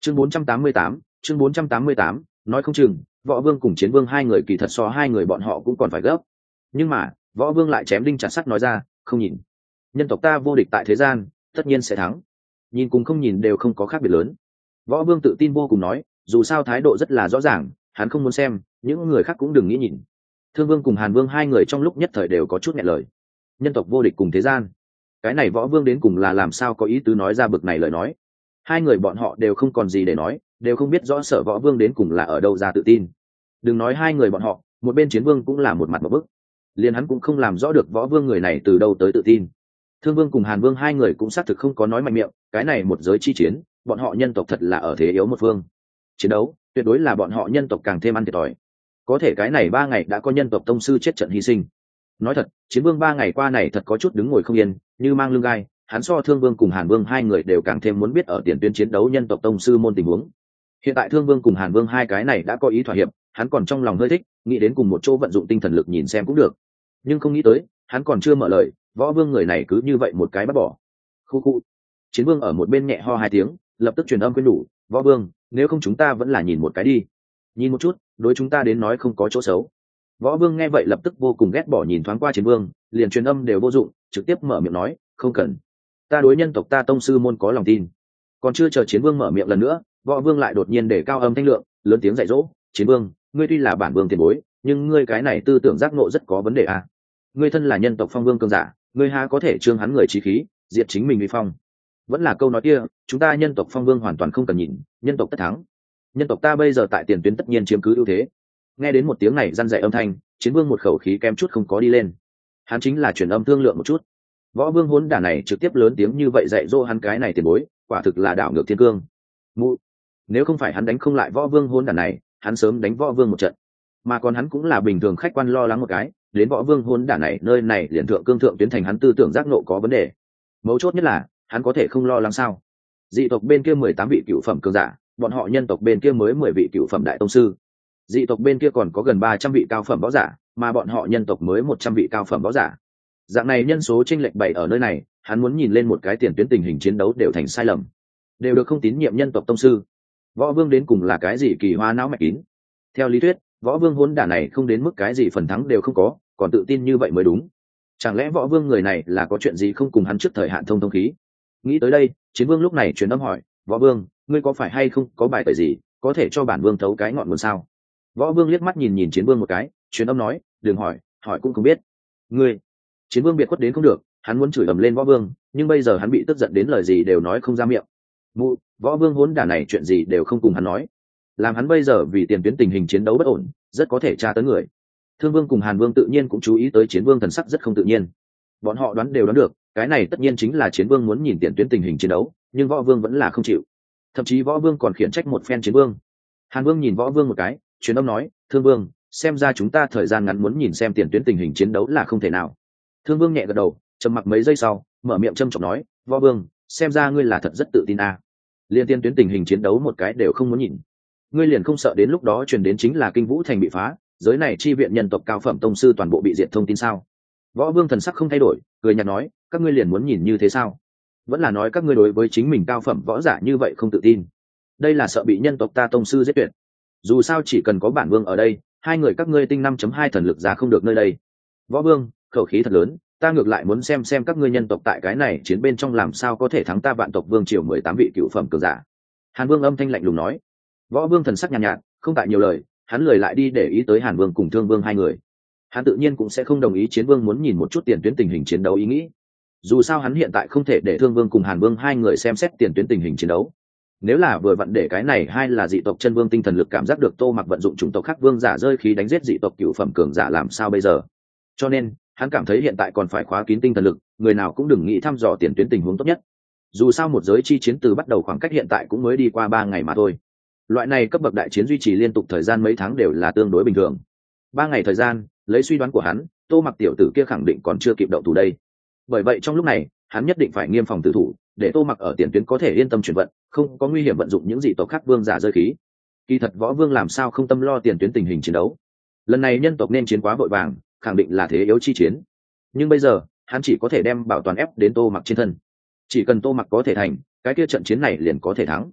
Chương 488, chương 488, nói không chừng Võ Vương cùng Chiến Vương hai người kỳ thật so hai người bọn họ cũng còn phải gấp. Nhưng mà Võ Vương lại chém đinh chặt sắt nói ra, không nhìn, nhân tộc ta vô địch tại thế gian, tất nhiên sẽ thắng. Nhìn cùng không nhìn đều không có khác biệt lớn. Võ Vương tự tin vô cùng nói, dù sao thái độ rất là rõ ràng, hắn không muốn xem, những người khác cũng đừng nghĩ nhìn. Thương Vương cùng Hàn Vương hai người trong lúc nhất thời đều có chút nghẹn lời. Nhân tộc vô địch cùng thế gian, cái này Võ Vương đến cùng là làm sao có ý tứ nói ra bực này lời nói. Hai người bọn họ đều không còn gì để nói, đều không biết rõ Sở Võ Vương đến cùng là ở đâu ra tự tin. Đừng nói hai người bọn họ, một bên Chiến Vương cũng là một mặt một bức, liền hắn cũng không làm rõ được Võ Vương người này từ đâu tới tự tin. Thương Vương cùng Hàn Vương hai người cũng xác thực không có nói mạnh miệng, cái này một giới chi chiến, bọn họ nhân tộc thật là ở thế yếu một phương. Chiến đấu tuyệt đối là bọn họ nhân tộc càng thêm ăn thiệt thòi. Có thể cái này 3 ngày đã có nhân tộc tông sư chết trận hy sinh. Nói thật, Chiến Vương 3 ngày qua này thật có chút đứng ngồi không yên, như mang lưng gai. Hắn so Thương Vương cùng Hàn Vương hai người đều càng thêm muốn biết ở tiền tuyến chiến đấu nhân tộc tông sư môn tình huống. Hiện tại Thương Vương cùng Hàn Vương hai cái này đã có ý thỏa hiệp, hắn còn trong lòng hơi thích, nghĩ đến cùng một chỗ vận dụng tinh thần lực nhìn xem cũng được. Nhưng không nghĩ tới, hắn còn chưa mở lời, Võ Vương người này cứ như vậy một cái bắt bỏ. Khu khu. Chiến Vương ở một bên nhẹ ho 2 tiếng, lập tức truyền âm khuyên nhủ, Võ Vương, nếu không chúng ta vẫn là nhìn một cái đi. Nhìn một chút, đối chúng ta đến nói không có chỗ xấu. Võ Vương nghe vậy lập tức vô cùng ghét bỏ nhìn thoáng qua Chiến Vương, liền truyền âm đều vô dụng, trực tiếp mở miệng nói, không cần. Ta đối nhân tộc ta tông sư môn có lòng tin. Còn chưa chờ Chiến Vương mở miệng lần nữa, Võ Vương lại đột nhiên để cao âm thanh lượng, lớn tiếng dạy dỗ, Chiến Vương, ngươi tuy là bản vương tiền bối, nhưng ngươi cái này tư tưởng giác ngộ rất có vấn đề à. Ngươi thân là nhân tộc phong vương cường giả, ngươi há có thể trương hắn người chí khí, diệt chính mình uy phong. Vẫn là câu nói kia, chúng ta nhân tộc phong vương hoàn toàn không cần nhìn, nhân tộc tất thắng. Nhân tộc ta bây giờ tại tiền tuyến tất nhiên chiếm cứ ưu thế. Nghe đến một tiếng này răn dạy âm thanh, Chiến Vương một khẩu khí kém chút không có đi lên. Hắn chính là truyền âm thương lượng một chút. Võ Vương hỗn đản này trực tiếp lớn tiếng như vậy dạy dỗ hắn cái này tiền bối, quả thực là đảo ngược thiên cương. Mụ, nếu không phải hắn đánh không lại Võ Vương hỗn đản này, hắn sớm đánh Võ Vương một trận. Mà còn hắn cũng là bình thường khách quan lo lắng một cái, đến Võ Vương hỗn đản này nơi này liền thượng cương thượng tuyến thành hắn tư tưởng giác ngộ có vấn đề. Mấu chốt nhất là, hắn có thể không lo lắng sao? Dị tộc bên kia 18 vị cựu phẩm cường giả, bọn họ nhân tộc bên kia mới 10 vị cựu phẩm đại tông sư. Dị tộc bên kia còn có gần 300 vị cao phẩm võ giả, mà bọn họ nhân tộc mới 100 vị cao phẩm võ giả. Dạng này nhân số chênh lệch bày ở nơi này, hắn muốn nhìn lên một cái tiền tuyến tình hình chiến đấu đều thành sai lầm, đều được không tín nhiệm nhân tộc tông sư. Võ Vương đến cùng là cái gì kỳ hoa não mạch kín? Theo lý thuyết, Võ Vương hỗn đản này không đến mức cái gì phần thắng đều không có, còn tự tin như vậy mới đúng. Chẳng lẽ Võ Vương người này là có chuyện gì không cùng hắn trước thời hạn thông khí? Nghĩ tới đây, Chiến Vương lúc này truyền âm hỏi, Võ Vương, ngươi có phải hay không có bài tẩy gì, có thể cho bản vương thấu cái ngọn nguồn sao? Võ Vương liếc mắt nhìn Chiến Vương một cái, truyền âm nói, đừng hỏi, hỏi cũng không biết. Ngươi. Chiến Vương biệt khuất đến không được, hắn muốn chửi ầm lên Võ Vương, nhưng bây giờ hắn bị tức giận đến lời gì đều nói không ra miệng. Mụ, Võ Vương hỗn đản này chuyện gì đều không cùng hắn nói, làm hắn bây giờ vì tiền tuyến tình hình chiến đấu bất ổn, rất có thể tra tấn người. Thương Vương cùng Hàn Vương tự nhiên cũng chú ý tới Chiến Vương thần sắc rất không tự nhiên. Bọn họ đoán đều đoán được, cái này tất nhiên chính là Chiến Vương muốn nhìn tiền tuyến tình hình chiến đấu, nhưng Võ Vương vẫn là không chịu. Thậm chí Võ Vương còn khiển trách một phen Chiến Vương. Hàn Vương nhìn Võ Vương một cái, truyền âm nói, Thương Vương, xem ra chúng ta thời gian ngắn muốn nhìn xem tiền tuyến tình hình chiến đấu là không thể nào. Thương Vương nhẹ gật đầu, trầm mặc mấy giây sau, mở miệng trầm trọng nói, Võ Vương, xem ra ngươi là thật rất tự tin à. Liên tiên tuyến tình hình chiến đấu một cái đều không muốn nhìn. Ngươi liền không sợ đến lúc đó truyền đến chính là Kinh Vũ Thành bị phá, giới này chi viện nhân tộc cao phẩm tông sư toàn bộ bị diệt thông tin sao? Võ Vương thần sắc không thay đổi, cười nhạt nói, các ngươi liền muốn nhìn như thế sao? Vẫn là nói các ngươi đối với chính mình cao phẩm võ giả như vậy không tự tin? Đây là sợ bị nhân tộc ta tông sư giết tuyệt. Dù sao chỉ cần có bản vương ở đây, hai người các ngươi tinh 5.2 thần lực giá không được nơi đây. Võ Vương, khẩu khí thật lớn, ta ngược lại muốn xem các ngươi nhân tộc tại cái này chiến bên trong làm sao có thể thắng ta vạn tộc vương triều 18 vị cựu phẩm cường giả. Hàn Vương âm thanh lạnh lùng nói. Võ Vương thần sắc nhàn nhạt, không tại nhiều lời, hắn lười lại đi để ý tới Hàn Vương cùng Thương Vương hai người. Hắn tự nhiên cũng sẽ không đồng ý Chiến Vương muốn nhìn một chút tiền tuyến tình hình chiến đấu ý nghĩ. Dù sao hắn hiện tại không thể để Thương Vương cùng Hàn Vương hai người xem xét tiền tuyến tình hình chiến đấu. Nếu là vừa vặn để cái này hai là dị tộc chân vương tinh thần lực cảm giác được Tô Mặc vận dụng chủng tộc khác vương giả rơi khí đánh giết dị tộc cựu phẩm cường giả làm sao bây giờ? Cho nên, hắn cảm thấy hiện tại còn phải khóa kín tinh thần lực, người nào cũng đừng nghĩ thăm dò tiền tuyến tình huống tốt nhất. Dù sao một giới chi chiến từ bắt đầu khoảng cách hiện tại cũng mới đi qua 3 ngày mà thôi. Loại này cấp bậc đại chiến duy trì liên tục thời gian mấy tháng đều là tương đối bình thường. 3 ngày thời gian, lấy suy đoán của hắn, Tô Mặc tiểu tử kia khẳng định còn chưa kịp động thủ đây. Bởi vậy trong lúc này, hắn nhất định phải nghiêm phòng tử thủ, để Tô Mặc ở tiền tuyến có thể yên tâm chuyển vận, không có nguy hiểm vận dụng những dị tộc khác vương giả rơi khí. Kỳ thật Võ Vương làm sao không tâm lo tiền tuyến tình hình chiến đấu. Lần này nhân tộc nên chiến quá vội vàng, khẳng định là thế yếu chi chiến. Nhưng bây giờ, hắn chỉ có thể đem bảo toàn ép đến Tô Mặc trên thân. Chỉ cần Tô Mặc có thể thành, cái kia trận chiến này liền có thể thắng.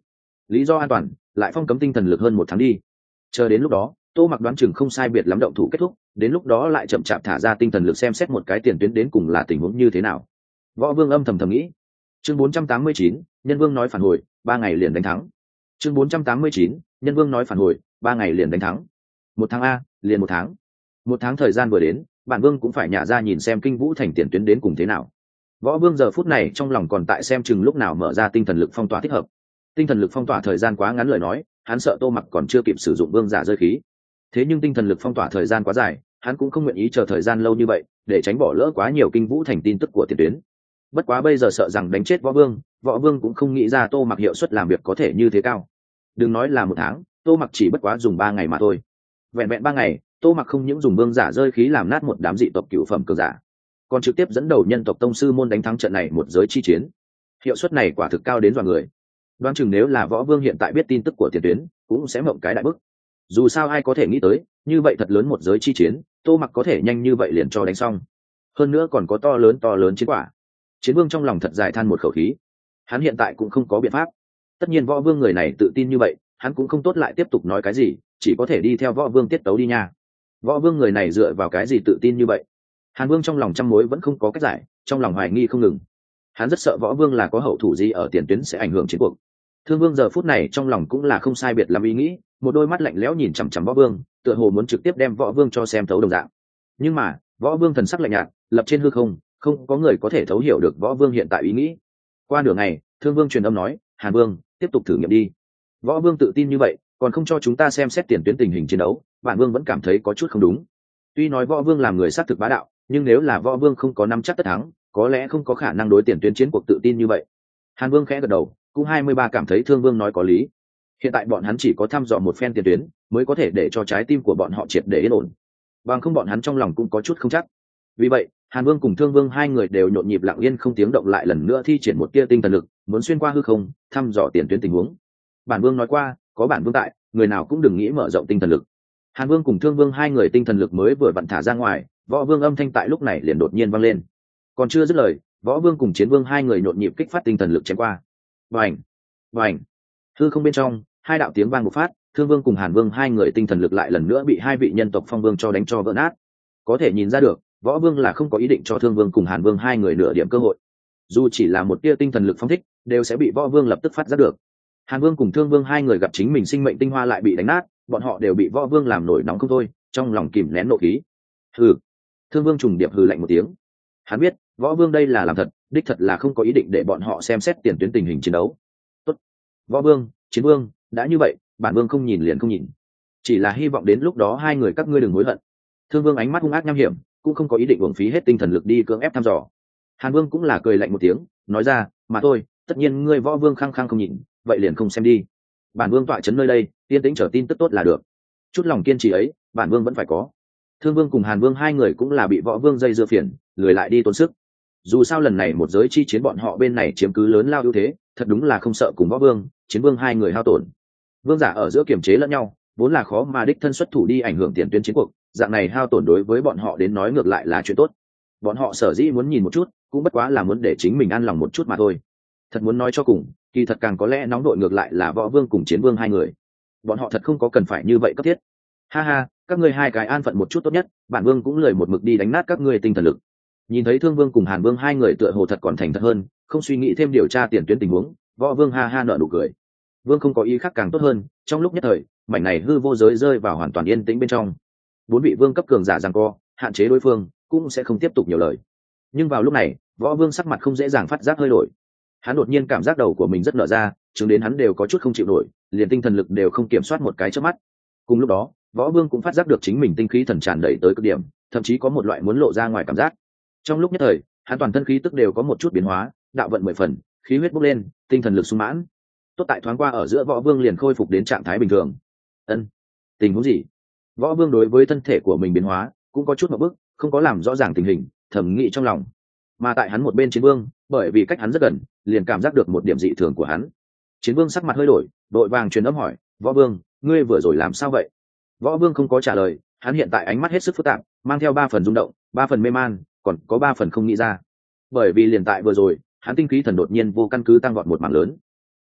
lý do an toàn lại phong cấm tinh thần lực hơn 1 tháng đi. Chờ đến lúc đó Tô Mặc đoán chừng không sai biệt lắm động thủ kết thúc, đến lúc đó lại chậm chạp thả ra tinh thần lực xem xét một cái tiền tuyến đến cùng là tình huống như thế nào. Võ Vương âm thầm nghĩ. Chương 489, Nhân Vương nói phản hồi, 3 ngày liền đánh thắng. Chương 489, Nhân Vương nói phản hồi, 3 ngày liền đánh thắng. 1 tháng a, liền 1 tháng. 1 tháng thời gian vừa đến, bản vương cũng phải nhả ra nhìn xem Kinh Vũ thành tiền tuyến đến cùng thế nào. Võ Vương giờ phút này trong lòng còn tại xem chừng lúc nào mở ra tinh thần lực phong tỏa thích hợp. Tinh thần lực phong tỏa thời gian quá ngắn lời nói, hắn sợ Tô Mặc còn chưa kịp sử dụng vương giả rơi khí. Thế nhưng tinh thần lực phong tỏa thời gian quá dài, hắn cũng không nguyện ý chờ thời gian lâu như vậy, để tránh bỏ lỡ quá nhiều Kinh Vũ thành tin tức của tiền tuyến. Bất quá bây giờ sợ rằng đánh chết Võ Vương cũng không nghĩ ra Tô Mặc hiệu suất làm việc có thể như thế cao. Đừng nói là 1 tháng, Tô Mặc chỉ bất quá dùng 3 ngày mà thôi. Vẹn vẹn 3 ngày, Tô Mặc không những dùng vương giả rơi khí làm nát một đám dị tộc cửu phẩm cường giả, còn trực tiếp dẫn đầu nhân tộc tông sư môn đánh thắng trận này một giới chi chiến. Hiệu suất này quả thực cao đến dọa người. Đoán chừng nếu là Võ Vương hiện tại biết tin tức của tiền tuyến, cũng sẽ mộng cái đại bức. Dù sao ai có thể nghĩ tới, như vậy thật lớn một giới chi chiến, Tô Mặc có thể nhanh như vậy liền cho đánh xong. Hơn nữa còn có to lớn chiến quả. Chiến Vương trong lòng thật dài than một khẩu khí. Hắn hiện tại cũng không có biện pháp. Tất nhiên Võ Vương người này tự tin như vậy, hắn cũng không tốt lại tiếp tục nói cái gì, chỉ có thể đi theo Võ Vương tiết tấu đi nha. Võ Vương người này dựa vào cái gì tự tin như vậy? Hàn Vương trong lòng trăm mối vẫn không có cách giải, trong lòng hoài nghi không ngừng. Hắn rất sợ Võ Vương là có hậu thủ gì ở tiền tuyến sẽ ảnh hưởng chiến cuộc. Thương Vương giờ phút này trong lòng cũng là không sai biệt lắm ý nghĩ, một đôi mắt lạnh lẽo nhìn chằm chằm Võ Vương, tựa hồ muốn trực tiếp đem Võ Vương cho xem thấu đồng dạng. Nhưng mà Võ Vương thần sắc lạnh nhạt, lập trên hư không, không có người có thể thấu hiểu được Võ Vương hiện tại ý nghĩ. Qua nửa ngày, Thương Vương truyền âm nói, Hàn Vương, tiếp tục thử nghiệm đi. Võ Vương tự tin như vậy, còn không cho chúng ta xem xét tiền tuyến tình hình chiến đấu, bản Vương vẫn cảm thấy có chút không đúng. Tuy nói Võ Vương làm người sát thực bá đạo, nhưng nếu là Võ Vương không có nắm chắc tất thắng, có lẽ không có khả năng đối tiền tuyến chiến cuộc tự tin như vậy. Hàn Vương khẽ gật đầu, cũng 23 cảm thấy Thương Vương nói có lý. Hiện tại bọn hắn chỉ có thăm dò một phen tiền tuyến, mới có thể để cho trái tim của bọn họ triệt để yên ổn. Bằng không bọn hắn trong lòng cũng có chút không chắc. Vì vậy, Hàn Vương cùng Thương Vương hai người đều nhộn nhịp lặng yên không tiếng động lại lần nữa thi triển một tia tinh thần lực, muốn xuyên qua hư không, thăm dò tiền tuyến tình huống. Bản Vương nói qua, có bản Vương tại, người nào cũng đừng nghĩ mở rộng tinh thần lực. Hàn Vương cùng Thương Vương hai người tinh thần lực mới vừa vặn thả ra ngoài, Võ Vương âm thanh tại lúc này liền đột nhiên vang lên. Còn chưa dứt lời, Võ Vương cùng Chiến Vương hai người nhộn nhịp kích phát tinh thần lực chém qua. Vành, vành. Hư không bên trong, hai đạo tiếng vang bộc phát, Thương Vương cùng Hàn Vương hai người tinh thần lực lại lần nữa bị hai vị nhân tộc Phong Vương cho đánh cho vỡ nát. Có thể nhìn ra được, Võ Vương là không có ý định cho Thương Vương cùng Hàn Vương hai người nửa điểm cơ hội. Dù chỉ là một tia tinh thần lực phong thích, đều sẽ bị Võ Vương lập tức phát giác được. Hàn Vương cùng Thương Vương hai người gặp chính mình sinh mệnh tinh hoa lại bị đánh nát, bọn họ đều bị Võ Vương làm nổi nóng không thôi, trong lòng kìm nén nộ khí. Hừ. Thương Vương trùng điệp hừ lạnh một tiếng. Hắn biết, Võ Vương đây là làm thật, đích thật là không có ý định để bọn họ xem xét tiền tuyến tình hình chiến đấu. Tốt. Võ Vương, Chiến Vương, đã như vậy, bản Vương không nhìn liền không nhìn. Chỉ là hy vọng đến lúc đó hai người các ngươi đừng hối hận. Thương Vương ánh mắt hung ác nham hiểm, cũng không có ý định uổng phí hết tinh thần lực đi cưỡng ép thăm dò. Hàn Vương cũng là cười lạnh một tiếng, nói ra, mà thôi, tất nhiên ngươi Võ Vương khăng khăng không nhìn, vậy liền không xem đi. Bản Vương tọa trấn nơi đây, yên tĩnh chờ tin tức tốt là được. Chút lòng kiên trì ấy, bản Vương vẫn phải có. Thương Vương cùng Hàn Vương hai người cũng là bị Võ Vương dây dưa phiền, lười lại đi tốn sức. Dù sao lần này một giới chi chiến bọn họ bên này chiếm cứ lớn lao ưu thế, thật đúng là không sợ cùng Võ Vương, Chiến Vương hai người hao tổn. Vương giả ở giữa kiềm chế lẫn nhau, vốn là khó mà đích thân xuất thủ đi ảnh hưởng tiền tuyến chiến cuộc, dạng này hao tổn đối với bọn họ đến nói ngược lại là chuyện tốt. Bọn họ sở dĩ muốn nhìn một chút, cũng bất quá là muốn để chính mình an lòng một chút mà thôi. Thật muốn nói cho cùng, kỳ thật càng có lẽ nóng đội ngược lại là Võ Vương cùng Chiến Vương hai người. Bọn họ thật không có cần phải như vậy cấp thiết. Ha ha, các ngươi hai cái an phận một chút tốt nhất, bản Vương cũng lười một mực đi đánh nát các ngươi tinh thần lực. Nhìn thấy Thương Vương cùng Hàn Vương hai người tựa hồ thật còn thành thật hơn, không suy nghĩ thêm điều tra tiền tuyến tình huống, Võ Vương ha ha nở nụ cười. Vương không có ý khác càng tốt hơn, trong lúc nhất thời, mảnh này hư vô giới rơi vào hoàn toàn yên tĩnh bên trong. 4 vị vương cấp cường giả giằng co, hạn chế đối phương, cũng sẽ không tiếp tục nhiều lời. Nhưng vào lúc này, Võ Vương sắc mặt không dễ dàng phát giác hơi đổi. Hắn đột nhiên cảm giác đầu của mình rất nở ra, chứng đến hắn đều có chút không chịu nổi, liền tinh thần lực đều không kiểm soát một cái chớp mắt. Cùng lúc đó, Võ Vương cũng phát giác được chính mình tinh khí thần tràn đầy tới cực điểm, thậm chí có một loại muốn lộ ra ngoài cảm giác. Trong lúc nhất thời, hắn toàn thân khí tức đều có một chút biến hóa, đạo vận 10 phần, khí huyết bốc lên, tinh thần lực sung mãn. Tốt tại thoáng qua ở giữa Võ Vương liền khôi phục đến trạng thái bình thường. Ân, tình huống gì? Võ Vương đối với thân thể của mình biến hóa cũng có chút một bước, không có làm rõ ràng tình hình, thầm nghĩ trong lòng. Mà tại hắn một bên Chiến Vương, bởi vì cách hắn rất gần, liền cảm giác được một điểm dị thường của hắn. Chiến Vương sắc mặt hơi đổi, đội vàng truyền âm hỏi, Võ Vương, ngươi vừa rồi làm sao vậy? Võ Vương không có trả lời, hắn hiện tại ánh mắt hết sức phức tạp, mang theo 3 phần rung động, 3 phần mê man, còn có 3 phần không nghĩ ra. Bởi vì liền tại vừa rồi, hắn tinh khí thần đột nhiên vô căn cứ tăng vọt một mảng lớn.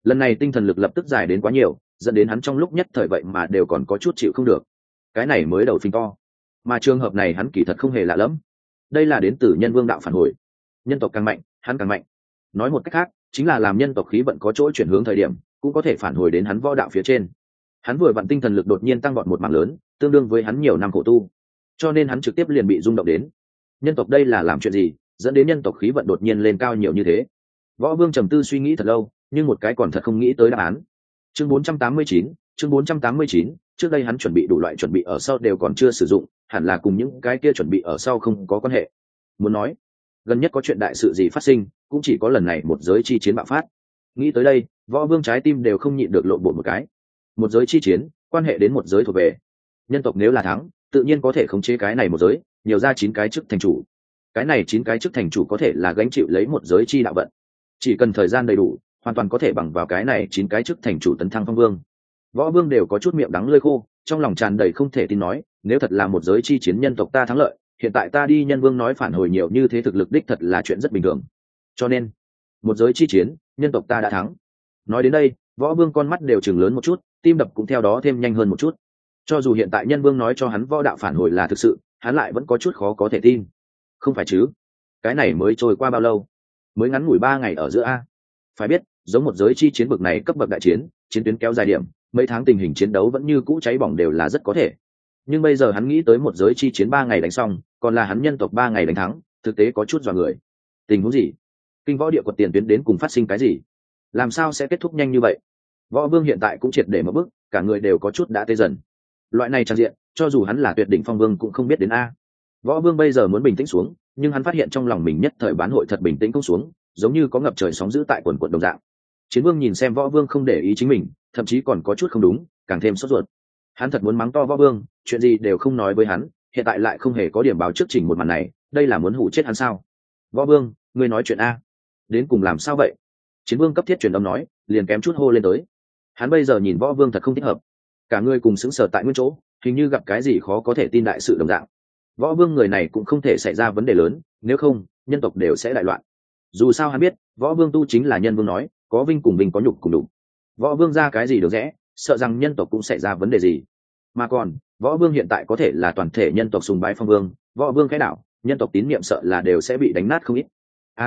lần này tinh thần lực lập tức dài đến quá nhiều, dẫn đến hắn trong lúc nhất thời vậy mà đều còn có chút chịu không được. Cái này mới đầu phình to, mà trường hợp này hắn kỳ thật không hề lạ lẫm. Đây là đến từ nhân vương đạo phản hồi. Nhân tộc càng mạnh, hắn càng mạnh. Nói một cách khác, chính là làm nhân tộc khí vận có chỗ chuyển hướng thời điểm, cũng có thể phản hồi đến hắn võ đạo phía trên. Hắn vừa vặn tinh thần lực đột nhiên tăng vọt một mảng lớn, tương đương với hắn nhiều năm khổ tu, cho nên hắn trực tiếp liền bị rung động đến. Nhân tộc đây là làm chuyện gì, dẫn đến nhân tộc khí vận đột nhiên lên cao nhiều như thế? Võ Vương trầm tư suy nghĩ thật lâu, nhưng một cái còn thật không nghĩ tới đáp án. Chương 489, chương 489, trước đây hắn chuẩn bị đủ loại chuẩn bị ở sau đều còn chưa sử dụng, hẳn là cùng những cái kia chuẩn bị ở sau không có quan hệ. Muốn nói, gần nhất có chuyện đại sự gì phát sinh, cũng chỉ có lần này một giới chi chiến bạo phát. Nghĩ tới đây, Võ Vương trái tim đều không nhịn được lộn bột một cái. Một giới chi chiến, quan hệ đến một giới thuộc về. Nhân tộc nếu là thắng, tự nhiên có thể khống chế cái này một giới, nhiều ra 9 cái chức thành chủ. Cái này 9 cái chức thành chủ có thể là gánh chịu lấy một giới chi đạo vận. Chỉ cần thời gian đầy đủ, hoàn toàn có thể bằng vào cái này 9 cái chức thành chủ tấn thăng phong vương. Võ Vương đều có chút miệng đắng lưỡi khô, trong lòng tràn đầy không thể tin nói, nếu thật là một giới chi chiến nhân tộc ta thắng lợi, hiện tại ta đi nhân vương nói phản hồi nhiều như thế thực lực đích thật là chuyện rất bình thường. Cho nên, một giới chi chiến, nhân tộc ta đã thắng. Nói đến đây, Võ Vương con mắt đều trừng lớn một chút, tim đập cũng theo đó thêm nhanh hơn một chút. Cho dù hiện tại nhân vương nói cho hắn võ đạo phản hồi là thực sự, hắn lại vẫn có chút khó có thể tin. Không phải chứ? Cái này mới trôi qua bao lâu? Mới ngắn ngủi 3 ngày ở giữa a. Phải biết, giống một giới chi chiến bực này cấp bậc đại chiến, chiến tuyến kéo dài điểm, mấy tháng tình hình chiến đấu vẫn như cũ cháy bỏng đều là rất có thể. Nhưng bây giờ hắn nghĩ tới một giới chi chiến 3 ngày đánh xong, còn là hắn nhân tộc 3 ngày đánh thắng, thực tế có chút dọa người. Tình huống gì? Kinh võ địa quật tiền tuyến đến cùng phát sinh cái gì? Làm sao sẽ kết thúc nhanh như vậy? Võ Vương hiện tại cũng triệt để mở bước, cả người đều có chút đã tê dần. Loại này trang diện, cho dù hắn là tuyệt đỉnh phong vương cũng không biết đến a. Võ Vương bây giờ muốn bình tĩnh xuống, nhưng hắn phát hiện trong lòng mình nhất thời bán hội thật bình tĩnh không xuống, giống như có ngập trời sóng dữ tại quần quần đồng dạng. Chiến Vương nhìn xem Võ Vương không để ý chính mình, thậm chí còn có chút không đúng, càng thêm sốt ruột. Hắn thật muốn mắng to Võ Vương, chuyện gì đều không nói với hắn, hiện tại lại không hề có điểm báo trước trình một màn này, đây là muốn hủ chết hắn sao? Võ Vương, ngươi nói chuyện a? Đến cùng làm sao vậy? Chiến Vương cấp thiết truyền âm nói, liền kém chút hô lên tới. Hắn bây giờ nhìn Võ Vương thật không thích hợp, cả người cùng sững sờ tại nguyên chỗ, hình như gặp cái gì khó có thể tin đại sự đồng dạng. Võ Vương người này cũng không thể xảy ra vấn đề lớn, nếu không nhân tộc đều sẽ đại loạn. Dù sao hắn biết Võ Vương tu chính là nhân vương nói, có vinh cùng vinh, có nhục cùng nhục. Võ Vương ra cái gì được rẽ, sợ rằng nhân tộc cũng xảy ra vấn đề gì. Mà còn Võ Vương hiện tại có thể là toàn thể nhân tộc sùng bái phong vương, Võ Vương cái đảo, nhân tộc tín niệm sợ là đều sẽ bị đánh nát không ít.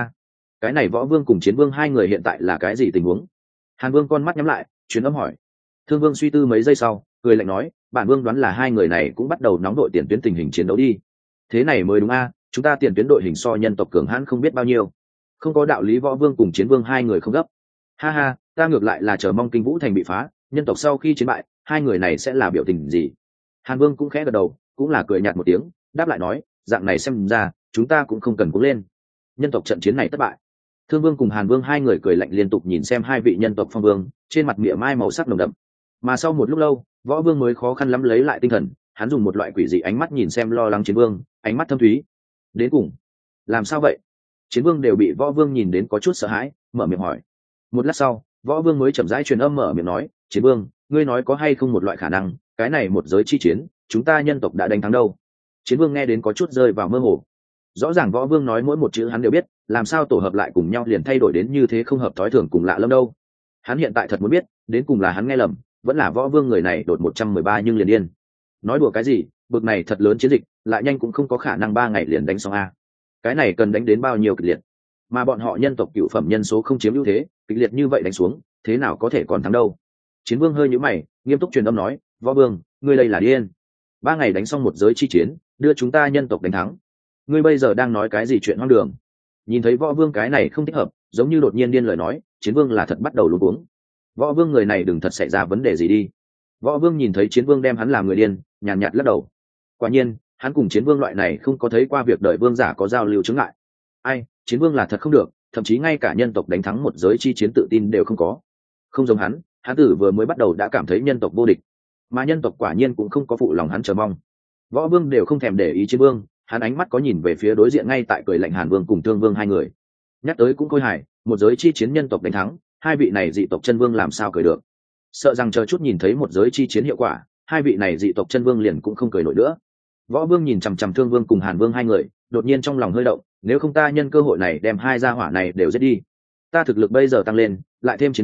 Cái này Võ Vương cùng Chiến Vương hai người hiện tại là cái gì tình huống? Hàn Vương con mắt nhắm lại, truyền âm hỏi. Thương Vương suy tư mấy giây sau, cười lạnh nói, bản vương đoán là hai người này cũng bắt đầu nóng đội tiền tuyến tình hình chiến đấu đi. Thế này mới đúng a, chúng ta tiền tuyến đội hình so nhân tộc cường hãn không biết bao nhiêu, không có đạo lý Võ Vương cùng Chiến Vương hai người không gấp. Ha ha, ta ngược lại là chờ mong Kinh Vũ thành bị phá, nhân tộc sau khi chiến bại, hai người này sẽ là biểu tình gì. Hàn Vương cũng khẽ gật đầu, cũng là cười nhạt một tiếng, đáp lại nói, dạng này xem ra chúng ta cũng không cần cố lên, nhân tộc trận chiến này thất bại. Thương Vương cùng Hàn Vương hai người cười lạnh liên tục nhìn xem hai vị nhân tộc phong vương, trên mặt mỉa mai màu sắc nồng đậm. Mà sau một lúc lâu, Võ Vương mới khó khăn lắm lấy lại tinh thần, hắn dùng một loại quỷ dị ánh mắt nhìn xem lo lắng Chiến Vương, ánh mắt thâm thúy. Đến cùng, làm sao vậy? Chiến Vương đều bị Võ Vương nhìn đến có chút sợ hãi, mở miệng hỏi. Một lát sau, Võ Vương mới chậm rãi truyền âm mở miệng nói, Chiến Vương, ngươi nói có hay không một loại khả năng, cái này một giới chi chiến, chúng ta nhân tộc đã đánh thắng đâu? Chiến Vương nghe đến có chút rơi vào mơ hồ. Rõ ràng Võ Vương nói mỗi một chữ hắn đều biết, làm sao tổ hợp lại cùng nhau liền thay đổi đến như thế không hợp thói thường cùng lạ lẫm đâu. Hắn hiện tại thật muốn biết, đến cùng là hắn nghe lầm, vẫn là Võ Vương người này đột 113 nhưng liền điên. Nói đùa cái gì, bực này thật lớn chiến dịch, lại nhanh cũng không có khả năng 3 ngày liền đánh xong a. Cái này cần đánh đến bao nhiêu kịch liệt. Mà bọn họ nhân tộc cựu phẩm nhân số không chiếm ưu thế, kịch liệt như vậy đánh xuống, thế nào có thể còn thắng đâu. Chiến Vương hơi nhíu mày, nghiêm túc truyền âm nói, Võ Vương, ngươi đây là điên. 3 ngày đánh xong một giới chi chiến, đưa chúng ta nhân tộc đánh thắng. Ngươi bây giờ đang nói cái gì chuyện hoang đường? Nhìn thấy Võ Vương cái này không thích hợp, giống như đột nhiên điên lời nói, Chiến Vương là thật bắt đầu luống cuống. Võ Vương người này đừng thật xảy ra vấn đề gì đi. Võ Vương nhìn thấy Chiến Vương đem hắn làm người điên, nhàn nhạt lắc đầu. Quả nhiên, hắn cùng Chiến Vương loại này không có thấy qua việc đời vương giả có giao lưu chứng ngại. Ai, Chiến Vương là thật không được, thậm chí ngay cả nhân tộc đánh thắng một giới chi chiến tự tin đều không có. Không giống hắn tử vừa mới bắt đầu đã cảm thấy nhân tộc vô địch, mà nhân tộc quả nhiên cũng không có phụ lòng hắn chờ mong. Võ Vương đều không thèm để ý Chiến Vương, hắn ánh mắt có nhìn về phía đối diện ngay tại cười lạnh Hàn Vương cùng Thương Vương hai người. Nhắc tới cũng khôi hài, một giới chi chiến nhân tộc đánh thắng, hai vị này dị tộc chân vương làm sao cười được? Sợ rằng chờ chút nhìn thấy một giới chi chiến hiệu quả, hai vị này dị tộc chân vương liền cũng không cười nổi nữa. Võ Vương nhìn chằm chằm Thương Vương cùng Hàn Vương hai người, đột nhiên trong lòng hơi động, nếu không ta nhân cơ hội này đem hai gia hỏa này đều giết đi. Ta thực lực bây giờ tăng lên, lại thêm Chiến Vương,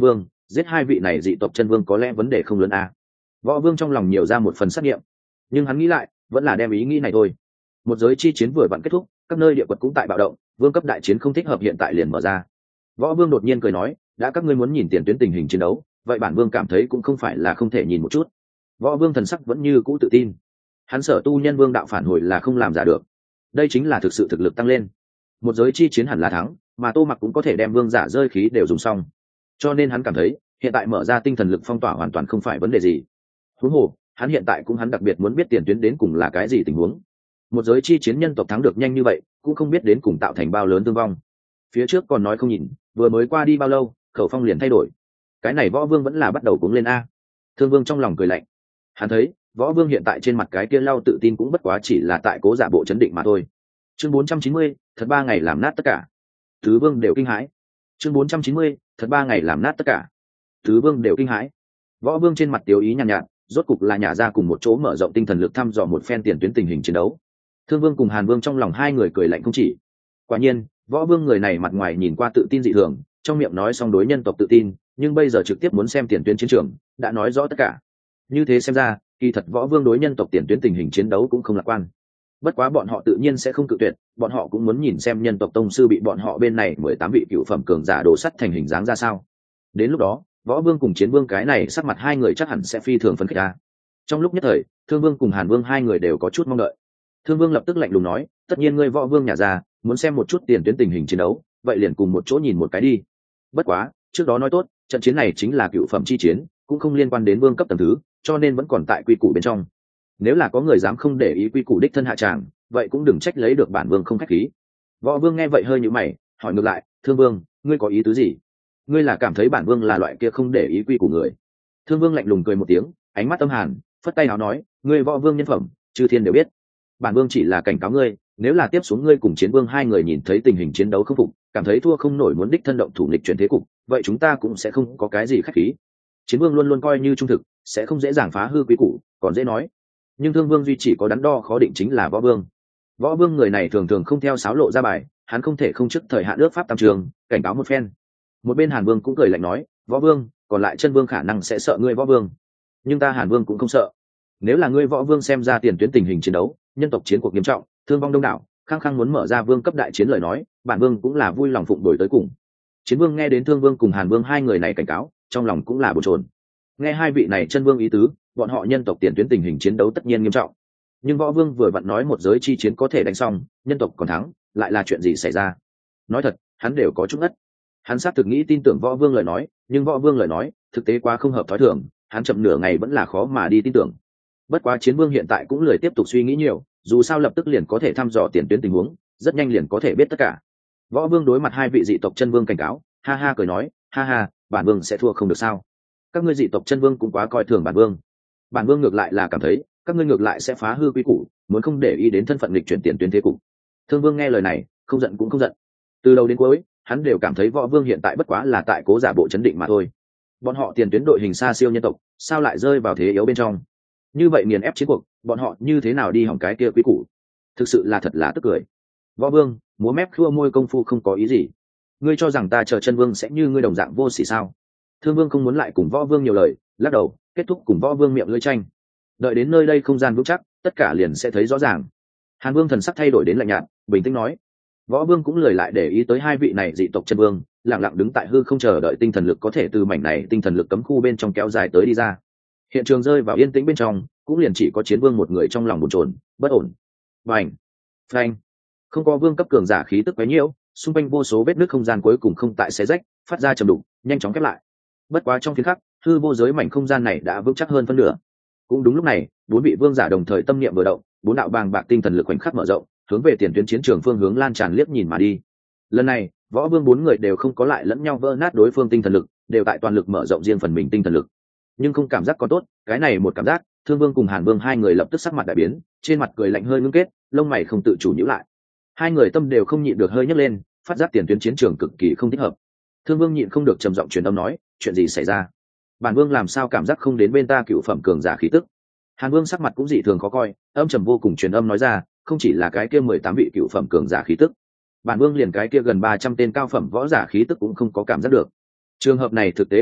giết hai vị này dị tộc chân vương có lẽ vấn đề không lớn à. Võ vương trong lòng nhiều ra một phần xác nghiệm, nhưng hắn nghĩ lại vẫn là đem ý nghĩ này thôi. Một giới chi chiến vừa vặn kết thúc, các nơi địa quật cũng tại bạo động, vương cấp đại chiến không thích hợp hiện tại liền mở ra. Võ vương đột nhiên cười nói, đã các ngươi muốn nhìn tiền tuyến tình hình chiến đấu, vậy bản vương cảm thấy cũng không phải là không thể nhìn một chút. Võ vương thần sắc vẫn như cũ tự tin, hắn sở tu nhân vương đạo phản hồi là không làm giả được, đây chính là thực sự thực lực tăng lên. Một giới chi chiến hẳn là thắng, mà Tô Mặc cũng có thể đem vương giả rơi khí đều dùng xong, cho nên hắn cảm thấy hiện tại mở ra tinh thần lực phong tỏa hoàn toàn không phải vấn đề gì. Huống hồ hắn hiện tại cũng hắn đặc biệt muốn biết tiền tuyến đến cùng là cái gì tình huống. Một giới chi chiến nhân tộc thắng được nhanh như vậy cũng không biết đến cùng tạo thành bao lớn thương vong. Phía trước còn nói không nhìn, vừa mới qua đi bao lâu khẩu phong liền thay đổi. Cái này Võ Vương vẫn là bắt đầu cuống lên a. Thương Vương trong lòng cười lạnh, hắn thấy Võ Vương hiện tại trên mặt cái kia lau tự tin cũng bất quá chỉ là tại cố giả bộ chấn định mà thôi. Chương 490, thật 3 ngày làm nát tất cả. Tứ Vương đều kinh hãi. Chương 490, thật 3 ngày làm nát tất cả. Tứ Vương đều kinh hãi. Võ Vương trên mặt tiêu ý nhàn nhạt, rốt cục là nhả ra cùng một chỗ mở rộng tinh thần lực thăm dò một phen tiền tuyến tình hình chiến đấu. Thương Vương cùng Hàn Vương trong lòng hai người cười lạnh không chỉ. Quả nhiên, Võ Vương người này mặt ngoài nhìn qua tự tin dị thường, trong miệng nói xong đối nhân tộc tự tin, nhưng bây giờ trực tiếp muốn xem tiền tuyến chiến trường, đã nói rõ tất cả. Như thế xem ra, kỳ thật Võ Vương đối nhân tộc tiền tuyến tình hình chiến đấu cũng không lạc quan. Bất quá bọn họ tự nhiên sẽ không cự tuyệt, bọn họ cũng muốn nhìn xem nhân tộc tông sư bị bọn họ bên này 18 vị cựu phẩm cường giả đổ sắt thành hình dáng ra sao. Đến lúc đó, Võ Vương cùng Chiến Vương cái này sắc mặt hai người chắc hẳn sẽ phi thường phấn khích ra. Trong lúc nhất thời, Thương Vương cùng Hàn Vương hai người đều có chút mong đợi. Thương Vương lập tức lạnh lùng nói, tất nhiên ngươi Võ Vương nhà ra, muốn xem một chút tiền tuyến tình hình chiến đấu, vậy liền cùng một chỗ nhìn một cái đi. Bất quá, trước đó nói tốt, trận chiến này chính là cựu phẩm chi chiến, cũng không liên quan đến vương cấp tầng thứ, cho nên vẫn còn tại quy củ bên trong. Nếu là có người dám không để ý quy củ đích thân hạ tràng, vậy cũng đừng trách lấy được bản vương không khách khí. Võ Vương nghe vậy hơi nhíu mày, hỏi ngược lại, Thương Vương, ngươi có ý tứ gì? Ngươi là cảm thấy bản vương là loại kia không để ý quy củ người? Thương Vương lạnh lùng cười một tiếng, ánh mắt âm hàn, phất tay áo nói, ngươi Võ Vương nhân phẩm, chư thiên đều biết. Bản vương chỉ là cảnh cáo ngươi, nếu là tiếp xuống ngươi cùng Chiến Vương hai người nhìn thấy tình hình chiến đấu không phục, cảm thấy thua không nổi muốn đích thân động thủ nghịch chuyển thế cục, vậy chúng ta cũng sẽ không có cái gì khách khí. Chiến Vương luôn luôn coi như trung thực, sẽ không dễ dàng phá hư quy củ, còn dễ nói. Nhưng Thương Vương duy chỉ có đắn đo khó định chính là Võ Vương. Võ Vương người này thường thường không theo sáo lộ ra bài, hắn không thể không trước thời hạn ước pháp tam trường, cảnh cáo một phen. Một bên Hàn Vương cũng cười lạnh nói, Võ Vương, còn lại chân vương khả năng sẽ sợ ngươi Võ Vương, nhưng ta Hàn Vương cũng không sợ. Nếu là ngươi Võ Vương xem ra tiền tuyến tình hình chiến đấu, nhân tộc chiến cuộc nghiêm trọng, thương vong đông đảo, khăng khăng muốn mở ra vương cấp đại chiến lời nói, bản vương cũng là vui lòng phụng đổi tới cùng. Chiến Vương nghe đến Thương Vương cùng Hàn Vương hai người này cảnh cáo, trong lòng cũng là bồn chồn. Nghe hai vị này chân vương ý tứ, bọn họ nhân tộc tiền tuyến tình hình chiến đấu tất nhiên nghiêm trọng. Nhưng Võ Vương vừa vặn nói một giới chi chiến có thể đánh xong, nhân tộc còn thắng, lại là chuyện gì xảy ra? Nói thật, hắn đều có chút ngất. Hắn xác thực nghĩ tin tưởng Võ Vương lời nói, nhưng Võ Vương lời nói thực tế quá không hợp thói thường, hắn chậm nửa ngày vẫn là khó mà đi tin tưởng. Bất quá Chiến Vương hiện tại cũng lười tiếp tục suy nghĩ nhiều, dù sao lập tức liền có thể thăm dò tiền tuyến tình huống, rất nhanh liền có thể biết tất cả. Võ Vương đối mặt hai vị dị tộc chân vương cảnh cáo, ha ha cười nói, ha ha, bản vương sẽ thua không được sao? Các ngươi dị tộc chân vương cũng quá coi thường bản vương. Bản vương ngược lại là cảm thấy, các ngươi ngược lại sẽ phá hư quy củ, muốn không để ý đến thân phận lịch chuyển tiền tuyến thế cục. Thương Vương nghe lời này, không giận cũng không giận. Từ đầu đến cuối, hắn đều cảm thấy Võ Vương hiện tại bất quá là tại cố giả bộ chấn định mà thôi. Bọn họ tiền tuyến đội hình xa siêu nhân tộc, sao lại rơi vào thế yếu bên trong? Như vậy nghiền ép chiến cuộc, bọn họ như thế nào đi hỏng cái kia quy củ? Thực sự là thật là tức cười. Võ Vương, múa mép khua môi công phu không có ý gì. Ngươi cho rằng ta chờ chân vương sẽ như ngươi đồng dạng vô sỉ sao? Thương Vương không muốn lại cùng Võ Vương nhiều lời, lắc đầu, kết thúc cùng Võ Vương miệng lưỡi tranh. Đợi đến nơi đây không gian vững chắc, tất cả liền sẽ thấy rõ ràng. Hàn Vương thần sắc thay đổi đến lạnh nhạt, bình tĩnh nói. Võ Vương cũng lười lại để ý tới hai vị này dị tộc chân vương, lặng lặng đứng tại hư không chờ đợi tinh thần lực có thể từ mảnh này tinh thần lực cấm khu bên trong kéo dài tới đi ra. Hiện trường rơi vào yên tĩnh bên trong, cũng liền chỉ có Chiến Vương một người trong lòng bồn chồn, bất ổn. Bành, phanh, không có vương cấp cường giả khí tức quấy nhiễu, xung quanh vô số vết nứt không gian cuối cùng không tại xé rách, phát ra trầm đục, nhanh chóng khép lại. Bất quá trong phiến khắc, hư vô giới mảnh không gian này đã vững chắc hơn phân nửa. Cũng đúng lúc này, bốn vị vương giả đồng thời tâm niệm vừa động, bốn đạo bàng bạc tinh thần lực khoảnh khắc mở rộng, hướng về tiền tuyến chiến trường phương hướng lan tràn liếc nhìn mà đi. Lần này, Võ Vương bốn người đều không có lại lẫn nhau vỡ nát đối phương tinh thần lực, đều tại toàn lực mở rộng riêng phần mình tinh thần lực. Nhưng không cảm giác có tốt, cái này một cảm giác, Thương Vương cùng Hàn Vương hai người lập tức sắc mặt đại biến, trên mặt cười lạnh hơi ngưng kết, lông mày không tự chủ nhíu lại. Hai người tâm đều không nhịn được hơi nhấc lên, phát giác tiền tuyến chiến trường cực kỳ không thích hợp. Thương Vương nhịn không được trầm giọng truyền âm nói, chuyện gì xảy ra? Bản Vương làm sao cảm giác không đến bên ta cựu phẩm cường giả khí tức? Hàn Vương sắc mặt cũng dị thường khó coi, âm trầm vô cùng truyền âm nói ra, không chỉ là cái kia 18 vị cựu phẩm cường giả khí tức, bản Vương liền cái kia gần 300 tên cao phẩm võ giả khí tức cũng không có cảm giác được. Trường hợp này thực tế quỷ dị,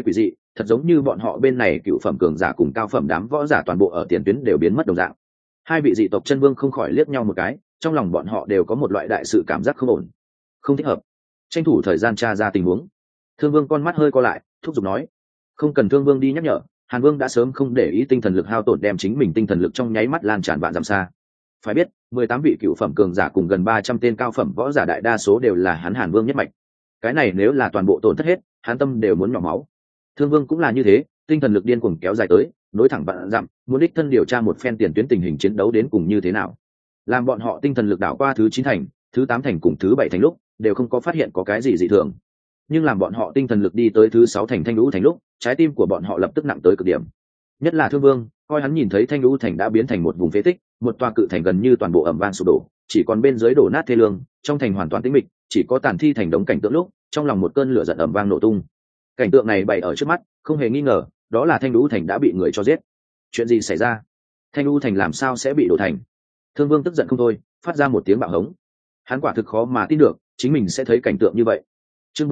thật giống như bọn họ bên này cựu phẩm cường giả cùng cao phẩm đám võ giả toàn bộ ở tiền tuyến đều biến mất đồng dạng. Hai vị dị tộc chân vương không khỏi liếc nhau một cái, trong lòng bọn họ đều có một loại đại sự cảm giác không ổn, không thích hợp. Tranh thủ thời gian tra ra tình huống. Thương Vương con mắt hơi co lại, thúc giục nói. Không cần Thương Vương đi nhắc nhở, Hàn Vương đã sớm không để ý tinh thần lực hao tổn, đem chính mình tinh thần lực trong nháy mắt lan tràn vạn dặm xa. Phải biết, 18 vị cựu phẩm cường giả cùng gần 300 tên cao phẩm võ giả đại đa số đều là hắn Hàn Vương nhất mạch. Cái này nếu là toàn bộ tổn thất hết, hắn tâm đều muốn nhỏ máu. Thương Vương cũng là như thế, tinh thần lực điên cuồng kéo dài tới, nối thẳng vạn dặm, muốn đích thân điều tra một phen tiền tuyến tình hình chiến đấu đến cùng như thế nào. Làm bọn họ tinh thần lực đảo qua thứ 9 thành, thứ 8 thành cùng thứ 7 thành lúc, đều không có phát hiện có cái gì dị thường. Nhưng làm bọn họ tinh thần lực đi tới thứ 6 thành Thanh Lũ thành lúc, trái tim của bọn họ lập tức nặng tới cực điểm. Nhất là Thương Vương, coi hắn nhìn thấy Thanh Lũ thành đã biến thành một vùng phế tích, một tòa cự thành gần như toàn bộ ầm vang sụp đổ, chỉ còn bên dưới đổ nát thê lương, trong thành hoàn toàn tĩnh mịch, chỉ có tàn thi thành đống cảnh tượng lúc, trong lòng một cơn lửa giận ầm vang nổ tung. Cảnh tượng này bày ở trước mắt, không hề nghi ngờ, đó là Thanh Lũ thành đã bị người cho giết. Chuyện gì xảy ra? Thanh Lũ thành làm sao sẽ bị đổ thành? Thương Vương tức giận không thôi, phát ra một tiếng bạo hống. Hắn quả thực khó mà tin được, chính mình sẽ thấy cảnh tượng như vậy. Chương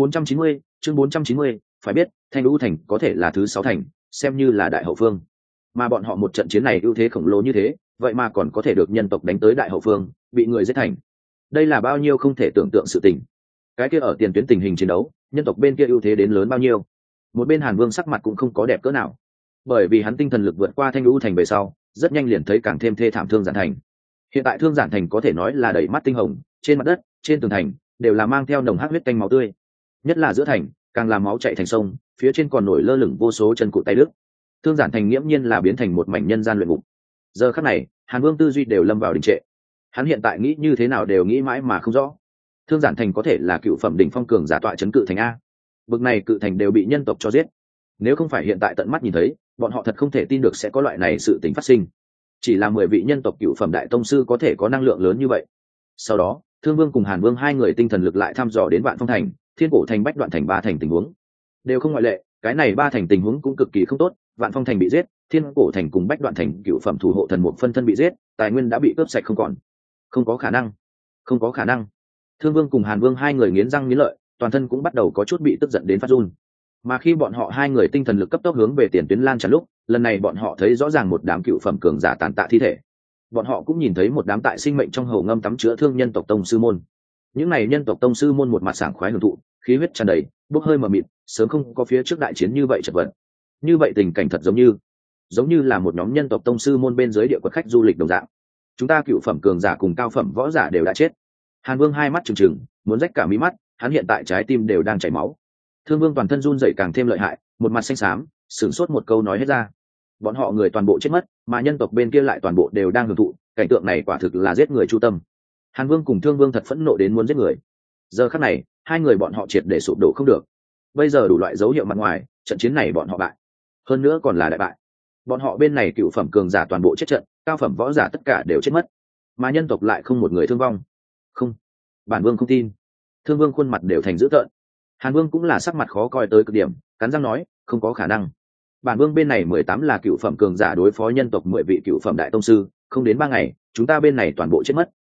490, phải biết, Thanh Lũ thành có thể là thứ 6 thành, xem như là đại hậu phương. Mà bọn họ một trận chiến này ưu thế khổng lồ như thế, vậy mà còn có thể được nhân tộc đánh tới đại hậu phương, bị người giết thành. Đây là bao nhiêu không thể tưởng tượng sự tình. Cái kia ở tiền tuyến tình hình chiến đấu, nhân tộc bên kia ưu thế đến lớn bao nhiêu. Một bên Hàn Vương sắc mặt cũng không có đẹp cỡ nào, bởi vì hắn tinh thần lực vượt qua Thanh Lũ thành về sau, rất nhanh liền thấy càng thêm thê thảm Thương Giản thành. Hiện tại Thương Giản thành có thể nói là đầy mắt tinh hồng, trên mặt đất, trên tường thành đều là mang theo nồng hắc huyết canh máu tươi, nhất là giữa thành càng làm máu chảy thành sông, phía trên còn nổi lơ lửng vô số chân cụt tay đứt. Thương Giản thành nghiễm nhiên là biến thành một mảnh nhân gian luyện ngục. Giờ khắc này, Hàn Vương tư duy đều lâm vào đình trệ. Hắn hiện tại nghĩ như thế nào đều nghĩ mãi mà không rõ. Thương Giản thành có thể là cựu phẩm đỉnh phong cường giả tọa trấn cự thành a, bực này cự thành đều bị nhân tộc cho giết. Nếu không phải hiện tại tận mắt nhìn thấy, bọn họ thật không thể tin được sẽ có loại này sự tình phát sinh. Chỉ là 10 vị nhân tộc cựu phẩm đại tông sư có thể có năng lượng lớn như vậy. Sau đó, Thương Vương cùng Hàn Vương hai người tinh thần lực lại thăm dò đến Vạn Phong thành, Thiên Cổ thành, Bách Đoạn thành 3 thành tình huống. Đều không ngoại lệ, cái này 3 thành tình huống cũng cực kỳ không tốt, Vạn Phong thành bị giết, Thiên Cổ thành cùng Bách Đoạn thành cựu phẩm thủ hộ thần mục phân thân bị giết, tài nguyên đã bị cướp sạch không còn. Không có khả năng, không có khả năng. Thương Vương cùng Hàn Vương hai người nghiến răng nghiến lợi, toàn thân cũng bắt đầu có chút bị tức giận đến phát run. Mà khi bọn họ hai người tinh thần lực cấp tốc hướng về tiền tuyến lan tràn lúc, lần này bọn họ thấy rõ ràng một đám cựu phẩm cường giả tàn tạ thi thể. Bọn họ cũng nhìn thấy một đám tại sinh mệnh trong hồ ngâm tắm chữa thương nhân tộc tông sư môn. Những này nhân tộc tông sư môn một mặt sảng khoái hưởng thụ, khí huyết tràn đầy, bốc hơi mờ mịt, sớm không có phía trước đại chiến như vậy chật vật. Như vậy tình cảnh thật giống như là một nhóm nhân tộc tông sư môn bên dưới địa quật khách du lịch đồng dạng. Chúng ta cựu phẩm cường giả cùng cao phẩm võ giả đều đã chết. Hàn Vương hai mắt trừng trừng, muốn rách cả mí mắt, hắn hiện tại trái tim đều đang chảy máu. Thương Vương toàn thân run rẩy càng thêm lợi hại, một mặt xanh xám, sửng sốt một câu nói hết ra. Bọn họ người toàn bộ chết mất, mà nhân tộc bên kia lại toàn bộ đều đang hưởng thụ, cảnh tượng này quả thực là giết người chu tâm. Hàn Vương cùng Thương Vương thật phẫn nộ đến muốn giết người. Giờ khắc này, hai người bọn họ triệt để sụp đổ không được. Bây giờ đủ loại dấu hiệu mặt ngoài, trận chiến này bọn họ bại, hơn nữa còn là đại bại. Bọn họ bên này cựu phẩm cường giả toàn bộ chết trận, cao phẩm võ giả tất cả đều chết mất, mà nhân tộc lại không một người thương vong. Không, bản vương không tin. Thương Vương khuôn mặt đều thành dữ tợn. Hàn Vương cũng là sắc mặt khó coi tới cực điểm, cắn răng nói, không có khả năng. Bản vương bên này 18 là cựu phẩm cường giả đối phó nhân tộc 10 vị cựu phẩm đại tông sư, không đến 3 ngày, chúng ta bên này toàn bộ chết mất.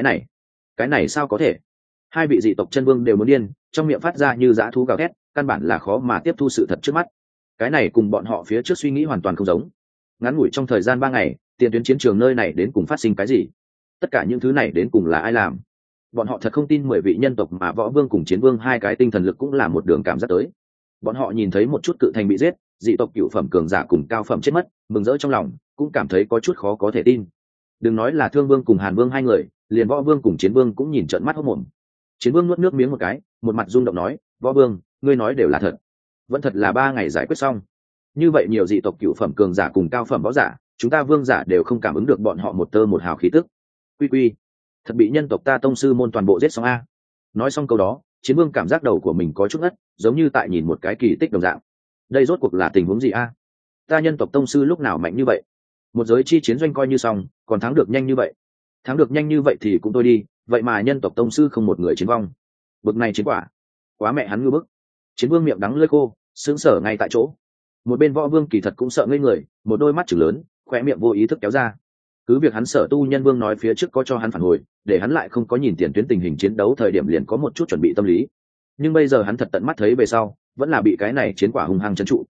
Cái này sao có thể? Hai vị dị tộc chân vương đều muốn điên, trong miệng phát ra như dã thú gào thét, căn bản là khó mà tiếp thu sự thật trước mắt. Cái này cùng bọn họ phía trước suy nghĩ hoàn toàn không giống. Ngắn ngủi trong thời gian 3 ngày, tiền tuyến chiến trường nơi này đến cùng phát sinh cái gì? Tất cả những thứ này đến cùng là ai làm? Bọn họ thật không tin 10 vị nhân tộc mà võ vương cùng chiến vương hai cái tinh thần lực cũng là một đường cảm giác tới. Bọn họ nhìn thấy một chút cự thành bị giết, dị tộc cựu phẩm cường giả cùng cao phẩm chết mất, mừng rỡ trong lòng, cũng cảm thấy có chút khó có thể tin. Đừng nói là Thương Vương cùng Hàn Vương hai người, liền võ vương cùng chiến vương cũng nhìn trợn mắt hốt mồm. Chiến vương nuốt nước miếng một cái, một mặt rung động nói, võ vương, ngươi nói đều là thật, vẫn thật là 3 ngày giải quyết xong. Như vậy nhiều dị tộc cựu phẩm cường giả cùng cao phẩm võ giả, chúng ta vương giả đều không cảm ứng được bọn họ một tơ một hào khí tức. Quy, thật bị nhân tộc ta tông sư môn toàn bộ giết xong a. Nói xong câu đó, chiến vương cảm giác đầu của mình có chút ngất, giống như tại nhìn một cái kỳ tích đồng dạng. Đây rốt cuộc là tình huống gì a? Ta nhân tộc tông sư lúc nào mạnh như vậy? Một giới chi chiến doanh coi như xong, còn thắng được nhanh như vậy? Thắng được nhanh như vậy thì cũng thôi đi, vậy mà nhân tộc tông sư không một người chiến vong. Bực này chiến quả, quá mẹ hắn ngư bức. Chiến vương miệng đắng lưỡi khô, sững sờ ngay tại chỗ. Một bên võ vương kỳ thật cũng sợ ngây người, một đôi mắt chừng lớn, khóe miệng vô ý thức kéo ra. Cứ việc hắn Sở Tu Nhân Vương nói phía trước có cho hắn phản hồi, để hắn lại không có nhìn tiền tuyến tình hình chiến đấu thời điểm liền có một chút chuẩn bị tâm lý. Nhưng bây giờ hắn thật tận mắt thấy về sau, vẫn là bị cái này chiến quả hung hăng trấn trụ.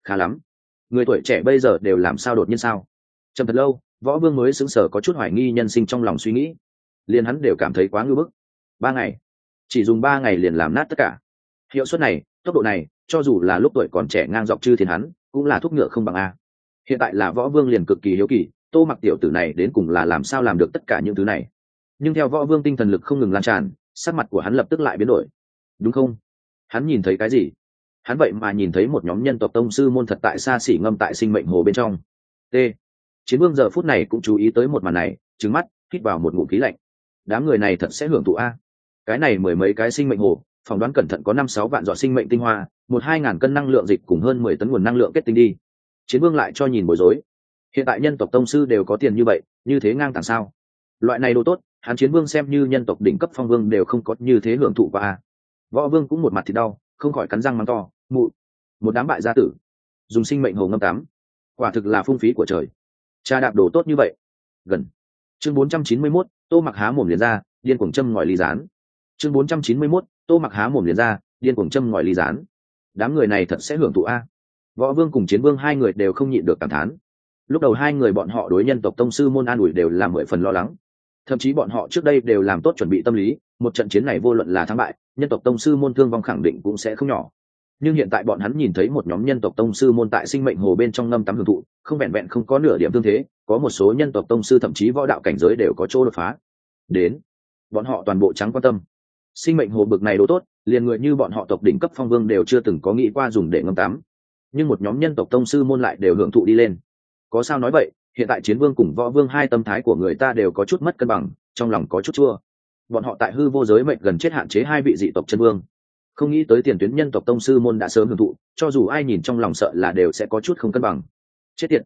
khá lắm, người tuổi trẻ bây giờ đều làm sao đột nhiên sao? Trầm thật lâu, võ vương mới sững sờ có chút hoài nghi nhân sinh trong lòng suy nghĩ, liền hắn đều cảm thấy quá ngưỡng bức. 3 ngày, chỉ dùng 3 ngày liền làm nát tất cả. Hiệu suất này, tốc độ này, cho dù là lúc tuổi còn trẻ ngang dọc chư thiên hắn cũng là thuốc ngựa không bằng a. Hiện tại là võ vương liền cực kỳ hiếu kỳ, Tô Mặc tiểu tử này đến cùng là làm sao làm được tất cả những thứ này. Nhưng theo võ vương tinh thần lực không ngừng lan tràn, sắc mặt của hắn lập tức lại biến đổi. Đúng không? Hắn nhìn thấy cái gì? Hắn vậy mà nhìn thấy một nhóm nhân tộc tông sư môn thật tại xa xỉ ngâm tại sinh mệnh hồ bên trong. T. Chiến vương giờ phút này cũng chú ý tới một màn này, trừng mắt hít vào một ngụm khí lạnh. Đám người này thật sẽ hưởng thụ a. Cái này mười mấy cái sinh mệnh hồ, phỏng đoán cẩn thận có 5-6 vạn giọt sinh mệnh tinh hoa, 1-2 ngàn cân năng lượng dịch cùng hơn 10 tấn nguồn năng lượng kết tinh đi. Chiến vương lại cho nhìn bối rối. Hiện tại nhân tộc tông sư đều có tiền như vậy, như thế ngang tàng sao? Loại này đồ tốt, hắn chiến vương xem như nhân tộc đỉnh cấp phong vương đều không có như thế hưởng thụ qua a. Võ vương cũng một mặt thì đau, không khỏi cắn răng mắng to, mụ, một đám bại gia tử, dùng sinh mệnh hồ ngâm tắm, quả thực là phung phí của trời. Cha đạp đồ tốt như vậy. Gần. Chương 491, Tô Mặc há mồm liền ra, điên cuồng châm ngòi ly gián. Chương 491, Tô Mặc há mồm liền ra, điên cuồng châm ngòi ly gián. Đám người này thật sẽ hưởng thụ a. Võ vương cùng chiến vương hai người đều không nhịn được cảm thán. Lúc đầu hai người bọn họ đối nhân tộc tông sư môn an ủi đều là 10 phần lo lắng, thậm chí bọn họ trước đây đều làm tốt chuẩn bị tâm lý, một trận chiến này vô luận là thắng bại, nhân tộc tông sư môn thương vong khẳng định cũng sẽ không nhỏ. Nhưng hiện tại bọn hắn nhìn thấy một nhóm nhân tộc tông sư môn tại sinh mệnh hồ bên trong ngâm tắm hưởng thụ, không vẹn vẹn không có nửa điểm thương thế, có một số nhân tộc tông sư thậm chí võ đạo cảnh giới đều có chỗ đột phá. Đến, bọn họ toàn bộ trắng quan tâm. Sinh mệnh hồ bực này đồ tốt, liền người như bọn họ tộc đỉnh cấp phong vương đều chưa từng có nghĩ qua dùng để ngâm tắm. Nhưng một nhóm nhân tộc tông sư môn lại đều hưởng thụ đi lên. Có sao nói vậy, hiện tại chiến vương cùng võ vương hai tâm thái của người ta đều có chút mất cân bằng, trong lòng có chút chua. Bọn họ tại hư vô giới mệnh gần chết hạn chế hai vị dị tộc chân vương, không nghĩ tới tiền tuyến nhân tộc tông sư môn đã sớm hưởng thụ, cho dù ai nhìn trong lòng sợ là đều sẽ có chút không cân bằng. Chết tiệt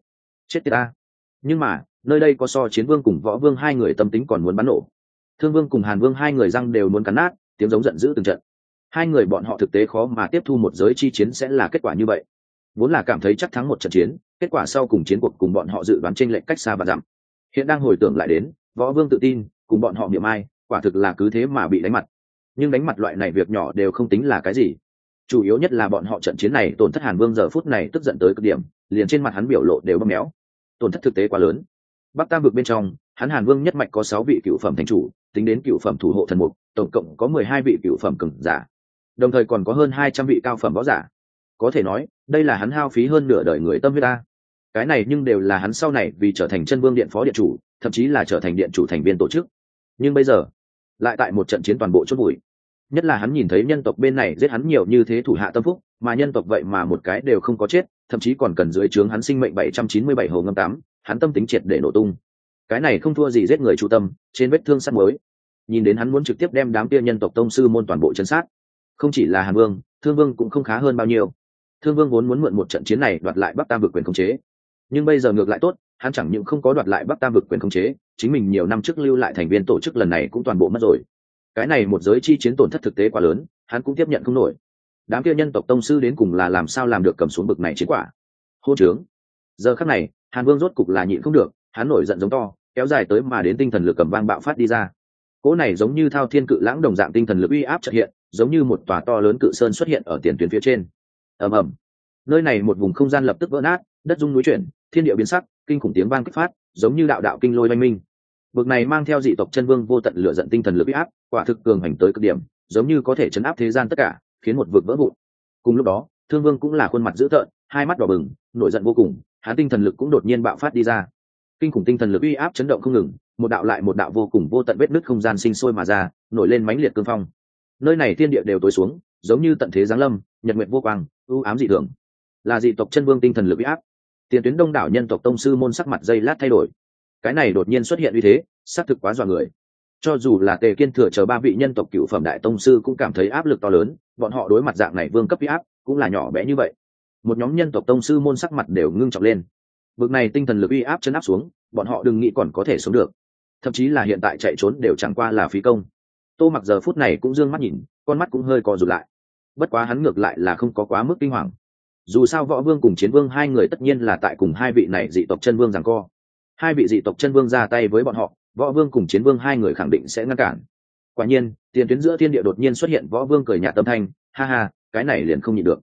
a. Nhưng mà nơi đây có so chiến vương cùng võ vương hai người tâm tính còn muốn bắn nổ. Thương vương cùng hàn vương hai người răng đều muốn cắn nát, tiếng giống giận dữ từng trận. Hai người bọn họ thực tế khó mà tiếp thu một giới chi chiến sẽ là kết quả như vậy. Vốn là cảm thấy chắc thắng một trận chiến, kết quả sau cùng chiến cuộc cùng bọn họ dự đoán chênh lệch cách xa và dặm. Hiện đang hồi tưởng lại đến, võ vương tự tin cùng bọn họ niệm ai, quả thực là cứ thế mà bị đánh mặt. Nhưng đánh mặt loại này việc nhỏ đều không tính là cái gì, chủ yếu nhất là bọn họ trận chiến này tổn thất. Hàn vương giờ phút này tức giận tới cực điểm, liền trên mặt hắn biểu lộ đều bóp méo. Tổn thất thực tế quá lớn. Bắc Tam vực bên trong, hắn Hàn vương nhất mạch có 6 vị cựu phẩm thành chủ, tính đến cựu phẩm thủ hộ thần mục, tổng cộng có 12 vị cựu phẩm cường giả, đồng thời còn có hơn 200 vị cao phẩm võ giả. Có thể nói đây là hắn hao phí hơn nửa đời người tâm huyết ta. Cái này nhưng đều là hắn sau này vì trở thành chân vương điện phó điện chủ, thậm chí là trở thành điện chủ thành viên tổ chức. Nhưng bây giờ lại tại một trận chiến toàn bộ chốt bụi. Nhất là hắn nhìn thấy nhân tộc bên này giết hắn nhiều như thế thủ hạ tâm phúc, mà nhân tộc vậy mà một cái đều không có chết, thậm chí còn cần dưới trướng hắn sinh mệnh 797 hồ ngâm tám, hắn tâm tính triệt để nổ tung. Cái này không thua gì giết người chu tâm, trên vết thương sắt mới. Nhìn đến hắn muốn trực tiếp đem đám kia nhân tộc tông sư môn toàn bộ chân sát. Không chỉ là Hàn Vương, Thương Vương cũng không khá hơn bao nhiêu. Thương Vương vốn muốn mượn một trận chiến này đoạt lại Bắc Tam vực quyền khống chế, nhưng bây giờ ngược lại tốt, hắn chẳng những không có đoạt lại Bắc Tam vực quyền khống chế, chính mình nhiều năm trước lưu lại thành viên tổ chức lần này cũng toàn bộ mất rồi. Cái này một giới chi chiến tổn thất thực tế quá lớn, hắn cũng tiếp nhận không nổi. Đám kia nhân tộc tông sư đến cùng là làm sao làm được cầm xuống bực này chiến quả? Hô trướng! Giờ khắc này, Hàn Vương rốt cục là nhịn không được, hắn nổi giận giống to, kéo dài tới mà đến tinh thần lực cầm vang bạo phát đi ra. Cỗ này giống như thao thiên cự lãng đồng dạng tinh thần lực uy áp chợt hiện, giống như một tòa to lớn cự sơn xuất hiện ở tiền tuyến phía trên. Ầm ầm! Nơi này một vùng không gian lập tức vỡ nát, đất rung núi chuyển, thiên địa biến sắc, kinh khủng tiếng vang kích phát, giống như đạo đạo kinh lôi oanh minh. Bực này mang theo dị tộc chân vương vô tận lửa giận tinh thần lực uy áp, quả thực cường hành tới cực điểm, giống như có thể chấn áp thế gian tất cả, khiến một vực vỡ vụn. Cùng lúc đó, Thương Vương cũng là khuôn mặt dữ tợn, hai mắt đỏ bừng, nổi giận vô cùng, hắn tinh thần lực cũng đột nhiên bạo phát đi ra. Kinh khủng tinh thần lực uy áp chấn động không ngừng, một đạo lại một đạo vô cùng vô tận vết nứt không gian sinh sôi mà ra, nổi lên mãnh liệt cương phong. Nơi này thiên địa đều tối xuống, giống như tận thế giáng lâm, nhật nguyệt vô quang, u ám dị thường. Là dị tộc chân vương tinh thần lực uy áp. Tiền tuyến đông đảo nhân tộc tông sư môn sắc mặt giây lát thay đổi. Cái này đột nhiên xuất hiện uy thế, xác thực quá dọa người. Cho dù là Tề Kiên Thừa chờ 3 vị nhân tộc cựu phẩm đại tông sư cũng cảm thấy áp lực to lớn, bọn họ đối mặt dạng này vương cấp uy áp cũng là nhỏ bé như vậy. Một nhóm nhân tộc tông sư môn sắc mặt đều ngưng trọng lên. Bực này tinh thần lực uy áp chấn áp xuống, bọn họ đừng nghĩ còn có thể sống được. Thậm chí là hiện tại chạy trốn đều chẳng qua là phí công. Tô Mặc giờ phút này cũng dương mắt nhìn, con mắt cũng hơi co rụt lại. Bất quá hắn ngược lại là không có quá mức kinh hoàng. Dù sao Võ Vương cùng Chiến Vương hai người tất nhiên là tại cùng hai vị này dị tộc chân vương giằng co. Hai vị dị tộc chân vương ra tay với bọn họ, Võ Vương cùng Chiến Vương hai người khẳng định sẽ ngăn cản. Quả nhiên, tiền tuyến giữa thiên địa đột nhiên xuất hiện Võ Vương cười nhạt tâm thanh, ha ha, cái này liền không nhịn được.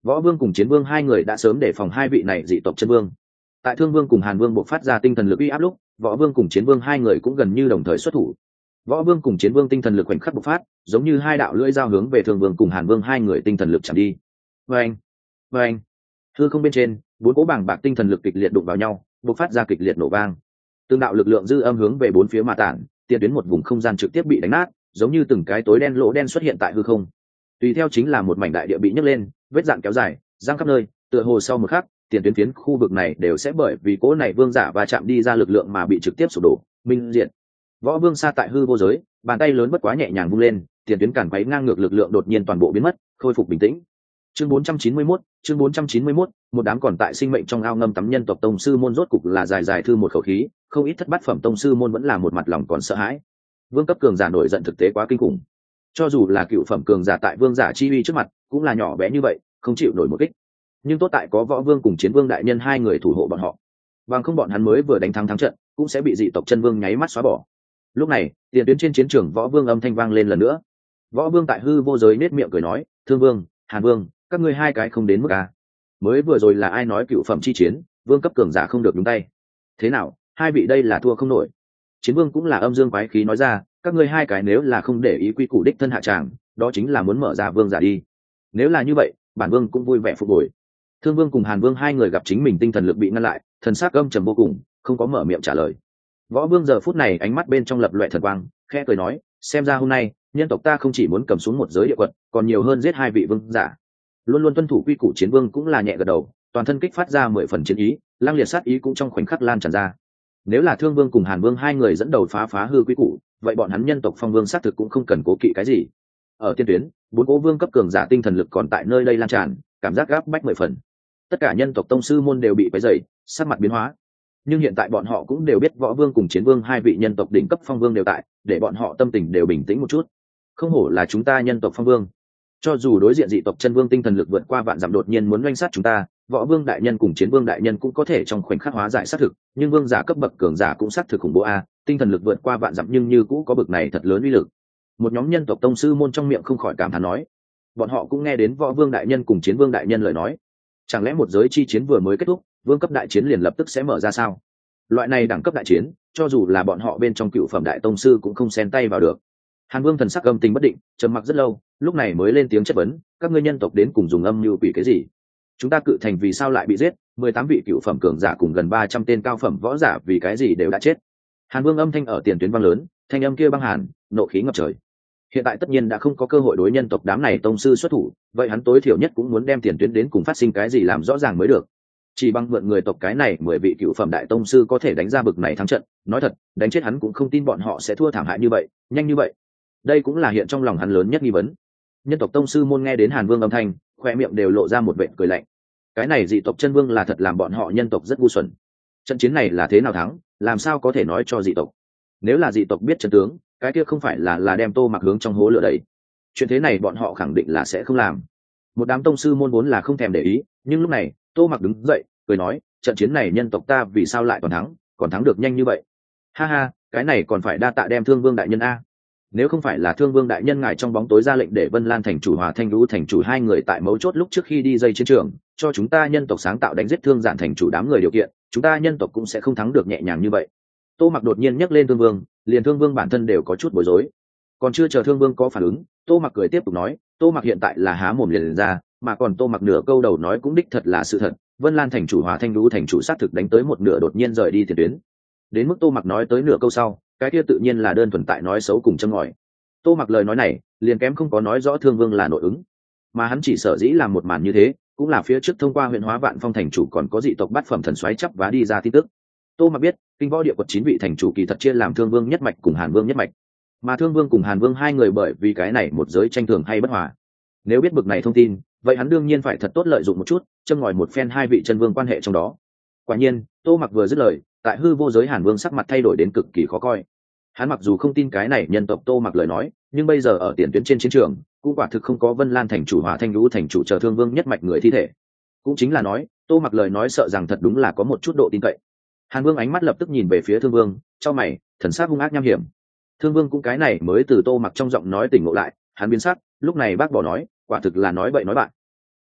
Võ vương cùng chiến vương hai người đã sớm đề phòng hai vị này dị tộc chân vương. Tại thương vương cùng hàn vương buộc phát ra tinh thần lực uy áp lúc, võ vương cùng chiến vương hai người cũng gần như đồng thời xuất thủ. Võ vương cùng chiến vương tinh thần lực khoảnh khắc bộc phát, giống như hai đạo lưỡi dao hướng về thương vương cùng hàn vương hai người tinh thần lực chạm đi. Vâng, vâng. Hư không bên trên, bốn cỗ bảng bạc tinh thần lực kịch liệt đụng vào nhau, bộc phát ra kịch liệt nổ vang. Từng đạo lực lượng dư âm hướng về bốn phía mà tản, tiền tuyến một vùng không gian trực tiếp bị đánh nát, giống như từng cái tối đen lỗ đen xuất hiện tại hư không. Tùy theo chính là một mảnh đại địa bị nhấc lên, vết dạn kéo dài, giăng khắp nơi, tựa hồ sau một khắc, tiền tuyến phiến khu vực này đều sẽ bởi vì cỗ này vương giả và chạm đi ra lực lượng mà bị trực tiếp sụp đổ, minh diện. Võ vương xa tại hư vô giới, bàn tay lớn bất quá nhẹ nhàng vung lên, tiền tuyến cản quấy ngang ngược lực lượng đột nhiên toàn bộ biến mất, khôi phục bình tĩnh. Chương 491, chương 491, một đám còn tại sinh mệnh trong ao ngâm tắm nhân tộc tông sư môn rốt cục là dài thư một khẩu khí, không ít thất bát phẩm tông sư môn vẫn là một mặt lòng còn sợ hãi. Vương cấp cường giả nổi giận thực tế quá kinh khủng. Cho dù là cựu phẩm cường giả tại vương giả chi uy trước mặt, cũng là nhỏ bé như vậy, không chịu nổi một kích. Nhưng tốt tại có võ vương cùng chiến vương đại nhân hai người thủ hộ bọn họ. Bằng không bọn hắn mới vừa đánh thắng trận, cũng sẽ bị dị tộc chân vương nháy mắt xóa bỏ. Lúc này, tiền tuyến trên chiến trường võ vương âm thanh vang lên lần nữa. Võ vương tại hư vô giới nết miệng cười nói, thương vương, hàn vương, các ngươi hai cái không đến mức à. Mới vừa rồi là ai nói cựu phẩm chi chiến, vương cấp cường giả không được nhúng tay. Thế nào, hai vị đây là thua không nổi. Chiến vương cũng là âm dương quái khí nói ra, các ngươi hai cái nếu là không để ý quy củ đích thân hạ tràng, đó chính là muốn mở ra vương giả đi. Nếu là như vậy, bản vương cũng vui vẻ phục hồi. Thương vương cùng hàn vương hai người gặp chính mình tinh thần lực bị ngăn lại, thần sắc âm trầm vô cùng, không có mở miệng trả lời. Võ vương giờ phút này ánh mắt bên trong lập loè thần quang, khẽ cười nói, xem ra hôm nay nhân tộc ta không chỉ muốn cầm xuống một giới địa quật, còn nhiều hơn giết hai vị vương giả. Luôn luôn tuân thủ quy củ chiến vương cũng là nhẹ gật đầu, toàn thân kích phát ra 10 phần chiến ý, lang liệt sát ý cũng trong khoảnh khắc lan tràn ra. Nếu là thương vương cùng hàn vương hai người dẫn đầu phá hư quy củ, vậy bọn hắn nhân tộc phong vương xác thực cũng không cần cố kỵ cái gì. Ở tiên tuyến, bốn cố vương cấp cường giả tinh thần lực còn tại nơi đây lan tràn, cảm giác gáp bách 10 phần. Tất cả nhân tộc tông sư môn đều bị quấy rầy, sắc mặt biến hóa. Nhưng hiện tại bọn họ cũng đều biết võ vương cùng chiến vương hai vị nhân tộc đỉnh cấp phong vương đều tại, để bọn họ tâm tình đều bình tĩnh một chút. Không hổ là chúng ta nhân tộc phong vương. Cho dù đối diện dị tộc chân vương tinh thần lực vượt qua vạn dặm đột nhiên muốn doanh sát chúng ta, võ vương đại nhân cùng chiến vương đại nhân cũng có thể trong khoảnh khắc hóa giải sát thực, nhưng vương giả cấp bậc cường giả cũng sát thực khủng bố a, tinh thần lực vượt qua vạn dặm nhưng như cũ có bậc này thật lớn uy lực. Một nhóm nhân tộc tông sư môn trong miệng không khỏi cảm thán nói, bọn họ cũng nghe đến võ vương đại nhân cùng chiến vương đại nhân lời nói. Chẳng lẽ một giới chi chiến vừa mới kết thúc, vương cấp đại chiến liền lập tức sẽ mở ra sao? Loại này đẳng cấp đại chiến, cho dù là bọn họ bên trong cựu phẩm đại tông sư cũng không xen tay vào được. Hàn Vương thần sắc âm tình bất định, trầm mặc rất lâu, lúc này mới lên tiếng chất vấn, các ngươi nhân tộc đến cùng dùng âm mưu quỷ cái gì? Chúng ta cự thành vì sao lại bị giết? 18 vị cựu phẩm cường giả cùng gần 300 tên cao phẩm võ giả vì cái gì đều đã chết. Hàn Vương âm thanh ở tiền tuyến vang lớn, thanh âm kia băng hàn, nộ khí ngập trời. Hiện tại tất nhiên đã không có cơ hội đối nhân tộc đám này tông sư xuất thủ, vậy hắn tối thiểu nhất cũng muốn đem tiền tuyến đến cùng phát sinh cái gì làm rõ ràng mới được. Chỉ bằng mượn người tộc cái này 10 vị cựu phẩm đại tông sư có thể đánh ra bực này thắng trận, nói thật, đánh chết hắn cũng không tin bọn họ sẽ thua thảm hại như vậy, nhanh như vậy. Đây cũng là hiện trong lòng hắn lớn nhất nghi vấn. Nhân tộc tông sư môn nghe đến Hàn Vương âm thanh, khoe miệng đều lộ ra một vệt cười lạnh. Cái này dị tộc chân vương là thật làm bọn họ nhân tộc rất ngu xuẩn. Trận chiến này là thế nào thắng, làm sao có thể nói cho dị tộc? Nếu là dị tộc biết trận tướng, cái kia không phải là đem Tô Mặc hướng trong hố lửa đấy. Chuyện thế này bọn họ khẳng định là sẽ không làm. Một đám tông sư môn vốn là không thèm để ý, nhưng lúc này Tô Mặc đứng dậy cười nói, trận chiến này nhân tộc ta vì sao lại toàn thắng, còn thắng được nhanh như vậy? Ha ha, cái này còn phải đa tạ đem Thương Vương đại nhân a. Nếu không phải là Thương Vương đại nhân ngài trong bóng tối ra lệnh để Vân Lan thành chủ Hòa Thanh Lũ thành chủ hai người tại mấu chốt lúc trước khi đi dây chiến trường, cho chúng ta nhân tộc sáng tạo đánh giết Thương Giản thành chủ đám người điều kiện, chúng ta nhân tộc cũng sẽ không thắng được nhẹ nhàng như vậy. Tô Mặc đột nhiên nhắc lên Thương Vương, liền Thương Vương bản thân đều có chút bối rối. Còn chưa chờ Thương Vương có phản ứng, Tô Mặc cười tiếp tục nói, Tô Mặc hiện tại là há mồm liền ra, mà còn Tô Mặc nửa câu đầu nói cũng đích thật là sự thật. Vân Lan thành chủ Hòa Thanh Lũ thành chủ xác thực đánh tới một nửa đột nhiên rời đi tiền tuyến. Đến mức Tô Mặc nói tới nửa câu sau, cái kia tự nhiên là đơn thuần tại nói xấu cùng châm ngòi. Tô Mặc lời nói này liền kém không có nói rõ Thương Vương là nội ứng, mà hắn chỉ sở dĩ làm một màn như thế cũng là phía trước thông qua huyện hóa Vạn Phong thành chủ còn có dị tộc bát phẩm thần soái chấp vá đi ra tin tức. Tô Mặc biết kinh võ địa quật 9 vị thành chủ kỳ thật chia làm Thương Vương nhất mạch cùng Hàn Vương nhất mạch, mà Thương Vương cùng Hàn Vương hai người bởi vì cái này một giới tranh thường hay bất hòa. Nếu biết bực này thông tin, vậy hắn đương nhiên phải thật tốt lợi dụng một chút, châm ngòi một phen hai vị chân vương quan hệ trong đó. Quả nhiên, Tô Mặc vừa dứt lời, tại hư vô giới Hàn Vương sắc mặt thay đổi đến cực kỳ khó coi. Hắn mặc dù không tin cái này nhân tộc Tô Mặc lời nói, nhưng bây giờ ở tiền tuyến trên chiến trường, cũng quả thực không có Vân Lan thành chủ Hòa Thanh Lũ thành chủ chờ Thương Vương nhất mạch người thi thể. Cũng chính là nói, Tô Mặc lời nói sợ rằng thật đúng là có một chút độ tin cậy. Hàn Vương ánh mắt lập tức nhìn về phía Thương Vương, chau mày, thần sắc hung ác nham hiểm. Thương Vương cũng cái này mới từ Tô Mặc trong giọng nói tỉnh ngộ lại, hắn biến sắc, lúc này bác bỏ nói, quả thực là nói bậy nói bạn.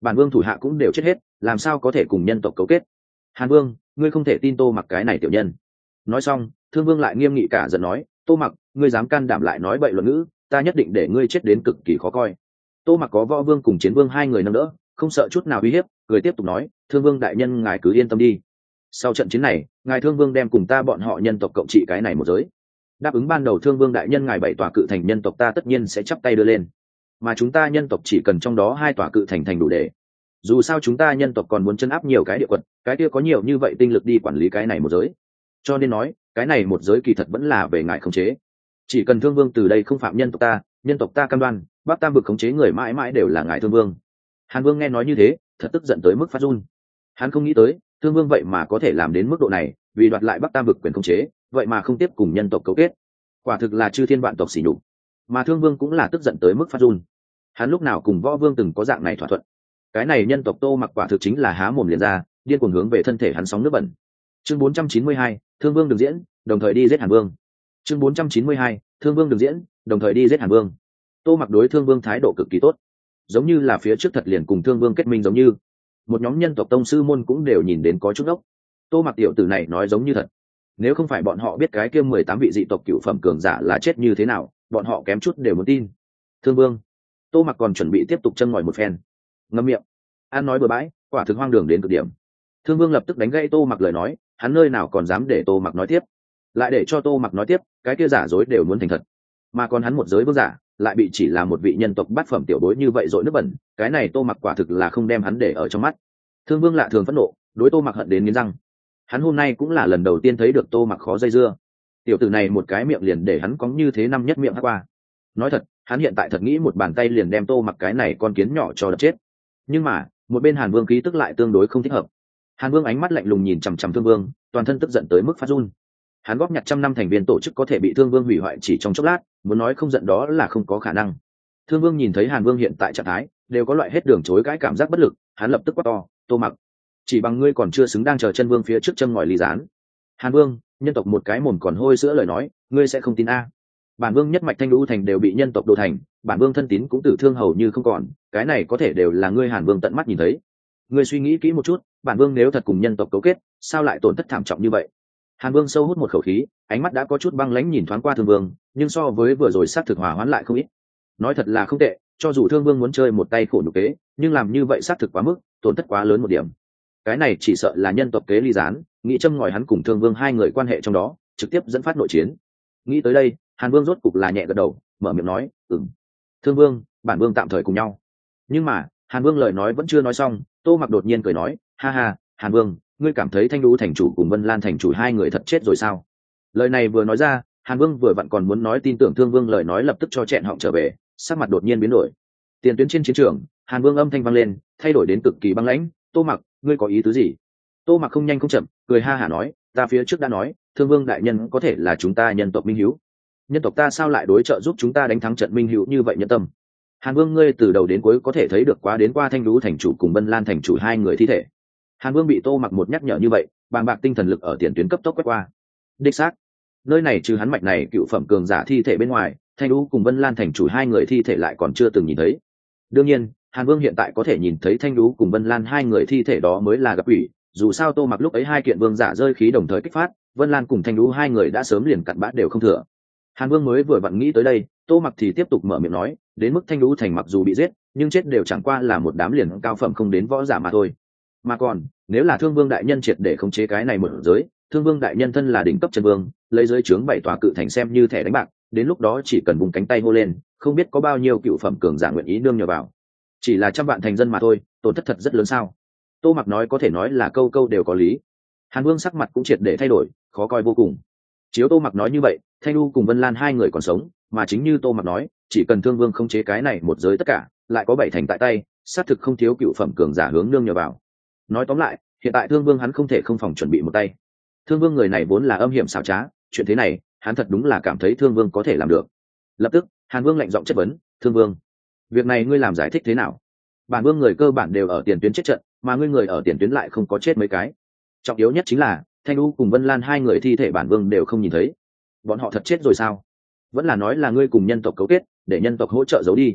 bản vương thủ hạ cũng đều chết hết, làm sao có thể cùng nhân tộc cấu kết? Hàn Vương, ngươi không thể tin Tô Mặc cái này tiểu nhân. Nói xong, Thương Vương lại nghiêm nghị cả giận nói, Tô Mặc, ngươi dám can đảm lại nói bậy luận ngữ, ta nhất định để ngươi chết đến cực kỳ khó coi. Tô Mặc có Võ Vương cùng Chiến Vương hai người nâng đỡ, không sợ chút nào uy hiếp, cười tiếp tục nói, Thương Vương đại nhân ngài cứ yên tâm đi. Sau trận chiến này, ngài Thương Vương đem cùng ta bọn họ nhân tộc cộng trị cái này một giới. Đáp ứng ban đầu Thương Vương đại nhân ngài 7 tòa cự thành nhân tộc ta tất nhiên sẽ chắp tay đưa lên, mà chúng ta nhân tộc chỉ cần trong đó 2 tòa cự thành thành đủ để. Dù sao chúng ta nhân tộc còn muốn chân áp nhiều cái địa quật, cái kia có nhiều như vậy tinh lực đi quản lý cái này một giới, cho nên nói cái này một giới kỳ thật vẫn là về ngài khống chế. Chỉ cần Thương Vương từ đây không phạm nhân tộc ta cam đoan Bắc Tam vực khống chế người mãi mãi đều là ngài Thương Vương. Hàn Vương nghe nói như thế thật tức giận tới mức phát run. Hắn không nghĩ tới Thương Vương vậy mà có thể làm đến mức độ này, vì đoạt lại Bắc Tam vực quyền khống chế vậy mà không tiếp cùng nhân tộc cấu kết, quả thực là chư thiên vạn tộc sỉ nhục. Mà Thương Vương cũng là tức giận tới mức phát run. Hắn lúc nào cùng Võ Vương từng có dạng này thỏa thuận? Cái này nhân tộc Tô Mặc quả thực chính là há mồm liền ra, điên cuồng hướng về thân thể hắn sóng nước bẩn. Chương 492, Thương Vương đừng diễn, đồng thời đi giết Hàn Vương. Chương 492, Thương Vương đừng diễn, đồng thời đi giết Hàn Vương. Tô Mặc đối Thương Vương thái độ cực kỳ tốt, giống như là phía trước thật liền cùng Thương Vương kết minh giống như. Một nhóm nhân tộc tông sư môn cũng đều nhìn đến có chút ốc. Tô Mặc tiểu tử này nói giống như thật. Nếu không phải bọn họ biết cái kia 18 vị dị tộc cựu phẩm cường giả là chết như thế nào, bọn họ kém chút đều muốn tin. Thương Vương. Tô Mặc còn chuẩn bị tiếp tục châm ngòi một phen. Ngậm miệng. An nói bừa bãi, quả thực hoang đường đến cực điểm. Thương Vương lập tức đánh gãy Tô Mặc lời nói, hắn nơi nào còn dám để Tô Mặc nói tiếp. Lại để cho Tô Mặc nói tiếp, cái kia giả dối đều muốn thành thật. Mà còn hắn một giới vương giả, lại bị chỉ là một vị nhân tộc bát phẩm tiểu bối như vậy dội nước bẩn, cái này Tô Mặc quả thực là không đem hắn để ở trong mắt. Thương Vương lạ thường phẫn nộ, đối Tô Mặc hận đến nghiến răng. Hắn hôm nay cũng là lần đầu tiên thấy được Tô Mặc khó dây dưa. Tiểu tử này một cái miệng liền để hắn có như thế năm nhất miệng hắc qua. Nói thật, hắn hiện tại thật nghĩ một bàn tay liền đem Tô Mặc cái này con kiến nhỏ cho đập chết. Nhưng mà, một bên Hàn Vương khí tức lại tương đối không thích hợp. Hàn Vương ánh mắt lạnh lùng nhìn chằm chằm Thương Vương, toàn thân tức giận tới mức phát run. Hắn góp nhặt trăm năm thành viên tổ chức có thể bị Thương Vương hủy hoại chỉ trong chốc lát, muốn nói không giận đó là không có khả năng. Thương Vương nhìn thấy Hàn Vương hiện tại trạng thái, đều có loại hết đường chối cãi cảm giác bất lực, hắn lập tức quát to, Tô Mặc, chỉ bằng ngươi còn chưa xứng đang chờ chân vương phía trước châm ngòi ly gián. Hàn Vương, nhân tộc một cái mồm còn hôi sữa lời nói, ngươi sẽ không tin a? Bản vương nhất mạch Thanh Lũ thành đều bị nhân tộc đồ thành, bản vương thân tín cũng tử thương hầu như không còn, cái này có thể đều là ngươi Hàn Vương tận mắt nhìn thấy. Ngươi suy nghĩ kỹ một chút, bản vương nếu thật cùng nhân tộc cấu kết, sao lại tổn thất thảm trọng như vậy? Hàn Vương sâu hút một khẩu khí, ánh mắt đã có chút băng lãnh nhìn thoáng qua Thương Vương, nhưng so với vừa rồi sát thực hòa hoãn lại không ít. Nói thật là không tệ, cho dù Thương Vương muốn chơi một tay khổ nhục kế, nhưng làm như vậy sát thực quá mức, tổn thất quá lớn một điểm. Cái này chỉ sợ là nhân tộc kế ly gián, nghĩ châm ngòi hắn cùng Thương Vương hai người quan hệ trong đó, trực tiếp dẫn phát nội chiến. Nghĩ tới đây, Hàn Vương rốt cục là nhẹ gật đầu, mở miệng nói, "Ừm. Thương Vương, bản vương tạm thời cùng nhau." Nhưng mà, Hàn Vương lời nói vẫn chưa nói xong, Tô Mặc đột nhiên cười nói, "Ha ha, Hàn Vương, ngươi cảm thấy Thanh Lũ thành chủ cùng Vân Lan thành chủ hai người thật chết rồi sao?" Lời này vừa nói ra, Hàn Vương vừa vặn còn muốn nói tin tưởng Thương Vương lời nói lập tức cho chẹn họng trở về, sắc mặt đột nhiên biến đổi. Tiền tuyến trên chiến trường, Hàn Vương âm thanh vang lên, thay đổi đến cực kỳ băng lãnh, "Tô Mặc, ngươi có ý tứ gì?" Tô Mặc không nhanh không chậm, cười ha hả nói, "Ta phía trước đã nói, Thương Vương đại nhân có thể là chúng ta nhân tộc minh hữu. Nhân tộc ta sao lại đối trợ giúp chúng ta đánh thắng trận minh hữu như vậy nhân tâm? Hàn Vương ngươi từ đầu đến cuối có thể thấy được đến qua Thanh Lũ thành chủ cùng Vân Lan thành chủ hai người thi thể." Hàn Vương bị Tô Mặc một nhắc nhở như vậy, bàng bạc tinh thần lực ở tiền tuyến cấp tốc quét qua. Đích xác, nơi này trừ hắn mạch này cựu phẩm cường giả thi thể bên ngoài, Thanh Lũ cùng Vân Lan thành chủ hai người thi thể lại còn chưa từng nhìn thấy. Đương nhiên, Hàn Vương hiện tại có thể nhìn thấy Thanh Lũ cùng Vân Lan hai người thi thể đó mới là gặp ủy, dù sao Tô Mặc lúc ấy hai kiện vương giả rơi khí đồng thời kích phát, Vân Lan cùng Thanh Lũ hai người đã sớm liền cặn bã đều không thừa. Hàn Vương mới vừa vặn nghĩ tới đây, Tô Mặc thì tiếp tục mở miệng nói, đến mức Thanh Lũ thành mặc dù bị giết, nhưng chết đều chẳng qua là một đám liền cao phẩm không đến võ giả mà thôi. Mà còn, nếu là Thương Vương đại nhân triệt để khống chế cái này một giới, Thương Vương đại nhân thân là đỉnh cấp chân vương, lấy giới trướng 7 tòa cự thành xem như thẻ đánh bạc, đến lúc đó chỉ cần vùng cánh tay hô lên, không biết có bao nhiêu cựu phẩm cường giả nguyện ý nương nhờ vào. Chỉ là trăm vạn thành dân mà thôi, tổn thất thật rất lớn sao? Tô Mặc nói có thể nói là câu câu đều có lý. Hàn Vương sắc mặt cũng triệt để thay đổi, khó coi vô cùng. Chiếu Tô Mặc nói như vậy, Thanh Lũ cùng Vân Lan hai người còn sống, mà chính như Tô Mặc nói, chỉ cần Thương Vương khống chế cái này một giới tất cả, lại có 7 thành tại tay, xác thực không thiếu cựu phẩm cường giả hướng nương nhờ vào. Nói tóm lại, hiện tại Thương Vương hắn không thể không phòng chuẩn bị một tay. Thương Vương người này vốn là âm hiểm xảo trá, chuyện thế này, hắn thật đúng là cảm thấy Thương Vương có thể làm được. Lập tức, Hàn Vương lạnh giọng chất vấn, "Thương Vương, việc này ngươi làm giải thích thế nào? Bản vương người cơ bản đều ở tiền tuyến chết trận, mà ngươi người ở tiền tuyến lại không có chết mấy cái. Trọng yếu nhất chính là, Thanh Lũ cùng Vân Lan hai người thi thể bản vương đều không nhìn thấy. Bọn họ thật chết rồi sao? Vẫn là nói là ngươi cùng nhân tộc cấu kết, để nhân tộc hỗ trợ giấu đi?"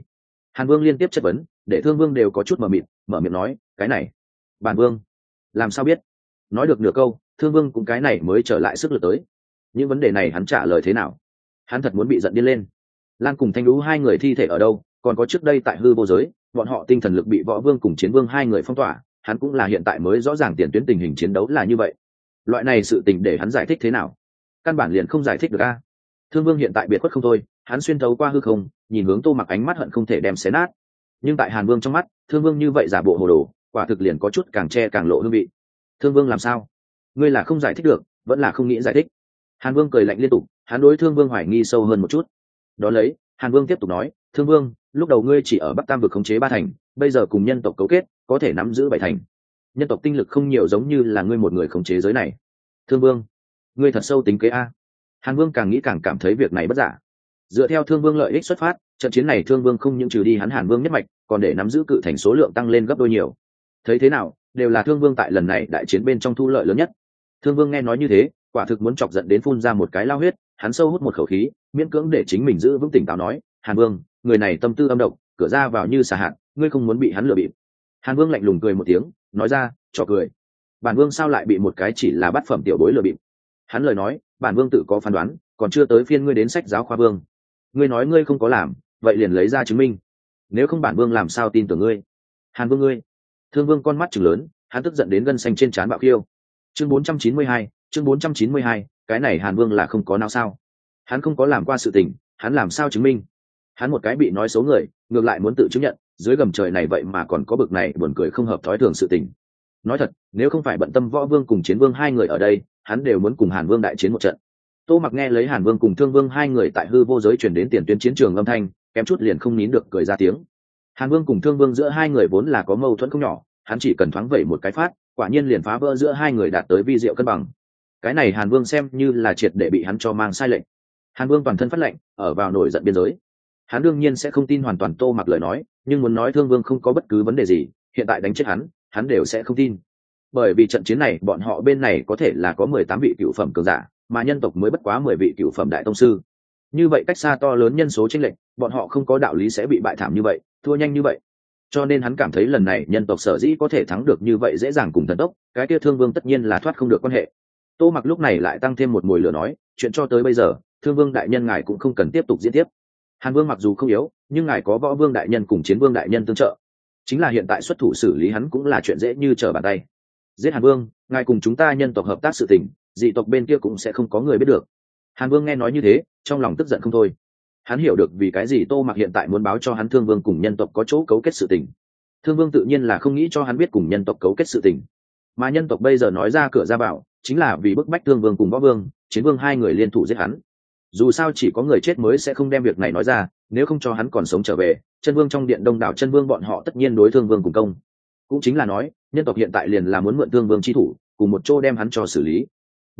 Hàn Vương liên tiếp chất vấn, để Thương Vương đều có chút mờ mịt, mở miệng nói, cái này, bản vương làm sao biết? Nói được nửa câu, Thương Vương cũng cái này mới trở lại sức lực tới. Những vấn đề này hắn trả lời thế nào? Hắn thật muốn bị giận điên lên. Lan cùng Thanh Đú hai người thi thể ở đâu? Còn có trước đây tại hư vô giới, bọn họ tinh thần lực bị Võ Vương cùng Chiến Vương hai người phong tỏa, hắn cũng là hiện tại mới rõ ràng tiền tuyến tình hình chiến đấu là như vậy. Loại này sự tình để hắn giải thích thế nào? Căn bản liền không giải thích được a. Thương Vương hiện tại biệt khuất không thôi, hắn xuyên thấu qua hư không, nhìn hướng Tô Mặc ánh mắt hận không thể đem xé nát. Nhưng tại Hàn Vương trong mắt, Thương Vương như vậy giả bộ hồ đồ, quả thực liền có chút càng che càng lộ hương vị. Thương Vương làm sao? Ngươi là không giải thích được, vẫn là không nghĩ giải thích? Hàn Vương cười lạnh liên tục, hắn đối Thương Vương hoài nghi sâu hơn một chút. Đó lấy, Hàn Vương tiếp tục nói, Thương Vương, lúc đầu ngươi chỉ ở Bắc Tam vực khống chế 3 thành, bây giờ cùng nhân tộc cấu kết, có thể nắm giữ 7 thành. Nhân tộc tinh lực không nhiều giống như là ngươi một người khống chế giới này. Thương Vương, ngươi thật sâu tính kế a. Hàn Vương càng nghĩ càng cảm thấy việc này bất giả. Dựa theo Thương Vương lợi ích xuất phát, trận chiến này Thương Vương không những trừ đi hắn Hàn Vương nhất mạch, còn để nắm giữ cự thành số lượng tăng lên gấp đôi nhiều. Thấy thế nào, đều là Thương Vương tại lần này đại chiến bên trong thu lợi lớn nhất. Thương Vương nghe nói như thế, quả thực muốn chọc giận đến phun ra một cái lao huyết, hắn sâu hút một khẩu khí, miễn cưỡng để chính mình giữ vững tỉnh táo nói, Hàn Vương, người này tâm tư âm độc, cửa ra vào như xà hạn, ngươi không muốn bị hắn lừa bịp. Hàn Vương lạnh lùng cười một tiếng, nói ra, trò cười. Bản Vương sao lại bị một cái chỉ là bát phẩm tiểu bối lừa bịp? Hắn lời nói, bản Vương tự có phán đoán, còn chưa tới phiên ngươi đến sách giáo khoa Vương. Ngươi nói ngươi không có làm, vậy liền lấy ra chứng minh. Nếu không bản Vương làm sao tin tưởng ngươi? Hàn Vương ngươi. Thương Vương con mắt trừng lớn, hắn tức giận đến gân xanh trên trán bạo khiêu. Chương 492, chương 492, cái này Hàn Vương là không có não sao? Hắn không có làm qua sự tình, hắn làm sao chứng minh? Hắn một cái bị nói xấu người, ngược lại muốn tự chứng nhận, dưới gầm trời này vậy mà còn có bực này buồn cười không hợp thói thường sự tình. Nói thật, nếu không phải bận tâm Võ Vương cùng Chiến Vương hai người ở đây, hắn đều muốn cùng Hàn Vương đại chiến một trận. Tô Mặc nghe lấy Hàn Vương cùng Thương Vương hai người tại hư vô giới truyền đến tiền tuyến chiến trường âm thanh, kém chút liền không nín được cười ra tiếng. Hàn Vương cùng Thương Vương giữa hai người vốn là có mâu thuẫn không nhỏ, hắn chỉ cần thoáng vẩy một cái phát, quả nhiên liền phá vỡ giữa hai người đạt tới vi diệu cân bằng. Cái này Hàn Vương xem như là triệt để bị hắn cho mang sai lệnh. Hàn Vương toàn thân phát lệnh, ở vào nổi giận biên giới. Hắn đương nhiên sẽ không tin hoàn toàn Tô Mặc lời nói, nhưng muốn nói Thương Vương không có bất cứ vấn đề gì, hiện tại đánh chết hắn đều sẽ không tin. Bởi vì trận chiến này bọn họ bên này có thể là có 18 vị cựu phẩm cường giả, mà nhân tộc mới bất quá 10 vị cựu phẩm đại tông sư. Như vậy cách xa to lớn nhân số chênh lệch, bọn họ không có đạo lý sẽ bị bại thảm như vậy, thua nhanh như vậy. Cho nên hắn cảm thấy lần này nhân tộc sở dĩ có thể thắng được như vậy dễ dàng cùng thần tốc, cái kia Thương Vương tất nhiên là thoát không được quan hệ. Tô Mặc lúc này lại tăng thêm một mùi lửa nói, chuyện cho tới bây giờ, Thương Vương đại nhân ngài cũng không cần tiếp tục diễn tiếp. Hàn Vương mặc dù không yếu, nhưng ngài có Võ Vương đại nhân cùng Chiến Vương đại nhân tương trợ, chính là hiện tại xuất thủ xử lý hắn cũng là chuyện dễ như trở bàn tay. Giết Hàn Vương, ngài cùng chúng ta nhân tộc hợp tác sự tình, dị tộc bên kia cũng sẽ không có người biết được. Hàn Vương nghe nói như thế, trong lòng tức giận không thôi. Hắn hiểu được vì cái gì Tô Mặc hiện tại muốn báo cho hắn Thương Vương cùng nhân tộc có chỗ cấu kết sự tình. Thương Vương tự nhiên là không nghĩ cho hắn biết cùng nhân tộc cấu kết sự tình, mà nhân tộc bây giờ nói ra cửa ra bảo, chính là vì bức bách Thương Vương cùng Võ Vương, Chiến Vương hai người liên thủ giết hắn. Dù sao chỉ có người chết mới sẽ không đem việc này nói ra, nếu không cho hắn còn sống trở về, Chân Vương trong điện đông đảo Chân Vương bọn họ tất nhiên đối Thương Vương cùng công. Cũng chính là nói, nhân tộc hiện tại liền là muốn mượn Thương Vương chi thủ, cùng một chỗ đem hắn cho xử lý.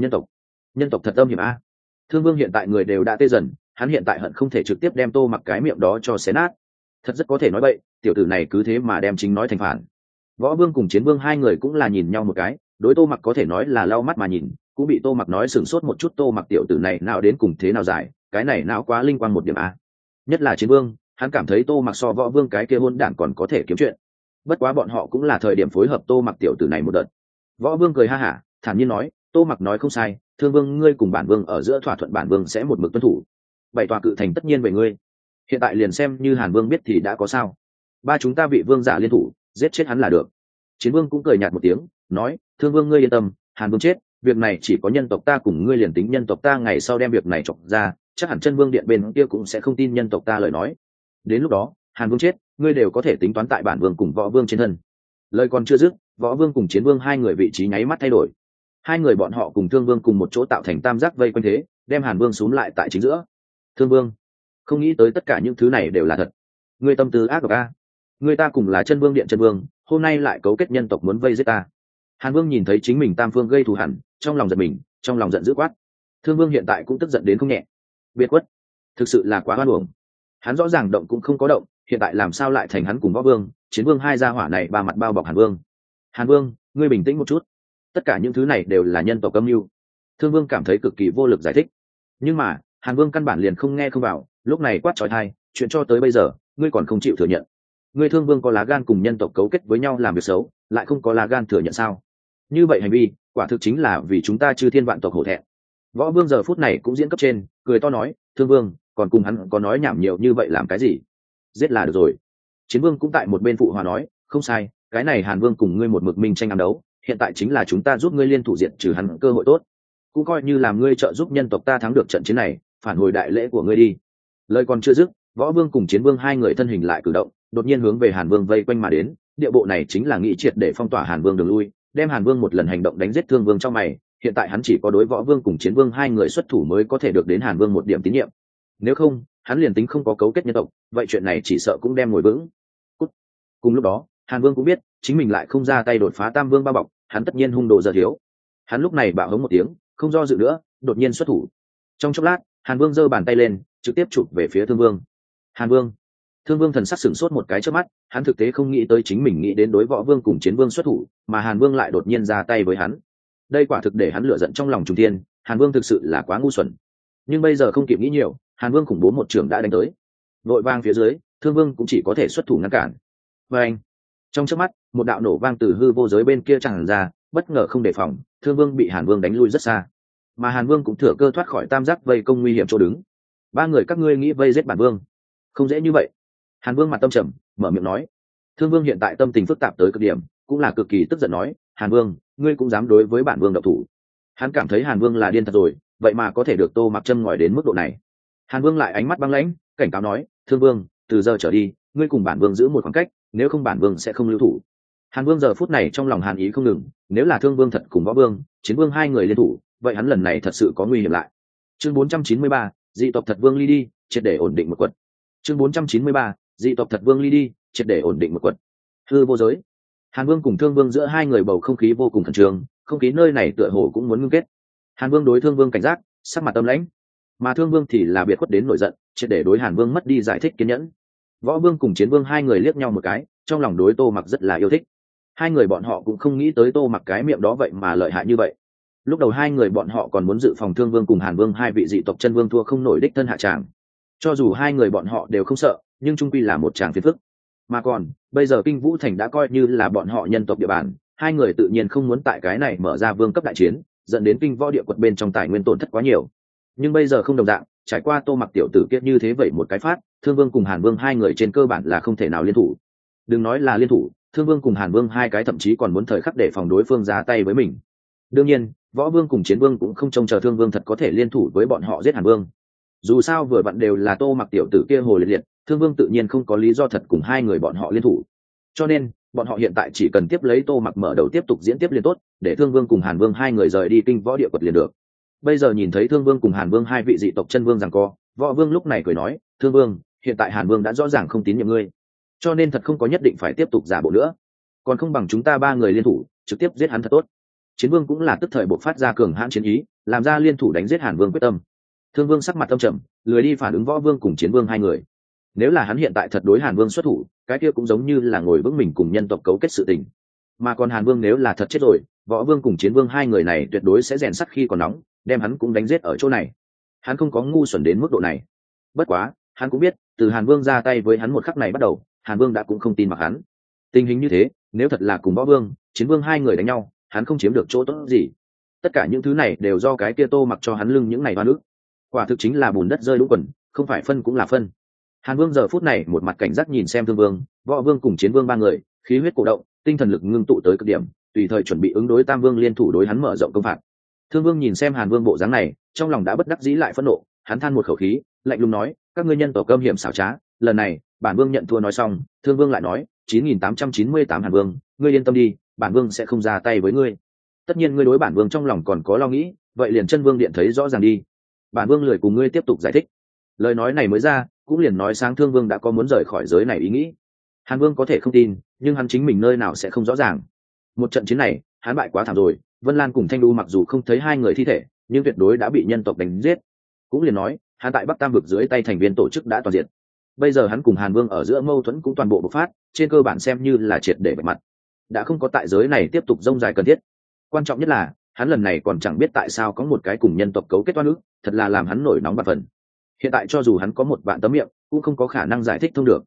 Nhân tộc thật âm hiểm a. Thương Vương hiện tại người đều đã tê dần, hắn hiện tại hận không thể trực tiếp đem Tô Mặc cái miệng đó cho xé nát. Thật rất có thể nói bậy, tiểu tử này cứ thế mà đem chính nói thành phản. Võ Vương cùng Chiến Vương hai người cũng là nhìn nhau một cái, đối Tô Mặc có thể nói là lau mắt mà nhìn, cũng bị Tô Mặc nói sửng sốt một chút. Tô Mặc tiểu tử này nào đến cùng thế nào dài, cái này não quá linh quang một điểm a. Nhất là Chiến Vương, hắn cảm thấy Tô Mặc so Võ Vương cái kia hôn đản còn có thể kiếm chuyện. Bất quá bọn họ cũng là thời điểm phối hợp Tô Mặc tiểu tử này một đợt. Võ Vương cười ha hả, thản nhiên nói, Tô Mặc nói không sai, Thương Vương ngươi cùng bản Vương ở giữa thỏa thuận bản Vương sẽ một mực tuân thủ. 7 tòa cự thành tất nhiên về ngươi. Hiện tại liền xem như Hàn Vương biết thì đã có sao. Ba chúng ta vị vương giả liên thủ, giết chết hắn là được. Chiến Vương cũng cười nhạt một tiếng, nói, Thương Vương ngươi yên tâm, Hàn Vương chết, việc này chỉ có nhân tộc ta cùng ngươi liền tính nhân tộc ta ngày sau đem việc này chọc ra, chắc hẳn Chân Vương điện bên kia cũng sẽ không tin nhân tộc ta lời nói. Đến lúc đó, Hàn Vương chết, ngươi đều có thể tính toán tại bản Vương cùng Võ Vương trên thân. Lời còn chưa dứt, Võ Vương cùng Chiến Vương hai người vị trí nháy mắt thay đổi. Hai người bọn họ cùng Thương Vương cùng một chỗ tạo thành tam giác vây quanh thế, đem Hàn Vương xúm lại tại chính giữa. Thương Vương, không nghĩ tới tất cả những thứ này đều là thật. Ngươi tâm tư ác độc a. Ngươi ta cùng là Chân Vương điện Chân Vương, hôm nay lại cấu kết nhân tộc muốn vây giết ta. Hàn Vương nhìn thấy chính mình tam phương gây thù hằn, trong lòng giận mình, trong lòng giận dữ quát. Thương Vương hiện tại cũng tức giận đến không nhẹ. Biệt quất, thực sự là quá oan uổng. Hắn rõ ràng động cũng không có động, hiện tại làm sao lại thành hắn cùng Võ Vương, Chiến Vương hai gia hỏa này ba mặt bao bọc Hàn Vương. Hàn Vương, ngươi bình tĩnh một chút. Tất cả những thứ này đều là nhân tộc âm mưu. Thương Vương cảm thấy cực kỳ vô lực giải thích, nhưng mà Hàn Vương căn bản liền không nghe không vào, lúc này quát chói tai, chuyện cho tới bây giờ, ngươi còn không chịu thừa nhận. Ngươi Thương Vương có lá gan cùng nhân tộc cấu kết với nhau làm việc xấu, lại không có lá gan thừa nhận sao? Như vậy hành vi quả thực chính là vì chúng ta chư thiên vạn tộc hổ thẹn. Võ Vương giờ phút này cũng diễn cấp trên, cười to nói, Thương Vương còn cùng hắn có nói nhảm nhiều như vậy làm cái gì? Giết là được rồi. Chiến Vương cũng tại một bên phụ hòa nói, không sai, cái này Hàn Vương cùng ngươi một mực minh tranh ám đấu, hiện tại chính là chúng ta giúp ngươi liên thủ diệt trừ hắn cơ hội tốt, cũng coi như làm ngươi trợ giúp nhân tộc ta thắng được trận chiến này, phản hồi đại lễ của ngươi đi. Lời còn chưa dứt, Võ Vương cùng Chiến Vương hai người thân hình lại cử động, đột nhiên hướng về Hàn Vương vây quanh mà đến. Địa bộ này chính là nghị triệt để phong tỏa Hàn Vương đường lui, đem Hàn Vương một lần hành động đánh giết Thương Vương trong mày. Hiện tại hắn chỉ có đối Võ Vương cùng Chiến Vương hai người xuất thủ mới có thể được đến Hàn Vương một điểm tín nhiệm. Nếu không, hắn liền tính không có cấu kết nhân tộc, vậy chuyện này chỉ sợ cũng đem ngồi vững. Cùng lúc đó, Hàn Vương cũng biết chính mình lại không ra tay đột phá Tam Vương bao bọc, hắn tất nhiên hung đồ giờ thiếu. Hắn lúc này bạo hống một tiếng, không do dự nữa, đột nhiên xuất thủ. Trong chốc lát, Hàn Vương giơ bàn tay lên, trực tiếp chụp về phía Thương Vương. Hàn Vương, Thương Vương thần sắc sửng sốt một cái trước mắt, hắn thực tế không nghĩ tới chính mình nghĩ đến đối Võ Vương cùng Chiến Vương xuất thủ, mà Hàn Vương lại đột nhiên ra tay với hắn. Đây quả thực để hắn lửa giận trong lòng trùng thiên, Hàn Vương thực sự là quá ngu xuẩn. Nhưng bây giờ không kịp nghĩ nhiều, Hàn Vương khủng bố một trường đã đánh tới. Vội vang phía dưới, Thương Vương cũng chỉ có thể xuất thủ ngăn cản. Và anh, trong chớp mắt, một đạo nổ vang từ hư vô giới bên kia tràn ra, bất ngờ không đề phòng, Thương Vương bị Hàn Vương đánh lui rất xa. Mà Hàn Vương cũng thừa cơ thoát khỏi tam giác vây công nguy hiểm chỗ đứng. Ba người các ngươi nghĩ vây giết bản vương, không dễ như vậy. Hàn Vương mặt tâm trầm, mở miệng nói. Thương Vương hiện tại tâm tình phức tạp tới cực điểm, cũng là cực kỳ tức giận nói, Hàn Vương, ngươi cũng dám đối với bản vương động thủ. Hắn cảm thấy Hàn Vương là điên thật rồi, vậy mà có thể được Tô Mặc châm ngòi đến mức độ này. Hàn Vương lại ánh mắt băng lãnh, cảnh cáo nói, Thương Vương, từ giờ trở đi, ngươi cùng bản vương giữ một khoảng cách, nếu không bản vương sẽ không lưu thủ. Hàn Vương giờ phút này trong lòng hàn ý không ngừng, nếu là Thương Vương thật cùng Võ Vương, Chiến Vương hai người liên thủ, vậy hắn lần này thật sự có nguy hiểm lại. Chương 493, dị tộc thật vương ly đi, triệt để ổn định một quật. Chương 493, dị tộc thật vương ly đi, triệt để ổn định một quật. Hư vô giới. Hàn Vương cùng Thương Vương giữa hai người bầu không khí vô cùng khẩn trương, không khí nơi này tựa hồ cũng muốn ngưng kết. Hàn Vương đối Thương Vương cảnh giác, sắc mặt âm lãnh, mà Thương Vương thì là biệt khuất đến nổi giận, triệt để đối Hàn Vương mất đi giải thích kiên nhẫn. Võ Vương cùng Chiến Vương hai người liếc nhau một cái, trong lòng đối Tô Mặc rất là yêu thích. Hai người bọn họ cũng không nghĩ tới Tô Mặc cái miệng đó vậy mà lợi hại như vậy. Lúc đầu hai người bọn họ còn muốn dự phòng Thương Vương cùng Hàn Vương hai vị dị tộc chân vương thua không nổi đích thân hạ tràng. Cho dù hai người bọn họ đều không sợ, nhưng trung quy là một tràng phiền phức. Mà còn, bây giờ Kinh Vũ Thành đã coi như là bọn họ nhân tộc địa bàn, hai người tự nhiên không muốn tại cái này mở ra vương cấp đại chiến, dẫn đến Kinh Võ địa quật bên trong tài nguyên tổn thất quá nhiều. Nhưng bây giờ không đồng dạng, trải qua Tô Mặc tiểu tử kiết như thế vậy một cái phát, Thương Vương cùng Hàn Vương hai người trên cơ bản là không thể nào liên thủ. Đừng nói là liên thủ, Thương Vương cùng Hàn Vương hai cái thậm chí còn muốn thời khắc để phòng đối phương ra tay với mình. Đương nhiên, Võ Vương cùng Chiến Vương cũng không trông chờ Thương Vương thật có thể liên thủ với bọn họ giết Hàn Vương. Dù sao vừa vặn đều là Tô Mặc tiểu tử kia hồ liệt liệt, Thương Vương tự nhiên không có lý do thật cùng hai người bọn họ liên thủ. Cho nên, bọn họ hiện tại chỉ cần tiếp lấy Tô Mặc mở đầu tiếp tục diễn tiếp liền tốt, để Thương Vương cùng Hàn Vương hai người rời đi Kinh Võ địa quật liền được. Bây giờ nhìn thấy Thương Vương cùng Hàn Vương hai vị dị tộc chân vương giằng co, Võ Vương lúc này cười nói, Thương Vương, hiện tại Hàn Vương đã rõ ràng không tín nhiệm ngươi, cho nên thật không có nhất định phải tiếp tục giả bộ nữa, còn không bằng chúng ta ba người liên thủ trực tiếp giết hắn thật tốt. Chiến Vương cũng là tức thời bộc phát ra cường hãn chiến ý, làm ra liên thủ đánh giết Hàn Vương quyết tâm. Thương Vương sắc mặt âm trầm, lười đi phản ứng Võ Vương cùng Chiến Vương hai người. Nếu là hắn hiện tại thật đối Hàn Vương xuất thủ, cái kia cũng giống như là ngồi vững mình cùng nhân tộc cấu kết sự tình. Mà còn Hàn Vương nếu là thật chết rồi, Võ Vương cùng Chiến Vương hai người này tuyệt đối sẽ rèn sắt khi còn nóng, đem hắn cũng đánh giết ở chỗ này. Hắn không có ngu xuẩn đến mức độ này. Bất quá, hắn cũng biết, từ Hàn Vương ra tay với hắn một khắc này bắt đầu, Hàn Vương đã cũng không tin mặc hắn. Tình hình như thế, nếu thật là cùng Võ Vương, Chiến Vương hai người đánh nhau, hắn không chiếm được chỗ tốt gì. Tất cả những thứ này đều do cái kia Tô Mặc cho hắn lưng những này oan ức. Quả thực chính là bùn đất rơi đúng quần, không phải phân cũng là phân. Hàn Vương giờ phút này một mặt cảnh giác nhìn xem Thương Vương, Võ Vương cùng Chiến Vương ba người, khí huyết cổ động, tinh thần lực ngưng tụ tới cực điểm, tùy thời chuẩn bị ứng đối Tam Vương liên thủ đối hắn mở rộng công phạt. Thương Vương nhìn xem Hàn Vương bộ dáng này, trong lòng đã bất đắc dĩ lại phẫn nộ, hắn than một khẩu khí, lạnh lùng nói, các ngươi nhân tộc cơm hiểm xảo trá, lần này, bản vương nhận thua. Nói xong, Thương Vương lại nói, 9898 Hàn Vương, ngươi yên tâm đi, bản vương sẽ không ra tay với ngươi. Tất nhiên ngươi đối bản vương trong lòng còn có lo nghĩ, vậy liền Chân Vương điện thấy rõ ràng đi. Bản vương lười cùng ngươi tiếp tục giải thích. Lời nói này mới ra, cũng liền nói sáng Thương Vương đã có muốn rời khỏi giới này ý nghĩ. Hàn Vương có thể không tin, nhưng hắn chính mình nơi nào sẽ không rõ ràng. Một trận chiến này, hắn bại quá thảm rồi, Vân Lan cùng Thanh Đu mặc dù không thấy hai người thi thể, nhưng tuyệt đối đã bị nhân tộc đánh giết. Cũng liền nói, hắn tại Bắc Tam vực dưới tay thành viên tổ chức đã toàn diện. Bây giờ hắn cùng Hàn Vương ở giữa mâu thuẫn cũng toàn bộ bộc phát, trên cơ bản xem như là triệt để bạch mặt. Đã không có tại giới này tiếp tục rông dài cần thiết. Quan trọng nhất là, hắn lần này còn chẳng biết tại sao có một cái cùng nhân tộc cấu kết oan ức, thật là làm hắn nổi nóng bạt phần. Hiện tại cho dù hắn có một vạn tấm miệng, cũng không có khả năng giải thích thông được.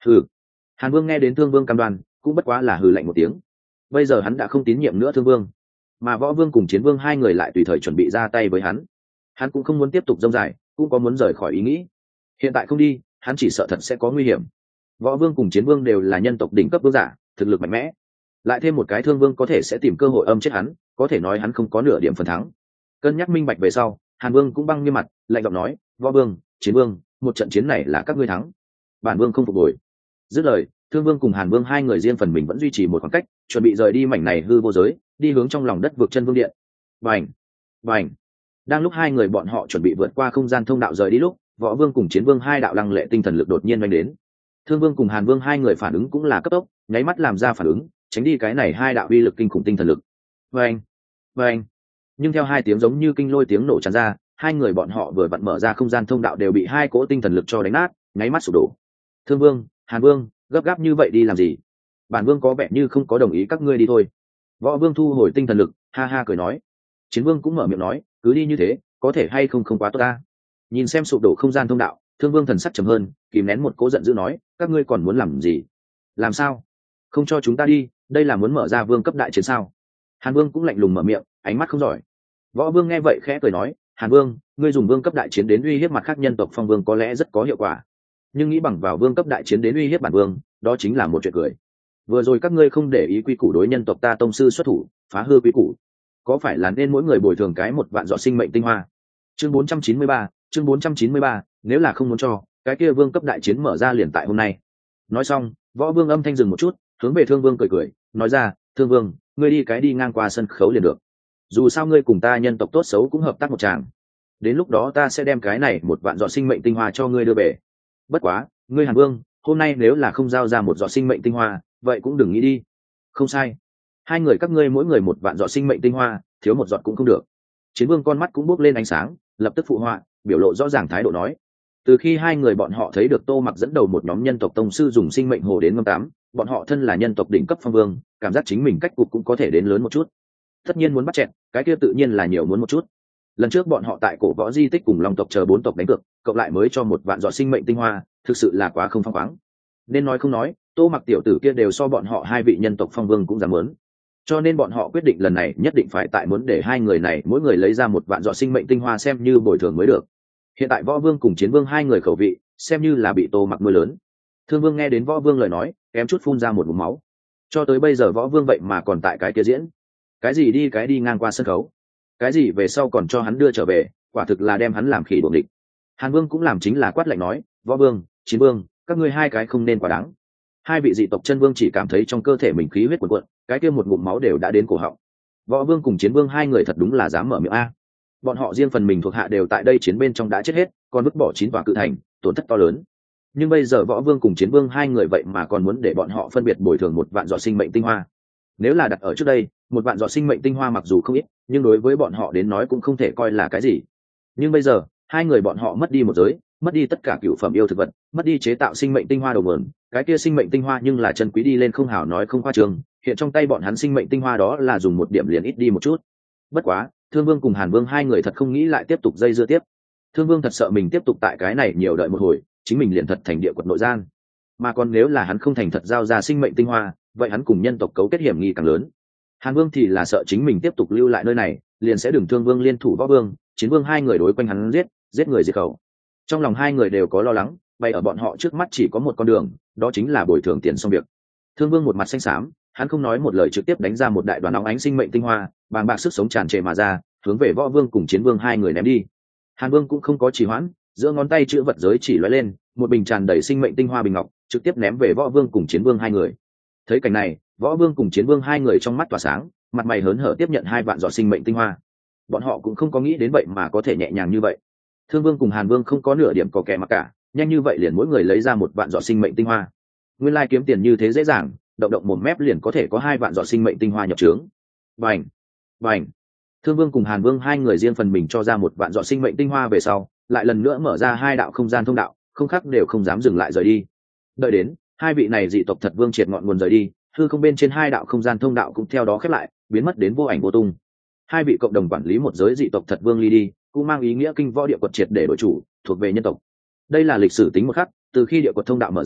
Hừ. Hàn Vương nghe đến Thương Vương cam đoan, cũng bất quá là hừ lạnh một tiếng. Bây giờ hắn đã không tín nhiệm nữa Thương Vương, mà Võ Vương cùng Chiến Vương hai người lại tùy thời chuẩn bị ra tay với hắn. Hắn cũng không muốn tiếp tục dông dài, cũng có muốn rời khỏi ý nghĩ. Hiện tại không đi, hắn chỉ sợ thật sẽ có nguy hiểm. Võ Vương cùng Chiến Vương đều là nhân tộc đỉnh cấp vương giả, thực lực mạnh mẽ. Lại thêm một cái Thương Vương có thể sẽ tìm cơ hội âm chết hắn, có thể nói hắn không có nửa điểm phần thắng. Cân nhắc minh bạch về sau, Hàn Vương cũng băng nghiêm mặt, lạnh giọng nói: Võ Vương, Chiến Vương, một trận chiến này là các ngươi thắng, bản vương không phục hồi. Dứt lời, Thương Vương cùng Hàn Vương hai người riêng phần mình vẫn duy trì một khoảng cách, chuẩn bị rời đi mảnh này hư vô giới, đi hướng trong lòng đất vực chân vương điện. Bành, bành. Đang lúc hai người bọn họ chuẩn bị vượt qua không gian thông đạo rời đi lúc, Võ Vương cùng Chiến Vương hai đạo lăng lệ tinh thần lực đột nhiên vang đến. Thương Vương cùng Hàn Vương hai người phản ứng cũng là cấp tốc, nháy mắt làm ra phản ứng, tránh đi cái này hai đạo uy lực kinh khủng tinh thần lực. Bành, bành. Nhưng theo hai tiếng giống như kinh lôi tiếng nổ tràn ra, hai người bọn họ vừa vặn mở ra không gian thông đạo đều bị hai cỗ tinh thần lực cho đánh nát, nháy mắt sụp đổ. Thương Vương, Hàn Vương, gấp gáp như vậy đi làm gì? Bản vương có vẻ như không có đồng ý các ngươi đi thôi. Võ Vương thu hồi tinh thần lực, ha ha cười nói. Chiến Vương cũng mở miệng nói, cứ đi như thế, có thể hay không không quá tốt ta. Nhìn xem sụp đổ không gian thông đạo, Thương Vương thần sắc trầm hơn, kìm nén một cỗ giận dữ nói, các ngươi còn muốn làm gì? Làm sao? Không cho chúng ta đi, đây là muốn mở ra vương cấp đại chiến sao? Hàn Vương cũng lạnh lùng mở miệng, ánh mắt không giỏi. Võ Vương nghe vậy khẽ cười nói, Hàn Vương, ngươi dùng vương cấp đại chiến đến uy hiếp mặt khác nhân tộc phong vương có lẽ rất có hiệu quả, nhưng nghĩ bằng vào vương cấp đại chiến đến uy hiếp bản vương, đó chính là một chuyện cười. Vừa rồi các ngươi không để ý quy củ đối nhân tộc ta tông sư xuất thủ, phá hư quy củ, có phải là nên mỗi người bồi thường cái một vạn giọt sinh mệnh tinh hoa? Chương 493, chương 493, nếu là không muốn cho, cái kia vương cấp đại chiến mở ra liền tại hôm nay. Nói xong, Võ Vương âm thanh dừng một chút, hướng về Thương Vương cười cười, nói ra, Thương Vương, ngươi đi cái đi ngang qua sân khấu liền được. Dù sao ngươi cùng ta nhân tộc tốt xấu cũng hợp tác một tràng. Đến lúc đó ta sẽ đem cái này một vạn giọt sinh mệnh tinh hoa cho ngươi đưa về. Bất quá, ngươi Hàn Vương, hôm nay nếu là không giao ra một giọt sinh mệnh tinh hoa, vậy cũng đừng nghĩ đi. Không sai, hai người các ngươi mỗi người một vạn giọt sinh mệnh tinh hoa, thiếu một giọt cũng không được. Chiến Vương con mắt cũng bốc lên ánh sáng, lập tức phụ họa, biểu lộ rõ ràng thái độ nói. Từ khi hai người bọn họ thấy được Tô Mặc dẫn đầu một nhóm nhân tộc tông sư dùng sinh mệnh hồ đến ngâm tắm, bọn họ thân là nhân tộc đỉnh cấp phong vương, cảm giác chính mình cách cục cũng có thể đến lớn một chút. Tất nhiên muốn bắt chẹn, cái kia tự nhiên là nhiều muốn một chút. Lần trước bọn họ tại cổ võ di tích cùng long tộc chờ bốn tộc đánh cược, cộng lại mới cho một vạn giọt sinh mệnh tinh hoa, thực sự là quá không phăng khoáng. Nên nói không nói, Tô Mặc tiểu tử kia đều so bọn họ hai vị nhân tộc phong vương cũng dám muốn. Cho nên bọn họ quyết định lần này nhất định phải tại muốn để hai người này mỗi người lấy ra một vạn giọt sinh mệnh tinh hoa xem như bồi thường mới được. Hiện tại Võ Vương cùng Chiến Vương hai người khẩu vị, xem như là bị Tô Mặc nuôi lớn. Thương Vương nghe đến Võ Vương lời nói, kém chút phun ra một ngụm máu. Cho tới bây giờ Võ Vương vậy mà còn tại cái kia diễn, cái gì đi cái đi ngang qua sân khấu, cái gì về sau còn cho hắn đưa trở về, quả thực là đem hắn làm khỉ đuổi địch. Hàn Vương cũng làm chính là quát lạnh nói, Võ Vương, Chiến Vương, các ngươi hai cái không nên quá đáng. Hai vị dị tộc chân vương chỉ cảm thấy trong cơ thể mình khí huyết cuồn cuộn, cái kia một ngụm máu đều đã đến cổ họng. Võ Vương cùng Chiến Vương hai người thật đúng là dám mở miệng a. Bọn họ riêng phần mình thuộc hạ đều tại đây chiến bên trong đã chết hết, còn vứt bỏ 9 tòa cự thành, tổn thất to lớn. Nhưng bây giờ Võ Vương cùng Chiến Vương hai người vậy mà còn muốn để bọn họ phân biệt bồi thường một vạn giọt sinh mệnh tinh hoa. Nếu là đặt ở trước đây, một vạn giọt sinh mệnh tinh hoa mặc dù không ít, nhưng đối với bọn họ đến nói cũng không thể coi là cái gì. Nhưng bây giờ, hai người bọn họ mất đi một giới, mất đi tất cả cửu phẩm yêu thực vật, mất đi chế tạo sinh mệnh tinh hoa đầu nguồn, cái kia sinh mệnh tinh hoa nhưng là chân quý đi lên không hảo nói không khoa trương, hiện trong tay bọn hắn sinh mệnh tinh hoa đó là dùng một điểm liền ít đi một chút. Bất quá, Thương Vương cùng Hàn Vương hai người thật không nghĩ lại tiếp tục dây dưa tiếp. Thương Vương thật sợ mình tiếp tục tại cái này nhiều đợi một hồi, chính mình liền thật thành địa quật nội gian. Mà còn nếu là hắn không thành thật giao ra sinh mệnh tinh hoa, vậy hắn cùng nhân tộc cấu kết hiểm nghi càng lớn. Hàn Vương thì là sợ chính mình tiếp tục lưu lại nơi này, liền sẽ đừng Thương Vương liên thủ Võ Vương, Chiến Vương hai người đối quanh hắn giết người diệt khẩu. Trong lòng hai người đều có lo lắng, bày ở bọn họ trước mắt chỉ có một con đường, đó chính là bồi thường tiền xong việc. Thương Vương một mặt xanh xám, hắn không nói một lời trực tiếp đánh ra một đại đoàn nóng ánh sinh mệnh tinh hoa, bàng bạc sức sống tràn trề mà ra, hướng về Võ Vương cùng Chiến Vương hai người ném đi. Hàn Vương cũng không có trì hoãn, giữa ngón tay chữ vật giới chỉ lóe lên, một bình tràn đầy sinh mệnh tinh hoa bình ngọc, trực tiếp ném về Võ Vương cùng Chiến Vương hai người. Thấy cảnh này, Võ Vương cùng Chiến Vương hai người trong mắt tỏa sáng, mặt mày hớn hở tiếp nhận 2 vạn giọt sinh mệnh tinh hoa. Bọn họ cũng không có nghĩ đến vậy mà có thể nhẹ nhàng như vậy. Thương Vương cùng Hàn Vương không có nửa điểm có kẻ mặc cả, nhanh như vậy liền mỗi người lấy ra 1 vạn giọt sinh mệnh tinh hoa. Nguyên lai kiếm tiền như thế dễ dàng, động động một mép liền có thể có 2 vạn giọt sinh mệnh tinh hoa nhập trướng. Bành, bành. Thương Vương cùng Hàn Vương hai người riêng phần mình cho ra 1 vạn giọt sinh mệnh tinh hoa về sau, lại lần nữa mở ra 2 đạo không gian thông đạo, không khác đều không dám dừng lại rời đi. Đợi đến hai vị này dị tộc thật vương triệt ngọn nguồn rời đi, hư không bên trên 2 đạo không gian thông đạo cũng theo đó khép lại, biến mất đến vô ảnh vô tung. Hai vị cộng đồng quản lý một giới dị tộc thật vương ly đi, cũng mang ý nghĩa kinh võ địa quật triệt để đổi chủ, thuộc về nhân tộc. Đây là lịch sử tính một khắc, từ khi địa quật thông đạo mở ra,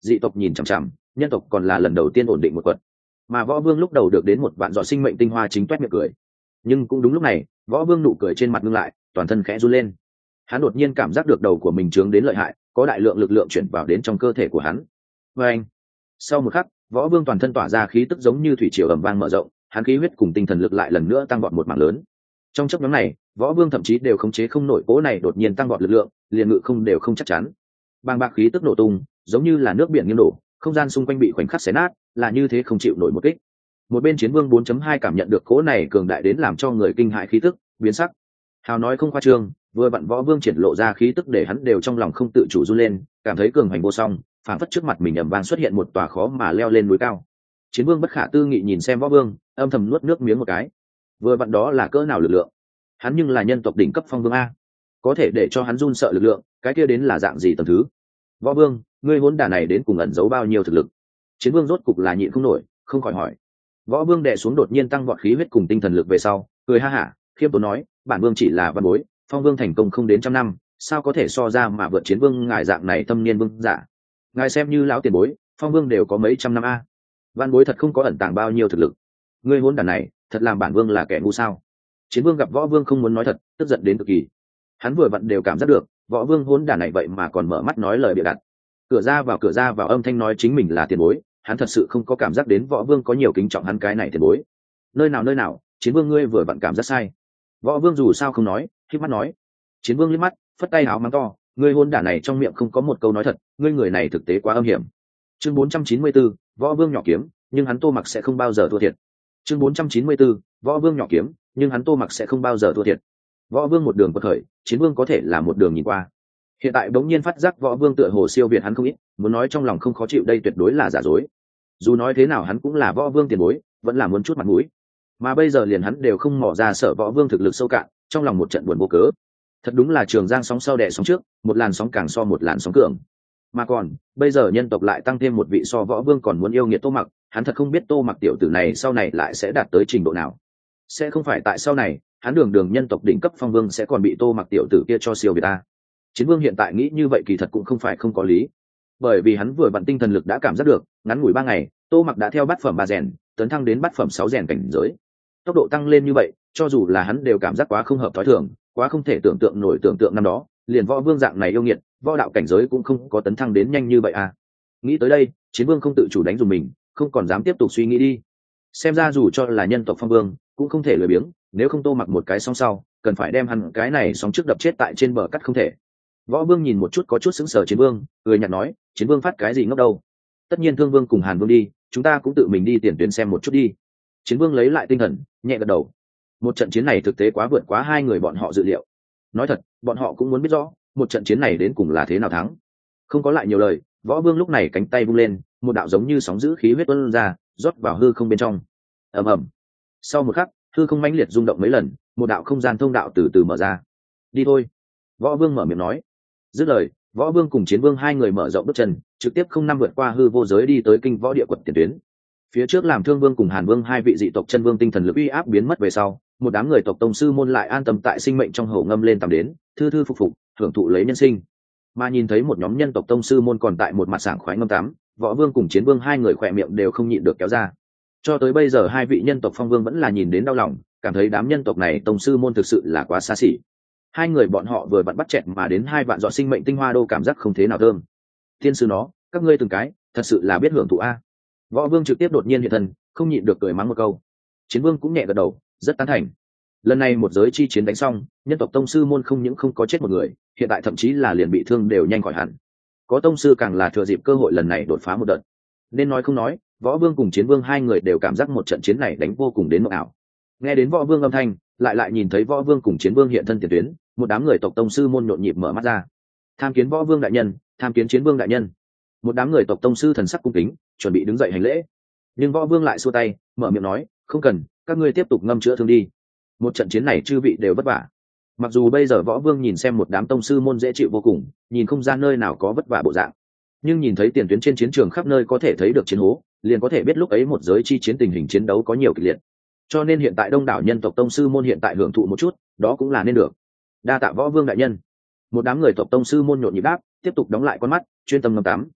dị tộc nhìn chằm chằm, nhân tộc còn là lần đầu tiên ổn định một quật. Mà võ vương lúc đầu được đến một vạn giọt sinh mệnh tinh hoa chính toét miệng cười. Nhưng cũng đúng lúc này, võ vương nụ cười trên mặt ngưng lại, toàn thân khẽ run lên. Hắn đột nhiên cảm giác được đầu của mình trướng đến lợi hại, có đại lượng lực lượng chuyển vào đến trong cơ thể của hắn. Và anh, sau một khắc, võ vương toàn thân tỏa ra khí tức giống như thủy triều ầm vang mở rộng, hắn khí huyết cùng tinh thần lực lại lần nữa tăng vọt một mảng lớn. Trong chốc ngắn này, võ vương thậm chí đều khống chế không nổi cỗ này đột nhiên tăng vọt lực lượng, liền ngự không đều không chắc chắn. Bàng bạc khí tức nổ tung, giống như là nước biển nghiêng đổ, không gian xung quanh bị khoảnh khắc xé nát, là như thế không chịu nổi một kích. Một bên chiến vương 4.2 cảm nhận được cỗ này cường đại đến làm cho người kinh hãi khí tức, biến sắc. Hào nói không khoa trương, vừa vặn võ vương triển lộ ra khí tức để hắn đều trong lòng không tự chủ run lên, cảm thấy cường hành vô song, phảng phất trước mặt mình ầm vang xuất hiện một tòa khó mà leo lên núi cao. Chiến vương bất khả tư nghị nhìn xem võ vương, âm thầm nuốt nước miếng một cái. Vừa vặn đó là cỡ nào lực lượng? Hắn nhưng là nhân tộc đỉnh cấp phong vương a, có thể để cho hắn run sợ lực lượng, cái kia đến là dạng gì tầng thứ? Võ vương, ngươi hỗn đả này đến cùng ẩn giấu bao nhiêu thực lực? Chiến vương rốt cục là nhịn không nổi, không khỏi hỏi. Võ vương đè xuống đột nhiên tăng vọt khí huyết cùng tinh thần lực về sau, cười ha hả, khiêm tốn nói, bản vương chỉ là văn bối, phong vương thành công không đến 100 năm, sao có thể so ra mà vượt chiến vương ngài dạng này thâm niên vương giả. Ngài xem như lão tiền bối, phong vương đều có mấy trăm năm a, văn bối thật không có ẩn tàng bao nhiêu thực lực. Ngươi hỗn đản này, thật làm bản vương là kẻ ngu sao? Chiến vương gặp võ vương không muốn nói thật, tức giận đến cực kỳ. Hắn vừa vặn đều cảm giác được, võ vương hỗn đản này vậy mà còn mở mắt nói lời bịa đặt. Cửa ra vào âm thanh nói chính mình là tiền bối, hắn thật sự không có cảm giác đến võ vương có nhiều kính trọng hắn cái này tiền bối. Nơi nào, chiến vương ngươi vừa vặn cảm giác sai. Võ vương dù sao không nói, khép mắt nói. Chiến vương liếc mắt, phất tay áo mắng to, ngươi hôn đả này trong miệng không có một câu nói thật, ngươi người này thực tế quá âm hiểm. Chương 494, võ vương nhỏ kiếm, nhưng hắn Tô Mặc sẽ không bao giờ thua thiệt. Chương 494, võ vương nhỏ kiếm, nhưng hắn Tô Mặc sẽ không bao giờ thua thiệt. Võ vương một đường quật khởi, chiến vương có thể là một đường nhìn qua. Hiện tại bỗng nhiên phát giác võ vương tựa hồ siêu việt hắn không ít, muốn nói trong lòng không khó chịu đây tuyệt đối là giả dối. Dù nói thế nào hắn cũng là võ vương tiền bối, vẫn là muốn chút mặt mũi. Mà bây giờ liền hắn đều không mò ra sở võ vương thực lực sâu cạn, trong lòng một trận buồn vô cớ. Thật đúng là trường giang sóng sau đè sóng trước, một làn sóng càng so một làn sóng cường. Mà còn, bây giờ nhân tộc lại tăng thêm một vị so võ vương còn muốn yêu nghiệt Tô Mặc, hắn thật không biết Tô Mặc tiểu tử này sau này lại sẽ đạt tới trình độ nào. Sẽ không phải tại sau này, hắn đường nhân tộc đỉnh cấp phong vương sẽ còn bị Tô Mặc tiểu tử kia cho siêu việt ta. Chiến vương hiện tại nghĩ như vậy kỳ thật cũng không phải không có lý, bởi vì hắn vừa vặn tinh thần lực đã cảm giác được, ngắn ngủi 3 ngày, Tô Mặc đã theo bát phẩm 3 rèn tấn thăng đến bát phẩm 6 rèn cảnh giới. Tốc độ tăng lên như vậy, cho dù là hắn đều cảm giác quá không hợp thói thường, quá không thể tưởng tượng nổi tưởng tượng năm đó, liền võ vương dạng này yêu nghiệt, võ đạo cảnh giới cũng không có tấn thăng đến nhanh như vậy à. Nghĩ tới đây, chiến vương không tự chủ đánh dùng mình, không còn dám tiếp tục suy nghĩ đi. Xem ra dù cho là nhân tộc phong vương, cũng không thể lười biếng, nếu không Tô Mặc một cái sóng sau, cần phải đem hắn cái này sóng trước đập chết tại trên bờ cắt không thể. Võ vương nhìn một chút có chút sững sờ chiến vương, cười nhạt nói, chiến vương phát cái gì ngốc đâu? Tất nhiên thương vương cùng hàn vương đi, chúng ta cũng tự mình đi tiền tuyến xem một chút đi. Chiến vương lấy lại tinh thần, nhẹ gật đầu. Một trận chiến này thực tế quá vượt quá hai người bọn họ dự liệu. Nói thật, bọn họ cũng muốn biết rõ một trận chiến này đến cùng là thế nào thắng. Không có lại nhiều lời, võ vương lúc này cánh tay vung lên, một đạo giống như sóng dữ khí huyết tuôn ra, rót vào hư không bên trong. Ầm ầm. Sau một khắc, hư không mãnh liệt rung động mấy lần, một đạo không gian thông đạo từ từ mở ra. Đi thôi. Võ vương mở miệng nói. Dứt lời, võ vương cùng chiến vương hai người mở rộng bước chân, trực tiếp không năm vượt qua hư vô giới đi tới kinh võ địa quật tiền tuyến. Phía trước làm thương vương cùng hàn vương hai vị dị tộc chân vương tinh thần lực uy áp biến mất về sau, một đám người tộc tông sư môn lại an tâm tại sinh mệnh trong hồ ngâm lên tầm đến, thư thư phục phục hưởng thụ lấy nhân sinh. Mà nhìn thấy một nhóm nhân tộc tông sư môn còn tại một mặt sảng khoái ngâm tắm, võ vương cùng chiến vương hai người khỏe miệng đều không nhịn được kéo ra. Cho tới bây giờ hai vị nhân tộc phong vương vẫn là nhìn đến đau lòng, cảm thấy đám nhân tộc này tông sư môn thực sự là quá xa xỉ. Hai người bọn họ vừa vặn bắt chẹt mà đến 2 vạn giọt sinh mệnh tinh hoa đô cảm giác không thế nào thơm. Thiên sư nó, các ngươi từng cái thật sự là biết hưởng thụ a. Võ vương trực tiếp đột nhiên hiện thân, không nhịn được cười mắng một câu. Chiến vương cũng nhẹ gật đầu, rất tán thành. Lần này một giới chi chiến đánh xong, nhân tộc tông sư môn không những không có chết một người, hiện tại thậm chí là liền bị thương đều nhanh khỏi hẳn. Có tông sư càng là thừa dịp cơ hội lần này đột phá một đợt. Nên nói không nói, võ vương cùng chiến vương hai người đều cảm giác một trận chiến này đánh vô cùng đến mộng ảo. Nghe đến võ vương âm thanh, lại nhìn thấy võ vương cùng chiến vương hiện thân tiền tuyến, một đám người tộc tông sư môn nhộn nhịp mở mắt ra. Tham kiến võ vương đại nhân, tham kiến chiến vương đại nhân. Một đám người tộc tông sư thần sắc cung kính, chuẩn bị đứng dậy hành lễ. Nhưng võ vương lại xua tay, mở miệng nói, không cần, các ngươi tiếp tục ngâm chữa thương đi. Một trận chiến này chư vị đều vất vả. Mặc dù bây giờ võ vương nhìn xem một đám tông sư môn dễ chịu vô cùng, nhìn không ra nơi nào có vất vả bộ dạng, nhưng nhìn thấy tiền tuyến trên chiến trường khắp nơi có thể thấy được chiến hố, liền có thể biết lúc ấy một giới chi chiến tình hình chiến đấu có nhiều kịch liệt. Cho nên hiện tại đông đảo nhân tộc tông sư môn hiện tại hưởng thụ một chút, đó cũng là nên được. Đa tạ võ vương đại nhân. Một đám người tộc tông sư môn nhộn nhịp đáp, tiếp tục đóng lại con mắt, chuyên tâm ngâm tắm.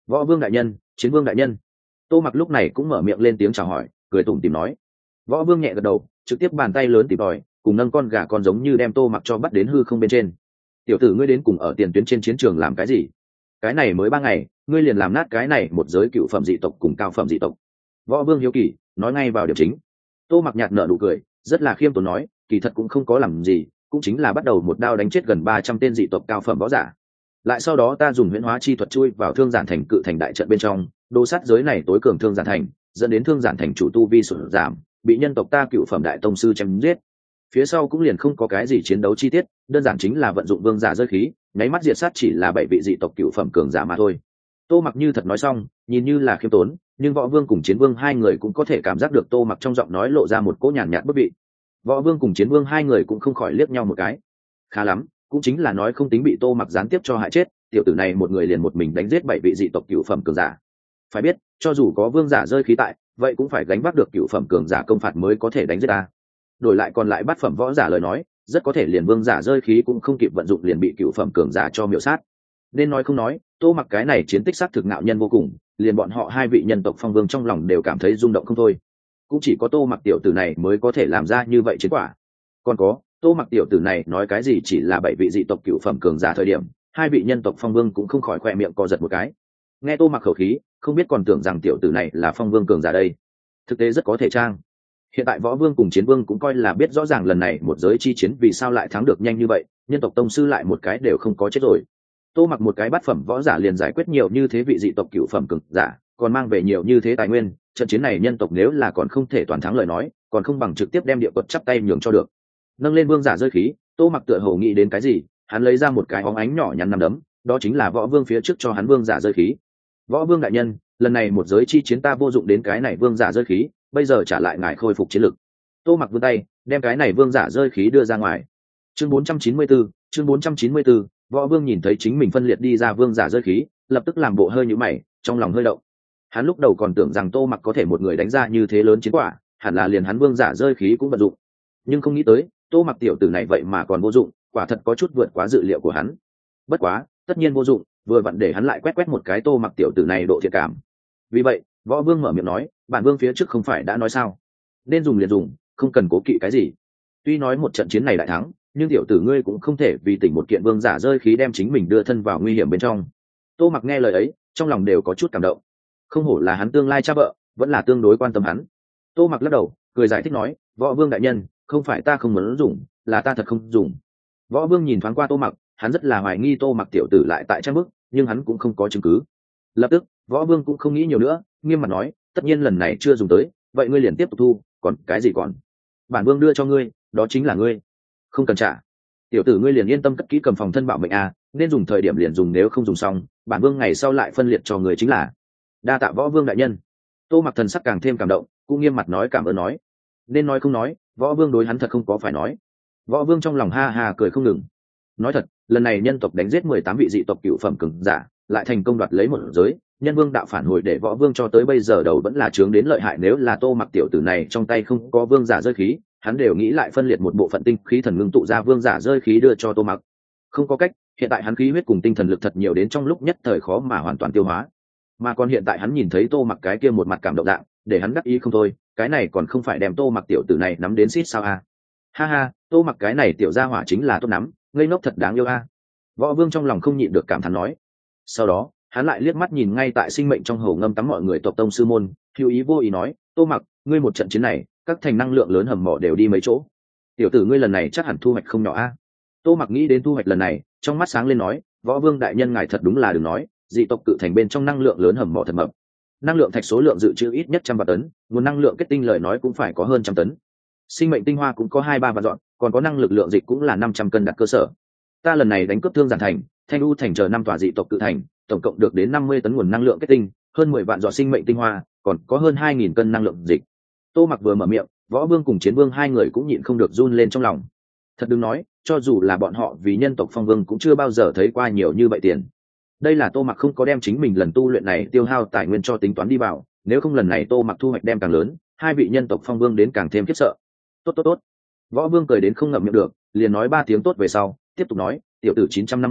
Võ vương đại nhân, chiến vương đại nhân. Tô Mặc lúc này cũng mở miệng lên tiếng chào hỏi, cười tủm tỉm nói. Võ vương nhẹ gật đầu, trực tiếp bàn tay lớn tìm tòi, cùng nâng con gà con giống như đem Tô Mặc cho bắt đến hư không bên trên. Tiểu tử ngươi đến cùng ở tiền tuyến trên chiến trường làm cái gì? Cái này mới 3 ngày, ngươi liền làm nát cái này một giới cựu phẩm dị tộc cùng cao phẩm dị tộc. Võ vương hiếu kỳ nói ngay vào điểm chính. Tô Mặc nhạt nở nụ cười, rất là khiêm tốn nói, kỳ thật cũng không có làm gì, cũng chính là bắt đầu một đao đánh chết gần 300 tên dị tộc cao phẩm võ giả. Lại sau đó ta dùng huyễn hóa chi thuật chui vào thương giản thành cự thành đại trận bên trong, đồ sát giới này tối cường thương giản thành, dẫn đến thương giản thành chủ tu vi sụt giảm, bị nhân tộc ta cựu phẩm đại tông sư chém giết. Phía sau cũng liền không có cái gì chiến đấu chi tiết, đơn giản chính là vận dụng vương giả rơi khí, nháy mắt diệt sát chỉ là 7 vị dị tộc cựu phẩm cường giả mà thôi. Tô Mặc như thật nói xong, nhìn như là khiêm tốn, nhưng Võ Vương cùng Chiến Vương hai người cũng có thể cảm giác được Tô Mặc trong giọng nói lộ ra một cỗ nhàn nhạt bất vị. Võ Vương cùng Chiến Vương hai người cũng không khỏi liếc nhau một cái. Khá lắm, cũng chính là nói không tính bị Tô Mặc gián tiếp cho hại chết, tiểu tử này một người liền một mình đánh giết 7 vị dị tộc cựu phẩm cường giả. Phải biết, cho dù có vương giả rơi khí tại, vậy cũng phải gánh vác được cựu phẩm cường giả công phạt mới có thể đánh giết ta. Đổi lại còn lại bát phẩm võ giả lời nói, rất có thể liền vương giả rơi khí cũng không kịp vận dụng liền bị cựu phẩm cường giả cho miểu sát. Nên nói không nói, Tô Mặc cái này chiến tích xác thực ngạo nhân vô cùng, liền bọn họ hai vị nhân tộc phong vương trong lòng đều cảm thấy rung động không thôi. Cũng chỉ có Tô Mặc tiểu tử này mới có thể làm ra như vậy chiến quả. Còn có, Tô Mặc tiểu tử này nói cái gì chỉ là 7 vị dị tộc cựu phẩm cường giả thời điểm, hai vị nhân tộc phong vương cũng không khỏi khoe miệng co giật một cái. Nghe Tô Mặc khẩu khí, không biết còn tưởng rằng tiểu tử này là phong vương cường giả đây. Thực tế rất có thể trang. Hiện tại Võ Vương cùng Chiến Vương cũng coi là biết rõ ràng lần này một giới chi chiến vì sao lại thắng được nhanh như vậy, nhân tộc tông sư lại một cái đều không có chết rồi. Tô Mặc một cái bát phẩm võ giả liền giải quyết nhiều như thế vị dị tộc cựu phẩm cường giả, còn mang về nhiều như thế tài nguyên, trận chiến này nhân tộc nếu là còn không thể toàn thắng lời nói, còn không bằng trực tiếp đem địa quật chắp tay nhường cho được. Nâng lên vương giả rơi khí, Tô Mặc tựa hồ nghĩ đến cái gì, hắn lấy ra một cái óng ánh nhỏ nhắn nằm đấm, đó chính là Võ Vương phía trước cho hắn vương giả rơi khí. Võ Vương đại nhân, lần này một giới chi chiến ta vô dụng đến cái này vương giả rơi khí, bây giờ trả lại ngài khôi phục chiến lực. Tô Mặc vươn tay đem cái này vương giả rơi khí đưa ra ngoài. Chương 494, chương 494, Võ Vương nhìn thấy chính mình phân liệt đi ra vương giả rơi khí, lập tức làm bộ hơi nhíu mày, trong lòng hơi động. Hắn lúc đầu còn tưởng rằng Tô Mặc có thể một người đánh ra như thế lớn chiến quả, hẳn là liền hắn vương giả rơi khí cũng vận dụng, nhưng không nghĩ tới Tô Mặc tiểu tử này vậy mà còn vô dụng, quả thật có chút vượt quá dự liệu của hắn. Bất quá tất nhiên vô dụng, vừa vặn để hắn lại quét quét một cái Tô Mặc tiểu tử này độ thiện cảm. Vì vậy Võ Vương mở miệng nói, bản vương phía trước không phải đã nói sao, nên dùng liền dùng, không cần cố kỵ cái gì. Tuy nói một trận chiến này đại thắng, nhưng tiểu tử ngươi cũng không thể vì tỉnh một kiện vương giả rơi khí đem chính mình đưa thân vào nguy hiểm bên trong. Tô Mặc nghe lời ấy, trong lòng đều có chút cảm động. Không hổ là hắn tương lai cha vợ, vẫn là tương đối quan tâm hắn. Tô Mặc lắc đầu, cười giải thích nói, Võ Vương đại nhân, không phải ta không muốn dùng, là ta thật không dùng. Võ Vương nhìn thoáng qua Tô Mặc, hắn rất là hoài nghi Tô Mặc tiểu tử lại tại trang bức, nhưng hắn cũng không có chứng cứ. Lập tức Võ Vương cũng không nghĩ nhiều nữa, nghiêm mặt nói, tất nhiên lần này chưa dùng tới, vậy ngươi liền tiếp tục thu, còn cái gì còn. Bản vương đưa cho ngươi, đó chính là ngươi, không cần trả. Tiểu tử ngươi liền yên tâm cất kỹ cầm phòng thân bảo mệnh a, nên dùng thời điểm liền dùng, nếu không dùng xong, bản vương ngày sau lại phân liệt cho người chính là. Đa tạ Võ Vương đại nhân. Tô Mặc thần sắc càng thêm cảm động, cũng nghiêm mặt nói cảm ơn nói. Nên nói không nói, Võ Vương đối hắn thật không có phải nói. Võ Vương trong lòng ha ha cười không ngừng. Nói thật, lần này nhân tộc đánh giết 18 vị dị tộc cựu phẩm cường giả, lại thành công đoạt lấy một giới, nhân vương đạo phản hồi để Võ Vương cho tới bây giờ đầu vẫn là chướng đến lợi hại. Nếu là Tô Mặc tiểu tử này trong tay không có vương giả rơi khí, hắn đều nghĩ lại phân liệt một bộ phận tinh khí thần ngưng tụ ra vương giả rơi khí đưa cho Tô Mặc. Không có cách, hiện tại hắn khí huyết cùng tinh thần lực thật nhiều đến trong lúc nhất thời khó mà hoàn toàn tiêu hóa. Mà còn hiện tại hắn nhìn thấy Tô Mặc cái kia một mặt cảm động dạng, để hắn đắc ý không thôi, cái này còn không phải đem Tô Mặc tiểu tử này nắm đến xít sao a. Ha ha, Tô Mặc cái này tiểu gia hỏa chính là tốt nắm, ngây ngốc thật đáng yêu a. Võ Vương trong lòng không nhịn được cảm thán nói. Sau đó hắn lại liếc mắt nhìn ngay tại sinh mệnh trong hồ ngâm tắm mọi người tộc tông sư môn, hữu ý vô ý nói, Tô Mặc, ngươi một trận chiến này, các thành năng lượng lớn hầm mỏ đều đi mấy chỗ, tiểu tử ngươi lần này chắc hẳn thu hoạch không nhỏ a. Tô Mặc nghĩ đến thu hoạch lần này, trong mắt sáng lên nói, Võ Vương đại nhân ngài thật đúng là đừng nói, dị tộc cự thành bên trong năng lượng lớn hầm mỏ thật mập, năng lượng thạch số lượng dự trữ ít nhất 100 vạn tấn, nguồn năng lượng kết tinh lời nói cũng phải có hơn 100 tấn, sinh mệnh tinh hoa cũng có 2-3 vạn dọn, còn có năng lực lượng dịch cũng là 500 cân đặt cơ sở. Ta lần này đánh cướp Thương Giản thành, Thanh U thành chờ 5 tòa dị tộc cự thành, tổng cộng được đến 50 tấn nguồn năng lượng kết tinh, hơn 10 vạn giọt sinh mệnh tinh hoa, còn có hơn 2.000 cân năng lượng dịch. Tô Mặc vừa mở miệng, Võ Vương cùng Chiến Vương hai người cũng nhịn không được run lên trong lòng. Thật đừng nói, cho dù là bọn họ vì nhân tộc phong vương cũng chưa bao giờ thấy qua nhiều như vậy tiền. Đây là Tô Mặc không có đem chính mình lần tu luyện này tiêu hao tài nguyên cho tính toán đi vào, nếu không lần này Tô Mặc thu hoạch đem càng lớn, hai vị nhân tộc phong vương đến càng thêm khiếp sợ. Tốt tốt tốt. Võ Vương cười đến không ngậm miệng được, liền nói 3 tiếng tốt về sau, tiếp tục nói, tiểu tử 950,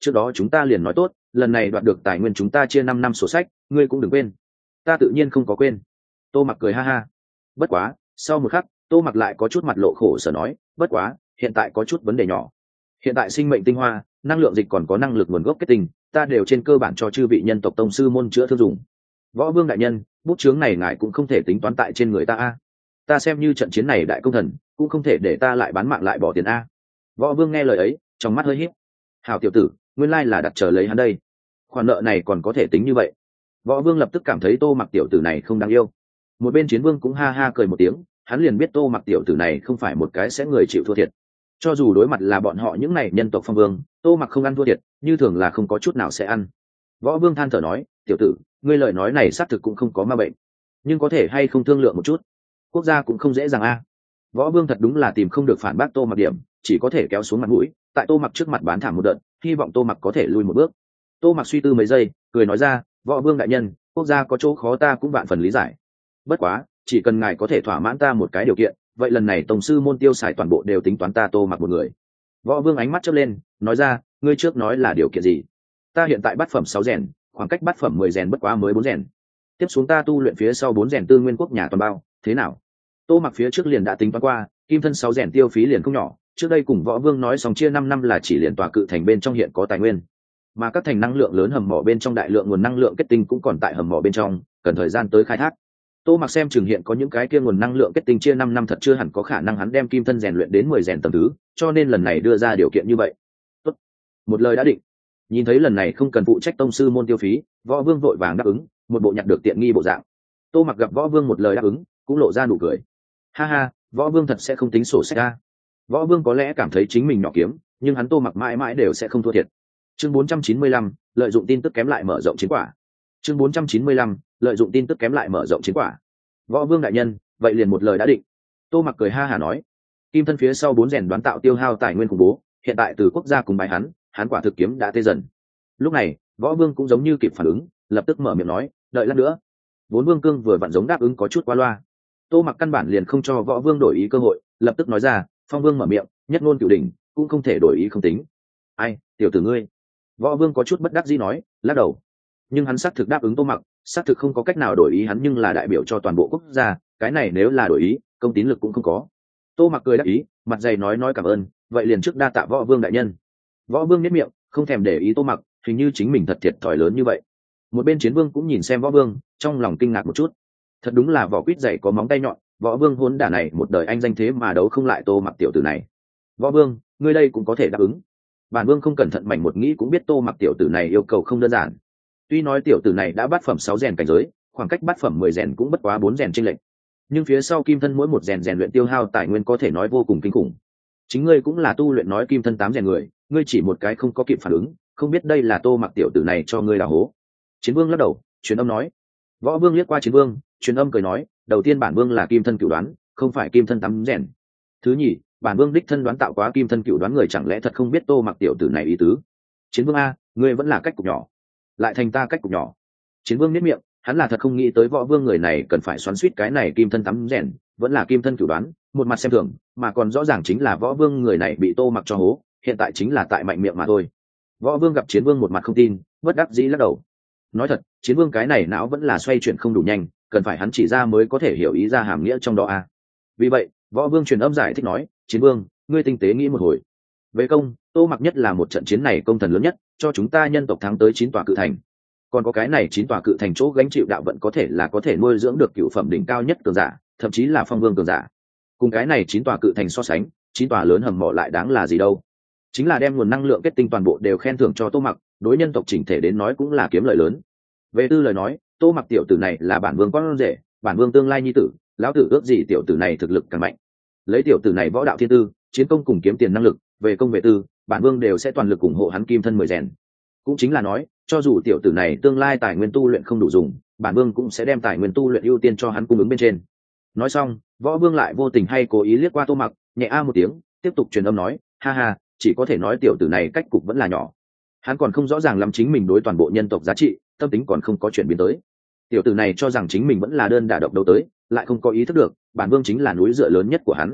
trước đó chúng ta liền nói tốt, lần này đoạt được tài nguyên chúng ta chia 5 năm sổ sách, ngươi cũng đừng quên. Ta tự nhiên không có quên. Tô Mặc cười ha ha. Bất quá, sau một khắc, Tô Mặc lại có chút mặt lộ khổ sở nói, bất quá, hiện tại có chút vấn đề nhỏ. Hiện tại sinh mệnh tinh hoa, năng lượng dịch còn có năng lực nguồn gốc kết tinh, ta đều trên cơ bản cho chư vị nhân tộc tông sư môn chữa thương dùng. Võ Vương đại nhân, bút chướng này ngài cũng không thể tính toán tại trên người ta a. Ta xem như trận chiến này đại công thần, cũng không thể để ta lại bán mạng lại bỏ tiền a. Võ Vương nghe lời ấy, trong mắt hơi híp. Hảo tiểu tử, nguyên lai là đặt chờ lấy hắn đây. Khoản nợ này còn có thể tính như vậy. Võ Vương lập tức cảm thấy Tô Mặc tiểu tử này không đáng yêu. Một bên Chiến Vương cũng ha ha cười một tiếng, hắn liền biết Tô Mặc tiểu tử này không phải một cái sẽ người chịu thua thiệt. Cho dù đối mặt là bọn họ những này nhân tộc phong vương, Tô Mặc không ăn thua thiệt, như thường là không có chút nào sẽ ăn. Võ Vương than thở nói, tiểu tử, ngươi lời nói này xác thực cũng không có ma bệnh, nhưng có thể hay không thương lượng một chút. Quốc gia cũng không dễ dàng a. Võ Vương thật đúng là tìm không được phản bác Tô Mặc điểm, chỉ có thể kéo xuống mặt mũi, tại Tô Mặc trước mặt bán thảm một đợt, hy vọng Tô Mặc có thể lui một bước. Tô Mặc suy tư mấy giây, cười nói ra, Võ Vương đại nhân, quốc gia có chỗ khó ta cũng vạn phần lý giải. Bất quá, chỉ cần ngài có thể thỏa mãn ta một cái điều kiện, vậy lần này tổng sư môn tiêu xài toàn bộ đều tính toán ta Tô Mặc một người. Võ Vương ánh mắt chớp lên, nói ra, ngươi trước nói là điều kiện gì? Ta hiện tại bát phẩm 6 rèn, khoảng cách bát phẩm 10 rèn bất quá mới 4 rèn. Tiếp xuống ta tu luyện phía sau 4 rèn tư nguyên quốc nhà toàn bao, thế nào? Tô Mặc phía trước liền đã tính toán qua, kim thân 6 rèn tiêu phí liền không nhỏ, trước đây cùng Võ Vương nói xong chia 5 năm là chỉ liền tòa cự thành bên trong hiện có tài nguyên, mà các thành năng lượng lớn hầm mỏ bên trong đại lượng nguồn năng lượng kết tinh cũng còn tại hầm mỏ bên trong, cần thời gian tới khai thác. Tô Mặc xem chừng hiện có những cái kia nguồn năng lượng kết tinh chia 5 năm thật chưa hẳn có khả năng hắn đem kim thân rèn luyện đến 10 rèn tầng thứ, cho nên lần này đưa ra điều kiện như vậy. Tốt, một lời đã định. Nhìn thấy lần này không cần phụ trách tông sư môn tiêu phí, Võ Vương vội vàng đáp ứng, một bộ nhặt được tiện nghi bộ dạng. Tô Mặc gặp Võ Vương một lời đáp ứng, cũng lộ ra nụ cười. Ha ha, Võ Vương thật sẽ không tính sổ sách ra. Võ Vương có lẽ cảm thấy chính mình nhỏ kiếm, nhưng hắn Tô Mặc mãi mãi đều sẽ không thua thiệt. Chương 495, lợi dụng tin tức kém lại mở rộng chiến quả. Chương 495, lợi dụng tin tức kém lại mở rộng chiến quả. Võ Vương đại nhân, vậy liền một lời đã định. Tô Mặc cười ha hả nói, kim thân phía sau 4 rèn đoán tạo tiêu hao tài nguyên khủng bố, hiện tại từ quốc gia cùng bài hắn quả thực kiếm đã tê dần. Lúc này, Võ Vương cũng giống như kịp phản ứng, lập tức mở miệng nói, đợi lát nữa. Vốn Vương Cương vừa vặn giống đáp ứng có chút qua loa. Tô Mặc căn bản liền không cho Võ Vương đổi ý cơ hội, lập tức nói ra, Phong Vương mở miệng, nhất ngôn cửu đỉnh, cũng không thể đổi ý không tính. Ai, tiểu tử ngươi. Võ Vương có chút bất đắc dĩ nói, lắc đầu. Nhưng hắn xác thực đáp ứng Tô Mặc, xác thực không có cách nào đổi ý hắn, nhưng là đại biểu cho toàn bộ quốc gia, cái này nếu là đổi ý, công tín lực cũng không có. Tô Mặc cười đáp ý, mặt dày nói cảm ơn, vậy liền trước đa tạ Võ Vương đại nhân. Võ Vương nhếch miệng, không thèm để ý Tô Mặc, hình như chính mình thật thiệt thòi lớn như vậy. Một bên Chiến Vương cũng nhìn xem Võ Vương, trong lòng kinh ngạc một chút. Thật đúng là vỏ quýt dày có móng tay nhọn, Võ Vương hỗn đả này một đời anh danh thế mà đấu không lại Tô Mặc tiểu tử này. Võ Vương, ngươi đây cũng có thể đáp ứng. Bản Vương không cẩn thận mảnh một nghĩ cũng biết Tô Mặc tiểu tử này yêu cầu không đơn giản. Tuy nói tiểu tử này đã bát phẩm 6 rèn cảnh giới, khoảng cách bát phẩm 10 rèn cũng bất quá 4 rèn chênh lệch. Nhưng phía sau kim thân mỗi một rèn rèn luyện tiêu hao tài nguyên có thể nói vô cùng kinh khủng. Chính ngươi cũng là tu luyện nói kim thân 8 rèn người, ngươi chỉ một cái không có kịp phản ứng, không biết đây là Tô Mặc tiểu tử này cho ngươi là hố. Chiến Vương lắc đầu, truyền âm nói. Võ Vương liếc qua Chiến Vương, truyền âm cười nói, đầu tiên bản Vương là kim thân cửu đoán, không phải kim thân 8 rèn. Thứ nhì, bản Vương đích thân đoán tạo quá kim thân cửu đoán người, chẳng lẽ thật không biết Tô Mặc tiểu tử này ý tứ. Chiến Vương a, ngươi vẫn là cách cục nhỏ, lại thành ta cách cục nhỏ. Chiến Vương nhếch miệng, hắn là thật không nghĩ tới Võ Vương người này cần phải xoắn xuýt cái này kim thân 8 rèn, vẫn là kim thân cửu đoán, một mặt xem thường, mà còn rõ ràng chính là Võ Vương người này bị Tô Mặc cho hố, hiện tại chính là tại mạnh miệng mà thôi. Võ Vương gặp Chiến Vương một mặt không tin, bất đắc dĩ lắc đầu. Nói thật, Chiến Vương cái này não vẫn là xoay chuyển không đủ nhanh, cần phải hắn chỉ ra mới có thể hiểu ý ra hàm nghĩa trong đó a. Vì vậy, Võ Vương truyền âm giải thích nói, Chiến Vương, ngươi tinh tế nghĩ một hồi. Về công, Tô Mặc nhất là một trận chiến này công thần lớn nhất, cho chúng ta nhân tộc thắng tới 9 tòa cự thành. Còn có cái này 9 tòa cự thành chỗ gánh chịu đạo vận có thể là có thể nuôi dưỡng được cựu phẩm đỉnh cao nhất cường giả, thậm chí là phong vương cường giả. Cùng cái này 9 tòa cự thành so sánh, 9 tòa lớn hầm mỏ lại đáng là gì đâu? Chính là đem nguồn năng lượng kết tinh toàn bộ đều khen thưởng cho Tô Mặc, đối nhân tộc chỉnh thể đến nói cũng là kiếm lợi lớn. Về tư lời nói, Tô Mặc tiểu tử này là bản vương con rể, bản vương tương lai nhi tử, lão tử ước gì tiểu tử này thực lực càng mạnh. Lấy tiểu tử này võ đạo thiên tư, chiến công cùng kiếm tiền năng lực, về công về tư, bản vương đều sẽ toàn lực ủng hộ hắn kim thân 10 rèn. Cũng chính là nói, cho dù tiểu tử này tương lai tài nguyên tu luyện không đủ dùng, bản vương cũng sẽ đem tài nguyên tu luyện ưu tiên cho hắn cung ứng bên trên. Nói xong, Võ Vương lại vô tình hay cố ý liếc qua Tô Mặc, nhẹ a một tiếng, tiếp tục truyền âm nói, ha ha, chỉ có thể nói tiểu tử này cách cục vẫn là nhỏ. Hắn còn không rõ ràng lắm chính mình đối toàn bộ nhân tộc giá trị, tâm tính còn không có chuyển biến tới. Tiểu tử này cho rằng chính mình vẫn là đơn đả độc đấu tới, lại không có ý thức được, bản vương chính là núi dựa lớn nhất của hắn.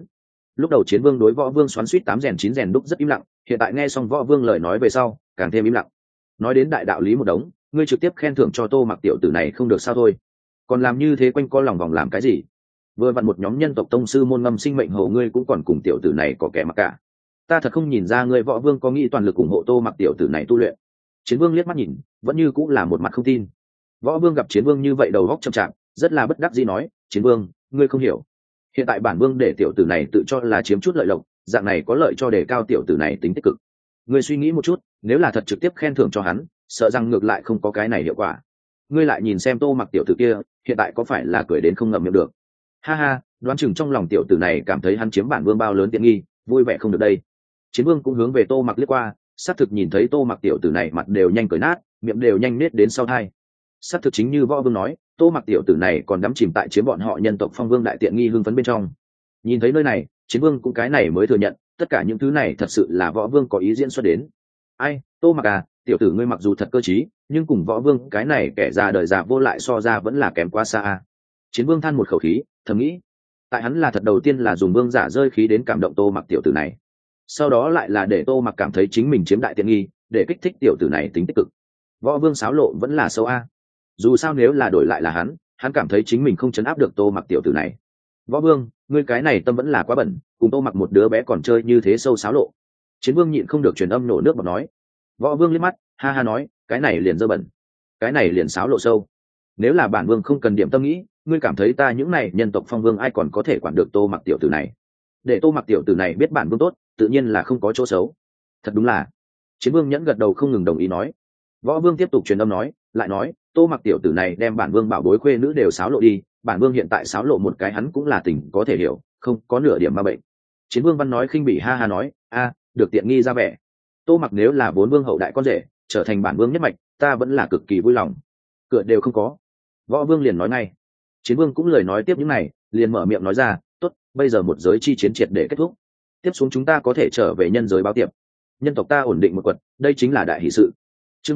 Lúc đầu chiến vương đối võ vương xoắn suýt 8 rèn 9 rèn đúc rất im lặng, hiện tại nghe xong võ vương lời nói về sau càng thêm im lặng. Nói đến đại đạo lý một đống, ngươi trực tiếp khen thưởng cho Tô Mặc tiểu tử này không được sao thôi, còn làm như thế quanh co lòng vòng làm cái gì? Vừa vặn một nhóm nhân tộc tông sư môn ngâm sinh mệnh hầu ngươi cũng còn cùng tiểu tử này có kẻ mặc cả. Ta thật không nhìn ra ngươi võ vương có nghĩ toàn lực ủng hộ Tô Mặc tiểu tử này tu luyện. Chiến vương liếc mắt nhìn, vẫn như cũng là một mặt không tin. Võ vương gặp chiến vương như vậy đầu góc chậm chạp, rất là bất đắc dĩ nói, chiến vương, ngươi không hiểu, hiện tại bản vương để tiểu tử này tự cho là chiếm chút lợi lộc, dạng này có lợi cho đề cao tiểu tử này tính tích cực. Ngươi suy nghĩ một chút, nếu là thật trực tiếp khen thưởng cho hắn, sợ rằng ngược lại không có cái này hiệu quả. Ngươi lại nhìn xem Tô Mặc tiểu tử kia, hiện tại có phải là cười đến không ngậm miệng được? Ha ha, đoán chừng trong lòng tiểu tử này cảm thấy hắn chiếm bản vương bao lớn tiện nghi, vui vẻ không được đây. Chiến vương cũng hướng về Tô Mặc liếc qua, xác thực nhìn thấy Tô Mặc tiểu tử này mặt đều nhanh cười nát, miệng đều nhanh nết đến sau tai. Xác thực chính như võ vương nói, Tô Mặc tiểu tử này còn đắm chìm tại chiếm bọn họ nhân tộc phong vương đại tiện nghi hưng phấn bên trong. Nhìn thấy nơi này, chiến vương cũng cái này mới thừa nhận, tất cả những thứ này thật sự là võ vương có ý diễn xuất đến. Ai, Tô Mặc à, tiểu tử ngươi mặc dù thật cơ trí, nhưng cùng võ vương cái này kẻ già đời già vô lại so ra vẫn là kém quá xa a. Chiến vương than một khẩu khí, thầm nghĩ, tại hắn là thật đầu tiên là dùng vương giả rơi khí đến cảm động Tô Mặc tiểu tử này, sau đó lại là để Tô Mặc cảm thấy chính mình chiếm đại tiện nghi, để kích thích tiểu tử này tính tích cực. Võ vương xáo lộ vẫn là sâu a. Dù sao nếu là đổi lại là hắn cảm thấy chính mình không chấn áp được Tô Mặc tiểu tử này. Võ vương, ngươi cái này tâm vẫn là quá bẩn, cùng Tô Mặc một đứa bé còn chơi như thế sâu xáo lộ. Chiến vương nhịn không được truyền âm nổ nước bọt nói. Võ vương liếc mắt, ha ha nói, cái này liền dơ bẩn, cái này liền xáo lộ sâu. Nếu là bản vương không cần điểm tâm nghĩ, ngươi cảm thấy ta những này nhân tộc phong vương ai còn có thể quản được Tô Mặc tiểu tử này? Để Tô Mặc tiểu tử này biết bản vương tốt, tự nhiên là không có chỗ xấu. Thật đúng là. Chiến vương nhẫn gật đầu không ngừng đồng ý nói. Võ vương tiếp tục truyền âm nói, lại nói, Tô Mặc tiểu tử này đem bản vương bảo bối khuê nữ đều xáo lộ đi, bản vương hiện tại xáo lộ một cái hắn cũng là tình có thể hiểu, không có nửa điểm ma bệnh. Chiến vương văn nói khinh bỉ ha ha nói, a, được tiện nghi ra vẻ. Tô Mặc nếu là vốn vương hậu đại con rể, trở thành bản vương nhất mạch, ta vẫn là cực kỳ vui lòng. Cửa đều không có. Võ vương liền nói ngay. Chiến vương cũng lời nói tiếp những này, liền mở miệng nói ra, tốt, bây giờ một giới chi chiến triệt để kết thúc, tiếp xuống chúng ta có thể trở về nhân giới báo tiệp, nhân tộc ta ổn định một quật, đây chính là đại hỷ sự. Chương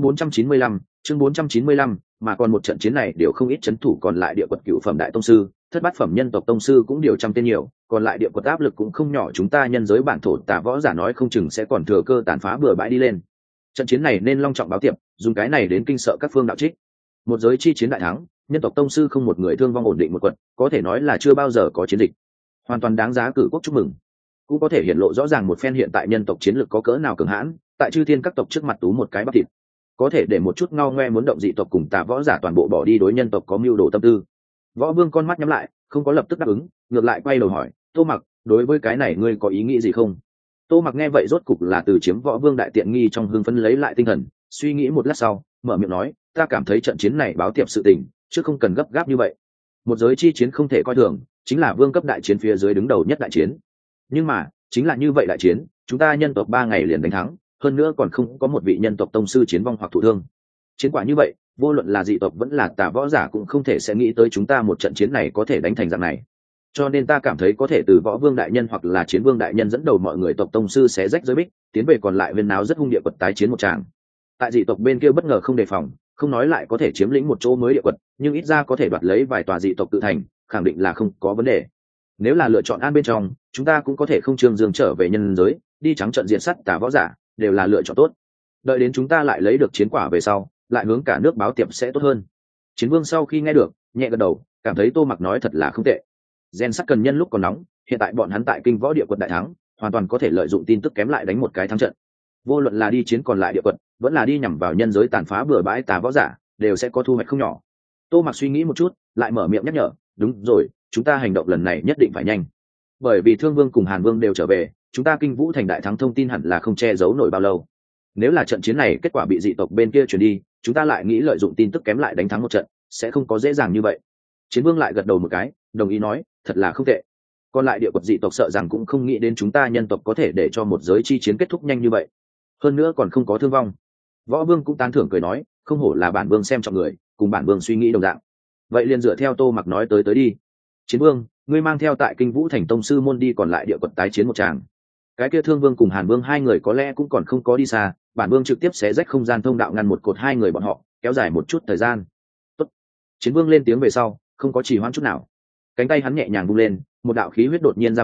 495, mà còn một trận chiến này đều không ít chấn thủ còn lại địa quật cựu phẩm đại tông sư, thất bát phẩm nhân tộc tông sư cũng điều trăm tên nhiều, còn lại địa quật áp lực cũng không nhỏ, chúng ta nhân giới bản thổ tà võ giả nói không chừng sẽ còn thừa cơ tàn phá bừa bãi đi lên. Trận chiến này nên long trọng báo tiệp, dùng cái này đến kinh sợ các phương đạo trích. Một giới chi chiến đại thắng, nhân tộc tông sư không một người thương vong, ổn định một quận, có thể nói là chưa bao giờ có chiến dịch, hoàn toàn đáng giá cử quốc chúc mừng. Cũng có thể hiện lộ rõ ràng một phen hiện tại nhân tộc chiến lược có cỡ nào cường hãn, tại chư thiên các tộc trước mặt tú một cái bắp thịt, có thể để một chút ngao ngoe muốn động dị tộc cùng tà võ giả toàn bộ bỏ đi đối nhân tộc có mưu đồ tâm tư. Võ vương con mắt nhắm lại, không có lập tức đáp ứng, ngược lại quay đầu hỏi, Tô Mặc, đối với cái này ngươi có ý nghĩ gì không? Tô Mặc nghe vậy rốt cục là từ chiếm võ vương đại tiện nghi trong hưng phấn lấy lại tinh thần, suy nghĩ một lát sau mở miệng nói, ta cảm thấy trận chiến này báo tiệp sự tình, chứ không cần gấp gáp như vậy. Một giới chi chiến không thể coi thường, chính là vương cấp đại chiến phía dưới đứng đầu nhất đại chiến. Nhưng mà chính là như vậy đại chiến, chúng ta nhân tộc 3 ngày liền đánh thắng, hơn nữa còn không có một vị nhân tộc tông sư chiến vong hoặc thụ thương. Chiến quả như vậy, vô luận là dị tộc vẫn là tà võ giả cũng không thể sẽ nghĩ tới chúng ta một trận chiến này có thể đánh thành dạng này. Cho nên ta cảm thấy có thể từ võ vương đại nhân hoặc là chiến vương đại nhân dẫn đầu mọi người tộc tông sư xé rách giới bích, tiến về còn lại viên náo rất hung địa quật tái chiến một tràng. Tại dị tộc bên kia bất ngờ không đề phòng, không nói lại có thể chiếm lĩnh một chỗ mới địa quật, nhưng ít ra có thể đoạt lấy vài tòa dị tộc tự thành, khẳng định là không có vấn đề. Nếu là lựa chọn an bên trong, chúng ta cũng có thể không trương dương trở về nhân giới, đi trắng trận diện sắt tà võ giả, đều là lựa chọn tốt. Đợi đến chúng ta lại lấy được chiến quả về sau, lại hướng cả nước báo tiệp sẽ tốt hơn. Chiến vương sau khi nghe được, nhẹ gật đầu, cảm thấy Tô Mặc nói thật là không tệ. Gen sắt cần nhân lúc còn nóng, hiện tại bọn hắn tại kinh võ địa quật đại thắng, hoàn toàn có thể lợi dụng tin tức kém lại đánh một cái thắng trận. Vô luận là đi chiến còn lại địa quật, vẫn là đi nhằm vào nhân giới tàn phá bừa bãi tà võ giả, đều sẽ có thu hoạch không nhỏ. Tô Mặc suy nghĩ một chút, lại mở miệng nhắc nhở, đúng rồi, chúng ta hành động lần này nhất định phải nhanh, bởi vì Thương Vương cùng Hàn Vương đều trở về, chúng ta kinh vũ thành đại thắng thông tin hẳn là không che giấu nổi bao lâu. Nếu là trận chiến này kết quả bị dị tộc bên kia truyền đi, chúng ta lại nghĩ lợi dụng tin tức kém lại đánh thắng một trận, sẽ không có dễ dàng như vậy. Chiến vương lại gật đầu một cái, đồng ý nói, thật là không tệ. Còn lại địa quật dị tộc sợ rằng cũng không nghĩ đến chúng ta nhân tộc có thể để cho một giới chi chiến kết thúc nhanh như vậy, hơn nữa còn không có thương vong. Võ vương cũng tán thưởng cười nói, không hổ là bản vương xem trọng người, cùng bản vương suy nghĩ đồng dạng. Vậy liền dựa theo Tô Mặc nói tới đi. Chiến vương, ngươi mang theo tại kinh vũ thành tông sư môn đi còn lại địa quật tái chiến một tràng. Cái kia Thương Vương cùng Hàn Vương hai người có lẽ cũng còn không có đi xa, bản vương trực tiếp xé rách không gian thông đạo ngăn một cột hai người bọn họ, kéo dài một chút thời gian. Tốt. Chiến vương lên tiếng về sau, không có trì hoãn chút nào, cánh tay hắn nhẹ nhàng vung lên, một đạo khí huyết đột nhiên ra vào,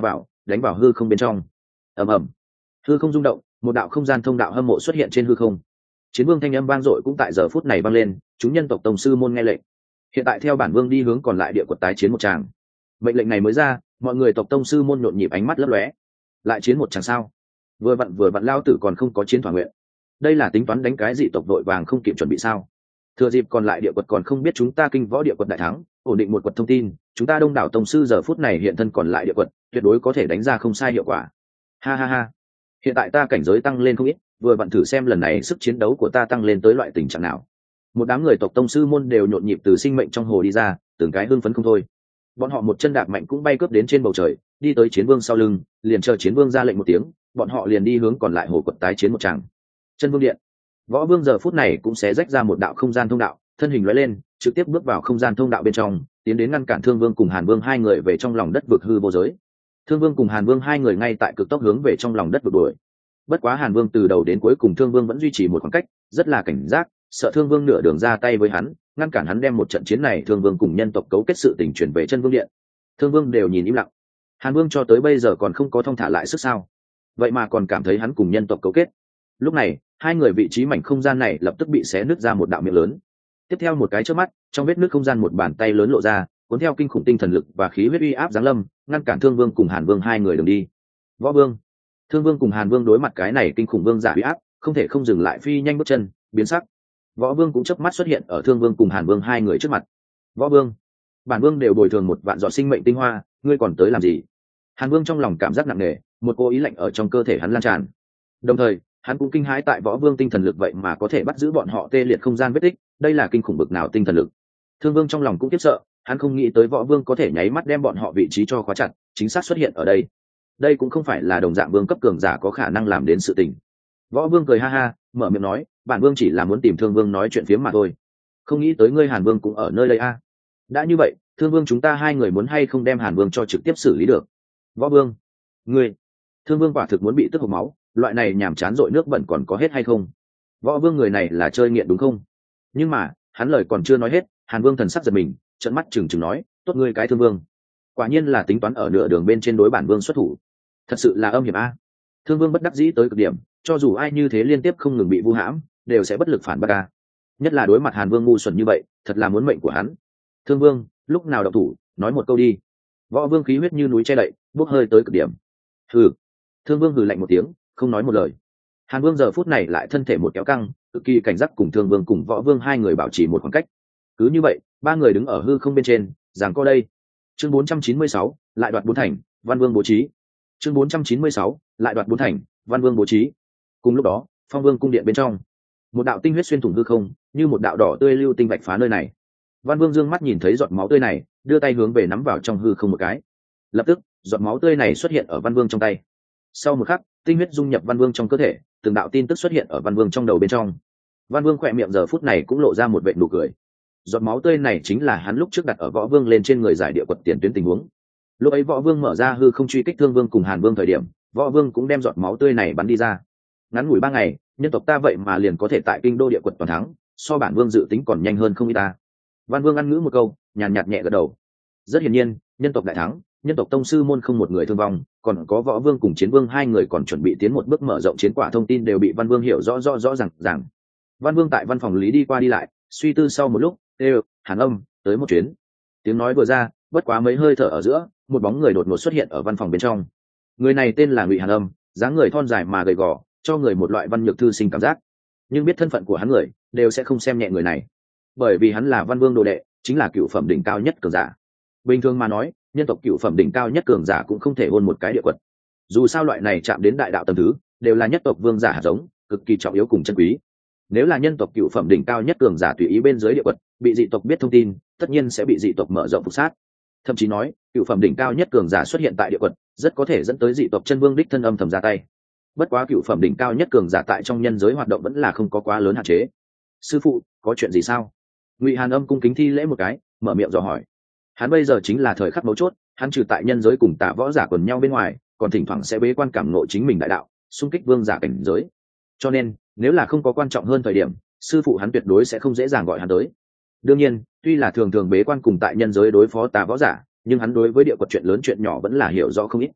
đánh vào hư không bên trong. Ầm ầm, hư không rung động, một đạo không gian thông đạo hâm mộ xuất hiện trên hư không. Chiến vương thanh âm vang dội cũng tại giờ phút này vang lên, chúng nhân tộc tông sư môn nghe lệnh, hiện tại theo bản vương đi hướng còn lại địa quật tái chiến một tràng. Mệnh lệnh này mới ra, mọi người tộc tông sư môn nhộn nhịp ánh mắt lấp lóe. Lại chiến một tràng sao? Vừa vặn lao tử còn không có chiến thỏa nguyện. Đây là tính toán đánh cái dị tộc đội vàng không kịp chuẩn bị sao? Thừa dịp còn lại địa quật còn không biết chúng ta kinh võ địa quật đại thắng, ổn định một quật thông tin, chúng ta đông đảo tông sư giờ phút này hiện thân còn lại địa quật, tuyệt đối có thể đánh ra không sai hiệu quả. Ha ha ha, hiện tại ta cảnh giới tăng lên không ít, vừa vặn thử xem lần này sức chiến đấu của ta tăng lên tới loại tình trạng nào. Một đám người tộc tông sư môn đều nhộn nhịp từ sinh mệnh trong hồ đi ra, từng cái hưng phấn không thôi. Bọn họ một chân đạp mạnh cũng bay cướp đến trên bầu trời, đi tới chiến vương sau lưng, liền chờ chiến vương ra lệnh một tiếng, bọn họ liền đi hướng còn lại hồ quật tái chiến một tràng. Chân vương điện, võ vương giờ phút này cũng sẽ rách ra một đạo không gian thông đạo, thân hình lóe lên, trực tiếp bước vào không gian thông đạo bên trong, tiến đến ngăn cản thương vương cùng hàn vương hai người về trong lòng đất vực hư vô giới. Thương vương cùng hàn vương hai người ngay tại cực tốc hướng về trong lòng đất vực đuổi. Bất quá hàn vương từ đầu đến cuối cùng thương vương vẫn duy trì một khoảng cách, rất là cảnh giác, sợ thương vương nửa đường ra tay với hắn, ngăn cản hắn đem một trận chiến này thương vương cùng nhân tộc cấu kết sự tình chuyển về chân vương điện. Thương vương đều nhìn im lặng. Hàn vương cho tới bây giờ còn không có thong thả lại sức sao, vậy mà còn cảm thấy hắn cùng nhân tộc cấu kết. Lúc này hai người vị trí mảnh không gian này lập tức bị xé nứt ra một đạo miệng lớn. Tiếp theo một cái chớp mắt, trong vết nứt không gian một bàn tay lớn lộ ra, cuốn theo kinh khủng tinh thần lực và khí huyết uy áp giáng lâm, ngăn cản thương vương cùng hàn vương hai người đường đi. Võ vương, thương vương cùng hàn vương đối mặt cái này kinh khủng vương giả uy áp, không thể không dừng lại phi nhanh bước chân, biến sắc. Võ vương cũng chớp mắt xuất hiện ở thương vương cùng hàn vương hai người trước mặt. Võ vương, bản vương đều bồi thường một vạn giọt sinh mệnh tinh hoa, ngươi còn tới làm gì? Hàn vương trong lòng cảm giác nặng nề, một cố ý lạnh ở trong cơ thể hắn lan tràn. Đồng thời hắn cũng kinh hãi tại võ vương tinh thần lực vậy mà có thể bắt giữ bọn họ tê liệt không gian vết tích, đây là kinh khủng bực nào tinh thần lực. Thương vương trong lòng cũng khiếp sợ, hắn không nghĩ tới võ vương có thể nháy mắt đem bọn họ vị trí cho khóa chặt, chính xác xuất hiện ở đây. Đây cũng không phải là đồng dạng vương cấp cường giả có khả năng làm đến sự tình. Võ vương cười ha ha, mở miệng nói, bản vương chỉ là muốn tìm thương vương nói chuyện phiếm mà thôi, không nghĩ tới ngươi hàn vương cũng ở nơi đây a. Đã như vậy, thương vương chúng ta hai người muốn hay không đem hàn vương cho trực tiếp xử lý được? Võ vương, ngươi, thương vương quả thực muốn bị tức hộc máu, loại này nhàm chán dội nước bẩn còn có hết hay không? Võ vương người này là chơi nghiện đúng không? Nhưng mà hắn lời còn chưa nói hết, hàn vương thần sắc giật mình, trợn mắt chừng chừng nói, tốt ngươi cái thương vương, quả nhiên là tính toán ở nửa đường bên trên đối bản vương xuất thủ, thật sự là âm hiểm a. Thương vương bất đắc dĩ tới cực điểm, cho dù ai như thế liên tiếp không ngừng bị vu hãm, đều sẽ bất lực phản bác a. Nhất là đối mặt hàn vương ngu xuẩn như vậy, thật là muốn mệnh của hắn. Thương vương, lúc nào động thủ, nói một câu đi. Võ vương khí huyết như núi che đậy, bốc hơi tới cực điểm. Hừ. Thương vương hừ lạnh một tiếng, không nói một lời. Hàn vương giờ phút này lại thân thể một kéo căng, cực kỳ cảnh giác cùng thương vương cùng võ vương hai người bảo trì một khoảng cách. Cứ như vậy, ba người đứng ở hư không bên trên, giằng co đây. Chương 496, lại đoạt bốn thành, Văn Vương bố trí. Chương 496, lại đoạt bốn thành, Văn Vương bố trí. Cùng lúc đó, Phong Vương cung điện bên trong, một đạo tinh huyết xuyên thủng hư không, như một đạo đỏ tươi lưu tinh vạch phá nơi này. Văn Vương dương mắt nhìn thấy giọt máu tươi này, đưa tay hướng về nắm vào trong hư không một cái. Lập tức, giọt máu tươi này xuất hiện ở Văn Vương trong tay. Sau một khắc, tinh huyết dung nhập Văn Vương trong cơ thể, từng đạo tin tức xuất hiện ở Văn Vương trong đầu bên trong. Văn Vương khỏe miệng giờ phút này cũng lộ ra một vệt nụ cười. Giọt máu tươi này chính là hắn lúc trước đặt ở Võ Vương lên trên người giải địa quật tiền tuyến tình huống. Lúc ấy Võ Vương mở ra hư không truy kích Thương Vương cùng Hàn Vương thời điểm, Võ Vương cũng đem giọt máu tươi này bắn đi ra. Ngắn ngủi 3 ngày, nhân tộc ta vậy mà liền có thể tại kinh đô địa quật toàn thắng, so bản vương dự tính còn nhanh hơn không ít ta. Văn Vương ăn ngữ một câu, nhàn nhạt nhẹ gật đầu. Rất hiển nhiên, nhân tộc đại thắng, nhân tộc tông sư môn không một người thương vong, còn có Võ Vương cùng Chiến Vương hai người còn chuẩn bị tiến một bước mở rộng chiến quả thông tin đều bị Văn Vương hiểu rõ ràng. Văn Vương tại văn phòng lý đi qua đi lại, suy tư sau một lúc, Hàn Âm, tới một chuyến. Tiếng nói vừa ra, bất quá mấy hơi thở ở giữa, một bóng người đột ngột xuất hiện ở văn phòng bên trong. Người này tên là Ngụy Hàn Âm, dáng người thon dài mà gầy gò, cho người một loại văn nhược thư sinh cảm giác. Nhưng biết thân phận của hắn người, đều sẽ không xem nhẹ người này, bởi vì hắn là Văn Vương đồ đệ, chính là cựu phẩm đỉnh cao nhất cường giả. Bình thường mà nói, nhân tộc cựu phẩm đỉnh cao nhất cường giả cũng không thể hôn một cái địa quật. Dù sao loại này chạm đến đại đạo tầng thứ, đều là nhất tộc vương giả hạt giống, cực kỳ trọng yếu cùng chân quý. Nếu là nhân tộc cựu phẩm đỉnh cao nhất cường giả tùy ý bên dưới địa quật, bị dị tộc biết thông tin, tất nhiên sẽ bị dị tộc mở rộng phục sát. Thậm chí nói, cựu phẩm đỉnh cao nhất cường giả xuất hiện tại địa quật, rất có thể dẫn tới dị tộc chân vương đích thân âm thầm ra tay. Bất quá cựu phẩm đỉnh cao nhất cường giả tại trong nhân giới hoạt động vẫn là không có quá lớn hạn chế. Sư phụ, có chuyện gì sao? Ngụy Hàn Âm cung kính thi lễ một cái, mở miệng dò hỏi. Hắn bây giờ chính là thời khắc mấu chốt, hắn trừ tại nhân giới cùng Tà võ giả quần nhau bên ngoài, còn thỉnh thoảng sẽ bế quan cảm ngộ chính mình đại đạo, xung kích vương giả cảnh giới. Cho nên, nếu là không có quan trọng hơn thời điểm, sư phụ hắn tuyệt đối sẽ không dễ dàng gọi hắn tới. Đương nhiên, tuy là thường thường bế quan cùng tại nhân giới đối phó Tà võ giả, nhưng hắn đối với địa quật chuyện lớn chuyện nhỏ vẫn là hiểu rõ không ít.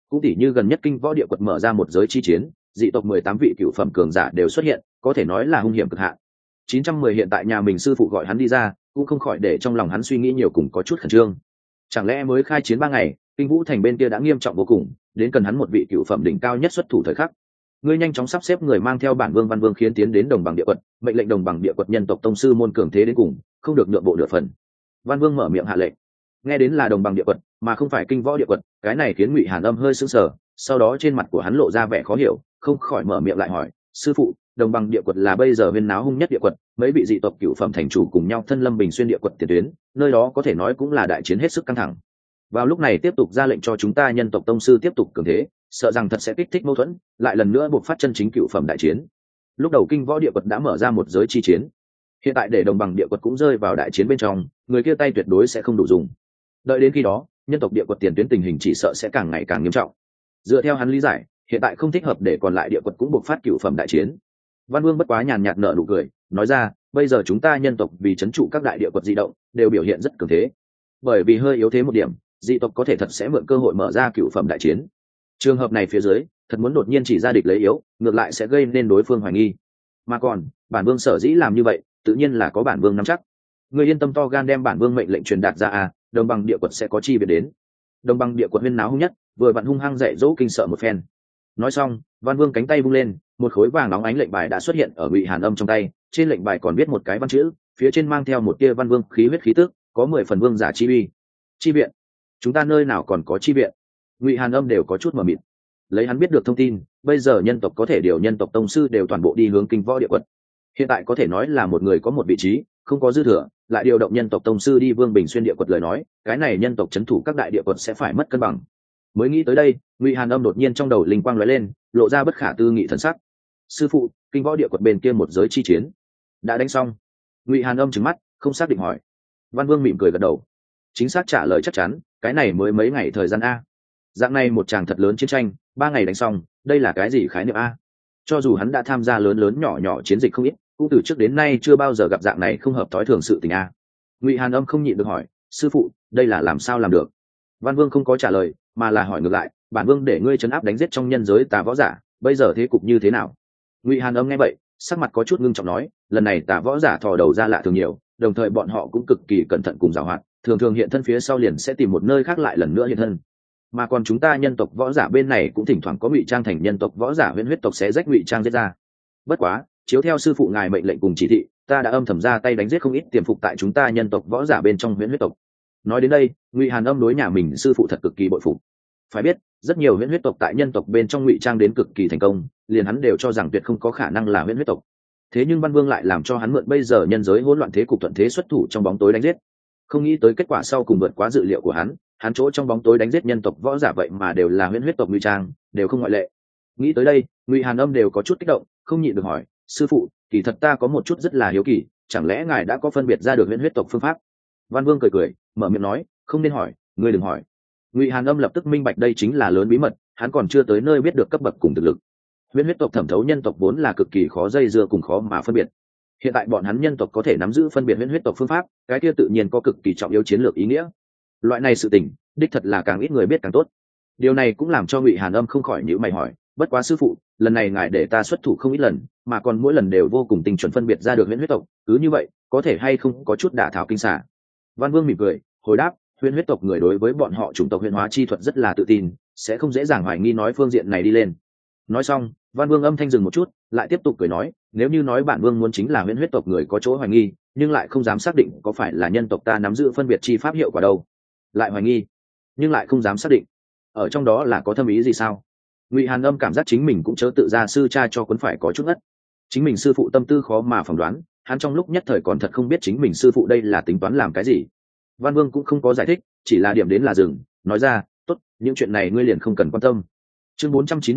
cũng tỉ như gần nhất kinh võ địa quật mở ra một giới chi chiến, dị tộc 18 vị cựu phẩm cường giả đều xuất hiện, có thể nói là hung hiểm cực hạn. 910 hiện tại nhà mình sư phụ gọi hắn đi ra, cũng không khỏi để trong lòng hắn suy nghĩ nhiều, cùng có chút khẩn trương. Chẳng lẽ mới khai chiến 3 ngày, kinh vũ thành bên kia đã nghiêm trọng vô cùng, đến cần hắn một vị cựu phẩm đỉnh cao nhất xuất thủ thời khắc. Ngươi nhanh chóng sắp xếp người mang theo bản vương Văn Vương khiến tiến đến đồng bằng địa quật, mệnh lệnh đồng bằng địa quật nhân tộc tông sư môn cường thế đến cùng, không được nhượng bộ nửa phần. Văn Vương mở miệng hạ lệnh. Nghe đến là đồng bằng địa quật mà không phải kinh võ địa quật, cái này khiến Ngụy Hàn Âm hơi sững sờ, sau đó trên mặt của hắn lộ ra vẻ khó hiểu, không khỏi mở miệng lại hỏi, sư phụ, đồng bằng địa quật là bây giờ huyên náo hung nhất địa quật, mấy vị dị tộc cựu phẩm thành chủ cùng nhau thân lâm bình xuyên địa quật tiền tuyến, nơi đó có thể nói cũng là đại chiến hết sức căng thẳng. Vào lúc này tiếp tục ra lệnh cho chúng ta nhân tộc tông sư tiếp tục cường thế, sợ rằng thật sẽ kích thích mâu thuẫn, lại lần nữa buộc phát chân chính cựu phẩm đại chiến. Lúc đầu kinh võ địa quật đã mở ra một giới chi chiến, hiện tại để đồng bằng địa quật cũng rơi vào đại chiến bên trong, người kia tay tuyệt đối sẽ không đủ dùng. Đợi đến khi đó, nhân tộc địa quật tiền tuyến tình hình chỉ sợ sẽ càng ngày càng nghiêm trọng. Dựa theo hắn lý giải, hiện tại không thích hợp để còn lại địa quật cũng buộc phát cựu phẩm đại chiến. Văn Vương bất quá nhàn nhạt nở nụ cười, nói ra, bây giờ chúng ta nhân tộc vì trấn trụ các đại địa quật di động, đều biểu hiện rất cường thế. Bởi vì hơi yếu thế một điểm, dị tộc có thể thật sẽ mượn cơ hội mở ra cựu phẩm đại chiến. Trường hợp này phía dưới, thật muốn đột nhiên chỉ ra địch lấy yếu, ngược lại sẽ gây nên đối phương hoài nghi. Mà còn, bản vương sở dĩ làm như vậy, tự nhiên là có bản vương nắm chắc. Người yên tâm to gan đem bản vương mệnh lệnh truyền đạt ra à, đồng bằng địa quật sẽ có chi biệt đến. Đồng bằng địa quật huyên náo hung nhất, vừa vặn hung hăng dạy dỗ kinh sợ một phen. Nói xong, Văn Vương cánh tay vung lên, một khối vàng nóng ánh lệnh bài đã xuất hiện ở Ngụy Hàn Âm trong tay, trên lệnh bài còn viết một cái văn chữ, phía trên mang theo một tia Văn Vương khí huyết khí tức, có 10 phần vương giả chi uy. Chi viện? Chúng ta nơi nào còn có chi viện? Ngụy Hàn Âm đều có chút mờ mịt. Lấy hắn biết được thông tin, bây giờ nhân tộc có thể điều nhân tộc tông sư đều toàn bộ đi hướng kinh võ địa quật. Hiện tại có thể nói là một người có một vị trí, không có dư thừa, lại điều động nhân tộc tông sư đi Vương Bình xuyên địa quật lời nói, cái này nhân tộc trấn thủ các đại địa quật sẽ phải mất cân bằng. Mới nghĩ tới đây, Ngụy Hàn Âm đột nhiên trong đầu linh quang lóe lên, lộ ra bất khả tư nghị thần sắc. Sư phụ, kinh võ địa quật bên kia một giới chi chiến đã đánh xong. Ngụy Hàn Âm trừng mắt, không xác định hỏi. Văn Vương mỉm cười gật đầu, chính xác trả lời chắc chắn, cái này mới mấy ngày thời gian a. Dạng này một tràng thật lớn chiến tranh, 3 ngày đánh xong, đây là cái gì khái niệm a? Cho dù hắn đã tham gia lớn lớn nhỏ nhỏ chiến dịch không ít, cũng từ trước đến nay chưa bao giờ gặp dạng này không hợp thói thường sự tình a. Ngụy Hàn Âm không nhịn được hỏi, sư phụ, đây là làm sao làm được? Văn Vương không có trả lời, mà là hỏi ngược lại, bản vương để ngươi trấn áp đánh giết trong nhân giới tà võ giả, bây giờ thế cục như thế nào? Ngụy Hàn Âm nghe vậy, sắc mặt có chút ngưng trọng nói, lần này tà võ giả thò đầu ra lạ thường nhiều, đồng thời bọn họ cũng cực kỳ cẩn thận cùng giàu hoạt, thường thường hiện thân phía sau liền sẽ tìm một nơi khác lại lần nữa hiện thân. Mà còn chúng ta nhân tộc võ giả bên này cũng thỉnh thoảng có ngụy trang thành nhân tộc võ giả huyễn huyết tộc sẽ rách ngụy trang giết ra. Bất quá, chiếu theo sư phụ ngài mệnh lệnh cùng chỉ thị, ta đã âm thầm ra tay đánh giết không ít tiềm phục tại chúng ta nhân tộc võ giả bên trong huyễn huyết tộc. Nói đến đây, Ngụy Hàn Âm đối nhà mình sư phụ thật cực kỳ bội phục. Phải biết, rất nhiều huyễn huyết tộc tại nhân tộc bên trong ngụy trang đến cực kỳ thành công, liền hắn đều cho rằng tuyệt không có khả năng là huyễn huyết tộc. Thế nhưng Văn Vương lại làm cho hắn mượn bây giờ nhân giới hỗn loạn thế cục thuận thế xuất thủ trong bóng tối đánh giết. Không nghĩ tới kết quả sau cùng vượt quá dự liệu của hắn chỗ trong bóng tối đánh giết nhân tộc võ giả vậy mà đều là huyễn huyết tộc ngụy trang, đều không ngoại lệ. Nghĩ tới đây, Ngụy Hàn Âm đều có chút kích động, không nhịn được hỏi, sư phụ, kỳ thật ta có một chút rất là hiếu kỳ, chẳng lẽ ngài đã có phân biệt ra được huyễn huyết tộc phương pháp? Văn Vương cười cười, mở miệng nói, không nên hỏi, ngươi đừng hỏi. Ngụy Hàn Âm lập tức minh bạch đây chính là lớn bí mật, hắn còn chưa tới nơi biết được cấp bậc cùng thực lực. Huyễn huyết tộc thẩm thấu nhân tộc vốn là cực kỳ khó dây dưa cùng khó mà phân biệt. Hiện tại bọn hắn nhân tộc có thể nắm giữ phân biệt huyễn huyết tộc phương pháp, cái kia tự nhiên có cực kỳ trọng yếu chiến lược ý nghĩa. Loại này sự tình, đích thật là càng ít người biết càng tốt. Điều này cũng làm cho Ngụy Hàn Âm không khỏi nhíu mày hỏi, bất quá sư phụ, lần này ngài để ta xuất thủ không ít lần, mà còn mỗi lần đều vô cùng tinh chuẩn phân biệt ra được huyễn huyết tộc, cứ như vậy, có thể hay không có chút đả thảo kinh xả? Văn Vương mỉm cười, hồi đáp, huyễn huyết tộc người đối với bọn họ chủng tộc huyễn hóa chi thuật rất là tự tin, sẽ không dễ dàng hoài nghi nói phương diện này đi lên. Nói xong, Văn Vương âm thanh dừng một chút, lại tiếp tục cười nói, nếu như nói bản vương muốn chính là huyễn huyết tộc người có chỗ hoài nghi, nhưng lại không dám xác định có phải là nhân tộc ta nắm giữ phân biệt chi pháp hiệu quả đâu. Lại hoài nghi, nhưng lại không dám xác định, ở trong đó là có thâm ý gì sao? Ngụy Hàn Âm cảm giác chính mình cũng chớ tự ra sư cha cho cuốn phải có chút ngất. Chính mình sư phụ tâm tư khó mà phỏng đoán, hắn trong lúc nhất thời còn thật không biết chính mình sư phụ đây là tính toán làm cái gì. Văn Vương cũng không có giải thích, chỉ là điểm đến là dừng, nói ra, tốt, những chuyện này ngươi liền không cần quan tâm. Chương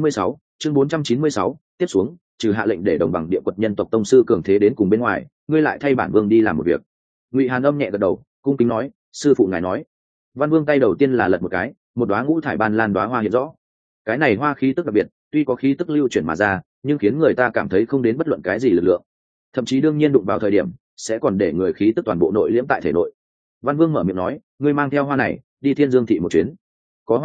496, tiếp xuống, trừ hạ lệnh để đồng bằng địa quật nhân tộc tông sư cường thế đến cùng bên ngoài, ngươi lại thay bản vương đi làm một việc. Ngụy Hàn Âm nhẹ gật đầu, cung kính nói, sư phụ ngài nói. Văn Vương tay đầu tiên là lật một cái, một đóa ngũ thải ban lan đóa hoa hiện rõ. Cái này hoa khí tức đặc biệt, tuy có khí tức lưu chuyển mà ra, nhưng khiến người ta cảm thấy không đến bất luận cái gì lực lượng, thậm chí đương nhiên đụng vào thời điểm sẽ còn để người khí tức toàn bộ nội liễm tại thể nội. Văn Vương mở miệng nói, ngươi mang theo hoa này đi Thiên Dương thị một chuyến, có hoa này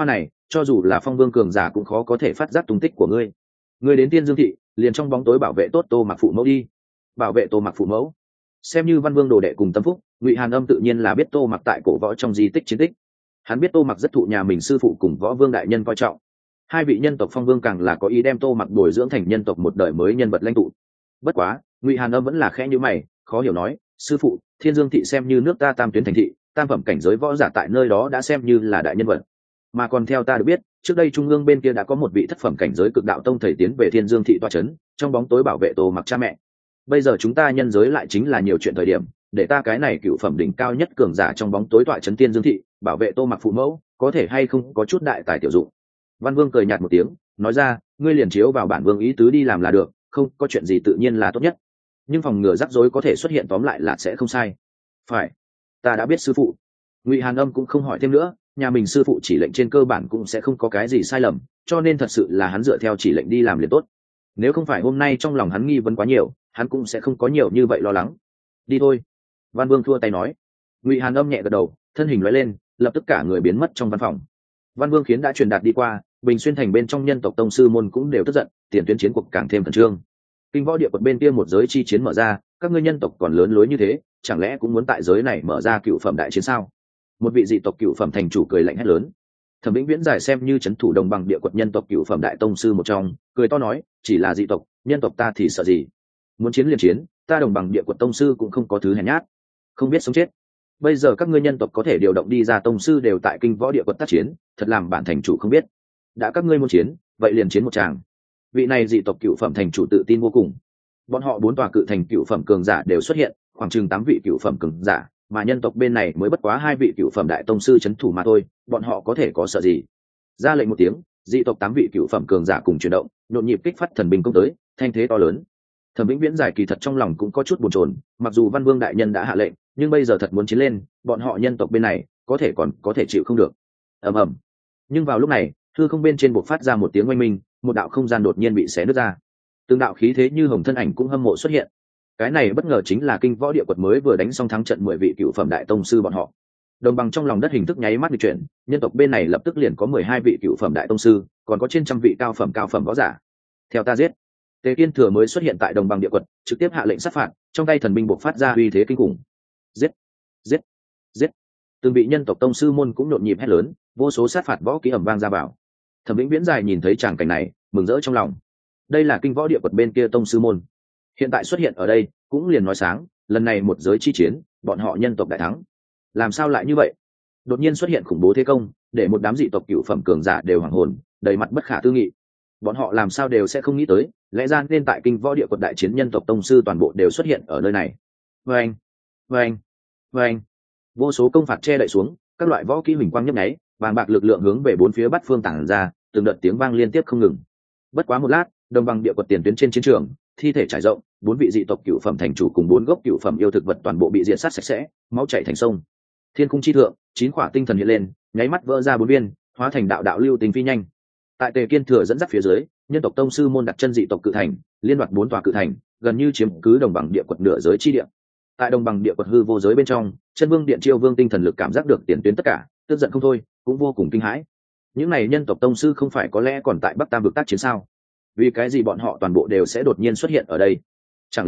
cho dù là phong vương cường giả cũng khó có thể phát giác tung tích của ngươi. Ngươi đến Tiên Dương thị, liền trong bóng tối bảo vệ tốt Tô Mặc phụ mẫu đi. Bảo vệ Tô Mặc phụ mẫu. Xem như Văn Vương đồ đệ cùng tâm phúc, Ngụy Hàn Âm tự nhiên là biết Tô Mặc tại cổ võ trong di tích chiến tích. Hắn biết Tô Mặc rất thụ nhà mình sư phụ cùng Võ Vương đại nhân coi trọng. Hai vị nhân tộc phong vương càng là có ý đem Tô Mặc bồi dưỡng thành nhân tộc một đời mới nhân vật lãnh tụ. Bất quá, Ngụy Hàn Âm vẫn là khẽ như mày, khó hiểu nói, sư phụ, Thiên Dương thị xem như nước ta tam tuyến thành thị, tam phẩm cảnh giới võ giả tại nơi đó đã xem như là đại nhân vật. Mà còn theo ta được biết, trước đây trung ương bên kia đã có một vị thất phẩm cảnh giới cực đạo tông thầy tiến về Thiên Dương thị tọa trấn, trong bóng tối bảo vệ Tô Mặc cha mẹ. Bây giờ chúng ta nhân giới lại chính là nhiều chuyện thời điểm, để ta cái này cựu phẩm đỉnh cao nhất cường giả trong bóng tối tọa trấn Thiên Dương thị, bảo vệ Tô Mặc phụ mẫu, có thể hay không có chút đại tài tiểu dụng. Văn Vương cười nhạt một tiếng, nói ra, ngươi liền chiếu vào bản vương ý tứ đi làm là được, không có chuyện gì tự nhiên là tốt nhất, nhưng phòng ngừa rắc rối có thể xuất hiện tóm lại là sẽ không sai. Phải, ta đã biết sư phụ. Ngụy Hàn Âm cũng không hỏi thêm nữa, nhà mình sư phụ chỉ lệnh trên cơ bản cũng sẽ không có cái gì sai lầm, cho nên thật sự là hắn dựa theo chỉ lệnh đi làm liền tốt. Nếu không phải hôm nay trong lòng hắn nghi vấn quá nhiều, hắn cũng sẽ không có nhiều như vậy lo lắng. Đi thôi. Văn Vương thua tay nói. Ngụy Hàn Âm nhẹ gật đầu, thân hình lóe lên, lập tức cả người biến mất trong văn phòng. Văn Vương khiến đã truyền đạt đi qua, Bình Xuyên thành bên trong nhân tộc tông sư môn cũng đều tức giận, tiền tuyến chiến cuộc càng thêm khẩn trương. Kinh võ địa quật bên kia một giới chi chiến mở ra, các ngươi nhân tộc còn lớn lối như thế, chẳng lẽ cũng muốn tại giới này mở ra cựu phẩm đại chiến sao? Một vị dị tộc cựu phẩm thành chủ cười lạnh hét lớn. Thẩm Vĩnh Viễn giải xem như trấn thủ đồng bằng địa quật nhân tộc cựu phẩm đại tông sư một trong, cười to nói, chỉ là dị tộc, nhân tộc ta thì sợ gì? Muốn chiến liền chiến, ta đồng bằng địa quật tông sư cũng không có thứ hèn nhát, không biết sống chết. Bây giờ các ngươi nhân tộc có thể điều động đi ra tông sư đều tại kinh võ địa quật tác chiến, thật làm bản thành chủ không biết. Đã các ngươi muốn chiến, vậy liền chiến một tràng. Vị này dị tộc cựu phẩm thành chủ tự tin vô cùng. Bọn họ 4 tòa cự thành cựu phẩm cường giả đều xuất hiện, khoảng chừng 8 vị cựu phẩm cường giả, mà nhân tộc bên này mới bất quá 2 vị cựu phẩm đại tông sư trấn thủ mà thôi, bọn họ có thể có sợ gì? Ra lệnh một tiếng, dị tộc 8 vị cựu phẩm cường giả cùng chuyển động, nhộn nhịp kích phát thần binh công tới, thanh thế to lớn. Thẩm Vĩnh Viễn giải kỳ thật trong lòng cũng có chút bồn chồn, mặc dù Văn Vương đại nhân đã hạ lệnh, nhưng bây giờ thật muốn chiến lên, bọn họ nhân tộc bên này có thể chịu không được. Ầm ầm. Nhưng vào lúc này, hư không bên trên bộc phát ra một tiếng oanh minh, một đạo không gian đột nhiên bị xé nứt ra. Từng đạo khí thế như hồng thân ảnh cũng hâm mộ xuất hiện. Cái này bất ngờ chính là kinh võ địa quật mới vừa đánh xong thắng trận 10 vị cựu phẩm đại tông sư bọn họ. Đồng bằng trong lòng đất hình thức nháy mắt di chuyển, nhân tộc bên này lập tức liền có 12 vị cựu phẩm đại tông sư, còn có trên trăm vị cao phẩm võ giả. Theo ta giết. Tề Kiên Thừa mới xuất hiện tại đồng bằng địa quật, trực tiếp hạ lệnh sát phạt, trong tay thần binh bộc phát ra uy thế kinh khủng. Giết, giết, giết. Từng vị nhân tộc tông sư môn cũng nhộn nhịp hét lớn, vô số sát phạt võ kỹ ầm vang ra vào. Thẩm Vĩnh Viễn dài nhìn thấy tràng cảnh này, mừng rỡ trong lòng. Đây là kinh võ địa quật bên kia tông sư môn, hiện tại xuất hiện ở đây, cũng liền nói sáng, lần này một giới chi chiến, bọn họ nhân tộc đại thắng. Làm sao lại như vậy? Đột nhiên xuất hiện khủng bố thế công, để một đám dị tộc cựu phẩm cường giả đều hoảng hồn, đầy mặt bất khả tư nghị. Bọn họ làm sao đều sẽ không nghĩ tới, lẽ ra nên tại kinh võ địa quật đại chiến nhân tộc tông sư toàn bộ đều xuất hiện ở nơi này. Vâng, vâng, vâng. Vô số công phạt che đậy xuống, các loại võ kỹ huỳnh quang nhấp nháy, vàng bạc lực lượng hướng về bốn phía bát phương tản ra, từng đợt tiếng vang liên tiếp không ngừng. Bất quá một lát, đồng bằng địa quật tiền tuyến trên chiến trường, thi thể trải rộng, 4 vị dị tộc cựu phẩm thành chủ cùng 4 gốc cựu phẩm yêu thực vật toàn bộ bị diệt sát sạch sẽ, máu chảy thành sông. Thiên khung chi thượng, 9 quả tinh thần hiện lên, nháy mắt vỡ ra 4 viên, hóa thành đạo đạo lưu tình phi nhanh. Tại Tề Kiên Thừa dẫn dắt phía dưới, nhân tộc tông sư môn đặt chân dị tộc cự thành, liên đoạt 4 tòa cự thành, gần như chiếm cứ đồng bằng địa quật nửa giới chi địa. Tại đồng bằng địa quật hư vô giới bên trong, chân vương điện chiêu vương tinh thần lực cảm giác được tiền tuyến tất cả, tức giận không thôi, cũng vô cùng kinh hãi. Những này nhân tộc tông sư không phải có lẽ còn tại Bắc Tam vực tác chiến sao? Vì cái gì bọn họ toàn bộ đều sẽ đột nhiên xuất hiện ở đây? Chẳng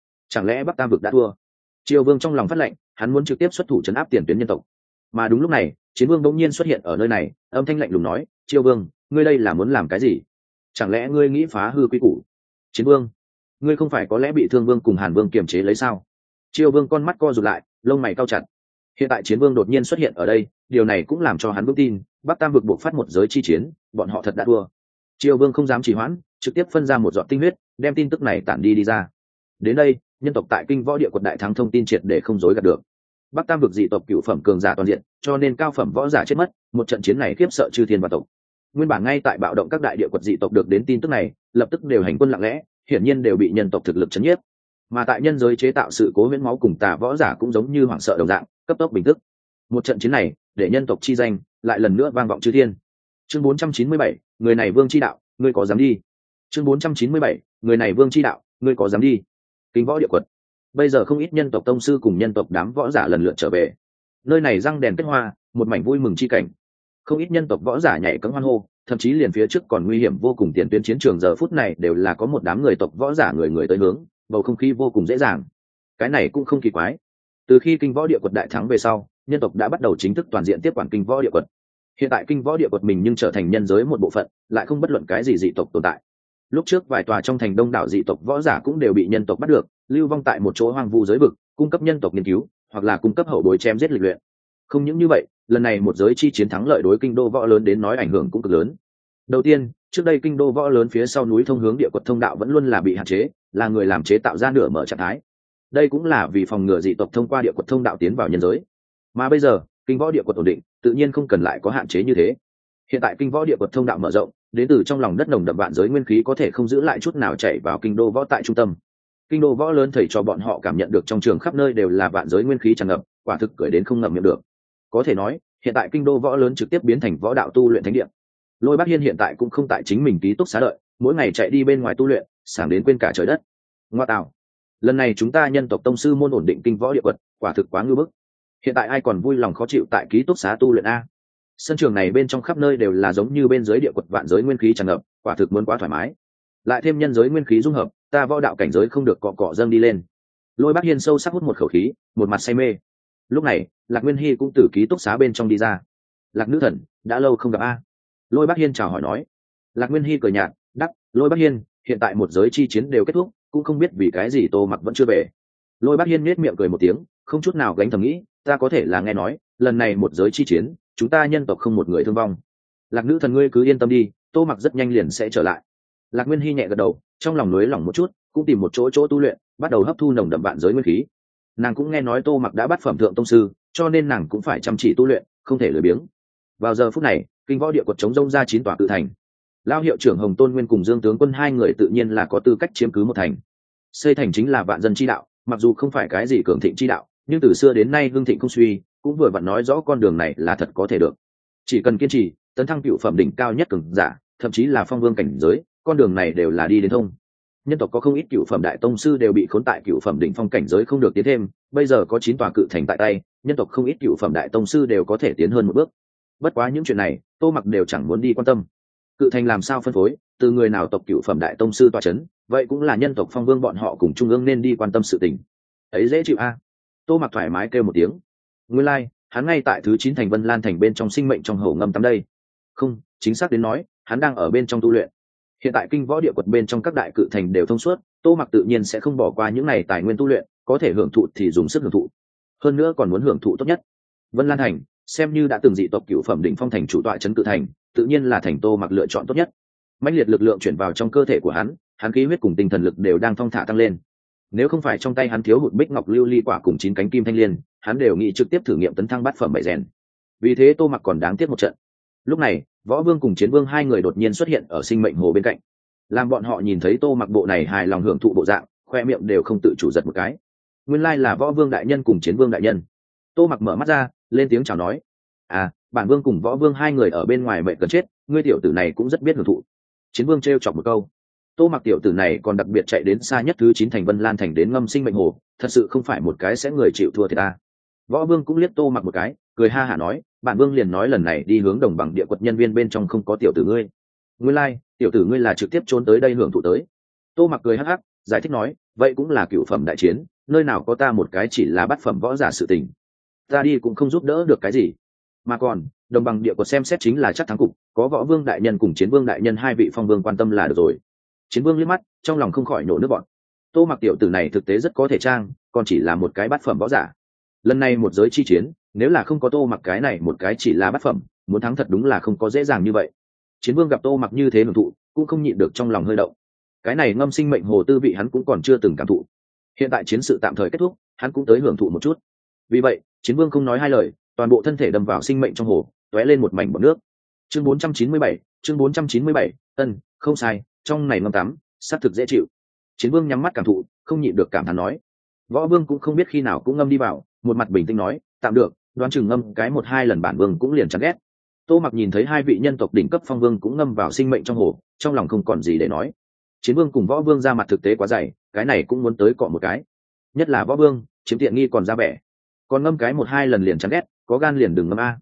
lẽ Bắc Tam vực đã thua? Triều Vương trong lòng phát lệnh, hắn muốn trực tiếp xuất thủ trấn áp tiền tuyến nhân tộc. Mà đúng lúc này, Chiến Vương bỗng nhiên xuất hiện ở nơi này, âm thanh lạnh lùng nói, "Triều Vương, ngươi đây là muốn làm cái gì? Chẳng lẽ ngươi nghĩ phá hư quy củ?" "Chiến Vương, ngươi không phải có lẽ bị Thương Vương cùng Hàn Vương kiềm chế lấy sao?" Triều Vương con mắt co rụt lại, lông mày cau chặt. Hiện tại Chiến Vương đột nhiên xuất hiện ở đây, điều này cũng làm cho hắn vững tin, Bắc Tam vực buộc phát một giới chi chiến, bọn họ thật đã thua. Triều Vương không dám trì hoãn, trực tiếp phân ra một giọt tinh huyết, đem tin tức này tản đi ra. Đến đây, nhân tộc tại kinh võ địa quật đại thắng thông tin triệt để không dối gạt được. Bắc Tam vực dị tộc cửu phẩm cường giả toàn diện, cho nên cao phẩm võ giả chết mất, một trận chiến này khiếp sợ chư thiên và tộc. Nguyên bản ngay tại bạo động các đại địa quật dị tộc được đến tin tức này, lập tức đều hành quân lặng lẽ, hiển nhiên đều bị nhân tộc thực lực chấn nhiếp. Mà tại nhân giới chế tạo sự cố huyễn máu cùng tà võ giả cũng giống như hoảng sợ đồng dạng, cấp tốc bình tức. Một trận chiến này, để nhân tộc chi danh lại lần nữa vang vọng chư thiên. Chương 497, người này vương chi đạo, ngươi có dám đi? Chương 497, người này vương chi đạo, ngươi có dám đi? Kinh võ địa quật. Bây giờ không ít nhân tộc tông sư cùng nhân tộc đám võ giả lần lượt trở về. Nơi này răng đèn kết hoa, một mảnh vui mừng chi cảnh. không ít nhân tộc võ giả nhảy cẫng hoan hô, thậm chí liền phía trước còn nguy hiểm vô cùng tiền tuyến chiến trường giờ phút này đều là có một đám người tộc võ giả người người tới hướng, bầu không khí vô cùng dễ dàng. Cái này cũng không kỳ quái. Từ khi kinh võ địa quật đại thắng về sau, nhân tộc đã bắt đầu chính thức toàn diện tiếp quản kinh võ địa quật. Hiện tại kinh võ địa quật mình nhưng trở thành nhân giới một bộ phận, lại không bất luận cái gì dị tộc tồn tại. Lúc trước vài tòa trong thành đông đảo dị tộc võ giả cũng đều bị nhân tộc bắt được, lưu vong tại một chỗ hoang vu giới vực, cung cấp nhân tộc nghiên cứu, hoặc là cung cấp hậu bối chém giết lịch luyện. Không những như vậy, lần này một giới chi chiến thắng lợi đối kinh đô võ lớn đến nói ảnh hưởng cũng cực lớn. Đầu tiên, trước đây kinh đô võ lớn phía sau núi thông hướng địa quật thông đạo vẫn luôn là bị hạn chế, là người làm chế tạo ra nửa mở trạng thái. Đây cũng là vì phòng ngừa dị tộc thông qua địa quật thông đạo tiến vào nhân giới. Mà bây giờ, kinh võ địa quật ổn định, tự nhiên không cần lại có hạn chế như thế. Hiện tại kinh võ địa quật thông đạo mở rộng, đến từ trong lòng đất nồng đậm vạn giới nguyên khí có thể không giữ lại chút nào chảy vào kinh đô võ tại trung tâm. Kinh đô võ lớn thầy cho bọn họ cảm nhận được trong trường khắp nơi đều là vạn giới nguyên khí tràn ngập, quả thực cười đến không ngậm miệng được. Có thể nói, hiện tại kinh đô võ lớn trực tiếp biến thành võ đạo tu luyện thánh địa. Lôi Bắc Hiên hiện tại cũng không tại chính mình ký túc xá đợi, mỗi ngày chạy đi bên ngoài tu luyện, sảng đến quên cả trời đất. Ngoa tạo, lần này chúng ta nhân tộc tông sư môn ổn định kinh võ địa quật, quả thực quá ngưu bức. Hiện tại ai còn vui lòng khó chịu tại ký túc xá tu luyện a? Sân trường này bên trong khắp nơi đều là giống như bên dưới địa quật vạn giới nguyên khí tràn ngập, quả thực muốn quá thoải mái. Lại thêm nhân giới nguyên khí dung hợp, ta võ đạo cảnh giới không được cọ cọ dâng đi lên. Lôi Bắc Hiên sâu sắc hút một khẩu khí, một mặt say mê. Lúc này, Lạc Nguyên Hy cũng từ ký túc xá bên trong đi ra. Lạc nữ thần, đã lâu không gặp a. Lôi Bắc Hiên chào hỏi nói. Lạc Nguyên Hy cười nhạt, đắc, Lôi Bắc Hiên, hiện tại một giới chi chiến đều kết thúc, cũng không biết vì cái gì Tô Mặc vẫn chưa về. Lôi Bắc Hiên nhếch miệng cười một tiếng, không chút nào gánh thầm nghĩ, ta có thể là nghe nói, lần này một giới chi chiến, chúng ta nhân tộc không một người thương vong. Lạc nữ thần ngươi cứ yên tâm đi, Tô Mặc rất nhanh liền sẽ trở lại. Lạc Nguyên Hy nhẹ gật đầu, trong lòng nới lỏng một chút, cũng tìm một chỗ tu luyện, bắt đầu hấp thu nồng đậm vạn giới nguyên khí. Nàng cũng nghe nói Tô Mặc đã bắt phẩm thượng tông sư, cho nên nàng cũng phải chăm chỉ tu luyện, không thể lười biếng. Vào giờ phút này, kinh võ địa quật chống rông ra 9 tòa cự thành. Lao hiệu trưởng Hồng Tôn Nguyên cùng Dương tướng quân hai người tự nhiên là có tư cách chiếm cứ một thành. Xây thành chính là vạn dân chi đạo, mặc dù không phải cái gì cường thịnh chi đạo, nhưng từ xưa đến nay hưng thịnh không suy, cũng vừa vặn nói rõ con đường này là thật có thể được. Chỉ cần kiên trì, tấn thăng cựu phẩm đỉnh cao nhất cường giả, thậm chí là phong vương cảnh giới, con đường này đều là đi đến thông. Nhân tộc có không ít cựu phẩm đại tông sư đều bị khốn tại cựu phẩm đỉnh phong cảnh giới không được tiến thêm, bây giờ có 9 tòa cự thành tại tay, nhân tộc không ít cựu phẩm đại tông sư đều có thể tiến hơn một bước. Bất quá những chuyện này, Tô Mặc đều chẳng muốn đi quan tâm. Cự thành làm sao phân phối, từ người nào tộc cựu phẩm đại tông sư tọa chấn, vậy cũng là nhân tộc phong vương bọn họ cùng trung ương nên đi quan tâm sự tình. Ấy dễ chịu a. Tô Mặc thoải mái kêu một tiếng. Nguyên lai, hắn ngay tại thứ 9 thành Vân Lan thành bên trong sinh mệnh trong hồ ngâm tắm đây. Không, chính xác đến nói, hắn đang ở bên trong tu luyện. Hiện tại kinh võ địa quật bên trong các đại cự thành đều thông suốt, Tô Mặc tự nhiên sẽ không bỏ qua những này tài nguyên tu luyện, có thể hưởng thụ thì dùng sức hưởng thụ. Hơn nữa còn muốn hưởng thụ tốt nhất. Vân Lan thành, xem như đã từng dị tộc cửu phẩm đỉnh phong thành chủ tọa trấn cự thành, tự nhiên là thành Tô Mặc lựa chọn tốt nhất. Mãnh liệt lực lượng chuyển vào trong cơ thể của hắn, hắn khí huyết cùng tinh thần lực đều đang thong thả tăng lên. Nếu không phải trong tay hắn thiếu hụt bích ngọc lưu ly quả cùng 9 cánh kim thanh liên, hắn đều nghĩ trực tiếp thử nghiệm tấn thăng bát phẩm bảy rèn. Vì thế Tô Mặc còn đáng tiếc một trận. Lúc này, Võ Vương cùng Chiến Vương hai người đột nhiên xuất hiện ở sinh mệnh hồ bên cạnh. Làm bọn họ nhìn thấy Tô Mặc bộ này hài lòng hưởng thụ bộ dạng, khoe miệng đều không tự chủ giật một cái. Nguyên lai là Võ Vương đại nhân cùng Chiến Vương đại nhân. Tô Mặc mở mắt ra, lên tiếng chào nói: "À, bản vương cùng Võ Vương hai người ở bên ngoài mệt gần chết, ngươi tiểu tử này cũng rất biết hưởng thụ." Chiến Vương trêu chọc một câu. Tô Mặc tiểu tử này còn đặc biệt chạy đến xa nhất thứ 9 thành Vân Lan thành đến ngâm sinh mệnh hồ, thật sự không phải một cái sẽ người chịu thua thì ta. Võ Vương cũng liếc Tô Mặc một cái, cười ha hả nói: "Bản vương liền nói lần này đi hướng đồng bằng địa quật nhân viên bên trong không có tiểu tử ngươi. Nguyên lai, tiểu tử ngươi là trực tiếp trốn tới đây hưởng thụ tới." Tô Mặc cười hắc hắc, giải thích nói: "Vậy cũng là cửu phẩm đại chiến, nơi nào có ta một cái chỉ là bát phẩm võ giả sự tình. Ta đi cũng không giúp đỡ được cái gì. Mà còn, đồng bằng địa quật xem xét chính là chắc thắng cục, có Võ Vương đại nhân cùng Chiến Vương đại nhân hai vị phong vương quan tâm là được rồi." Chiến Vương liếc mắt, trong lòng không khỏi nổ nước bọt. Tô Mặc tiểu tử này thực tế rất có thể trang, còn chỉ là một cái bát phẩm võ giả. Lần này một giới chi chiến, nếu là không có Tô Mặc cái này một cái chỉ là bát phẩm, muốn thắng thật đúng là không có dễ dàng như vậy. Chiến Vương gặp Tô Mặc như thế hưởng thụ, cũng không nhịn được trong lòng hơi động. Cái này ngâm sinh mệnh hồ tư vị hắn cũng còn chưa từng cảm thụ. Hiện tại chiến sự tạm thời kết thúc, hắn cũng tới hưởng thụ một chút. Vì vậy, Chiến Vương không nói hai lời, toàn bộ thân thể đâm vào sinh mệnh trong hồ, tóe lên một mảnh bọt nước. Chương 497, chương 497, ân, không sai, trong này ngâm tắm, sát thực dễ chịu. Chiến Vương nhắm mắt cảm thụ, không nhịn được cảm thán nói. Võ Vương cũng không biết khi nào cũng ngâm đi vào, một mặt bình tĩnh nói: "Tạm được, đoán chừng ngâm cái 1-2 lần bản vương cũng liền chán ghét." Tô Mặc nhìn thấy hai vị nhân tộc đỉnh cấp phong vương cũng ngâm vào sinh mệnh trong hồ, trong lòng không còn gì để nói. Chiến Vương cùng Võ Vương ra mặt thực tế quá dày, cái này cũng muốn tới cọ một cái. Nhất là Võ Vương, chiếm tiện nghi còn ra vẻ. Còn ngâm cái 1-2 lần liền chán ghét, có gan liền đừng ngâm a.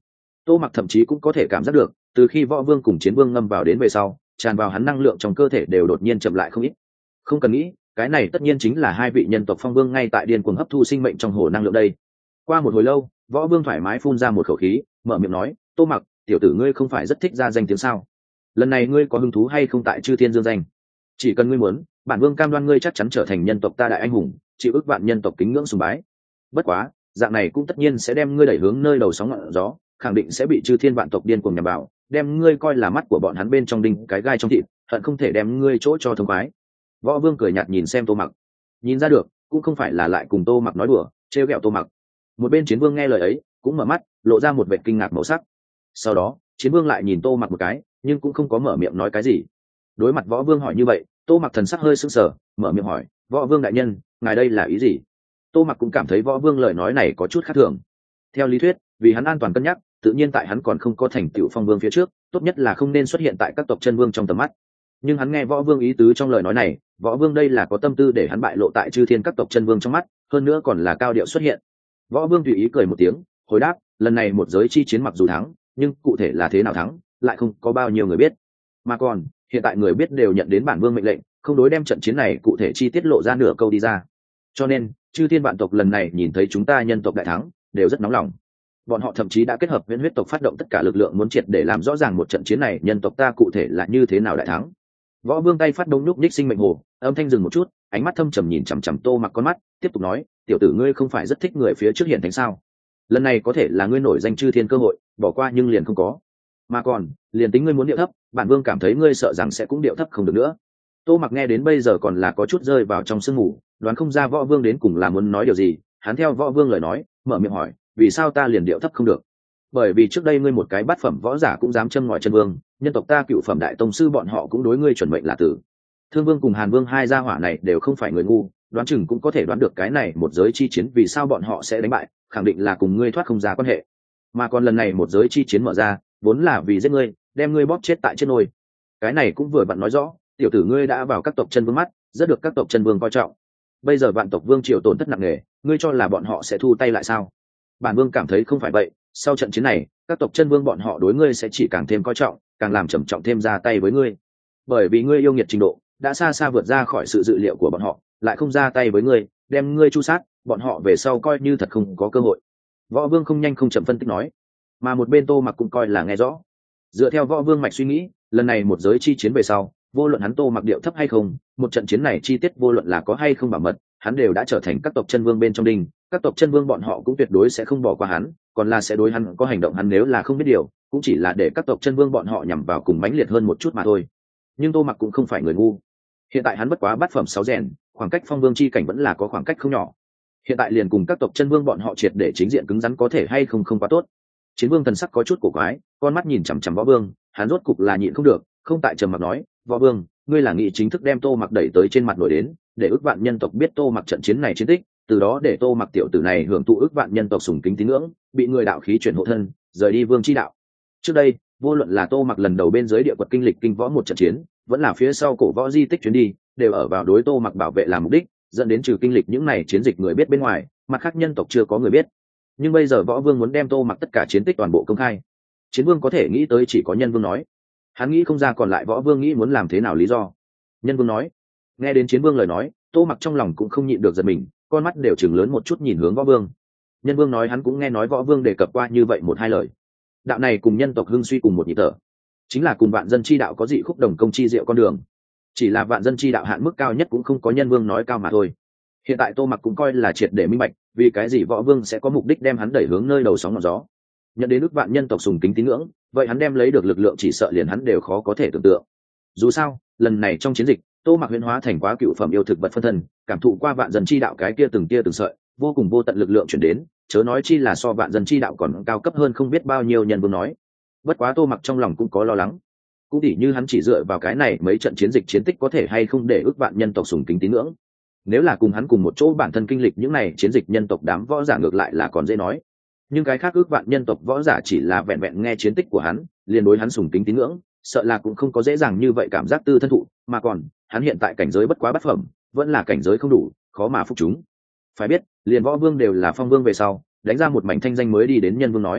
Tô Mặc thậm chí cũng có thể cảm giác được, từ khi võ vương cùng chiến vương ngâm vào đến về sau, tràn vào hắn năng lượng trong cơ thể đều đột nhiên chậm lại không ít. Không cần nghĩ, cái này tất nhiên chính là hai vị nhân tộc phong vương ngay tại điên cuồng hấp thu sinh mệnh trong hồ năng lượng đây. Qua một hồi lâu, võ vương thoải mái phun ra một khẩu khí, mở miệng nói, Tô Mặc, tiểu tử ngươi không phải rất thích ra danh tiếng sao? Lần này ngươi có hứng thú hay không tại chư thiên dương danh? Chỉ cần ngươi muốn, bản vương cam đoan ngươi chắc chắn trở thành nhân tộc ta đại anh hùng, chịu ức vạn nhân tộc kính ngưỡng sùng bái. Bất quá, dạng này cũng tất nhiên sẽ đem ngươi đẩy hướng nơi đầu sóng ngọn gió, khẳng định sẽ bị chư thiên vạn tộc điên cuồng nhằm vào, đem ngươi coi là mắt của bọn hắn bên trong đinh cái gai trong thịt, hận không thể đem ngươi chỗ cho thông khoái. Võ vương cười nhạt nhìn xem Tô Mặc, nhìn ra được cũng không phải là lại cùng Tô Mặc nói đùa trêu ghẹo Tô Mặc. Một bên chiến vương nghe lời ấy cũng mở mắt lộ ra một vẻ kinh ngạc màu sắc. Sau đó chiến vương lại nhìn Tô Mặc một cái, nhưng cũng không có mở miệng nói cái gì. Đối mặt võ vương hỏi như vậy, Tô Mặc thần sắc hơi sững sờ, mở miệng hỏi, võ vương đại nhân, ngài đây là ý gì? Tô Mặc cũng cảm thấy võ vương lời nói này có chút khác thường. Theo lý thuyết, vì hắn an toàn cân nhắc, tự nhiên tại hắn còn không có thành tựu phong vương phía trước, tốt nhất là không nên xuất hiện tại các tộc chân vương trong tầm mắt. Nhưng hắn nghe võ vương ý tứ trong lời nói này, võ vương đây là có tâm tư để hắn bại lộ tại chư thiên các tộc chân vương trong mắt, hơn nữa còn là cao điệu xuất hiện. Võ vương tùy ý cười một tiếng, hồi đáp, lần này một giới chi chiến mặc dù thắng, nhưng cụ thể là thế nào thắng lại không có bao nhiêu người biết, mà còn hiện tại người biết đều nhận đến bản vương mệnh lệnh, không đối đem trận chiến này cụ thể chi tiết lộ ra nửa câu đi ra. Cho nên chư thiên vạn tộc lần này nhìn thấy chúng ta nhân tộc đại thắng đều rất nóng lòng. Bọn họ thậm chí đã kết hợp với huyết tộc phát động tất cả lực lượng muốn triệt để làm rõ ràng một trận chiến này nhân tộc ta cụ thể là như thế nào đại thắng. Võ vương tay phát đông nhúc nhích sinh mệnh hồ, âm thanh dừng một chút, ánh mắt thâm trầm nhìn chằm chằm Tô Mặc con mắt, tiếp tục nói, tiểu tử ngươi không phải rất thích người phía trước hiện thánh sao? Lần này có thể là ngươi nổi danh chư thiên cơ hội, bỏ qua nhưng liền không có. Mà còn liền tính ngươi muốn điệu thấp, bản vương cảm thấy ngươi sợ rằng sẽ cũng điệu thấp không được nữa. Tô Mặc nghe đến bây giờ còn là có chút rơi vào trong sương mù, đoán không ra võ vương đến cùng là muốn nói điều gì. Hắn theo võ vương lời nói, mở miệng hỏi, vì sao ta liền điệu thấp không được? Bởi vì trước đây ngươi một cái bát phẩm võ giả cũng dám châm ngòi chân vương, nhân tộc ta cựu phẩm đại tông sư bọn họ cũng đối ngươi chuẩn mệnh là tử. Thương vương cùng Hàn vương hai gia hỏa này đều không phải người ngu, đoán chừng cũng có thể đoán được cái này một giới chi chiến vì sao bọn họ sẽ đánh bại, khẳng định là cùng ngươi thoát không ra quan hệ. Mà còn lần này một giới chi chiến mở ra, vốn là vì giết ngươi, đem ngươi bóp chết tại trên nồi. Cái này cũng vừa vặn nói rõ, tiểu tử ngươi đã vào các tộc chân vương mắt, rất được các tộc chân vương coi trọng. Bây giờ vạn tộc vương triều tổn thất nặng nề, ngươi cho là bọn họ sẽ thu tay lại sao? Bản vương cảm thấy không phải vậy, sau trận chiến này, các tộc chân vương bọn họ đối ngươi sẽ chỉ càng thêm coi trọng, càng làm trầm trọng thêm ra tay với ngươi. Bởi vì ngươi yêu nghiệt trình độ đã xa xa vượt ra khỏi sự dự liệu của bọn họ, lại không ra tay với ngươi, đem ngươi chu sát, bọn họ về sau coi như thật không có cơ hội. Võ vương không nhanh không chậm phân tích nói, mà một bên Tô Mặc cũng coi là nghe rõ. Dựa theo võ vương mạch suy nghĩ, lần này một giới chi chiến về sau, vô luận hắn Tô Mặc điệu thấp hay không, một trận chiến này chi tiết vô luận là có hay không bảo mật, hắn đều đã trở thành các tộc chân vương bên trong đinh, các tộc chân vương bọn họ cũng tuyệt đối sẽ không bỏ qua hắn, còn là sẽ đối hắn có hành động, hắn nếu là không biết điều, cũng chỉ là để các tộc chân vương bọn họ nhằm vào cùng mãnh liệt hơn một chút mà thôi. Nhưng Tô Mặc cũng không phải người ngu, hiện tại hắn bất quá bát phẩm 6 rèn, khoảng cách phong vương chi cảnh vẫn là có khoảng cách không nhỏ. Hiện tại liền cùng các tộc chân vương bọn họ triệt để chính diện cứng rắn có thể hay không quá tốt. Chiến vương thần sắc có chút cổ quái, con mắt nhìn chằm chằm võ vương, hắn rốt cục là nhịn không được, không tại trầm mặc nói, võ vương, ngươi là nghị chính thức đem Tô Mặc đẩy tới trên mặt nổi đến, để ước vạn nhân tộc biết Tô Mặc trận chiến này chiến tích, từ đó để Tô Mặc tiểu tử này hưởng thụ ước vạn nhân tộc sùng kính tín ngưỡng, bị người đạo khí chuyển hộ thân, rời đi vương chi đạo. Trước đây, vô luận là Tô Mặc lần đầu bên dưới địa quật kinh lịch kinh võ một trận chiến, vẫn là phía sau cổ võ di tích chuyến đi, đều ở vào đối Tô Mặc bảo vệ làm mục đích, dẫn đến trừ kinh lịch những này chiến dịch người biết bên ngoài, mặt khác nhân tộc chưa có người biết. Nhưng bây giờ võ vương muốn đem Tô Mặc tất cả chiến tích toàn bộ công khai, chiến vương có thể nghĩ tới chỉ có nhân vương nói, hắn nghĩ không ra còn lại võ vương nghĩ muốn làm thế nào lý do. Nhân vương nói, nghe đến chiến vương lời nói, Tô Mặc trong lòng cũng không nhịn được giật mình, con mắt đều chừng lớn một chút nhìn hướng võ vương. Nhân vương nói hắn cũng nghe nói võ vương đề cập qua như vậy một hai lời. Đạo này cùng nhân tộc hưng suy cùng một nhịp thở, chính là cùng vạn dân chi đạo có dị khúc đồng công chi diệu con đường, chỉ là vạn dân chi đạo hạn mức cao nhất cũng không có nhân vương nói cao mà thôi. Hiện tại Tô Mặc cũng coi là triệt để minh bạch, vì cái gì võ vương sẽ có mục đích đem hắn đẩy hướng nơi đầu sóng ngọn gió, nhận đến ước vạn nhân tộc sùng kính tín ngưỡng, vậy hắn đem lấy được lực lượng chỉ sợ liền hắn đều khó có thể tưởng tượng. Dù sao lần này trong chiến dịch, Tô Mặc huyễn hóa thành quá cựu phẩm yêu thực vật phân thân, cảm thụ qua vạn dân chi đạo cái kia từng tia từng sợi vô cùng vô tận lực lượng chuyển đến, chớ nói chi là so vạn dân chi đạo còn cao cấp hơn không biết bao nhiêu nhân vương nói. Bất quá Tô Mặc trong lòng cũng có lo lắng, cũng tỉ như hắn chỉ dựa vào cái này mấy trận chiến dịch chiến tích có thể hay không để ước vạn nhân tộc sùng kính tín ngưỡng. Nếu là cùng hắn cùng một chỗ bản thân kinh lịch những này chiến dịch nhân tộc đám võ giả ngược lại là còn dễ nói, nhưng cái khác ước vạn nhân tộc võ giả chỉ là vẹn vẹn nghe chiến tích của hắn liền đối hắn sùng kính tín ngưỡng, sợ là cũng không có dễ dàng như vậy cảm giác tư thân thụ, mà còn hắn hiện tại cảnh giới bất quá bát phẩm, vẫn là cảnh giới không đủ, khó mà phục chúng. Phải biết liền võ vương đều là phong vương về sau đánh ra một mảnh thanh danh mới đi đến nhân vương nói.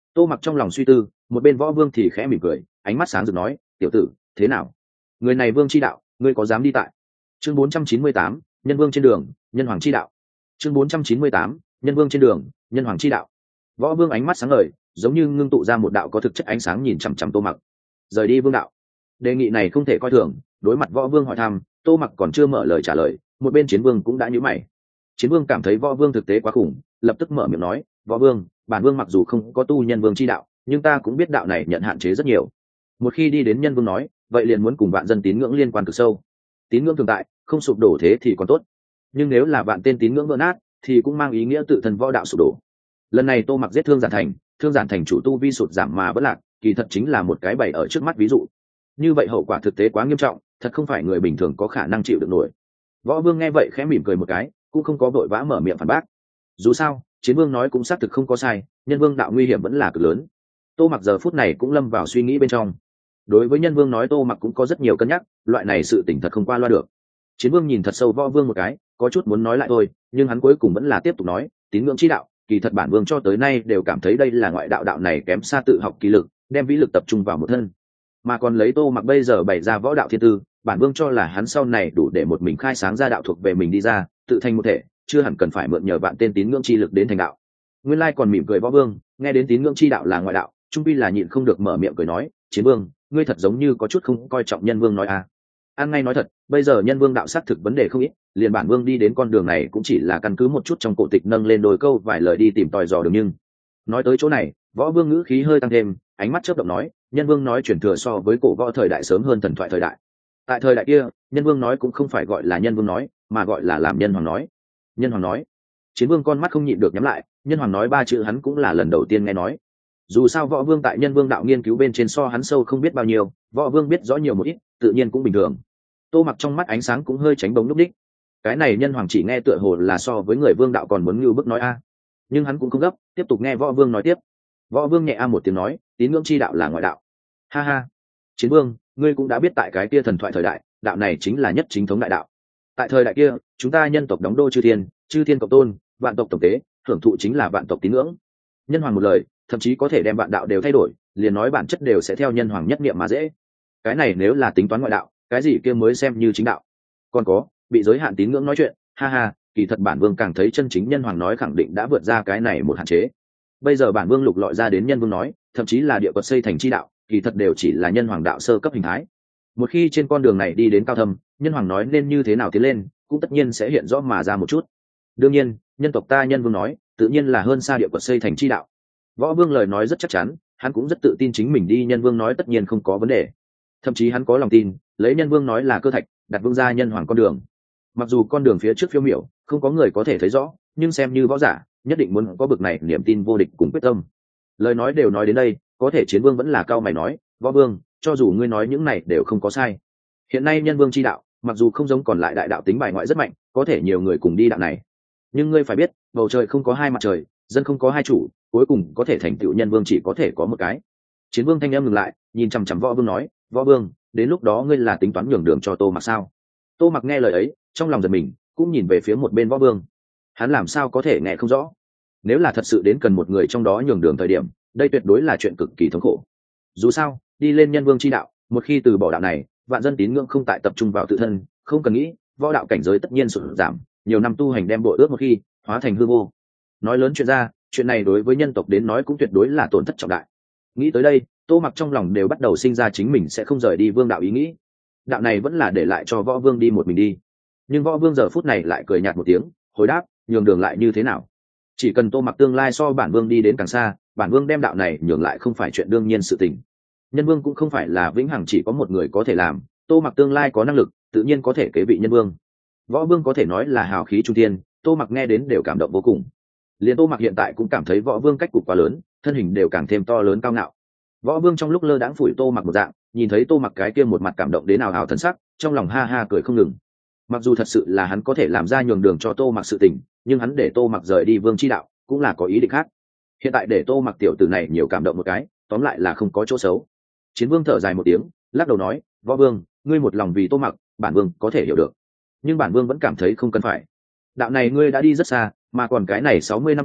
Tô Mặc trong lòng suy tư, một bên Võ Vương thì khẽ mỉm cười, ánh mắt sáng rực nói, tiểu tử, thế nào? Người này vương chi đạo, ngươi có dám đi tại? Chương 498, nhân vương trên đường, nhân hoàng chi đạo. Chương 498, nhân vương trên đường, nhân hoàng chi đạo. Võ Vương ánh mắt sáng ngời, giống như ngưng tụ ra một đạo có thực chất ánh sáng nhìn chằm chằm Tô Mặc. Rời đi vương đạo. Đề nghị này không thể coi thường, đối mặt Võ Vương hỏi thăm, Tô Mặc còn chưa mở lời trả lời, một bên Chiến Vương cũng đã nhíu mày. Chiến Vương cảm thấy Võ Vương thực tế quá khủng, lập tức mở miệng nói, Võ Vương, bản vương mặc dù không có tu nhân vương chi đạo, nhưng ta cũng biết đạo này nhận hạn chế rất nhiều. Một khi đi đến nhân vương nói, vậy liền muốn cùng vạn dân tín ngưỡng liên quan cực sâu. Tín ngưỡng thường tại, không sụp đổ thế thì còn tốt, nhưng nếu là vạn tên tín ngưỡng vỡ nát, thì cũng mang ý nghĩa tự thân võ đạo sụp đổ. Lần này Tô Mặc giết Thương Giản Thành chủ tu vi sụt giảm mà vẫn lạc, kỳ thật chính là một cái bày ở trước mắt ví dụ. Như vậy hậu quả thực tế quá nghiêm trọng, thật không phải người bình thường có khả năng chịu được nổi. Võ Vương nghe vậy khẽ mỉm cười một cái, cũng không có vội vã mở miệng phản bác. Dù sao, Chiến Vương nói cũng xác thực không có sai, nhân vương đạo nguy hiểm vẫn là cực lớn. Tô Mặc giờ phút này cũng lâm vào suy nghĩ bên trong. Đối với nhân vương nói Tô Mặc cũng có rất nhiều cân nhắc, loại này sự tình thật không qua loa được. Chiến Vương nhìn thật sâu Võ Vương một cái, có chút muốn nói lại thôi, nhưng hắn cuối cùng vẫn là tiếp tục nói, tín ngưỡng chi đạo, kỳ thật bản vương cho tới nay đều cảm thấy đây là ngoại đạo, đạo này kém xa tự học kỳ lực, đem vĩ lực tập trung vào một thân. Mà còn lấy Tô Mặc bây giờ bày ra võ đạo thiên tư, bản vương cho là hắn sau này đủ để một mình khai sáng ra đạo thuộc về mình đi ra, tự thành một thể, chưa hẳn cần phải mượn nhờ vạn tên tín ngưỡng chi lực đến thành đạo. Nguyên Lai còn mỉm cười Võ Vương, nghe đến tín ngưỡng chi đạo là ngoại đạo, trung pi là nhịn không được mở miệng cười nói, Chiến Vương, ngươi thật giống như có chút không coi trọng nhân vương nói à. An ngay nói thật, bây giờ nhân vương đạo xác thực vấn đề không ít, liền bản vương đi đến con đường này cũng chỉ là căn cứ một chút trong cổ tịch nâng lên đôi câu vài lời đi tìm tòi dò đường, nhưng nói tới chỗ này, Võ Vương ngữ khí hơi tăng thêm, ánh mắt chớp động nói, nhân vương nói chuyển thừa so với cổ võ thời đại sớm hơn thần thoại thời đại. Tại thời đại kia, nhân vương nói cũng không phải gọi là nhân vương nói, mà gọi là làm nhân hoàng nói. Nhân hoàng nói. Chiến Vương con mắt không nhịn được nhắm lại, nhân hoàng nói ba chữ hắn cũng là lần đầu tiên nghe nói. Dù sao Võ Vương tại nhân vương đạo nghiên cứu bên trên so hắn sâu không biết bao nhiêu, Võ Vương biết rõ nhiều một ít, tự nhiên cũng bình thường. Tô Mặc trong mắt ánh sáng cũng hơi tránh bóng lúc đích. Cái này nhân hoàng chỉ nghe tựa hồ là so với người vương đạo còn muốn như bức nói a, nhưng hắn cũng không gấp, tiếp tục nghe Võ Vương nói tiếp. Võ Vương nhẹ a một tiếng nói, tín ngưỡng chi đạo là ngoại đạo. Ha ha, Chiến Vương, ngươi cũng đã biết tại cái kia thần thoại thời đại, đạo này chính là nhất chính thống đại đạo. Tại thời đại kia, chúng ta nhân tộc đóng đô chư thiên cộng tôn, vạn tộc tổng tế, hưởng thụ chính là vạn tộc tín ngưỡng. Nhân hoàng một lời, thậm chí có thể đem vạn đạo đều thay đổi, liền nói bản chất đều sẽ theo nhân hoàng nhất niệm mà dễ. Cái này nếu là tính toán ngoại đạo, cái gì kia mới xem như chính đạo. Còn có bị giới hạn tín ngưỡng nói chuyện, ha ha, kỳ thật bản vương càng thấy chân chính nhân hoàng nói khẳng định đã vượt ra cái này một hạn chế. Bây giờ bản vương lục lọi ra đến nhân vương nói, thậm chí là địa quật xây thành chi đạo, kỳ thật đều chỉ là nhân hoàng đạo sơ cấp hình thái. Một khi trên con đường này đi đến cao thâm, nhân hoàng nói nên như thế nào tiến lên, cũng tất nhiên sẽ hiện rõ mà ra một chút. Đương nhiên, nhân tộc ta nhân vương nói, tự nhiên là hơn xa địa quật xây thành chi đạo. Võ Vương lời nói rất chắc chắn, hắn cũng rất tự tin chính mình đi nhân vương nói tất nhiên không có vấn đề. Thậm chí hắn có lòng tin, lấy nhân vương nói là cơ thạch, đặt vương ra nhân hoàng con đường. Mặc dù con đường phía trước phiêu miểu, không có người có thể thấy rõ, nhưng xem như võ giả, nhất định muốn có bực này niềm tin vô địch cùng quyết tâm. Lời nói đều nói đến đây, có thể Chiến Vương vẫn là cao mày nói, Võ Vương, cho dù ngươi nói những này đều không có sai. Hiện nay nhân vương chi đạo, mặc dù không giống còn lại đại đạo tính bài ngoại rất mạnh, có thể nhiều người cùng đi đạo này. Nhưng ngươi phải biết, bầu trời không có hai mặt trời, dân không có hai chủ, cuối cùng có thể thành tựu nhân vương chỉ có thể có một cái. Chiến Vương thanh em ngừng lại, nhìn chằm chằm Võ Vương nói, Võ Vương, đến lúc đó ngươi là tính toán nhường đường cho Tô Mặc sao? Tô Mặc nghe lời ấy, trong lòng giật mình, cũng nhìn về phía một bên Võ Vương. Hắn làm sao có thể nghe không rõ? Nếu là thật sự đến cần một người trong đó nhường đường thời điểm, đây tuyệt đối là chuyện cực kỳ thống khổ. Dù sao, đi lên nhân vương chi đạo, một khi từ bỏ đạo này, vạn dân tín ngưỡng không tại tập trung vào tự thân, không cần nghĩ, võ đạo cảnh giới tất nhiên sụt giảm, nhiều năm tu hành đem bội ước một khi hóa thành hư vô. Nói lớn chuyện ra, chuyện này đối với nhân tộc đến nói cũng tuyệt đối là tổn thất trọng đại. Nghĩ tới đây, Tô Mặc trong lòng đều bắt đầu sinh ra chính mình sẽ không rời đi vương đạo ý nghĩ. Đạo này vẫn là để lại cho Võ Vương đi một mình đi. Nhưng Võ Vương giờ phút này lại cười nhạt một tiếng, hồi đáp, nhường đường lại như thế nào? Chỉ cần Tô Mặc tương lai so bản vương đi đến càng xa, bản vương đem đạo này nhường lại không phải chuyện đương nhiên sự tình. Nhân vương cũng không phải là vĩnh hằng chỉ có một người có thể làm, Tô Mặc tương lai có năng lực, tự nhiên có thể kế vị nhân vương. Võ Vương có thể nói là hào khí trung thiên, Tô Mặc nghe đến đều cảm động vô cùng. Liền Tô Mặc hiện tại cũng cảm thấy Võ Vương cách cục quá lớn, thân hình đều càng thêm to lớn cao ngạo. Võ Vương trong lúc lơ đãng phủi Tô Mặc một dạng, nhìn thấy Tô Mặc cái kia một mặt cảm động đến nào hào thần sắc, trong lòng ha ha cười không ngừng. Mặc dù thật sự là hắn có thể làm ra nhường đường cho Tô Mặc sự tình, nhưng hắn để Tô Mặc rời đi vương chi đạo, cũng là có ý định khác. Hiện tại để Tô Mặc tiểu tử này nhiều cảm động một cái, tóm lại là không có chỗ xấu. Chiến Vương thở dài một tiếng, lắc đầu nói, Võ Vương, ngươi một lòng vì Tô Mặc, bản vương có thể hiểu được, nhưng bản vương vẫn cảm thấy không cần phải. Đạo này ngươi đã đi rất xa, mà còn cái này 60 năm qua,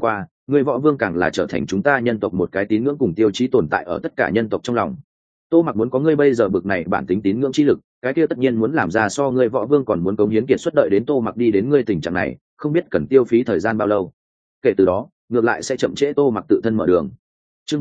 người võ vương càng là trở thành chúng ta nhân tộc một cái tín ngưỡng cùng tiêu chí tồn tại ở tất cả nhân tộc trong lòng. Tô Mặc muốn có ngươi bây giờ bực này bản tính tín ngưỡng chi lực, cái kia tất nhiên muốn làm ra so ngươi võ vương còn muốn cống hiến kiệt xuất, đợi đến Tô Mặc đi đến ngươi tình trạng này, không biết cần tiêu phí thời gian bao lâu. Kể từ đó, ngược lại sẽ chậm trễ Tô Mặc tự thân mở đường. Chương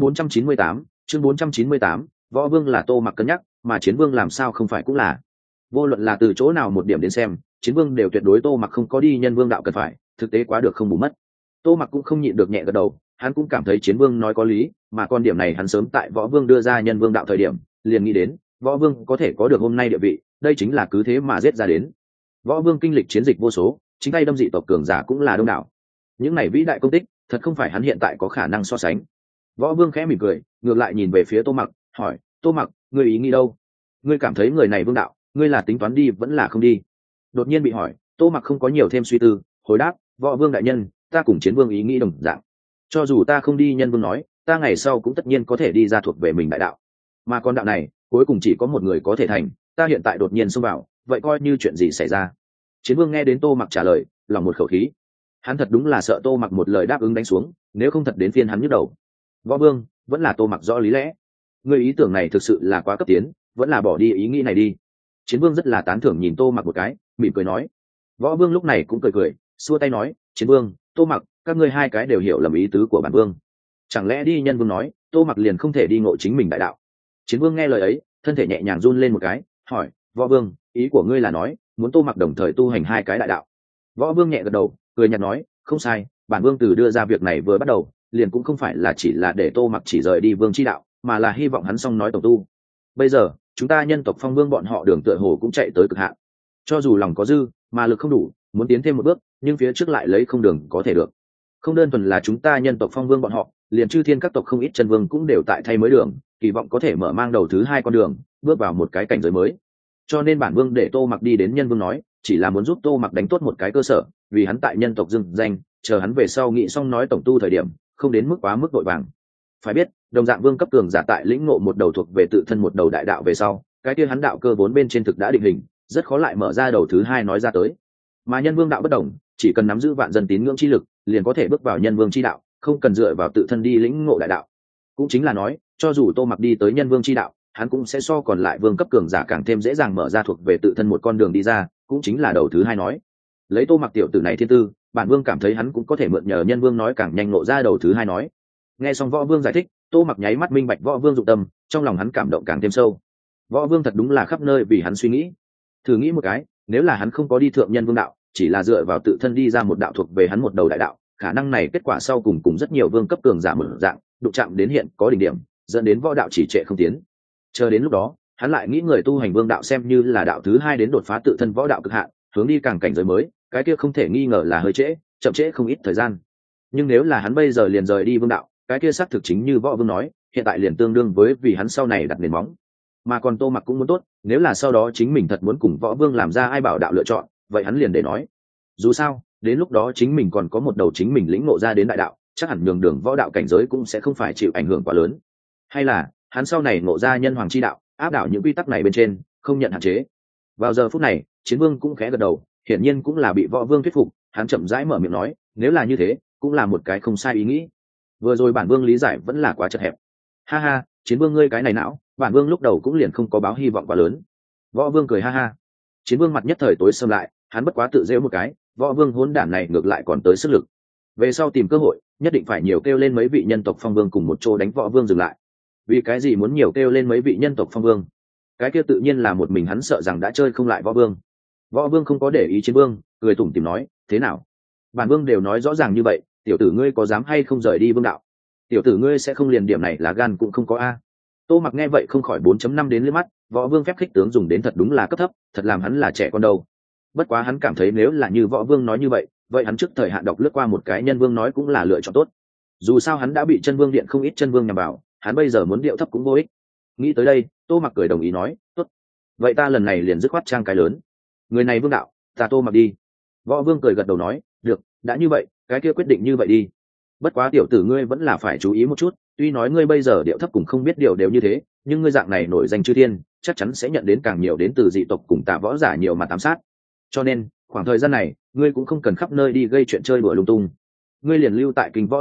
498, võ vương là Tô Mặc cân nhắc, mà chiến vương làm sao không phải cũng là. Vô luận là từ chỗ nào một điểm đến xem, chiến vương đều tuyệt đối Tô Mặc không có đi nhân vương đạo cần phải, thực tế quá được không bù mất. Tô Mặc cũng không nhịn được nhẹ gật đầu, hắn cũng cảm thấy chiến vương nói có lý, mà con điểm này hắn sớm tại võ vương đưa ra nhân vương đạo thời điểm liền nghĩ đến, võ vương có thể có được hôm nay địa vị, đây chính là cứ thế mà giết ra đến. Võ vương kinh lịch chiến dịch vô số, chính tay đâm dị tộc cường giả cũng là đông đảo, những này vĩ đại công tích thật không phải hắn hiện tại có khả năng so sánh. Võ vương khẽ mỉm cười, ngược lại nhìn về phía Tô Mặc, hỏi: Tô Mặc, ngươi ý nghĩ đâu? Ngươi cảm thấy người này vương đạo, ngươi là tính toán đi vẫn là không đi? Đột nhiên bị hỏi, Tô Mặc không có nhiều thêm suy tư, hồi đáp: Võ vương đại nhân, ta cùng chiến vương ý nghĩ đồng dạng. Cho dù ta không đi nhân vương nói, ta ngày sau cũng tất nhiên có thể đi ra thuộc về mình đại đạo. Mà con đạo này, cuối cùng chỉ có một người có thể thành, ta hiện tại đột nhiên xông vào, vậy coi như chuyện gì xảy ra? Chiến vương nghe đến Tô Mặc trả lời, lòng một khẩu khí. Hắn thật đúng là sợ Tô Mặc một lời đáp ứng đánh xuống, nếu không thật đến phiên hắn nhức đầu. Võ vương, vẫn là Tô Mặc rõ lý lẽ. Người ý tưởng này thực sự là quá cấp tiến, vẫn là bỏ đi ý nghĩ này đi. Chiến vương rất là tán thưởng nhìn Tô Mặc một cái, mỉm cười nói. Võ vương lúc này cũng cười cười, xua tay nói: Chiến vương, Tô Mặc, các ngươi hai cái đều hiểu lầm ý tứ của bản vương. Chẳng lẽ đi nhân vương nói, Tô Mặc liền không thể đi ngộ chính mình đại đạo? Chiến vương nghe lời ấy, thân thể nhẹ nhàng run lên một cái, hỏi: Võ vương, ý của ngươi là nói muốn Tô Mặc đồng thời tu hành hai cái đại đạo? Võ vương nhẹ gật đầu, cười nhạt nói: không sai, bản vương từ đưa ra việc này vừa bắt đầu liền cũng không phải là chỉ là để Tô Mặc chỉ rời đi vương chi đạo, mà là hy vọng hắn xong nói tổng tu. Bây giờ chúng ta nhân tộc Phong Vương bọn họ đường tựa hồ cũng chạy tới cực hạn, cho dù lòng có dư mà lực không đủ, muốn tiến thêm một bước, nhưng phía trước lại lấy không đường có thể được. Không đơn thuần là chúng ta nhân tộc Phong Vương bọn họ, liền chư thiên các tộc không ít chân vương cũng đều tại thay mới đường, kỳ vọng có thể mở mang đầu thứ hai con đường, bước vào một cái cảnh giới mới. Cho nên bản vương để Tô Mặc đi đến nhân vương nói, chỉ là muốn giúp Tô Mặc đánh tốt một cái cơ sở, vì hắn tại nhân tộc dưng danh, chờ hắn về sau nghị xong nói tổng tu thời điểm, không đến mức quá mức vội vàng. Phải biết, đồng dạng vương cấp cường giả tại lĩnh ngộ một đầu thuộc về tự thân một đầu đại đạo về sau, cái kia hắn đạo cơ vốn bên trên thực đã định hình, rất khó lại mở ra đầu thứ hai nói ra tới. Mà nhân vương đạo bất đồng, chỉ cần nắm giữ vạn dân tín ngưỡng chi lực, liền có thể bước vào nhân vương chi đạo, không cần dựa vào tự thân đi lĩnh ngộ đại đạo. Cũng chính là nói, cho dù Tô Mặc đi tới nhân vương chi đạo, hắn cũng sẽ so còn lại vương cấp cường giả càng thêm dễ dàng mở ra thuộc về tự thân một con đường đi ra, cũng chính là đầu thứ hai nói. Lấy Tô Mặc tiểu tử này thiên tư, bản vương cảm thấy hắn cũng có thể mượn nhờ nhân vương nói càng nhanh ngộ ra đầu thứ hai nói. Nghe xong võ vương giải thích, Tô Mặc nháy mắt minh bạch võ vương dụng tâm, trong lòng hắn cảm động càng thêm sâu. Võ vương thật đúng là khắp nơi vì hắn suy nghĩ. Thử nghĩ một cái, nếu là hắn không có đi thượng nhân vương đạo, chỉ là dựa vào tự thân đi ra một đạo thuộc về hắn một đầu đại đạo, khả năng này kết quả sau cùng rất nhiều vương cấp cường giả mở dạng, đụng chạm đến hiện có đỉnh điểm, dẫn đến võ đạo chỉ trệ không tiến. Chờ đến lúc đó, hắn lại nghĩ người tu hành vương đạo xem như là đạo thứ hai đến đột phá tự thân võ đạo cực hạn, hướng đi càng cảnh giới mới, cái kia không thể nghi ngờ là hơi trễ, chậm trễ không ít thời gian. Nhưng nếu là hắn bây giờ liền rời đi vương đạo, cái kia xác thực chính như võ vương nói, hiện tại liền tương đương với vì hắn sau này đặt nền móng. Mà còn Tô Mặc cũng muốn tốt, nếu là sau đó chính mình thật muốn cùng võ vương làm ra ai bảo đạo lựa chọn, vậy hắn liền để nói. Dù sao, đến lúc đó chính mình còn có một đầu chính mình lĩnh ngộ ra đến đại đạo, chắc hẳn nhường đường võ đạo cảnh giới cũng sẽ không phải chịu ảnh hưởng quá lớn. Hay là hắn sau này ngộ ra nhân hoàng chi đạo, áp đảo những quy tắc này bên trên, không nhận hạn chế. Vào giờ phút này, chiến vương cũng khẽ gật đầu, hiển nhiên cũng là bị võ vương thuyết phục, hắn chậm rãi mở miệng nói, nếu là như thế, cũng là một cái không sai ý nghĩ. Vừa rồi bản vương lý giải vẫn là quá chật hẹp. Ha ha, chiến vương ngươi cái này não, bản vương lúc đầu cũng liền không có báo hy vọng quá lớn. Võ vương cười ha ha. Chiến vương mặt nhất thời tối sầm lại, hắn bất quá tự giễu một cái, võ vương hỗn đản này ngược lại còn tới sức lực. Về sau tìm cơ hội, nhất định phải nhiều kêu lên mấy vị nhân tộc Phong Vương cùng một chỗ đánh võ vương dừng lại. Vì cái gì muốn nhiều kêu lên mấy vị nhân tộc Phong Vương? Cái kia tự nhiên là một mình hắn sợ rằng đã chơi không lại võ vương. Võ vương không có để ý chiến vương, cười tủm tỉm nói, thế nào? Bản vương đều nói rõ ràng như vậy, tiểu tử ngươi có dám hay không rời đi vương đạo? Tiểu tử ngươi sẽ không liền điểm này là gan cũng không có a. Tô Mặc nghe vậy không khỏi 4.5 đến liếc mắt, võ vương phép khích tướng dùng đến thật đúng là cấp thấp, thật làm hắn là trẻ con đâu. Bất quá hắn cảm thấy nếu là như võ vương nói như vậy, vậy hắn trước thời hạn đọc lướt qua một cái nhân vương nói cũng là lựa chọn tốt. Dù sao hắn đã bị chân vương điện không ít chân vương nhằm vào, hắn bây giờ muốn điệu thấp cũng vô ích. Nghĩ tới đây, Tô Mặc cười đồng ý nói, tốt. Vậy ta lần này liền dứt khoát trang cái lớn. Người này vương đạo, ta Tô Mặc đi. Võ vương cười gật đầu nói, được, đã như vậy, cái kia quyết định như vậy đi. Bất quá tiểu tử ngươi vẫn là phải chú ý một chút, tuy nói ngươi bây giờ điệu thấp cũng không biết điều đều như thế, nhưng ngươi dạng này nổi danh chư thiên, chắc chắn sẽ nhận đến càng nhiều đến từ dị tộc cùng tà võ giả nhiều mà ám sát. Cho nên khoảng thời gian này ngươi cũng không cần khắp nơi đi gây chuyện chơi đùa lung tung, ngươi liền lưu tại kinh võ địa quật,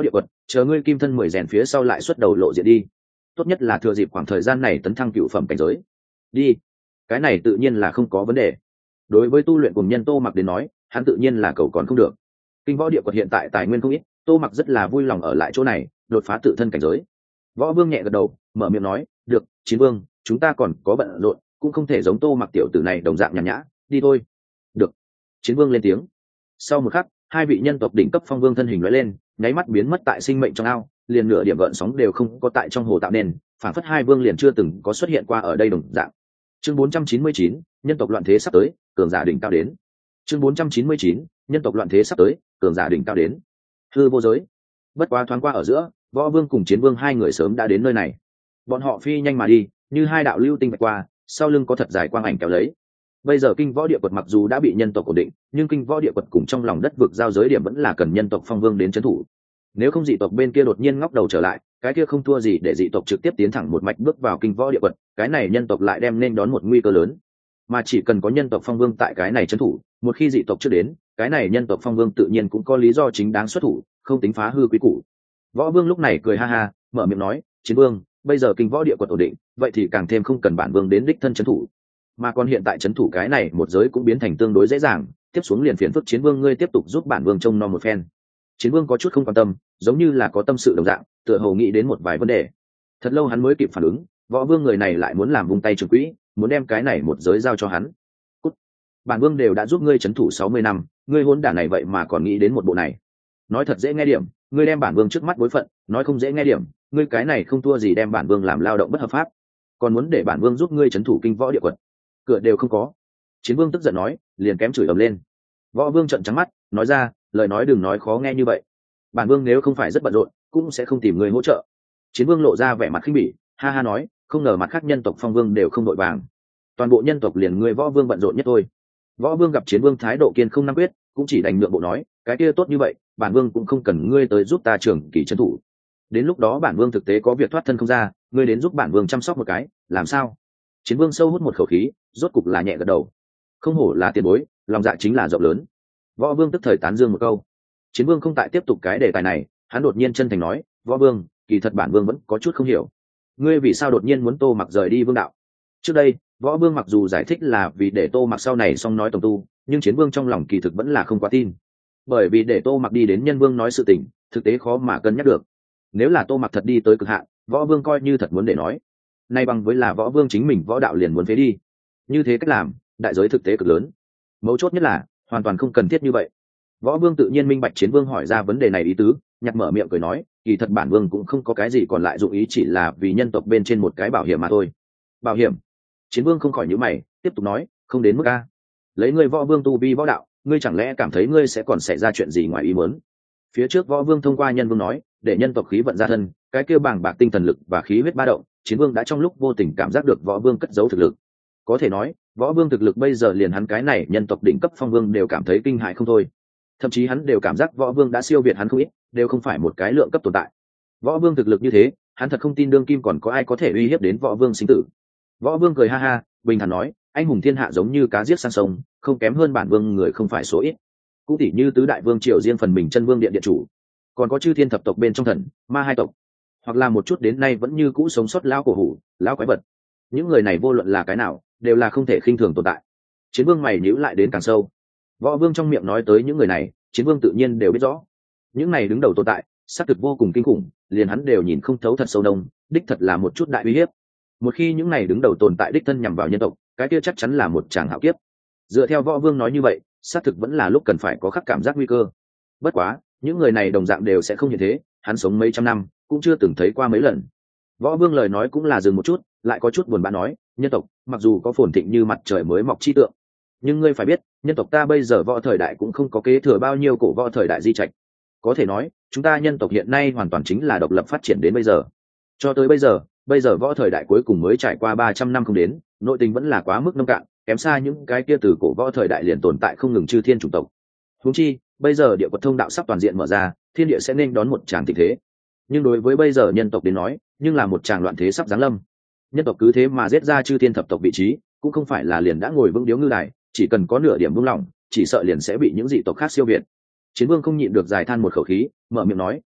chờ ngươi kim thân 10 rèn phía sau lại xuất đầu lộ diện đi, tốt nhất là thừa dịp khoảng thời gian này tấn thăng cựu phẩm cảnh giới. Đi, cái này tự nhiên là không có vấn đề. Đối với tu luyện cùng nhân Tô Mặc đến nói, hắn tự nhiên là cầu còn không được. Kinh võ địa quật hiện tại tài nguyên không ít, Tô Mặc rất là vui lòng ở lại chỗ này đột phá tự thân cảnh giới. Võ Vương nhẹ gật đầu, mở miệng nói, được, Chiến Vương, chúng ta còn có bận rộn, cũng không thể giống Tô Mặc tiểu tử này đồng dạng nhàn nhã, đi thôi. Được. Chiến Vương lên tiếng. Sau một khắc, hai vị nhân tộc đỉnh cấp phong vương thân hình lóe lên, nháy mắt biến mất tại sinh mệnh trong ao, liền nửa điểm gợn sóng đều không có tại trong hồ tạo nên, phản phất hai vương liền chưa từng có xuất hiện qua ở đây đồng dạng. Chương 499, nhân tộc loạn thế sắp tới, cường giả đỉnh cao đến. Chương 499, nhân tộc loạn thế sắp tới, cường giả đỉnh cao đến. Hư vô giới. Bất quá thoáng qua ở giữa, Võ Vương cùng Chiến Vương hai người sớm đã đến nơi này. Bọn họ phi nhanh mà đi, như hai đạo lưu tinh vạch qua, sau lưng có thật dài quang ảnh kéo lấy. Bây giờ kinh võ địa quật mặc dù đã bị nhân tộc ổn định, nhưng kinh võ địa quật cùng trong lòng đất vực giao giới điểm vẫn là cần nhân tộc phong vương đến trấn thủ. Nếu không dị tộc bên kia đột nhiên ngóc đầu trở lại, cái kia không thua gì để dị tộc trực tiếp tiến thẳng một mạch bước vào kinh võ địa quật, cái này nhân tộc lại đem nên đón một nguy cơ lớn. Mà chỉ cần có nhân tộc phong vương tại cái này trấn thủ, một khi dị tộc chưa đến, cái này nhân tộc phong vương tự nhiên cũng có lý do chính đáng xuất thủ, không tính phá hư quý củ. Võ Vương lúc này cười ha ha, mở miệng nói, Chiến Vương, bây giờ kinh võ địa quật ổn định, vậy thì càng thêm không cần bản vương đến đích thân trấn thủ. Mà còn hiện tại trấn thủ cái này một giới cũng biến thành tương đối dễ dàng, tiếp xuống liền phiền phức Chiến Vương ngươi tiếp tục giúp bản vương trông nom một phen. Chiến Vương có chút không quan tâm, giống như là có tâm sự đồng dạng, tựa hồ nghĩ đến một vài vấn đề. Thật lâu hắn mới kịp phản ứng, Võ Vương người này lại muốn làm vung tay trường quỹ, muốn đem cái này một giới giao cho hắn. Cút. Bản vương đều đã giúp ngươi trấn thủ 60 năm, ngươi hỗn đản này vậy mà còn nghĩ đến một bộ này. Nói thật dễ nghe điểm, ngươi đem bản vương trước mắt bối phận, nói không dễ nghe điểm, ngươi cái này không thua gì đem bản vương làm lao động bất hợp pháp, còn muốn để bản vương giúp ngươi trấn thủ kinh võ địa quật, cửa đều không có. Chiến Vương tức giận nói, liền kém chửi ầm lên. Võ Vương trợn trắng mắt, nói ra, lời nói đừng nói khó nghe như vậy, bản vương nếu không phải rất bận rộn cũng sẽ không tìm người hỗ trợ. Chiến Vương lộ ra vẻ mặt khinh bỉ, ha ha nói, không ngờ mặt khác nhân tộc phong vương đều không đội vàng, toàn bộ nhân tộc liền ngươi Võ Vương bận rộn nhất thôi. Võ Vương gặp Chiến Vương thái độ kiên không năng quyết, cũng chỉ đành nhượng bộ nói, cái kia tốt như vậy, bản vương cũng không cần ngươi tới giúp ta trưởng kỳ trấn thủ, đến lúc đó bản vương thực tế có việc thoát thân không ra, ngươi đến giúp bản vương chăm sóc một cái, làm sao? Chiến Vương sâu hút một khẩu khí, rốt cục là nhẹ gật đầu. Không hổ là tiền bối, lòng dạ chính là rộng lớn. Võ Vương tức thời tán dương một câu. Chiến Vương không tại tiếp tục cái đề tài này, hắn đột nhiên chân thành nói, Võ Vương, kỳ thật bản vương vẫn có chút không hiểu, ngươi vì sao đột nhiên muốn Tô Mặc rời đi vương đạo? Trước đây Võ Vương mặc dù giải thích là vì để Tô Mặc sau này xong nói tổng tu, nhưng Chiến Vương trong lòng kỳ thực vẫn là không quá tin, bởi vì để Tô Mặc đi đến nhân vương nói sự tình, thực tế khó mà cân nhắc được. Nếu là Tô Mặc thật đi tới cực hạn, Võ Vương coi như thật muốn để nói, nay bằng với là Võ Vương chính mình võ đạo liền muốn phế đi. Như thế cách làm, đại giới thực tế cực lớn. Mấu chốt nhất là hoàn toàn không cần thiết như vậy. Võ Vương tự nhiên minh bạch Chiến Vương hỏi ra vấn đề này ý tứ, nhặt mở miệng cười nói, kỳ thật bản vương cũng không có cái gì còn lại dụng ý, chỉ là vì nhân tộc bên trên một cái bảo hiểm mà thôi. Bảo hiểm? Chiến Vương không khỏi nhíu mày, tiếp tục nói, không đến mức a. Lấy ngươi Võ Vương tu vi võ đạo, ngươi chẳng lẽ cảm thấy ngươi sẽ còn xảy ra chuyện gì ngoài ý muốn? Phía trước Võ Vương thông qua nhân vương nói, để nhân tộc khí vận ra thân, cái kêu bàng bạc tinh thần lực và khí huyết ba động, Chiến Vương đã trong lúc vô tình cảm giác được Võ Vương cất giấu thực lực. Có thể nói, Võ Vương thực lực bây giờ liền hắn cái này nhân tộc đỉnh cấp phong vương đều cảm thấy kinh hãi không thôi. Thậm chí hắn đều cảm giác Võ Vương đã siêu việt hắn không ít, đều không phải một cái lượng cấp tồn tại. Võ Vương thực lực như thế, hắn thật không tin đương kim còn có ai có thể uy hiếp đến Võ Vương sinh tử. Võ Vương cười ha ha, bình thản nói, anh hùng thiên hạ giống như cá giết sang sông, không kém hơn bản vương người không phải số ít. Cũng tỉ như tứ đại vương triều riêng phần mình chân vương điện điện chủ, còn có chư thiên thập tộc bên trong thần ma hai tộc, hoặc là một chút đến nay vẫn như cũ sống sót lão cổ hủ, lão quái vật. Những người này vô luận là cái nào, đều là không thể khinh thường tồn tại. Chiến Vương mày nhíu lại đến càng sâu. Võ Vương trong miệng nói tới những người này, Chiến Vương tự nhiên đều biết rõ. Những này đứng đầu tồn tại, xác thực vô cùng kinh khủng, liền hắn đều nhìn không thấu thật sâu đông, đích thật là một chút đại uy hiếp. Một khi những này đứng đầu tồn tại đích thân nhằm vào nhân tộc, cái kia chắc chắn là một tràng hạo kiếp. Dựa theo Võ Vương nói như vậy, xác thực vẫn là lúc cần phải có khắc cảm giác nguy cơ. Bất quá, những người này đồng dạng đều sẽ không như thế, hắn sống mấy trăm năm, cũng chưa từng thấy qua mấy lần. Võ Vương lời nói cũng là dừng một chút, lại có chút buồn bã nói, nhân tộc mặc dù có phồn thịnh như mặt trời mới mọc chi tượng, nhưng ngươi phải biết, nhân tộc ta bây giờ võ thời đại cũng không có kế thừa bao nhiêu cổ võ thời đại di trạch. Có thể nói, chúng ta nhân tộc hiện nay hoàn toàn chính là độc lập phát triển đến bây giờ. Cho tới bây giờ võ thời đại cuối cùng mới trải qua 300 năm không đến, nội tình vẫn là quá mức nông cạn, kém xa những cái kia từ cổ võ thời đại liền tồn tại không ngừng chư thiên chủng tộc. Huống chi, bây giờ địa quật thông đạo sắp toàn diện mở ra, thiên địa sẽ nên đón một tràng tình thế. Nhưng đối với bây giờ nhân tộc đến nói, nhưng là một tràng loạn thế sắp giáng lâm. Nhân tộc cứ thế mà giết ra chư thiên thập tộc vị trí, cũng không phải là liền đã ngồi vững điếu ngư đài, chỉ cần có nửa điểm buông lỏng, chỉ sợ liền sẽ bị những dị tộc khác siêu việt. Chiến Vương không nhịn được dài than một khẩu khí, mở miệng nói,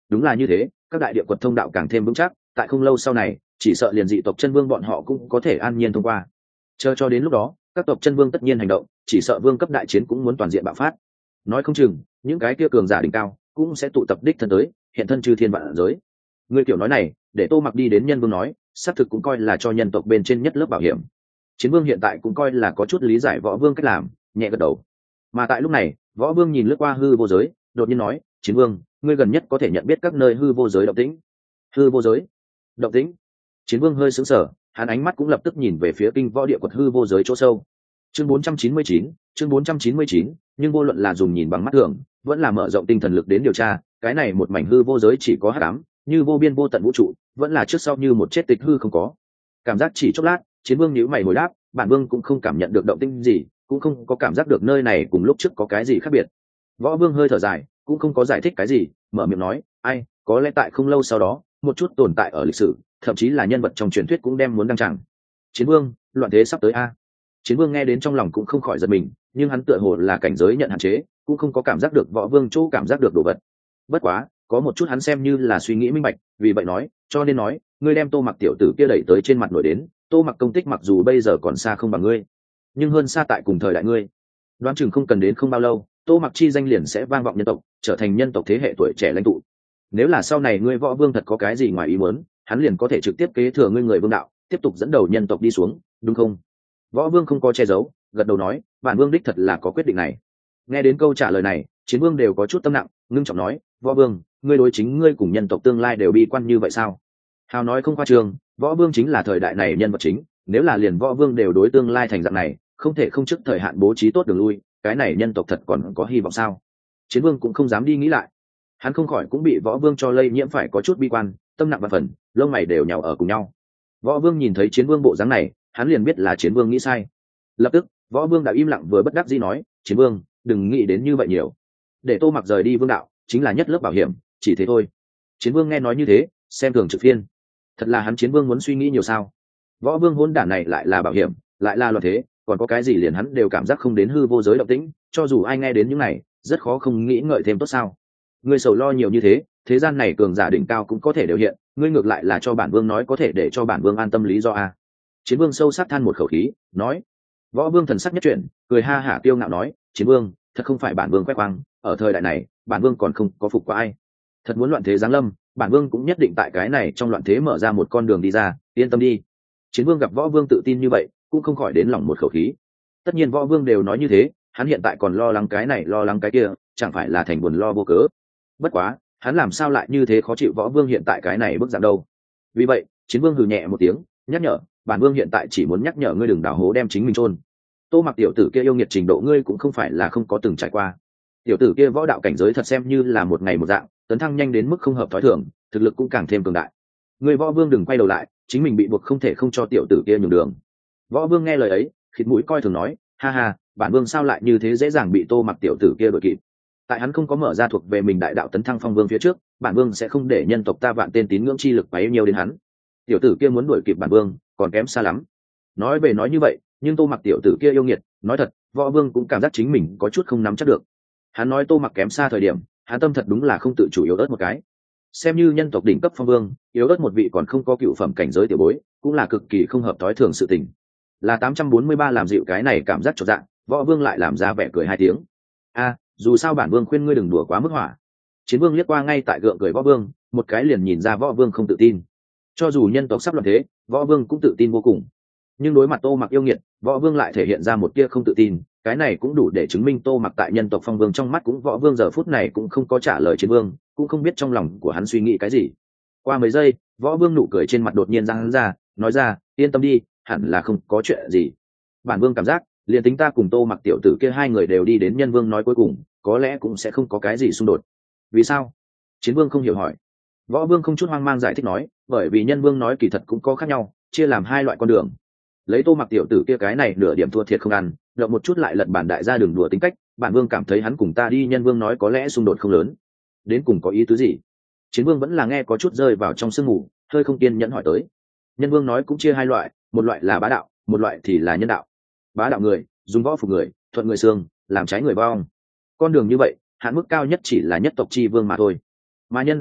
đúng là như thế, các đại địa quật thông đạo càng thêm vững chắc, tại không lâu sau này chỉ sợ liền dị tộc chân vương bọn họ cũng có thể an nhiên thông qua. Chờ cho đến lúc đó các tộc chân vương tất nhiên hành động, chỉ sợ vương cấp đại chiến cũng muốn toàn diện bạo phát. Nói không chừng những cái kia cường giả đỉnh cao cũng sẽ tụ tập đích thân tới, hiện thân chư thiên vạn giới. Người kiểu nói này để Tô Mặc đi đến nhân vương nói, xác thực cũng coi là cho nhân tộc bên trên nhất lớp bảo hiểm. Chiến vương hiện tại cũng coi là có chút lý giải võ vương cách làm, nhẹ gật đầu. Mà tại lúc này võ vương nhìn lướt qua hư vô giới, đột nhiên nói, chiến vương, ngươi gần nhất có thể nhận biết các nơi hư vô giới động tĩnh. Hư vô giới động tĩnh? Chiến vương hơi sững sờ, hắn ánh mắt cũng lập tức nhìn về phía kinh võ địa quật hư vô giới chỗ sâu. Chương 499, chương 499, nhưng vô luận là dùng nhìn bằng mắt thường vẫn là mở rộng tinh thần lực đến điều tra, cái này một mảnh hư vô giới chỉ có hắc ám, như vô biên vô tận vũ trụ, vẫn là trước sau như một chết tịch hư không có. Cảm giác chỉ chốc lát, chiến vương nhíu mày hồi đáp, bản vương cũng không cảm nhận được động tĩnh gì, cũng không có cảm giác được nơi này cùng lúc trước có cái gì khác biệt. Võ vương hơi thở dài, cũng không có giải thích cái gì, mở miệng nói, ai, có lẽ tại không lâu sau đó, một chút tồn tại ở lịch sử, thậm chí là nhân vật trong truyền thuyết cũng đem muốn đăng tràng. Chiến vương, loạn thế sắp tới a. Chiến vương nghe đến trong lòng cũng không khỏi giật mình, nhưng hắn tựa hồ là cảnh giới nhận hạn chế, cũng không có cảm giác được võ vương chỗ cảm giác được đồ vật. Bất quá có một chút hắn xem như là suy nghĩ minh bạch, vì vậy nói, cho nên nói, ngươi đem Tô Mặc tiểu tử kia đẩy tới trên mặt nổi đến, Tô Mặc công tích mặc dù bây giờ còn xa không bằng ngươi, nhưng hơn xa tại cùng thời đại ngươi. Đoán chừng không cần đến không bao lâu, Tô Mặc chi danh liền sẽ vang vọng nhân tộc, trở thành nhân tộc thế hệ tuổi trẻ lãnh tụ. Nếu là sau này ngươi võ vương thật có cái gì ngoài ý muốn, hắn liền có thể trực tiếp kế thừa ngươi người vương đạo, tiếp tục dẫn đầu nhân tộc đi xuống, đúng không? Võ vương không có che giấu, gật đầu nói, bản vương đích thật là có quyết định này. Nghe đến câu trả lời này, chiến vương đều có chút tâm nặng, ngưng trọng nói, võ vương, ngươi đối chính ngươi cùng nhân tộc tương lai đều bi quan như vậy sao? Hào nói không khoa trương, võ vương chính là thời đại này nhân vật chính, nếu là liền võ vương đều đối tương lai thành dạng này, không thể không trước thời hạn bố trí tốt đường lui, cái này nhân tộc thật còn có hy vọng sao? Chiến vương cũng không dám đi nghĩ lại, hắn không khỏi cũng bị võ vương cho lây nhiễm phải có chút bi quan, tâm nặng và phần, lông mày đều nhào ở cùng nhau. Võ vương nhìn thấy chiến vương bộ dáng này, hắn liền biết là chiến vương nghĩ sai. Lập tức võ vương đã im lặng vừa bất đắc dĩ nói, chiến vương, đừng nghĩ đến như vậy nhiều, để Tô Mặc rời đi vương đạo chính là nhất lớp bảo hiểm, chỉ thế thôi. Chiến vương nghe nói như thế, xem thường trực phiên, thật là hắn chiến vương muốn suy nghĩ nhiều sao? Võ vương hỗn đản này lại là bảo hiểm, lại là loạn thế, còn có cái gì liền hắn đều cảm giác không đến hư vô giới động tĩnh, cho dù ai nghe đến những này rất khó không nghĩ ngợi thêm tốt sao? Ngươi sầu lo nhiều như thế, thế gian này cường giả đỉnh cao cũng có thể đều hiện, ngươi ngược lại là cho bản vương nói có thể để cho bản vương an tâm lý do a. Chiến vương sâu sắc than một khẩu khí, nói. Võ vương thần sắc nhất chuyển, cười ha hả kiêu ngạo nói, chiến vương, thật không phải bản vương khoe khoang, ở thời đại này bản vương còn không có phục qua ai. Thật muốn loạn thế giáng lâm, bản vương cũng nhất định tại cái này trong loạn thế mở ra một con đường đi ra, yên tâm đi. Chiến vương gặp võ vương tự tin như vậy, cũng không khỏi đến lòng một khẩu khí. Tất nhiên võ vương đều nói như thế, hắn hiện tại còn lo lắng cái này lo lắng cái kia, chẳng phải là thành buồn lo vô cớ. Bất quá hắn làm sao lại như thế khó chịu võ vương hiện tại cái này bức dạng đâu. Vì vậy chiến vương hừ nhẹ một tiếng, nhắc nhở, bản vương hiện tại chỉ muốn nhắc nhở ngươi đừng đào hố đem chính mình chôn. Tô Mặc tiểu tử kia yêu nghiệt trình độ ngươi cũng không phải là không có từng trải qua. Tiểu tử kia võ đạo cảnh giới thật xem như là một ngày một dạng, tấn thăng nhanh đến mức không hợp thói thường, thực lực cũng càng thêm cường đại. Ngươi võ vương đừng quay đầu lại, chính mình bị buộc không thể không cho tiểu tử kia nhường đường. Võ vương nghe lời ấy, khịt mũi coi thường nói, ha ha, bản vương sao lại như thế dễ dàng bị Tô Mặc tiểu tử kia đuổi kịp. Tại hắn không có mở ra thuộc về mình đại đạo tấn thăng phong vương phía trước, bản vương sẽ không để nhân tộc ta vạn tên tín ngưỡng chi lực bấy nhiêu đến hắn. Tiểu tử kia muốn đuổi kịp bản vương còn kém xa lắm. Nói về nói như vậy, nhưng Tô Mặc tiểu tử kia yêu nghiệt, nói thật võ vương cũng cảm giác chính mình có chút không nắm chắc được. Hắn nói Tô Mặc kém xa thời điểm, hắn tâm thật đúng là không tự chủ yếu ớt một cái. Xem như nhân tộc đỉnh cấp phong vương, yếu ớt một vị còn không có cựu phẩm cảnh giới tiểu bối, cũng là cực kỳ không hợp thói thường sự tình. Là 843 làm dịu cái này cảm giác chột dạ, võ vương lại làm ra vẻ cười hai tiếng. A, dù sao bản vương khuyên ngươi đừng đùa quá mức hỏa. Chiến vương liếc qua ngay tại gượng cười võ vương, một cái liền nhìn ra võ vương không tự tin. Cho dù nhân tộc sắp loạn thế, võ vương cũng tự tin vô cùng, nhưng đối mặt Tô Mặc yêu nghiệt, võ vương lại thể hiện ra một tia không tự tin, cái này cũng đủ để chứng minh Tô Mặc tại nhân tộc phong vương trong mắt cũng võ vương giờ phút này cũng không có trả lời chiến vương, cũng không biết trong lòng của hắn suy nghĩ cái gì. Qua mấy giây, võ vương nụ cười trên mặt đột nhiên giãn ra, nói ra, yên tâm đi, hẳn là không có chuyện gì. Bản vương cảm giác liền tính ta cùng Tô Mặc tiểu tử kia hai người đều đi đến nhân vương nói cuối cùng, có lẽ cũng sẽ không có cái gì xung đột. Vì sao? Chiến vương không hiểu hỏi. Võ vương không chút hoang mang giải thích nói, bởi vì nhân vương nói kỳ thật cũng có khác nhau, chia làm hai loại con đường. Lấy Tô Mặc tiểu tử kia cái này nửa điểm thua thiệt không ăn, động một chút lại lật bản đại gia đường đùa tính cách, bản vương cảm thấy hắn cùng ta đi nhân vương nói có lẽ xung đột không lớn. Đến cùng có ý tứ gì? Chiến vương vẫn là nghe có chút rơi vào trong sương mù, hơi không kiên nhẫn hỏi tới. Nhân vương nói cũng chia hai loại, một loại là bá đạo, một loại thì là nhân đạo. Bá đạo người dùng võ phục người, thuận người xương, làm trái người vong. Con đường như vậy hạn mức cao nhất chỉ là nhất tộc chi vương mà thôi. Mà nhân đạo người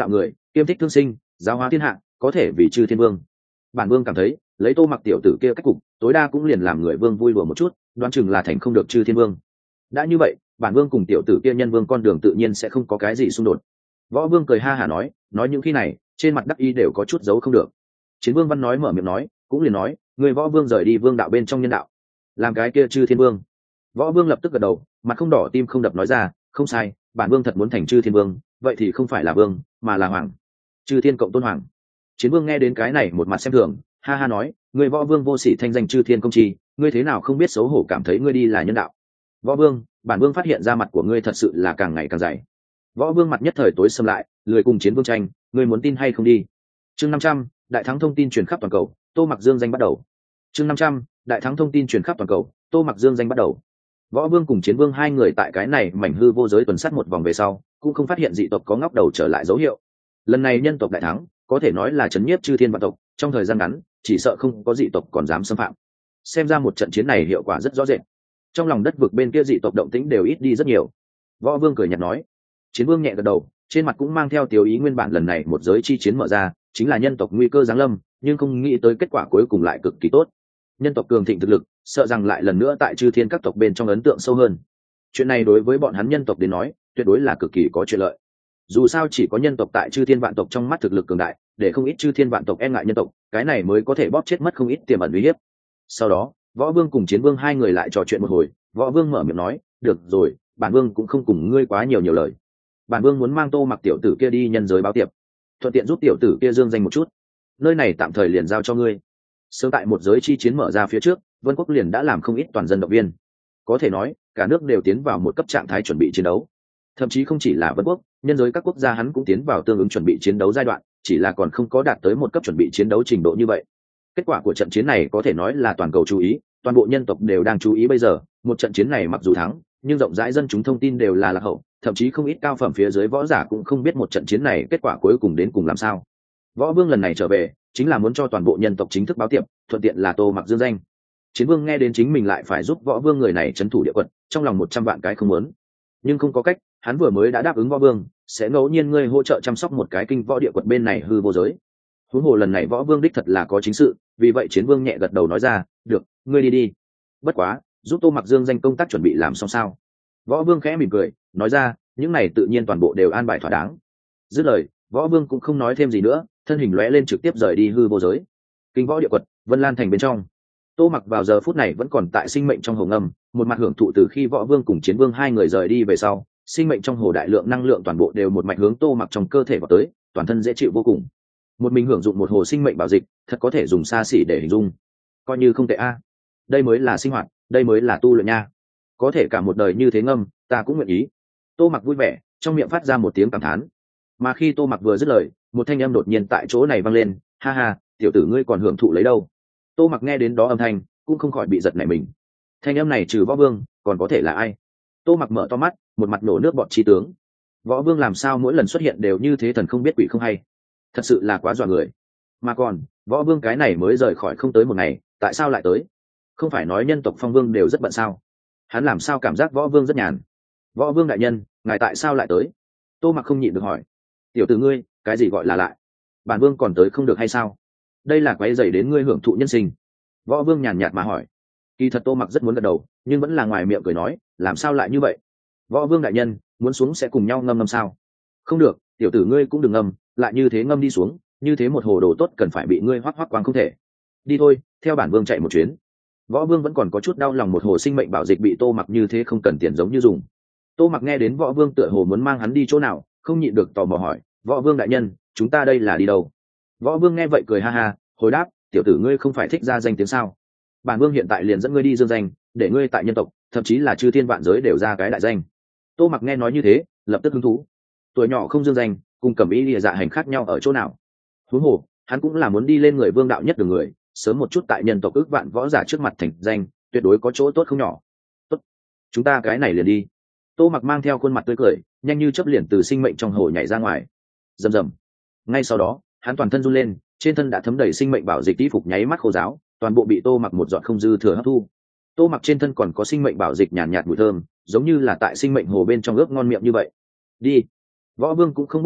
kiêm thích thương sinh, giáo hóa thiên hạ, có thể vì chư thiên vương. Bản vương cảm thấy lấy Tô Mặc tiểu tử kia cách cục, tối đa cũng liền làm người vương vui đùa một chút, đoán chừng là thành không được chư thiên vương. Đã như vậy, bản vương cùng tiểu tử kia nhân vương con đường tự nhiên sẽ không có cái gì xung đột. Võ vương cười ha hả nói những khi này trên mặt đắc ý đều có chút giấu không được. Chiến vương văn nói mở miệng nói, cũng liền nói, người võ vương rời đi vương đạo bên trong nhân đạo, làm cái kia chư thiên vương. Võ vương lập tức gật đầu, mặt không đỏ tim không đập nói ra, không sai, bản vương thật muốn thành chư thiên vương, vậy thì không phải là vương mà là hoàng, chư thiên cộng tôn hoàng. Chiến vương nghe đến cái này một mặt xem thường, ha ha nói, người võ vương vô sỉ thanh danh chư thiên công chi, ngươi thế nào không biết xấu hổ cảm thấy ngươi đi là nhân đạo. Võ vương, bản vương phát hiện ra mặt của ngươi thật sự là càng ngày càng dày. Võ vương mặt nhất thời tối xâm lại, lười cùng chiến vương tranh, ngươi muốn tin hay không đi. Chương 500, đại thắng thông tin truyền khắp toàn cầu, Tô Mặc Dương danh bắt đầu. Chương 500, đại thắng thông tin truyền khắp toàn cầu, Tô Mặc Dương danh bắt đầu. Võ vương cùng chiến vương hai người tại cái này mảnh hư vô giới tuần sát một vòng về sau, cũng không phát hiện dị tộc có ngóc đầu trở lại dấu hiệu. Lần này nhân tộc đại thắng, có thể nói là chấn nhiếp chư thiên vạn tộc, trong thời gian ngắn, chỉ sợ không có dị tộc còn dám xâm phạm. Xem ra một trận chiến này hiệu quả rất rõ rệt. Trong lòng đất vực bên kia dị tộc động tĩnh đều ít đi rất nhiều. Võ vương cười nhạt nói. Chiến vương nhẹ gật đầu, trên mặt cũng mang theo tiểu ý, nguyên bản lần này một giới chi chiến mở ra, chính là nhân tộc nguy cơ giáng lâm, nhưng không nghĩ tới kết quả cuối cùng lại cực kỳ tốt. Nhân tộc cường thịnh thực lực, sợ rằng lại lần nữa tại chư thiên các tộc bên trong ấn tượng sâu hơn. Chuyện này đối với bọn hắn nhân tộc đến nói, tuyệt đối là cực kỳ có chuyện lợi. Dù sao chỉ có nhân tộc tại chư thiên vạn tộc trong mắt thực lực cường đại, để không ít chư thiên vạn tộc e ngại nhân tộc, cái này mới có thể bóp chết mất không ít tiềm ẩn uy hiếp. Sau đó, Võ Vương cùng Chiến Vương hai người lại trò chuyện một hồi, Võ Vương mở miệng nói, được rồi, bản vương cũng không cùng ngươi quá nhiều lời. Bản vương muốn mang Tô Mặc tiểu tử kia đi nhân giới báo tiệp, thuận tiện giúp tiểu tử kia dương danh một chút. Nơi này tạm thời liền giao cho ngươi. Sớm tại một giới chi chiến mở ra phía trước, Vân Quốc liền đã làm không ít toàn dân động viên. Có thể nói, cả nước đều tiến vào một cấp trạng thái chuẩn bị chiến đấu. Thậm chí không chỉ là Vân Quốc, nhân giới các quốc gia hắn cũng tiến vào tương ứng chuẩn bị chiến đấu giai đoạn, chỉ là còn không có đạt tới một cấp chuẩn bị chiến đấu trình độ như vậy. Kết quả của trận chiến này có thể nói là toàn cầu chú ý, toàn bộ nhân tộc đều đang chú ý bây giờ. Một trận chiến này mặc dù thắng, nhưng rộng rãi dân chúng thông tin đều là lạc hậu, thậm chí không ít cao phẩm phía dưới võ giả cũng không biết một trận chiến này kết quả cuối cùng đến cùng làm sao. Võ Vương lần này trở về chính là muốn cho toàn bộ nhân tộc chính thức báo tiệp, thuận tiện là Tô Mặc dương danh. Chiến Vương nghe đến chính mình lại phải giúp Võ Vương người này trấn thủ địa quận, trong lòng 100 vạn cái không muốn, nhưng không có cách, hắn vừa mới đã đáp ứng Võ Vương sẽ ngẫu nhiên ngươi hỗ trợ chăm sóc một cái kinh võ địa quận bên này hư vô giới. Huống hồ lần này Võ Vương đích thật là có chính sự, vì vậy Chiến Vương nhẹ gật đầu nói ra, được, ngươi đi đi. Bất quá, giúp Tô Mặc dương danh công tác chuẩn bị làm xong sao? Võ Vương khẽ mỉm cười nói ra, những này tự nhiên toàn bộ đều an bài thỏa đáng. Dứt lời, Võ Vương cũng không nói thêm gì nữa, thân hình lóe lên trực tiếp rời đi hư vô giới. Kinh võ địa quật, Vân Lan thành bên trong, Tô Mặc vào giờ phút này vẫn còn tại sinh mệnh trong hồ ngầm, một mặt hưởng thụ từ khi Võ Vương cùng Chiến Vương hai người rời đi về sau, sinh mệnh trong hồ đại lượng năng lượng toàn bộ đều một mạch hướng Tô Mặc trong cơ thể vào tới, toàn thân dễ chịu vô cùng. Một mình hưởng dụng một hồ sinh mệnh bảo dịch, thật có thể dùng xa xỉ để hình dung, coi như không tệ a. Đây mới là sinh hoạt, đây mới là tu luyện nha. Có thể cả một đời như thế ngâm, ta cũng nguyện ý. Tô Mặc vui vẻ, trong miệng phát ra một tiếng cảm thán. Mà khi Tô Mặc vừa dứt lời, một thanh âm đột nhiên tại chỗ này vang lên, ha ha, tiểu tử ngươi còn hưởng thụ lấy đâu. Tô Mặc nghe đến đó âm thanh, cũng không khỏi bị giật nảy mình. Thanh âm này trừ Võ Vương, còn có thể là ai? Tô Mặc mở to mắt, một mặt nổ nước bọt chi tướng. Võ Vương làm sao mỗi lần xuất hiện đều như thế thần không biết quỷ không hay, thật sự là quá dọa người. Mà còn, Võ Vương cái này mới rời khỏi không tới một ngày, tại sao lại tới? Không phải nói nhân tộc Phong Vương đều rất bận sao? Hắn làm sao cảm giác Võ Vương rất nhàn? Võ Vương đại nhân, ngài tại sao lại tới? Tô Mặc không nhịn được hỏi. Tiểu tử ngươi, cái gì gọi là lại? Bản vương còn tới không được hay sao? Đây là quấy rầy đến ngươi hưởng thụ nhân sinh. Võ Vương nhàn nhạt mà hỏi. Kỳ thật Tô Mặc rất muốn gật đầu, nhưng vẫn là ngoài miệng cười nói, làm sao lại như vậy? Võ Vương đại nhân, muốn xuống sẽ cùng nhau ngâm ngâm sao? Không được, tiểu tử ngươi cũng đừng ngâm, lại như thế ngâm đi xuống, như thế một hồ đồ tốt cần phải bị ngươi hoắc hoắc quang không thể. Đi thôi, theo bản vương chạy một chuyến. Võ Vương vẫn còn có chút đau lòng một hồ sinh mệnh bảo dịch bị Tô Mặc như thế không cần tiền giống như dùng. Tô Mặc nghe đến Võ Vương tựa hồ muốn mang hắn đi chỗ nào, không nhịn được tò mò hỏi, Võ Vương đại nhân, chúng ta đây là đi đâu? Võ Vương nghe vậy cười ha ha, hồi đáp, tiểu tử ngươi không phải thích ra danh tiếng sao? Bản vương hiện tại liền dẫn ngươi đi dương danh, để ngươi tại nhân tộc, thậm chí là chư thiên vạn giới đều ra cái đại danh. Tô Mặc nghe nói như thế, lập tức hứng thú. Tuổi nhỏ không dương danh, cùng Cẩm Ý Lìa dạ hành khác nhau ở chỗ nào? Huống hồ, hắn cũng là muốn đi lên người vương đạo nhất đường người, sớm một chút tại nhân tộc ước vạn võ giả trước mặt thành danh, tuyệt đối có chỗ tốt không nhỏ. Tốt, chúng ta cái này liền đi. Tô Mặc mang theo khuôn mặt tươi cười, nhanh như chớp liền từ sinh mệnh trong hồ nhảy ra ngoài. Rầm rầm. Ngay sau đó, hắn toàn thân run lên, trên thân đã thấm đầy sinh mệnh bảo dịch y phục nháy mắt khô ráo, toàn bộ bị Tô Mặc một giọt không dư thừa hấp thu. Tô Mặc trên thân còn có sinh mệnh bảo dịch nhàn nhạt mùi thơm, giống như là tại sinh mệnh hồ bên trong ướp ngon miệng như vậy. Đi. Võ Vương cũng không mất tích,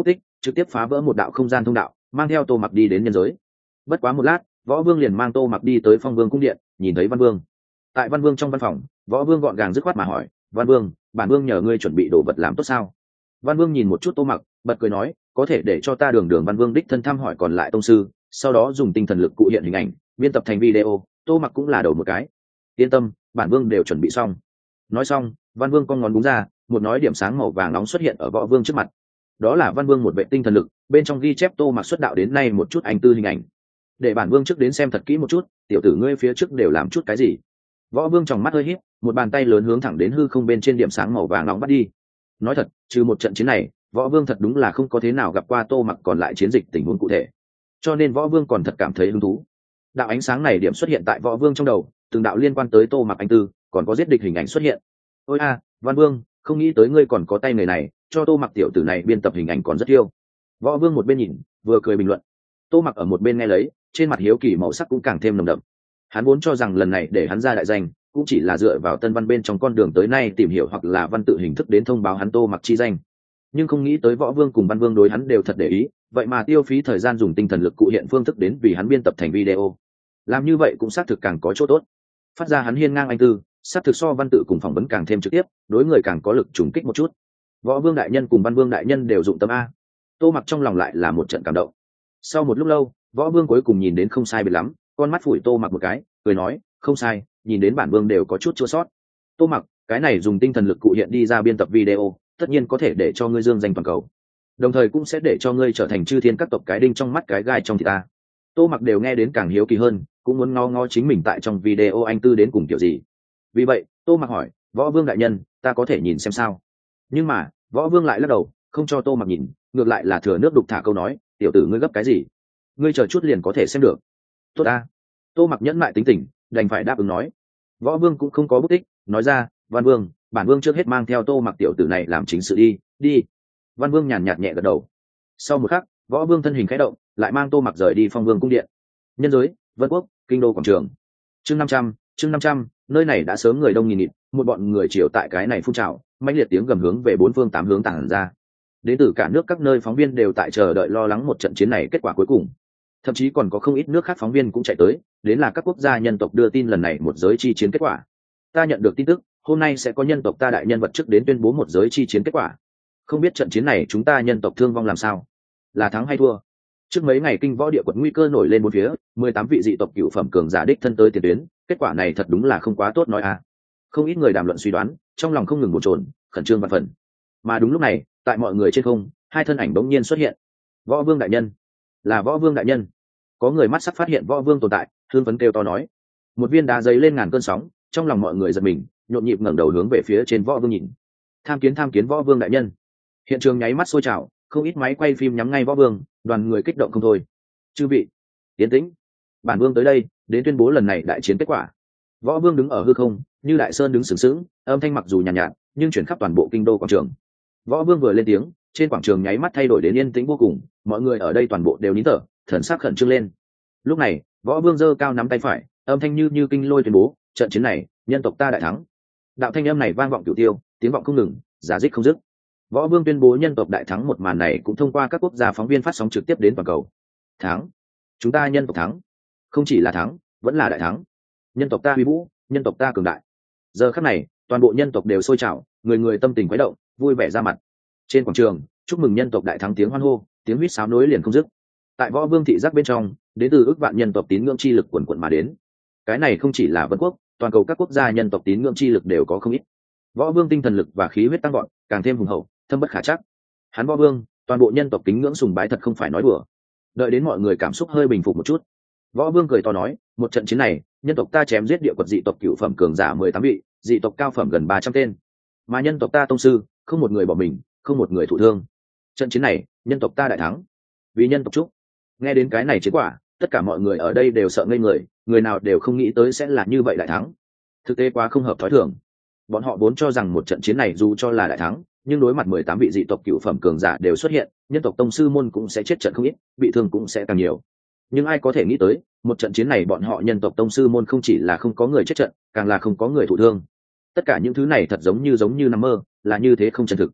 trực tiếp phá vỡ một đạo không gian thông đạo, mang theo Tô Mặc đi đến nhân giới. Bất quá một lát, Võ Vương liền mang Tô Mặc đi tới Phong Vương cung điện, nhìn thấy Văn Vương. Tại Văn Vương trong văn phòng, Võ Vương gọn gàng dứt khoát mà hỏi: "Văn Vương, bản Vương nhờ ngươi chuẩn bị đồ vật làm tốt sao?" Văn Vương nhìn một chút Tô Mặc, bật cười nói: "Có thể để cho ta đường đường Văn Vương đích thân thăm hỏi còn lại tông sư, sau đó dùng tinh thần lực cụ hiện hình ảnh, biên tập thành video, Tô Mặc cũng là đầu một cái. Yên tâm, bản Vương đều chuẩn bị xong." Nói xong, Văn Vương cong ngón búng ra, một nói điểm sáng màu vàng nóng xuất hiện ở Võ Vương trước mặt. Đó là Văn Vương một vệ tinh thần lực, bên trong ghi chép Tô Mặc xuất đạo đến nay một chút anh tư hình ảnh. Để bản Vương trước đến xem thật kỹ một chút, tiểu tử ngươi phía trước đều làm chút cái gì? Võ Vương tròng mắt hơi híp, một bàn tay lớn hướng thẳng đến hư không bên trên điểm sáng màu vàng nóng bắt đi. Nói thật, trừ một trận chiến này, Võ Vương thật đúng là không có thế nào gặp qua Tô Mặc còn lại chiến dịch tình huống cụ thể, cho nên Võ Vương còn thật cảm thấy hứng thú. Đạo ánh sáng này điểm xuất hiện tại Võ Vương trong đầu, từng đạo liên quan tới Tô Mặc anh tư, còn có giết địch hình ảnh xuất hiện. Ôi a, Văn Vương, không nghĩ tới ngươi còn có tay người này, cho Tô Mặc tiểu tử này biên tập hình ảnh còn rất yêu. Võ Vương một bên nhìn, vừa cười bình luận. Tô Mặc ở một bên nghe lấy, trên mặt hiếu kỳ màu sắc cũng càng thêm nồng đậm. Hắn vốn cho rằng lần này để hắn ra đại danh, cũng chỉ là dựa vào tân văn bên trong con đường tới nay tìm hiểu hoặc là văn tự hình thức đến thông báo hắn Tô Mặc chi danh, nhưng không nghĩ tới Võ Vương cùng Văn Vương đối hắn đều thật để ý, vậy mà tiêu phí thời gian dùng tinh thần lực cụ hiện phương thức đến vì hắn biên tập thành video. Làm như vậy cũng xác thực càng có chỗ tốt, phát ra hắn hiên ngang anh tư, xác thực so văn tự cùng phỏng vấn càng thêm trực tiếp, đối người càng có lực trùng kích một chút. Võ Vương đại nhân cùng Văn Vương đại nhân đều dụng tâm a. Tô Mặc trong lòng lại là một trận cảm động. Sau một lúc lâu, Võ Vương cuối cùng nhìn đến không sai biệt lắm, con mắt phủi Tô Mặc một cái, cười nói: "Không sai, nhìn đến bản Vương đều có chút chua sót. Tô Mặc, cái này dùng tinh thần lực cụ hiện đi ra biên tập video, tất nhiên có thể để cho ngươi dương danh toàn cầu, đồng thời cũng sẽ để cho ngươi trở thành chư thiên các tộc cái đinh trong mắt cái gai trong thịt ta." Tô Mặc đều nghe đến càng hiếu kỳ hơn, cũng muốn ngó ngó chính mình tại trong video anh tư đến cùng kiểu gì. Vì vậy, Tô Mặc hỏi: "Võ Vương đại nhân, ta có thể nhìn xem sao?" Nhưng mà, Võ Vương lại lắc đầu, không cho Tô Mặc nhìn, ngược lại là thừa nước đục thả câu nói: "Tiểu tử ngươi gấp cái gì? Ngươi chờ chút liền có thể xem được." "Tốt a." Tô Mặc nhẫn mại tính tình, đành phải đáp ứng nói. Võ Vương cũng không có bút tích, nói ra: "Văn Vương, bản Vương trước hết mang theo Tô Mặc tiểu tử này làm chính sự đi, đi." Văn Vương nhàn nhạt nhẹ gật đầu. Sau một khắc, Võ Vương thân hình khẽ động, lại mang Tô Mặc rời đi Phong Vương cung điện. Nhân giới, Vân Quốc, kinh đô quảng trường. Chương 500, nơi này đã sớm người đông nghìn nghịt, một bọn người chiều tại cái này phun trào, mãnh liệt tiếng gầm hướng về bốn phương tám hướng tản ra. Đến từ cả nước các nơi phóng viên đều tại chờ đợi lo lắng một trận chiến này kết quả cuối cùng. Thậm chí còn có không ít nước khác phóng viên cũng chạy tới, đến là các quốc gia nhân tộc đưa tin lần này một giới chi chiến kết quả. Ta nhận được tin tức, hôm nay sẽ có nhân tộc ta đại nhân vật trước đến tuyên bố một giới chi chiến kết quả. Không biết trận chiến này chúng ta nhân tộc thương vong làm sao, là thắng hay thua? Trước mấy ngày kinh võ địa quật nguy cơ nổi lên bốn phía, 18 vị dị tộc cửu phẩm cường giả đích thân tới tiền tuyến, kết quả này thật đúng là không quá tốt nói à. Không ít người đàm luận suy đoán, trong lòng không ngừng bồn chồn, khẩn trương vạn phần. Mà đúng lúc này, tại mọi người trên không, hai thân ảnh bỗng nhiên xuất hiện. Võ Vương đại nhân, là Võ Vương đại nhân. Có người mắt sắc phát hiện Võ Vương tồn tại, hương phấn kêu to nói. Một viên đá dấy lên ngàn cơn sóng, trong lòng mọi người giật mình, nhộn nhịp ngẩng đầu hướng về phía trên Võ Vương nhìn. Tham kiến Võ Vương đại nhân. Hiện trường nháy mắt sôi trào, không ít máy quay phim nhắm ngay Võ Vương, đoàn người kích động không thôi. Chư vị, tiến tĩnh, bản Vương tới đây đến tuyên bố lần này đại chiến kết quả. Võ Vương đứng ở hư không, như đại sơn đứng sừng sững, âm thanh mặc dù nhàn nhạt, nhưng chuyển khắp toàn bộ kinh đô quảng trường. Võ Vương vừa lên tiếng, trên quảng trường nháy mắt thay đổi đến yên tĩnh vô cùng, mọi người ở đây toàn bộ đều nín thở, thần sắc khẩn trương lên. Lúc này, Võ Vương giơ cao nắm tay phải, âm thanh như kinh lôi tuyên bố: trận chiến này, nhân tộc ta đại thắng. Đạo thanh âm này vang vọng cửu tiêu, tiếng vọng không ngừng, giả dích không dứt. Võ Vương tuyên bố nhân tộc đại thắng, một màn này cũng thông qua các quốc gia phóng viên phát sóng trực tiếp đến toàn cầu. Thắng, chúng ta nhân tộc thắng, không chỉ là thắng, vẫn là đại thắng. Nhân tộc ta uy vũ, nhân tộc ta cường đại. Giờ khắc này, toàn bộ nhân tộc đều sôi trào, người người tâm tình khuấy động, vui vẻ ra mặt. Trên quảng trường, chúc mừng nhân tộc đại thắng tiếng hoan hô, tiếng huýt sáo nối liền không dứt. Tại Võ Vương thị giác bên trong, đến từ ước vạn nhân tộc tín ngưỡng chi lực quần quần mà đến. Cái này không chỉ là Vân Quốc, toàn cầu các quốc gia nhân tộc tín ngưỡng chi lực đều có không ít. Võ Vương tinh thần lực và khí huyết tăng vọt, càng thêm hùng hậu, thâm bất khả trắc. Hắn Võ Vương, toàn bộ nhân tộc kính ngưỡng sùng bái thật không phải nói đùa. Đợi đến mọi người cảm xúc hơi bình phục một chút, Võ Vương cười to nói: một trận chiến này, nhân tộc ta chém giết địa quật dị tộc cửu phẩm cường giả 18 vị, dị tộc cao phẩm gần 300 tên, mà nhân tộc ta tông sư không một người bỏ mình, không một người thụ thương. Trận chiến này, nhân tộc ta đại thắng, vì nhân tộc chúc. Nghe đến cái này chiến quả, tất cả mọi người ở đây đều sợ ngây người, người nào đều không nghĩ tới sẽ là như vậy đại thắng. Thực tế quá không hợp thói thường. Bọn họ vốn cho rằng một trận chiến này dù cho là đại thắng, nhưng đối mặt 18 vị dị tộc cửu phẩm cường giả đều xuất hiện, nhân tộc tông sư môn cũng sẽ chết trận không ít, bị thương cũng sẽ càng nhiều. Nhưng ai có thể nghĩ tới, một trận chiến này bọn họ nhân tộc tông sư môn không chỉ là không có người chết trận, càng là không có người thụ thương. Tất cả những thứ này thật giống như nằm mơ, là như thế không chân thực.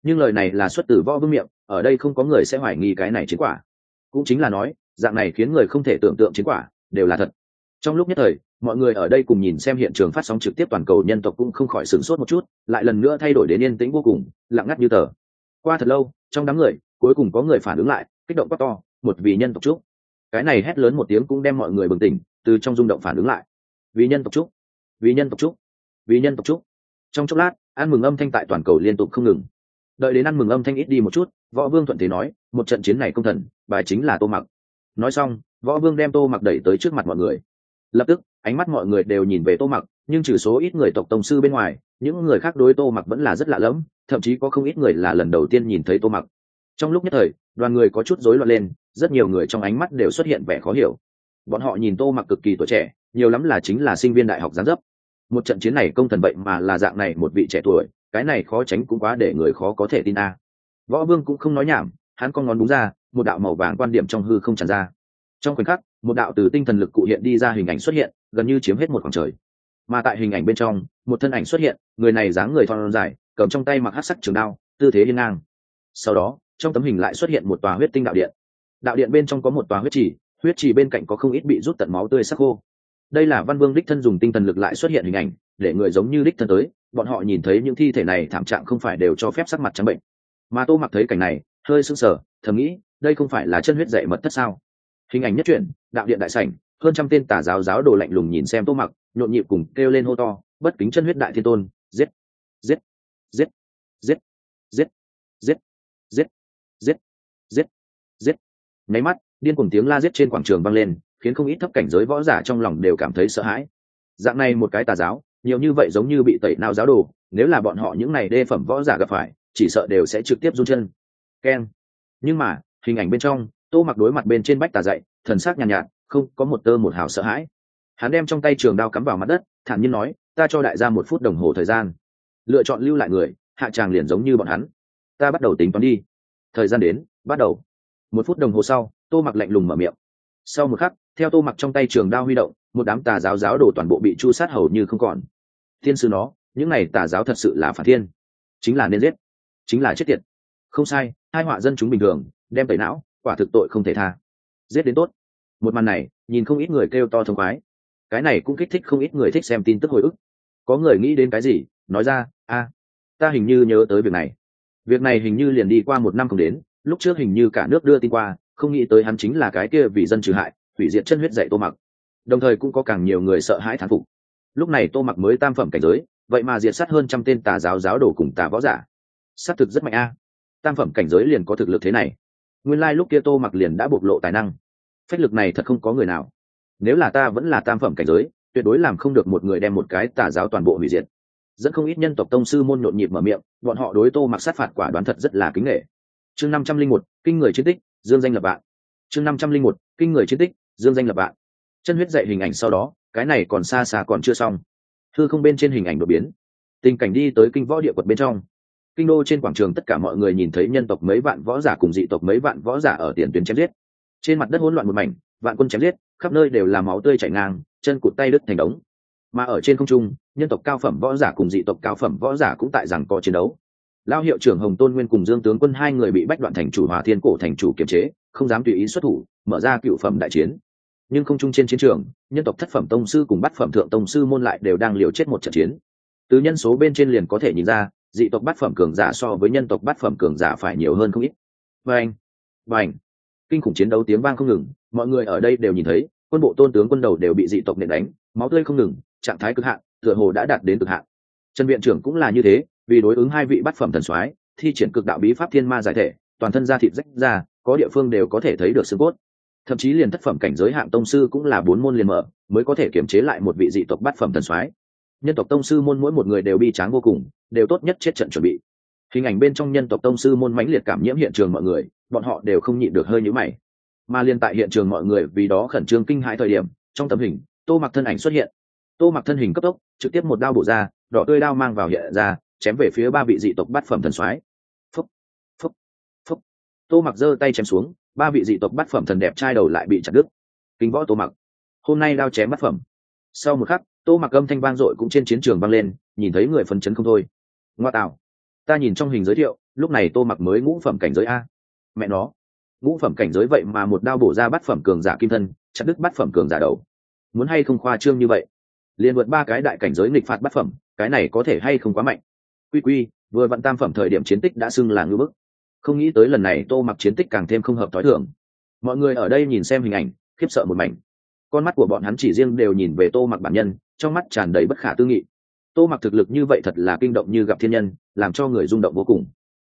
nhưng lời này là xuất từ Võ Vương miệng, ở đây không có người sẽ hoài nghi cái này chiến quả. Cũng chính là nói, dạng này khiến người không thể tưởng tượng chiến quả đều là thật. Trong lúc nhất thời, mọi người ở đây cùng nhìn xem hiện trường phát sóng trực tiếp toàn cầu nhân tộc cũng không khỏi sửng sốt một chút, lại lần nữa thay đổi đến yên tĩnh vô cùng, lặng ngắt như tờ. Qua thật lâu, trong đám người, cuối cùng có người phản ứng lại, kích động quát to, một vì nhân tộc chúc. Cái này hét lớn một tiếng cũng đem mọi người bừng tỉnh, từ trong rung động phản ứng lại. Vì nhân tộc chúc, vì nhân tộc chúc, vì nhân tộc chúc. Trong chốc lát, ăn mừng âm thanh tại toàn cầu liên tục không ngừng. Đợi đến ăn mừng âm thanh ít đi một chút, Võ Vương thuận thế nói, một trận chiến này công thần, bài chính là Tô Mặc. Nói xong, Võ Vương đem Tô Mặc đẩy tới trước mặt mọi người. Lập tức, ánh mắt mọi người đều nhìn về Tô Mặc, nhưng trừ số ít người tộc tông sư bên ngoài, những người khác đối Tô Mặc vẫn là rất lạ lẫm, thậm chí có không ít người là lần đầu tiên nhìn thấy Tô Mặc. Trong lúc nhất thời, đoàn người có chút rối loạn lên, rất nhiều người trong ánh mắt đều xuất hiện vẻ khó hiểu. Bọn họ nhìn Tô Mặc cực kỳ tuổi trẻ, nhiều lắm là chính là sinh viên đại học dáng dấp. Một trận chiến này công thần vậy mà là dạng này một vị trẻ tuổi, cái này khó tránh cũng quá để người khó có thể tin a. Võ Vương cũng không nói nhảm, hắn con ngón đúng ra, một đạo màu vàng quan điểm trong hư không tràn ra. Trong khoảnh khắc, một đạo từ tinh thần lực cụ hiện đi ra hình ảnh xuất hiện, gần như chiếm hết một khoảng trời. Mà tại hình ảnh bên trong, một thân ảnh xuất hiện, người này dáng người thon dài, cầm trong tay mặc hắc sắc trường đao, tư thế hiên ngang. Sau đó, trong tấm hình lại xuất hiện một tòa huyết tinh đạo điện. Đạo điện bên trong có một tòa huyết trì bên cạnh có không ít bị rút tận máu tươi sắc khô. Đây là Văn Vương đích thân dùng tinh thần lực lại xuất hiện hình ảnh, để người giống như đích thân tới, bọn họ nhìn thấy những thi thể này thảm trạng không phải đều cho phép sắc mặt trắng bệnh. Mà Tô Mặc thấy cảnh này, hơi sững sờ, thầm nghĩ, đây không phải là chân huyết dạy mật thất sao? Hình ảnh nhất chuyển, đạo điện đại sảnh, hơn trăm tên tà giáo giáo đồ lạnh lùng nhìn xem Tô Mặc, nhộn nhịp cùng kêu lên hô to, bất kính chân huyết đại thiên tôn, giết, giết, giết, giết, giết, giết, giết, giết, giết, giết. Nháy mắt, điên cuồng tiếng la giết trên quảng trường vang lên, khiến không ít thấp cảnh giới võ giả trong lòng đều cảm thấy sợ hãi. Dạng này một cái tà giáo, nhiều như vậy giống như bị tẩy não giáo đồ, nếu là bọn họ những này đê phẩm võ giả gặp phải, chỉ sợ đều sẽ trực tiếp run chân. Keng. Nhưng mà, hình ảnh bên trong, Tô Mặc đối mặt bên trên bách tà dậy, thần sắc nhàn nhạt, không có một tơ một hào sợ hãi. Hắn đem trong tay trường đao cắm vào mặt đất, thản nhiên nói, ta cho đại gia 1 phút đồng hồ thời gian, lựa chọn lưu lại người, hạ tràng liền giống như bọn hắn. Ta bắt đầu tính toán đi. Thời gian đến, bắt đầu. 1 phút đồng hồ sau, Tô Mặc lạnh lùng mở miệng. Sau một khắc, theo Tô Mặc trong tay trường đao huy động, một đám tà giáo giáo đồ toàn bộ bị chu sát hầu như không còn. Thiên sư nó, những này tà giáo thật sự là phản thiên, chính là nên giết, chính là chết tiệt. Không sai, hai họa dân chúng bình thường, đem tẩy não, quả thực tội không thể tha. Giết đến tốt. Một màn này, nhìn không ít người kêu to thông khoái. Cái này cũng kích thích không ít người thích xem tin tức hồi ức. Có người nghĩ đến cái gì, nói ra, ta hình như nhớ tới việc này. Việc này hình như liền đi qua 1 năm không đến, lúc trước hình như cả nước đưa tin qua, không nghĩ tới hắn chính là cái kia vì dân trừ hại, hủy diệt chân huyết dạy Tô Mặc. Đồng thời cũng có càng nhiều người sợ hãi thán phục. Lúc này Tô Mặc mới tam phẩm cảnh giới, vậy mà diệt sát hơn trăm tên tà giáo giáo đồ cùng tà võ giả, sát thực rất mạnh a. Tam phẩm cảnh giới liền có thực lực thế này, nguyên lai lúc kia Tô Mặc liền đã bộc lộ tài năng. Phách lực này thật không có người nào. Nếu là ta vẫn là tam phẩm cảnh giới, tuyệt đối làm không được một người đem một cái tà giáo toàn bộ hủy diệt. Dẫn không ít nhân tộc tông sư môn nhộn nhịp mở miệng, bọn họ đối Tô Mặc sát phạt quả đoán thật rất là kính nể. Chương 501, kinh người chiến tích, dương danh lập vạn. Chương 501, kinh người chiến tích, dương danh lập vạn. Chân huyết dạy hình ảnh sau đó, cái này còn xa xa còn chưa xong. Hư không bên trên hình ảnh đột biến, tình cảnh đi tới kinh võ địa quật bên trong. Kinh đô trên quảng trường tất cả mọi người nhìn thấy nhân tộc mấy vạn võ giả cùng dị tộc mấy vạn võ giả ở tiền tuyến chém giết. Trên mặt đất hỗn loạn một mảnh, vạn quân chém giết, khắp nơi đều là máu tươi chảy ngang, chân cụt tay đứt thành đống. Mà ở trên không trung, nhân tộc cao phẩm võ giả cùng dị tộc cao phẩm võ giả cũng tại giằng co chiến đấu. Lao hiệu trưởng Hồng Tôn Nguyên cùng Dương tướng quân hai người bị bách đoạn thành chủ Hòa Thiên Cổ thành chủ kiềm chế, không dám tùy ý xuất thủ, mở ra cựu phẩm đại chiến. Nhưng không trung trên chiến trường, nhân tộc thất phẩm tông sư cùng bát phẩm thượng tông sư môn lại đều đang liều chết một trận chiến. Từ nhân số bên trên liền có thể nhìn ra, dị tộc bát phẩm cường giả so với nhân tộc bát phẩm cường giả phải nhiều hơn không ít. Bành, bành, kinh khủng chiến đấu tiếng vang không ngừng, mọi người ở đây đều nhìn thấy, quân bộ tôn tướng quân đầu đều bị dị tộc nện đánh, máu tươi không ngừng, trạng thái cực hạn, tựa hồ đã đạt đến cực hạn. Trần viện trưởng cũng là như thế, vì đối ứng hai vị bát phẩm thần soái, thi triển cực đạo bí pháp thiên ma giải thể, toàn thân da thịt rách ra, có địa phương đều có thể thấy được xương cốt. Thậm chí liền thất phẩm cảnh giới hạng tông sư cũng là 4 môn liền mở, mới có thể kiểm chế lại một vị dị tộc bát phẩm thần soái. Nhân tộc tông sư môn mỗi một người đều bi tráng vô cùng, đều tốt nhất chết trận chuẩn bị. Hình ảnh bên trong nhân tộc tông sư môn mãnh liệt cảm nhiễm hiện trường mọi người, bọn họ đều không nhịn được hơi nhíu mày. Mà liên tại hiện trường mọi người vì đó khẩn trương kinh hãi thời điểm, trong tấm hình, Tô Mặc thân ảnh xuất hiện. Tô Mặc thân hình cấp tốc, trực tiếp một đao bổ ra, đỏ tươi đao mang vào hiện ra, chém về phía ba vị dị tộc bát phẩm thần soái. Phúc, phúc, phúc. Tô Mặc giơ tay chém xuống, ba vị dị tộc bát phẩm thần đẹp trai đầu lại bị chặt đứt. Kinh võ Tô Mặc, hôm nay đao chém bát phẩm. Sau một khắc, Tô Mặc âm thanh vang dội cũng trên chiến trường vang lên, nhìn thấy người phấn chấn không thôi. Ngoa tạo, ta nhìn trong hình giới thiệu, lúc này Tô Mặc mới ngũ phẩm cảnh giới a. Mẹ nó, ngũ phẩm cảnh giới vậy mà một đao bổ ra bát phẩm cường giả kim thân, chặt đứt bát phẩm cường giả đầu. Muốn hay không khoa trương như vậy? Liên vượt 3 cái đại cảnh giới nghịch phạt bát phẩm, cái này có thể hay không quá mạnh? Quy quy, vừa vặn tam phẩm thời điểm chiến tích đã xưng là ngưu bức. Không nghĩ tới lần này Tô Mặc chiến tích càng thêm không hợp tối thường. Mọi người ở đây nhìn xem hình ảnh, khiếp sợ một mảnh. Con mắt của bọn hắn chỉ riêng đều nhìn về Tô Mặc bản nhân, trong mắt tràn đầy bất khả tư nghị. Tô Mặc thực lực như vậy thật là kinh động như gặp thiên nhân, làm cho người rung động vô cùng.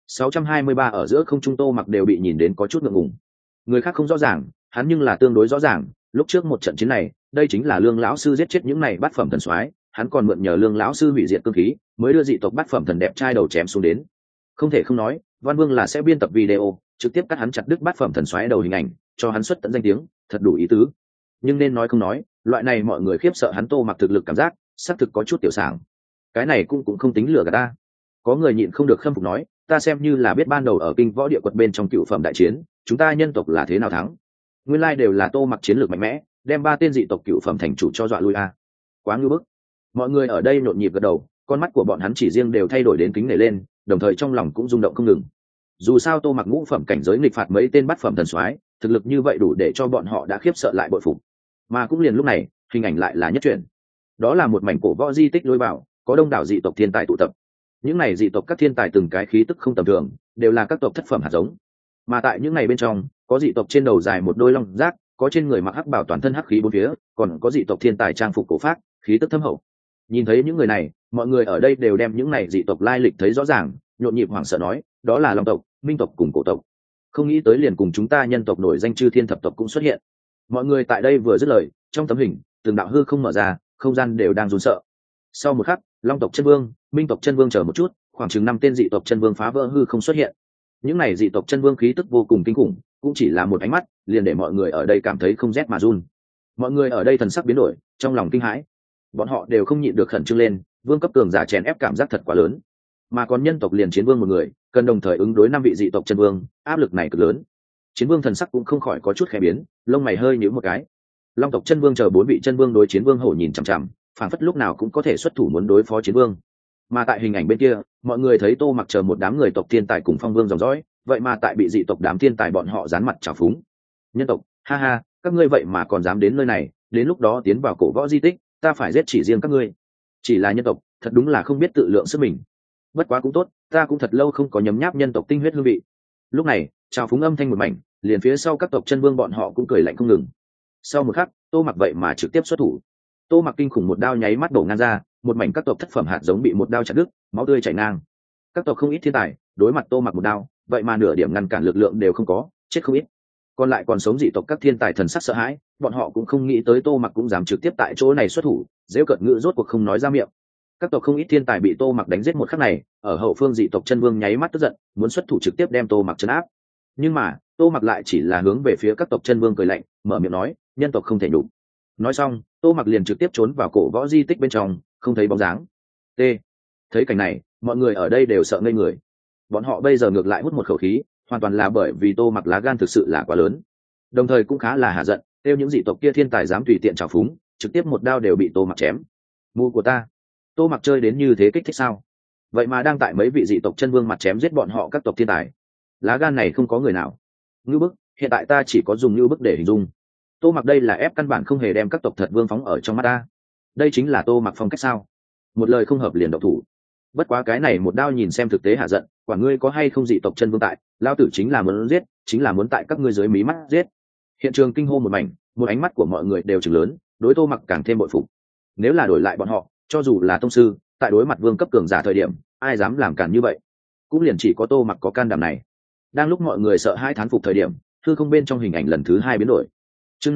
623 ở giữa không trung Tô Mặc đều bị nhìn đến có chút ngượng ngùng. Người khác không rõ ràng, hắn nhưng là tương đối rõ ràng, lúc trước một trận chiến này, đây chính là Lương lão sư giết chết những này bát phẩm thần soái, hắn còn mượn nhờ Lương lão sư hủy diệt cương khí, mới đưa dị tộc bát phẩm thần đẹp trai đầu chém xuống đến. Không thể không nói, Văn Vương là sẽ biên tập video, trực tiếp cắt hắn chặt đứt bát phẩm thần soái đầu hình ảnh, cho hắn xuất tận danh tiếng, thật đủ ý tứ. Nhưng nên nói không nói, loại này mọi người khiếp sợ hắn Tô Mặc thực lực cảm giác, xác thực có chút tiểu sảng. Cái này cũng không tính lừa gạt ta. Có người nhịn không được khâm phục nói, ta xem như là biết ban đầu ở kinh võ địa quật bên trong cựu phẩm đại chiến, chúng ta nhân tộc là thế nào thắng. Nguyên lai đều là Tô Mặc chiến lược mạnh mẽ, đem 3 tên dị tộc cựu phẩm thành chủ cho dọa lui a. Quá ngưu bức. Mọi người ở đây nhộn nhịp gật đầu, con mắt của bọn hắn chỉ riêng đều thay đổi đến kính nể lên, đồng thời trong lòng cũng rung động không ngừng. Dù sao Tô Mặc ngũ phẩm cảnh giới nghịch phạt mấy tên bát phẩm thần soái, thực lực như vậy đủ để cho bọn họ đã khiếp sợ lại bội phục. Mà cũng liền lúc này, hình ảnh lại là nhất chuyển. Đó là một mảnh cổ võ di tích lối vào, có đông đảo dị tộc thiên tài tụ tập. Những này dị tộc các thiên tài từng cái khí tức không tầm thường, đều là các tộc thất phẩm hạt giống. Mà tại những này bên trong, có dị tộc trên đầu dài một đôi long giác, có trên người mặc hắc bảo toàn thân hắc khí bốn phía, còn có dị tộc thiên tài trang phục cổ phác, khí tức thâm hậu. Nhìn thấy những người này, mọi người ở đây đều đem những này dị tộc lai lịch thấy rõ ràng, nhộn nhịp hoảng sợ nói, đó là long tộc, minh tộc cùng cổ tộc. Không nghĩ tới liền cùng chúng ta nhân tộc nổi danh chư thiên thập tộc cũng xuất hiện. Mọi người tại đây vừa dứt lời, trong tấm hình, từng đạo hư không mở ra, không gian đều đang run sợ. Sau một khắc, long tộc chân vương, minh tộc chân vương chờ một chút, khoảng chừng 5 tên dị tộc chân vương phá vỡ hư không xuất hiện. Những này dị tộc chân vương khí tức vô cùng kinh khủng, cũng chỉ là một ánh mắt, liền để mọi người ở đây cảm thấy không rét mà run. Mọi người ở đây thần sắc biến đổi, trong lòng kinh hãi. Bọn họ đều không nhịn được khẩn trương lên, vương cấp cường giả chèn ép cảm giác thật quá lớn. Mà còn nhân tộc liền chiến vương một người, cần đồng thời ứng đối 5 vị dị tộc chân vương, áp lực này cực lớn. Chiến vương thần sắc cũng không khỏi có chút khẽ biến, lông mày hơi nhíu một cái. Long tộc chân vương chờ 4 vị chân vương đối chiến vương hổ nhìn chằm chằm, phảng phất lúc nào cũng có thể xuất thủ muốn đối phó chiến vương. Mà tại hình ảnh bên kia, mọi người thấy Tô Mặc chờ một đám người tộc thiên tài cùng phong vương dòng dõi, vậy mà tại bị dị tộc đám thiên tài bọn họ dán mặt trào phúng. Nhân tộc, ha ha, các ngươi vậy mà còn dám đến nơi này, đến lúc đó tiến vào cổ võ di tích, ta phải giết chỉ riêng các ngươi. Chỉ là nhân tộc, thật đúng là không biết tự lượng sức mình. Bất quá cũng tốt, ta cũng thật lâu không có nhấm nháp nhân tộc tinh huyết hương vị. Lúc này, trào phúng âm thanh một mảnh, liền phía sau các tộc chân vương bọn họ cũng cười lạnh không ngừng. Sau một khắc, Tô Mặc vậy mà trực tiếp xuất thủ. Tô Mặc kinh khủng một đao nháy mắt đổ ngang ra, một mảnh các tộc thất phẩm hạt giống bị một đao chặt đứt, máu tươi chảy ngang. Các tộc không ít thiên tài, đối mặt Tô Mặc một đao, vậy mà nửa điểm ngăn cản lực lượng đều không có, chết không ít. Còn lại còn sống dị tộc các thiên tài thần sắc sợ hãi, bọn họ cũng không nghĩ tới Tô Mặc cũng dám trực tiếp tại chỗ này xuất thủ, giễu cợt ngữ rốt cuộc không nói ra miệng. Các tộc không ít thiên tài bị Tô Mặc đánh giết một khắc này, ở hậu phương dị tộc chân vương nháy mắt tức giận, muốn xuất thủ trực tiếp đem Tô Mặc trấn áp. Nhưng mà, Tô Mặc lại chỉ là hướng về phía các tộc chân vương cười lạnh, mở miệng nói, nhân tộc không thể nhục. Nói xong, Tô Mặc liền trực tiếp trốn vào cổ võ di tích bên trong, không thấy bóng dáng. T. Thấy cảnh này, mọi người ở đây đều sợ ngây người. Bọn họ bây giờ ngược lại hút một khẩu khí, hoàn toàn là bởi vì Tô Mặc lá gan thực sự là quá lớn, đồng thời cũng khá là hạ giận, kêu những dị tộc kia thiên tài dám tùy tiện trào phúng, trực tiếp một đao đều bị Tô Mặc chém. Mù của ta, Tô Mặc chơi đến như thế kích thích sao? Vậy mà đang tại mấy vị dị tộc chân vương mặt chém giết bọn họ các tộc thiên tài, lá gan này không có người nào. Ngưu bức, hiện tại ta chỉ có dùng ngưu bức để hình dung. Tô Mặc đây là ép căn bản không hề đem các tộc thật vương phóng ở trong mắt ta. Đây chính là Tô Mặc phong cách sao? Một lời không hợp liền động thủ. Bất quá cái này một đao nhìn xem thực tế hạ giận, quả ngươi có hay không dị tộc chân vương tại, lao tử chính là muốn giết, chính là muốn tại các ngươi dưới mí mắt giết. Hiện trường kinh hô một mảnh, một ánh mắt của mọi người đều trừng lớn, đối Tô Mặc càng thêm bội phục. Nếu là đổi lại bọn họ, cho dù là tông sư, tại đối mặt vương cấp cường giả thời điểm, ai dám làm cản như vậy? Cũng liền chỉ có Tô Mặc có can đảm này. Đang lúc mọi người sợ hãi thán phục thời điểm, hư không bên trong hình ảnh lần thứ 2 biến đổi. Chương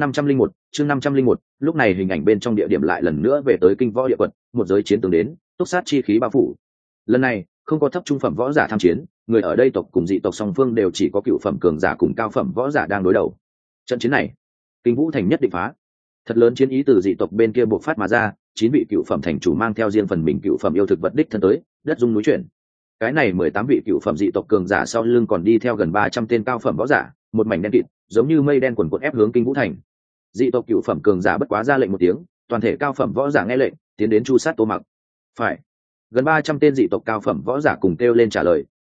501, lúc này hình ảnh bên trong địa điểm lại lần nữa về tới kinh võ địa quật, một giới chiến tướng đến, túc sát chi khí bao phủ. Lần này, không có thấp trung phẩm võ giả tham chiến, người ở đây tộc cùng dị tộc song phương đều chỉ có cựu phẩm cường giả cùng cao phẩm võ giả đang đối đầu. Trận chiến này, Kinh Vũ Thành nhất định phá. Thật lớn chiến ý từ dị tộc bên kia bộc phát mà ra, 9 vị cựu phẩm thành chủ mang theo riêng phần mình cựu phẩm yêu thực vật đích thân tới, đất rung núi chuyển. Cái này 18 vị cựu phẩm dị tộc cường giả sau lưng còn đi theo gần 300 tên cao phẩm võ giả, một mảnh đen kịt, giống như mây đen quần quật ép hướng Kinh Vũ Thành. Dị tộc cựu phẩm cường giả bất quá ra lệnh một tiếng, toàn thể cao phẩm võ giả nghe lệnh, tiến đến chu sát Tô Mặc. Phải. Gần 300 tên dị tộc cao phẩm võ giả cùng kêu lên trả lời,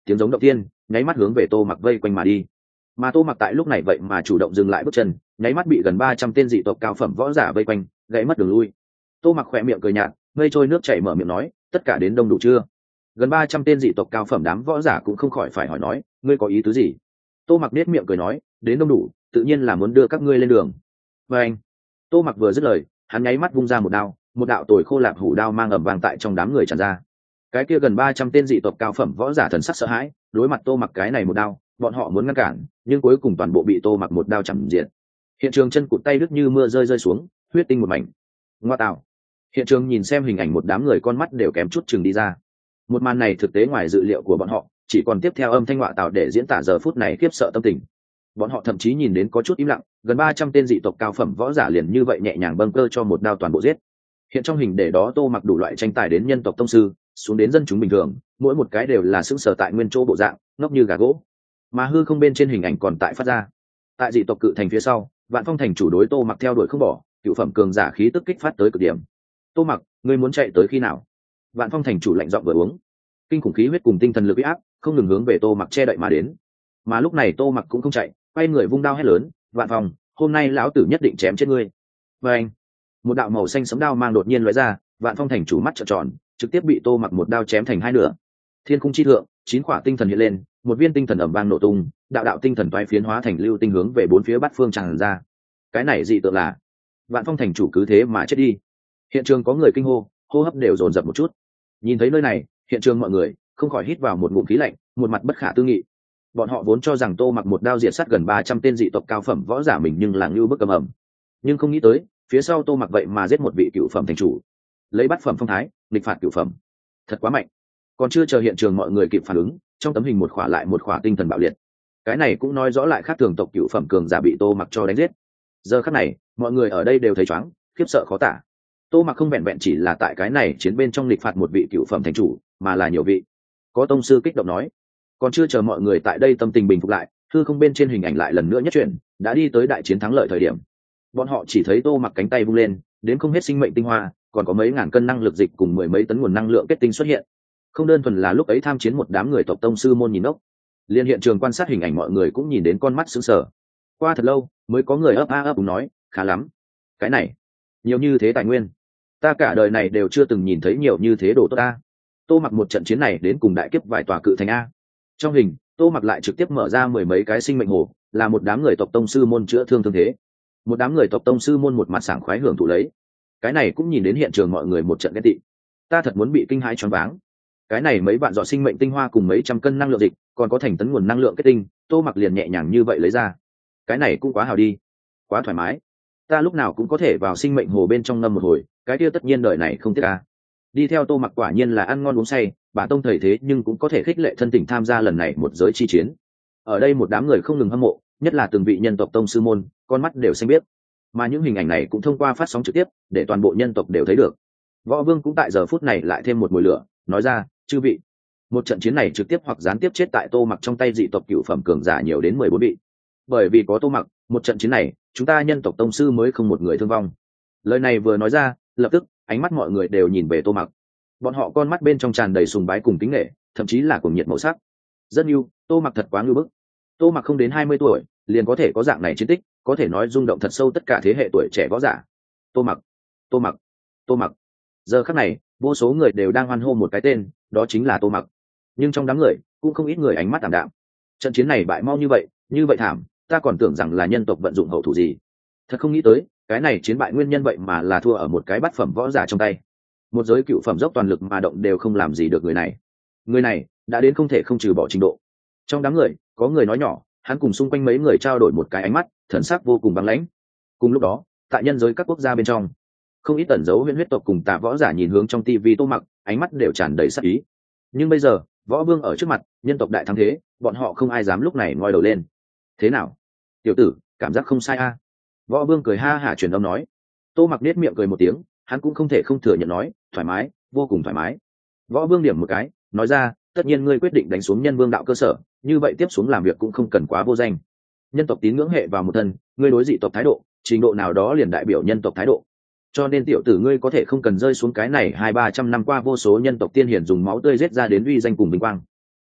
tiếng giống động tiên nháy mắt hướng về Tô Mặc vây quanh mà đi. Mà Tô Mặc tại lúc này vậy mà chủ động dừng lại bước chân, nháy mắt bị gần 300 tên dị tộc cao phẩm võ giả vây quanh, gãy mất đường lui. Tô Mặc khỏe miệng cười nhạt, mây trôi nước chảy mở miệng nói, tất cả đến đông đủ chưa? Gần 300 tên dị tộc cao phẩm đám võ giả cũng không khỏi phải hỏi nói, ngươi có ý tứ gì? Tô Mặc nét miệng cười nói, đến đông đủ, tự nhiên là muốn đưa các ngươi lên đường. Và anh, Tô Mặc vừa dứt lời, hắn nháy mắt vung ra một đao, một đạo tồi khô lạp hủ đao mang ầm vang tại trong đám người tràn ra. Cái kia gần 300 tên dị tộc cao phẩm võ giả thần sắc sợ hãi, đối mặt Tô Mặc cái này một đao, bọn họ muốn ngăn cản, nhưng cuối cùng toàn bộ bị Tô Mặc một đao chặn diện. Hiện trường chân cụt tay đứt như mưa rơi xuống, huyết tinh một mảnh. Ngoa tạo. Hiện trường nhìn xem hình ảnh một đám người con mắt đều kém chút chừng đi ra. Một màn này thực tế ngoài dự liệu của bọn họ, chỉ còn tiếp theo âm thanh ngoại tạo để diễn tả giờ phút này khiếp sợ tâm tình. Bọn họ thậm chí nhìn đến có chút im lặng, gần 300 tên dị tộc cao phẩm võ giả liền như vậy nhẹ nhàng bâng cơ cho một đao toàn bộ giết. Hiện trong hình để đó Tô Mặc đủ loại tranh tài đến nhân tộc tông sư, xuống đến dân chúng bình thường, mỗi một cái đều là sững sờ tại nguyên chỗ bộ dạng, ngốc như gà gỗ. Mà hư không bên trên hình ảnh còn tại phát ra. Tại dị tộc cự thành phía sau, Vạn Phong thành chủ đối Tô Mặc theo đuổi không bỏ, cựu phẩm cường giả khí tức kích phát tới cực điểm. Tô Mặc, ngươi muốn chạy tới khi nào? Vạn Phong thành chủ lạnh giọng vừa uống, kinh khủng khí huyết cùng tinh thần lực uy áp không ngừng hướng về Tô Mặc che đậy mà đến. Mà lúc này Tô Mặc cũng không chạy, quay người vung đao hét lớn, Vạn Phong, hôm nay lão tử nhất định chém chết ngươi. Và anh, một đạo màu xanh sẫm đao mang đột nhiên lóe ra, Vạn Phong thành chủ mắt trợn tròn, trực tiếp bị Tô Mặc một đao chém thành hai nửa. Thiên khung chi thượng, 9 quả tinh thần hiện lên, một viên tinh thần ầm vang nổ tung, đạo đạo tinh thần toái phiến hóa thành lưu tinh hướng về bốn phía bát phương tràn ra. Cái này dị tượng là Vạn Phong thành chủ cứ thế mà chết đi. Hiện trường có người kinh hô, hô hấp đều dồn dập một chút. Nhìn thấy nơi này, hiện trường mọi người không khỏi hít vào một ngụm khí lạnh, một mặt bất khả tư nghị. Bọn họ vốn cho rằng Tô Mặc một đao diệt sát gần 300 tên dị tộc cao phẩm võ giả mình nhưng là như bức cầm ẩm, nhưng không nghĩ tới phía sau Tô Mặc vậy mà giết một vị cựu phẩm thành chủ, lấy bát phẩm phong thái nghịch phạt cựu phẩm, thật quá mạnh. Còn chưa chờ hiện trường mọi người kịp phản ứng, trong tấm hình một khỏa lại một khỏa tinh thần bạo liệt. Cái này cũng nói rõ lại khác thường tộc cựu phẩm cường giả bị Tô Mặc cho đánh giết. Giờ khắc này mọi người ở đây đều thấy chóng, khiếp sợ khó tả. Tô Mặc không vẹn vẹn chỉ là tại cái này chiến bên trong nghịch phạt một vị cựu phẩm thành chủ, mà là nhiều vị. Có tông sư kích động nói. Còn chưa chờ mọi người tại đây tâm tình bình phục lại, hư không bên trên hình ảnh lại lần nữa nhất chuyển, đã đi tới đại chiến thắng lợi thời điểm. Bọn họ chỉ thấy Tô Mặc cánh tay vung lên, đến không hết sinh mệnh tinh hoa, còn có mấy ngàn cân năng lực dịch cùng mười mấy tấn nguồn năng lượng kết tinh xuất hiện. Không đơn thuần là lúc ấy tham chiến một đám người tộc tông sư môn nhìn ốc, liên hiện trường quan sát hình ảnh mọi người cũng nhìn đến con mắt sững sờ. Qua thật lâu mới có người ấp a ấp úng nói, khá lắm, cái này nhiều như thế tài nguyên, ta cả đời này đều chưa từng nhìn thấy nhiều như thế đồ tốt ta. Tô Mặc một trận chiến này đến cùng đại kiếp vài tòa cự thành a. Trong hình Tô Mặc lại trực tiếp mở ra mười mấy cái sinh mệnh hồ, là một đám người tộc tông sư môn chữa thương thương thế. Một đám người tộc tông sư môn một mặt sảng khoái hưởng thụ lấy. Cái này cũng nhìn đến hiện trường mọi người một trận ghét tị. Ta thật muốn bị kinh hãi choáng váng. Cái này mấy bạn dọ sinh mệnh tinh hoa cùng mấy trăm cân năng lượng dịch, còn có thành tấn nguồn năng lượng kết tinh, Tô Mặc liền nhẹ nhàng như vậy lấy ra. Cái này cũng quá hào đi, quá thoải mái. Ta lúc nào cũng có thể vào sinh mệnh hồ bên trong ngâm một hồi, cái kia tất nhiên đời này không tiếc a. Đi theo Tô Mặc quả nhiên là ăn ngon uống say, bà tông thầy thế nhưng cũng có thể khích lệ thân tình tham gia lần này một giới chi chiến. Ở đây một đám người không ngừng hâm mộ, nhất là từng vị nhân tộc tông sư môn, con mắt đều xanh biết. Mà những hình ảnh này cũng thông qua phát sóng trực tiếp, để toàn bộ nhân tộc đều thấy được. Võ Vương cũng tại giờ phút này lại thêm một mùi lửa, nói ra, chư vị, một trận chiến này trực tiếp hoặc gián tiếp chết tại Tô Mặc trong tay dị tộc cựu phẩm cường giả nhiều đến 14 vị. Bởi vì có Tô Mặc, một trận chiến này, chúng ta nhân tộc tông sư mới không một người thương vong. Lời này vừa nói ra, lập tức ánh mắt mọi người đều nhìn về Tô Mặc. Bọn họ con mắt bên trong tràn đầy sùng bái cùng kính nể, thậm chí là cuồng nhiệt màu sắc. Rất yêu, Tô Mặc thật quá ngưu bức. Tô Mặc không đến 20 tuổi, liền có thể có dạng này chiến tích, có thể nói rung động thật sâu tất cả thế hệ tuổi trẻ võ giả. Tô Mặc, Tô Mặc, Tô Mặc. Giờ khắc này, vô số người đều đang hoan hô một cái tên, đó chính là Tô Mặc. Nhưng trong đám người, cũng không ít người ánh mắt ảm đạm. Trận chiến này bại mau như vậy thảm, ta còn tưởng rằng là nhân tộc vận dụng hậu thủ gì. Thật không nghĩ tới, cái này chiến bại nguyên nhân vậy mà là thua ở một cái bát phẩm võ giả trong tay. Một giới cựu phẩm dốc toàn lực mà động đều không làm gì được người này. Người này đã đến không thể không trừ bỏ trình độ. Trong đám người, có người nói nhỏ, hắn cùng xung quanh mấy người trao đổi một cái ánh mắt, thần sắc vô cùng băng lãnh. Cùng lúc đó, tại nhân giới các quốc gia bên trong, không ít tẩn dấu huyễn huyết tộc cùng tà võ giả nhìn hướng trong tivi Tô Mặc, ánh mắt đều tràn đầy sắc ý. Nhưng bây giờ, Võ Vương ở trước mặt, nhân tộc đại thắng thế, bọn họ không ai dám lúc này ngoi đầu lên. Thế nào, tiểu tử, cảm giác không sai a? Võ Vương cười ha hả truyền âm nói. Tô Mặc nết miệng cười một tiếng, hắn cũng không thể không thừa nhận nói, thoải mái, vô cùng thoải mái. Võ Vương điểm một cái, nói ra, tất nhiên ngươi quyết định đánh xuống nhân vương đạo cơ sở, như vậy tiếp xuống làm việc cũng không cần quá vô danh. Nhân tộc tín ngưỡng hệ vào một thân, ngươi đối dị tộc thái độ, trình độ nào đó liền đại biểu nhân tộc thái độ. Cho nên tiểu tử ngươi có thể không cần rơi xuống cái này 200-300 năm qua vô số nhân tộc tiên hiển dùng máu tươi giết ra đến uy danh cùng vinh quang.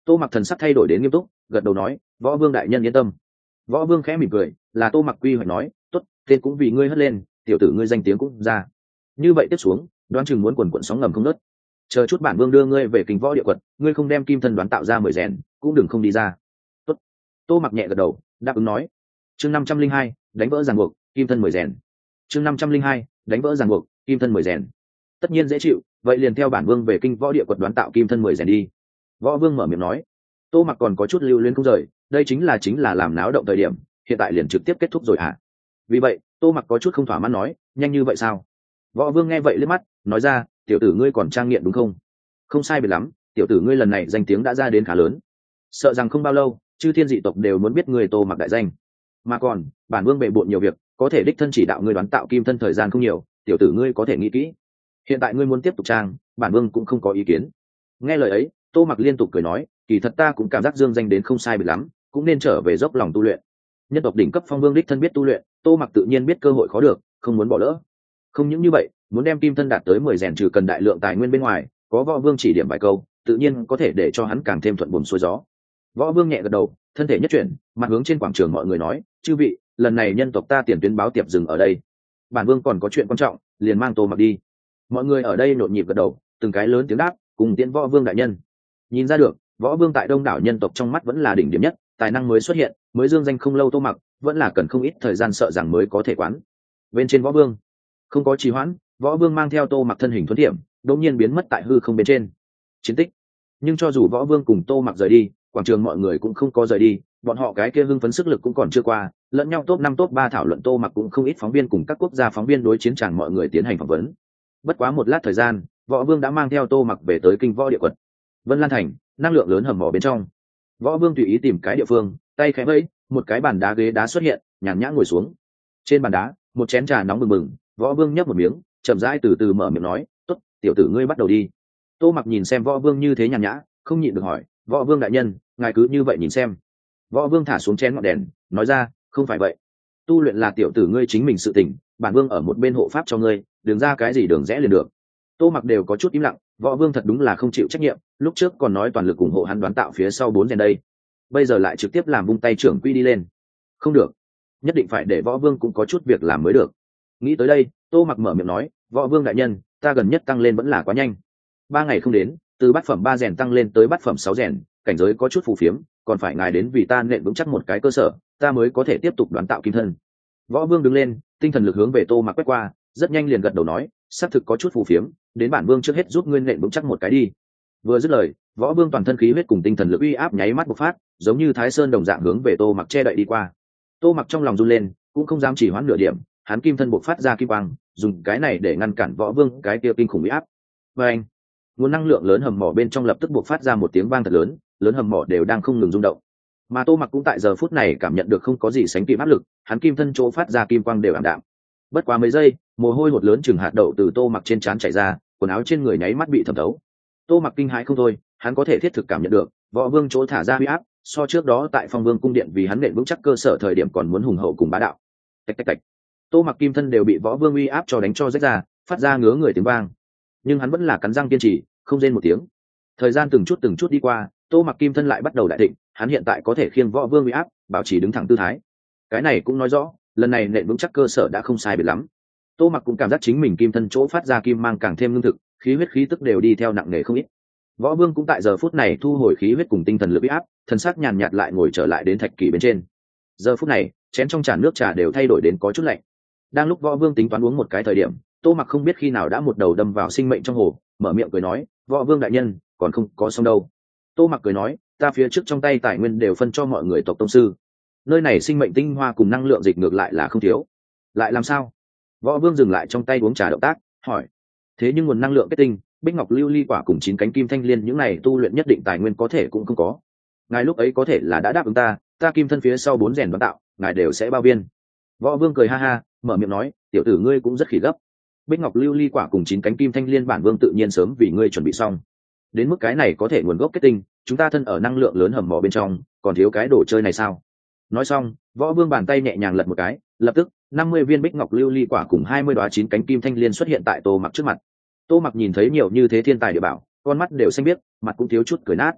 Tô Mặc thần sắc thay đổi đến nghiêm túc, gật đầu nói, võ vương đại nhân yên tâm. Võ vương khẽ mỉm cười, là Tô Mặc quy hoạch nói, tốt, tên cũng vì ngươi hất lên, tiểu tử ngươi danh tiếng cũng ra. Như vậy tiếp xuống, đoán chừng muốn quần quận sóng ngầm không nớt. Chờ chút bản vương đưa ngươi về Kình Võ Địa Quật, ngươi không đem kim thân đoán tạo ra 10 rèn, cũng đừng không đi ra. Tốt. Tô Mặc nhẹ gật đầu, đáp ứng nói. Chương 502, đánh vỡ ràng buộc, kim thân 10 rèn. Chương 502, đánh vỡ ràng buộc, kim thân 10 rèn. Tất nhiên dễ chịu, vậy liền theo bản vương về Kinh Võ Địa Quật đoán tạo kim thân 10 rèn đi. Võ vương mở miệng nói. Tô Mặc còn có chút lưu luyến không rời, đây chính là làm náo động thời điểm, hiện tại liền trực tiếp kết thúc rồi hả? Vì vậy, Tô Mặc có chút không thỏa mãn nói, nhanh như vậy sao? Võ vương nghe vậy liếc mắt, nói ra, tiểu tử ngươi còn trang nghiện đúng không? Không sai biệt lắm, tiểu tử ngươi lần này danh tiếng đã ra đến khá lớn, sợ rằng không bao lâu chư thiên dị tộc đều muốn biết người Tô Mặc đại danh. Mà còn bản vương bệ bộn nhiều việc, có thể đích thân chỉ đạo ngươi đoán tạo kim thân thời gian không nhiều, tiểu tử ngươi có thể nghĩ kỹ. Hiện tại ngươi muốn tiếp tục trang, bản vương cũng không có ý kiến. Nghe lời ấy, Tô Mặc liên tục cười nói, kỳ thật ta cũng cảm giác dương danh đến không sai biệt lắm, cũng nên trở về dốc lòng tu luyện. Nhân tộc đỉnh cấp phong vương đích thân biết tu luyện, Tô Mặc tự nhiên biết cơ hội khó được, không muốn bỏ lỡ. Không những như vậy, muốn đem kim thân đạt tới 10 rèn trừ cần đại lượng tài nguyên bên ngoài, có võ vương chỉ điểm vài câu, tự nhiên có thể để cho hắn càng thêm thuận buồm xuôi gió. Võ vương nhẹ gật đầu, thân thể nhất chuyển, mặt hướng trên quảng trường mọi người nói, chư vị, lần này nhân tộc ta tiền tuyến báo tiệp dừng ở đây, bản vương còn có chuyện quan trọng, liền mang Tô Mặc đi. Mọi người ở đây nhộn nhịp gật đầu, từng cái lớn tiếng đáp, cùng tiễn võ vương đại nhân. Nhìn ra được, võ vương tại đông đảo nhân tộc trong mắt vẫn là đỉnh điểm nhất, tài năng mới xuất hiện, mới dương danh không lâu Tô Mặc vẫn là cần không ít thời gian, sợ rằng mới có thể quán. Bên trên võ vương không có trì hoãn, võ vương mang theo Tô Mặc thân hình thuấn điểm, đột nhiên biến mất tại hư không bên trên. Chiến tích. Nhưng cho dù võ vương cùng Tô Mặc rời đi, quảng trường mọi người cũng không có rời đi, bọn họ cái kia hưng phấn sức lực cũng còn chưa qua, lẫn nhau top 5 top 3 thảo luận Tô Mặc, cũng không ít phóng viên cùng các quốc gia phóng viên đối chiến tràng mọi người tiến hành phỏng vấn. Bất quá một lát thời gian, võ vương đã mang theo Tô Mặc về tới Kinh Võ Địa Quật. Vân Lan Thành, năng lượng lớn hầm mỏ bên trong. Võ vương tùy ý tìm cái địa phương, tay khẽ vẫy, một cái bàn đá ghế đá xuất hiện, nhàn nhã ngồi xuống. Trên bàn đá, một chén trà nóng bừng bừng, võ vương nhấp một miếng, chậm rãi từ từ mở miệng nói, tốt, tiểu tử ngươi bắt đầu đi. Tô Mặc nhìn xem võ vương như thế nhàn nhã, không nhịn được hỏi, võ vương đại nhân, ngài cứ như vậy nhìn xem. Võ vương thả xuống chén ngọn đèn, nói ra, không phải vậy, tu luyện là tiểu tử ngươi chính mình sự tình, bản vương ở một bên hộ pháp cho ngươi, đừng ra cái gì đường rẽ liền được. Tô Mặc đều có chút im lặng, võ vương thật đúng là không chịu trách nhiệm, lúc trước còn nói toàn lực ủng hộ hắn đoán tạo phía sau 4 rèn đây, bây giờ lại trực tiếp làm vung tay trưởng quy đi lên. Không được, nhất định phải để võ vương cũng có chút việc làm mới được. Nghĩ tới đây, Tô Mặc mở miệng nói, võ vương đại nhân, ta gần nhất tăng lên vẫn là quá nhanh, 3 ngày không đến, từ bát phẩm 3 rèn tăng lên tới bát phẩm 6 rèn, cảnh giới có chút phù phiếm, còn phải ngài đến vì ta nện vững chắc một cái cơ sở, ta mới có thể tiếp tục đoán tạo kim thân. Võ vương đứng lên, tinh thần lực hướng về Tô Mặc quét qua, rất nhanh liền gật đầu nói, xác thực có chút phù phiếm, đến bản vương trước hết giúp ngươi nện vững chắc một cái đi. Vừa dứt lời, võ vương toàn thân khí huyết cùng tinh thần lực uy áp nháy mắt bộc phát, giống như Thái Sơn đồng dạng hướng về Tô Mặc che đậy đi qua. Tô Mặc trong lòng run lên, cũng không dám chỉ hoãn nửa điểm, hắn kim thân bộc phát ra kim quang, dùng cái này để ngăn cản võ vương cái kia kinh khủng uy áp. Và anh, nguồn năng lượng lớn hầm mỏ bên trong lập tức bộc phát ra một tiếng vang thật lớn, lớn hầm mỏ đều đang không ngừng rung động. Mà Tô Mặc cũng tại giờ phút này cảm nhận được không có gì sánh kịp áp lực, hắn kim thân chỗ phát ra kim quang đều ảm đạm. Bất quá mấy giây, mồ hôi hột lớn chừng hạt đậu từ Tô Mặc trên trán chảy ra, quần áo trên người nháy mắt bị thấm thấu. Tô Mặc kinh hãi không thôi, hắn có thể thiết thực cảm nhận được võ vương chỗ thả ra uy áp, so trước đó tại Phong Vương cung điện vì hắn nện vững chắc cơ sở thời điểm còn muốn hùng hậu cùng bá đạo. Tạch tạch tạch. Tô Mặc kim thân đều bị võ vương uy áp cho đánh cho rách ra, phát ra ngứa người tiếng vang. Nhưng hắn vẫn là cắn răng kiên trì, không rên một tiếng. Thời gian từng chút đi qua, Tô Mặc kim thân lại bắt đầu đại thịnh, hắn hiện tại có thể khiêng võ vương uy áp, bảo trì đứng thẳng tư thái. Cái này cũng nói rõ, lần này nện vững chắc cơ sở đã không sai biệt lắm. Tô Mặc cũng cảm giác chính mình kim thân chỗ phát ra kim mang càng thêm lương thực, khí huyết khí tức đều đi theo nặng nề không ít. Võ vương cũng tại giờ phút này thu hồi khí huyết cùng tinh thần lực uy áp, thần sắc nhàn nhạt lại ngồi trở lại đến thạch kỳ bên trên. Giờ phút này, chén trong trà nước trà đều thay đổi đến có chút lạnh. Đang lúc võ vương tính toán uống một cái thời điểm, Tô Mặc không biết khi nào đã một đầu đâm vào sinh mệnh trong hồ, mở miệng cười nói, võ vương đại nhân, còn không có xong đâu. Tô Mặc cười nói, ta phía trước trong tay tài nguyên đều phân cho mọi người tộc tông sư, nơi này sinh mệnh tinh hoa cùng năng lượng dịch ngược lại là không thiếu. Lại làm sao? Võ vương dừng lại trong tay uống trà động tác, hỏi. Thế nhưng nguồn năng lượng kết tinh, bích ngọc lưu ly quả cùng 9 cánh kim thanh liên những này tu luyện nhất định tài nguyên có thể cũng không có. Ngài lúc ấy có thể là đã đáp ứng ta kim thân phía sau 4 rèn đoán tạo, ngài đều sẽ bao biên. Võ vương cười ha ha, mở miệng nói, tiểu tử ngươi cũng rất khỉ gấp. Bích ngọc lưu ly quả cùng 9 cánh kim thanh liên bản vương tự nhiên sớm vì ngươi chuẩn bị xong. Đến mức cái này có thể nguồn gốc kết tinh, chúng ta thân ở năng lượng lớn hầm mỏ bên trong, còn thiếu cái đồ chơi này sao? Nói xong, võ vương bàn tay nhẹ nhàng lật một cái, lập tức 50 viên bích ngọc lưu ly quả cùng 20 đóa 9 cánh kim thanh liên xuất hiện tại Tô Mặc trước mặt. Tô Mặc nhìn thấy nhiều như thế thiên tài địa bảo, con mắt đều xanh biếc, mặt cũng thiếu chút cười nát.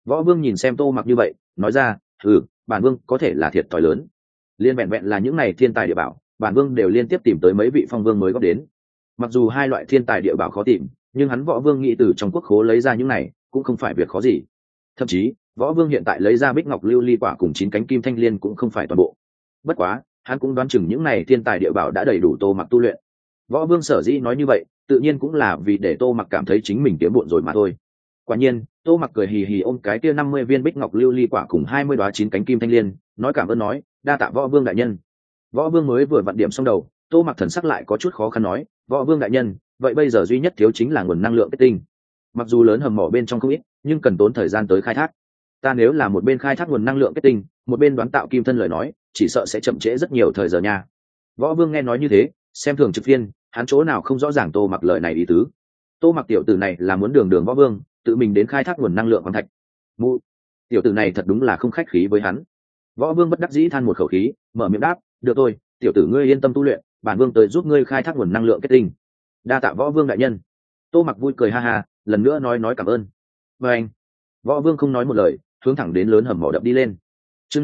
Võ Vương nhìn xem Tô Mặc như vậy, nói ra, bản Vương có thể là thiệt thòi lớn. Liên vẹn vẹn là những này thiên tài địa bảo, bản Vương đều liên tiếp tìm tới mấy vị phong vương mới góp đến. Mặc dù hai loại thiên tài địa bảo khó tìm, nhưng hắn Võ Vương nghĩ từ trong quốc khố lấy ra những này cũng không phải việc khó gì. Thậm chí, Võ Vương hiện tại lấy ra Bích Ngọc Lưu Ly Quả cùng 9 cánh kim thanh liên cũng không phải toàn bộ. Bất quá, hắn cũng đoán chừng những này thiên tài địa bảo đã đầy đủ Tô Mặc tu luyện. Võ Vương sở dĩ nói như vậy, tự nhiên cũng là vì để Tô Mặc cảm thấy chính mình kiếm bộn rồi mà thôi. Quả nhiên, Tô Mặc cười hì hì ôm cái kia 50 viên Bích Ngọc Lưu Ly Quả cùng 20 đóa 9 cánh kim thanh liên, nói cảm ơn nói, đa tạ Võ Vương đại nhân. Võ Vương mới vừa vặn điểm xong đầu, Tô Mặc thần sắc lại có chút khó khăn nói, Võ Vương đại nhân, vậy bây giờ duy nhất thiếu chính là nguồn năng lượng kết tinh. Mặc dù lớn hầm mỏ bên trong không ít, nhưng cần tốn thời gian tới khai thác. Ta nếu là một bên khai thác nguồn năng lượng kết tinh, một bên đoán tạo kim thân lời nói, chỉ sợ sẽ chậm trễ rất nhiều thời giờ nha. Võ Vương nghe nói như thế, xem thường trực phiên, hắn chỗ nào không rõ ràng Tô Mặc lời này ý tứ. Tô Mặc tiểu tử này là muốn đường đường Võ Vương, tự mình đến khai thác nguồn năng lượng khoáng thạch. Mụ, tiểu tử này thật đúng là không khách khí với hắn. Võ Vương bất đắc dĩ than một khẩu khí, mở miệng đáp, được thôi, tiểu tử ngươi yên tâm tu luyện, bản Vương tới giúp ngươi khai thác nguồn năng lượng kết tinh. Đa tạ Võ Vương đại nhân. Tô Mặc vui cười ha ha, lần nữa nói cảm ơn. Và anh, Võ Vương không nói một lời, hướng thẳng đến lớn hầm mỏ đập đi lên. Chương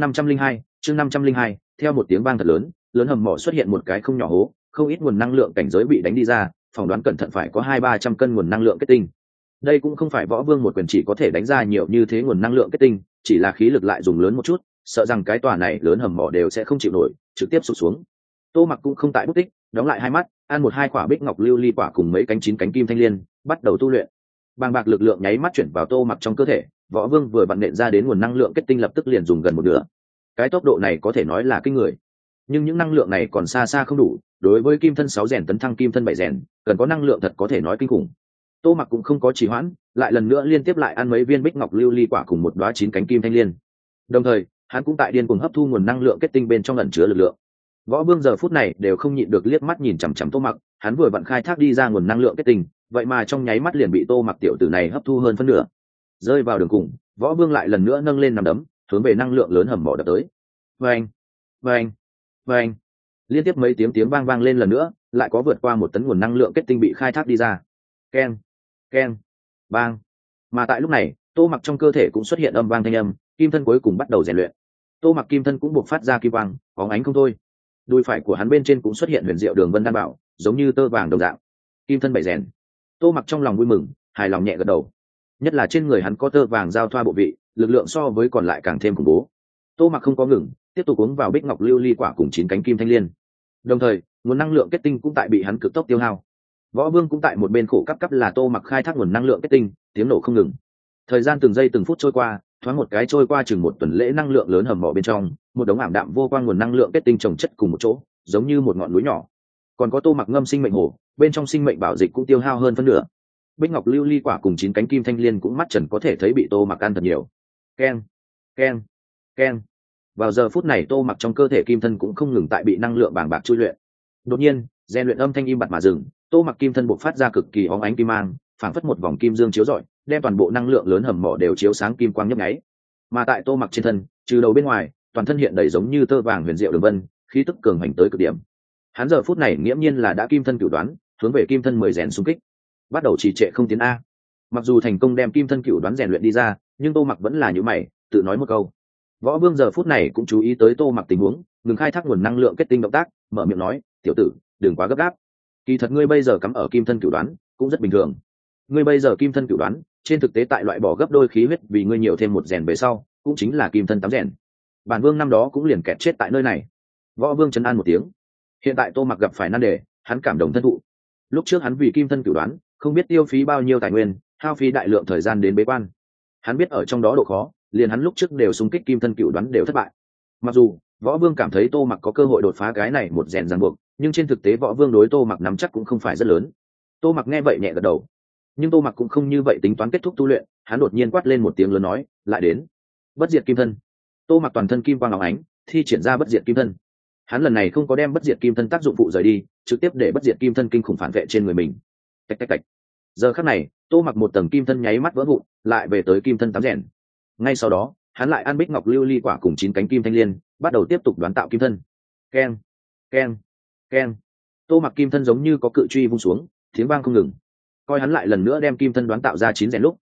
502, theo một tiếng vang thật lớn, lớn hầm mỏ xuất hiện một cái không nhỏ hố, không ít nguồn năng lượng cảnh giới bị đánh đi ra, phỏng đoán cẩn thận phải có 200-300 cân nguồn năng lượng kết tinh. Đây cũng không phải Võ Vương một quyền chỉ có thể đánh ra nhiều như thế nguồn năng lượng kết tinh, chỉ là khí lực lại dùng lớn một chút, sợ rằng cái tòa này lớn hầm mỏ đều sẽ không chịu nổi, trực tiếp sụp xuống. Tô Mặc cũng không tại bút tích, đóng lại hai mắt, ăn 1-2 quả Bích Ngọc Lưu Ly Quả cùng mấy cánh 9 cánh kim thanh liên, bắt đầu tu luyện. Bàng bạc lực lượng nháy mắt chuyển vào Tô Mặc trong cơ thể, Võ Vương vừa vặn nện ra đến nguồn năng lượng kết tinh lập tức liền dùng gần một nửa. Cái tốc độ này có thể nói là kinh người. Nhưng những năng lượng này còn xa xa không đủ, đối với kim thân 6 rèn tấn thăng kim thân 7 rèn, cần có năng lượng thật có thể nói kinh khủng. Tô Mặc cũng không có trì hoãn, lại lần nữa liên tiếp lại ăn mấy viên Bích Ngọc Lưu Ly Quả cùng một đóa 9 cánh kim thanh liên. Đồng thời, hắn cũng tại điên cuồng hấp thu nguồn năng lượng kết tinh bên trong ẩn chứa lực lượng. Võ Vương giờ phút này đều không nhịn được liếc mắt nhìn chằm chằm Tô Mặc, hắn vừa vặn khai thác đi ra nguồn năng lượng kết tinh, vậy mà trong nháy mắt liền bị Tô Mặc tiểu tử này hấp thu hơn phân nửa. Rơi vào đường cùng, Võ Vương lại lần nữa nâng lên nằm đấm, hướng về năng lượng lớn hầm mỏ đập tới. Vang, vang, vang. Liên tiếp mấy tiếng vang lên lần nữa, lại có vượt qua 1 tấn nguồn năng lượng kết tinh bị khai thác đi ra. Keng, keng, bang. Mà tại lúc này, Tô Mặc trong cơ thể cũng xuất hiện âm vang thanh âm, kim thân cuối cùng bắt đầu rèn luyện. Tô Mặc kim thân cũng buộc phát ra kim quang, bóng ánh không thôi. Đùi phải của hắn bên trên cũng xuất hiện huyền diệu đường vân đan bảo, giống như tơ vàng đồng dạng. Kim thân 7 rèn. Tô Mặc trong lòng vui mừng, hài lòng nhẹ gật đầu. Nhất là trên người hắn có tơ vàng giao thoa bộ vị, lực lượng so với còn lại càng thêm khủng bố. Tô Mặc không có ngừng, tiếp tục uống vào Bích Ngọc Lưu Ly Quả cùng 9 cánh kim thanh liên. Đồng thời, nguồn năng lượng kết tinh cũng tại bị hắn cực tốc tiêu hao. Võ Vương cũng tại một bên khổ cấp là Tô Mặc khai thác nguồn năng lượng kết tinh, tiếng nổ không ngừng. Thời gian từng giây từng phút trôi qua, thoáng một cái trôi qua chừng 1 tuần lễ, năng lượng lớn hầm mỏ bên trong, một đống ảm đạm vô quang nguồn năng lượng kết tinh chồng chất cùng một chỗ, giống như một ngọn núi nhỏ. Còn có Tô Mặc ngâm sinh mệnh hồ, bên trong sinh mệnh bảo dịch cũng tiêu hao hơn phân nửa. Bích Ngọc Lưu Ly Quả cùng 9 cánh kim thanh liên cũng mắt trần có thể thấy bị Tô Mặc ăn thật nhiều. Keng, keng, keng. Vào giờ phút này Tô Mặc trong cơ thể kim thân cũng không ngừng tại bị năng lượng bàng bạc chui luyện. Đột nhiên, rèn luyện âm thanh im bặt mà dừng, Tô Mặc kim thân bộc phát ra cực kỳ óng ánh kim mang, phảng phất một vòng kim dương chiếu rọi, đem toàn bộ năng lượng lớn hầm mỏ đều chiếu sáng kim quang nhấp nháy. Mà tại Tô Mặc trên thân, trừ đầu bên ngoài, toàn thân hiện đầy giống như tơ vàng huyền diệu đường vân, khí tức cường hành tới cực điểm. Hắn giờ phút này nghiễm nhiên là đã kim thân cửu đoán, hướng về kim thân 10 rèn xung kích. Bắt đầu trì trệ không tiến a. Mặc dù thành công đem kim thân cửu đoán rèn luyện đi ra, nhưng Tô Mặc vẫn là nhíu mày, tự nói một câu. Võ Vương giờ phút này cũng chú ý tới Tô Mặc tình huống, ngừng khai thác nguồn năng lượng kết tinh động tác, mở miệng nói, "Tiểu tử, đừng quá gấp gáp. Kỳ thật ngươi bây giờ cắm ở kim thân cửu đoán, cũng rất bình thường. Ngươi bây giờ kim thân cửu đoán, trên thực tế tại loại bỏ gấp đôi khí huyết vì ngươi nhiều thêm 1 rèn về sau, cũng chính là kim thân 8 rèn. Bản Vương năm đó cũng liền kẹt chết tại nơi này." Võ Vương trấn an một tiếng. Hiện tại Tô Mặc gặp phải nan đề, hắn cảm động thân thụ. Lúc trước hắn vì kim thân cửu đoán, không biết tiêu phí bao nhiêu tài nguyên, hao phí đại lượng thời gian đến bế quan. Hắn biết ở trong đó độ khó, liền hắn lúc trước đều xung kích kim thân cửu đoán đều thất bại. Mặc dù Võ Vương cảm thấy Tô Mặc có cơ hội đột phá cái này 1 rèn ràng buộc, nhưng trên thực tế Võ Vương đối Tô Mặc nắm chắc cũng không phải rất lớn. Tô Mặc nghe vậy nhẹ gật đầu. Nhưng Tô Mặc cũng không như vậy tính toán kết thúc tu luyện, hắn đột nhiên quát lên một tiếng lớn nói, "Lại đến! Bất diệt kim thân!" Tô Mặc toàn thân kim quang óng ánh, thi triển ra bất diệt kim thân. Hắn lần này không có đem bất diệt kim thân tác dụng phụ rời đi, trực tiếp để bất diệt kim thân kinh khủng phản vệ trên người mình. Tạch tạch tạch. Giờ khắc này, Tô Mặc một tầng kim thân nháy mắt vỡ vụn, lại về tới kim thân 8 rèn. Ngay sau đó, hắn lại ăn Bích Ngọc Lưu Ly Quả cùng 9 cánh kim thanh liên, bắt đầu tiếp tục đoán tạo kim thân. Keng, keng, keng. Tô Mặc kim thân giống như có cự truy vung xuống, tiếng vang không ngừng. Coi hắn lại lần nữa đem kim thân đoán tạo ra 9 rèn lúc,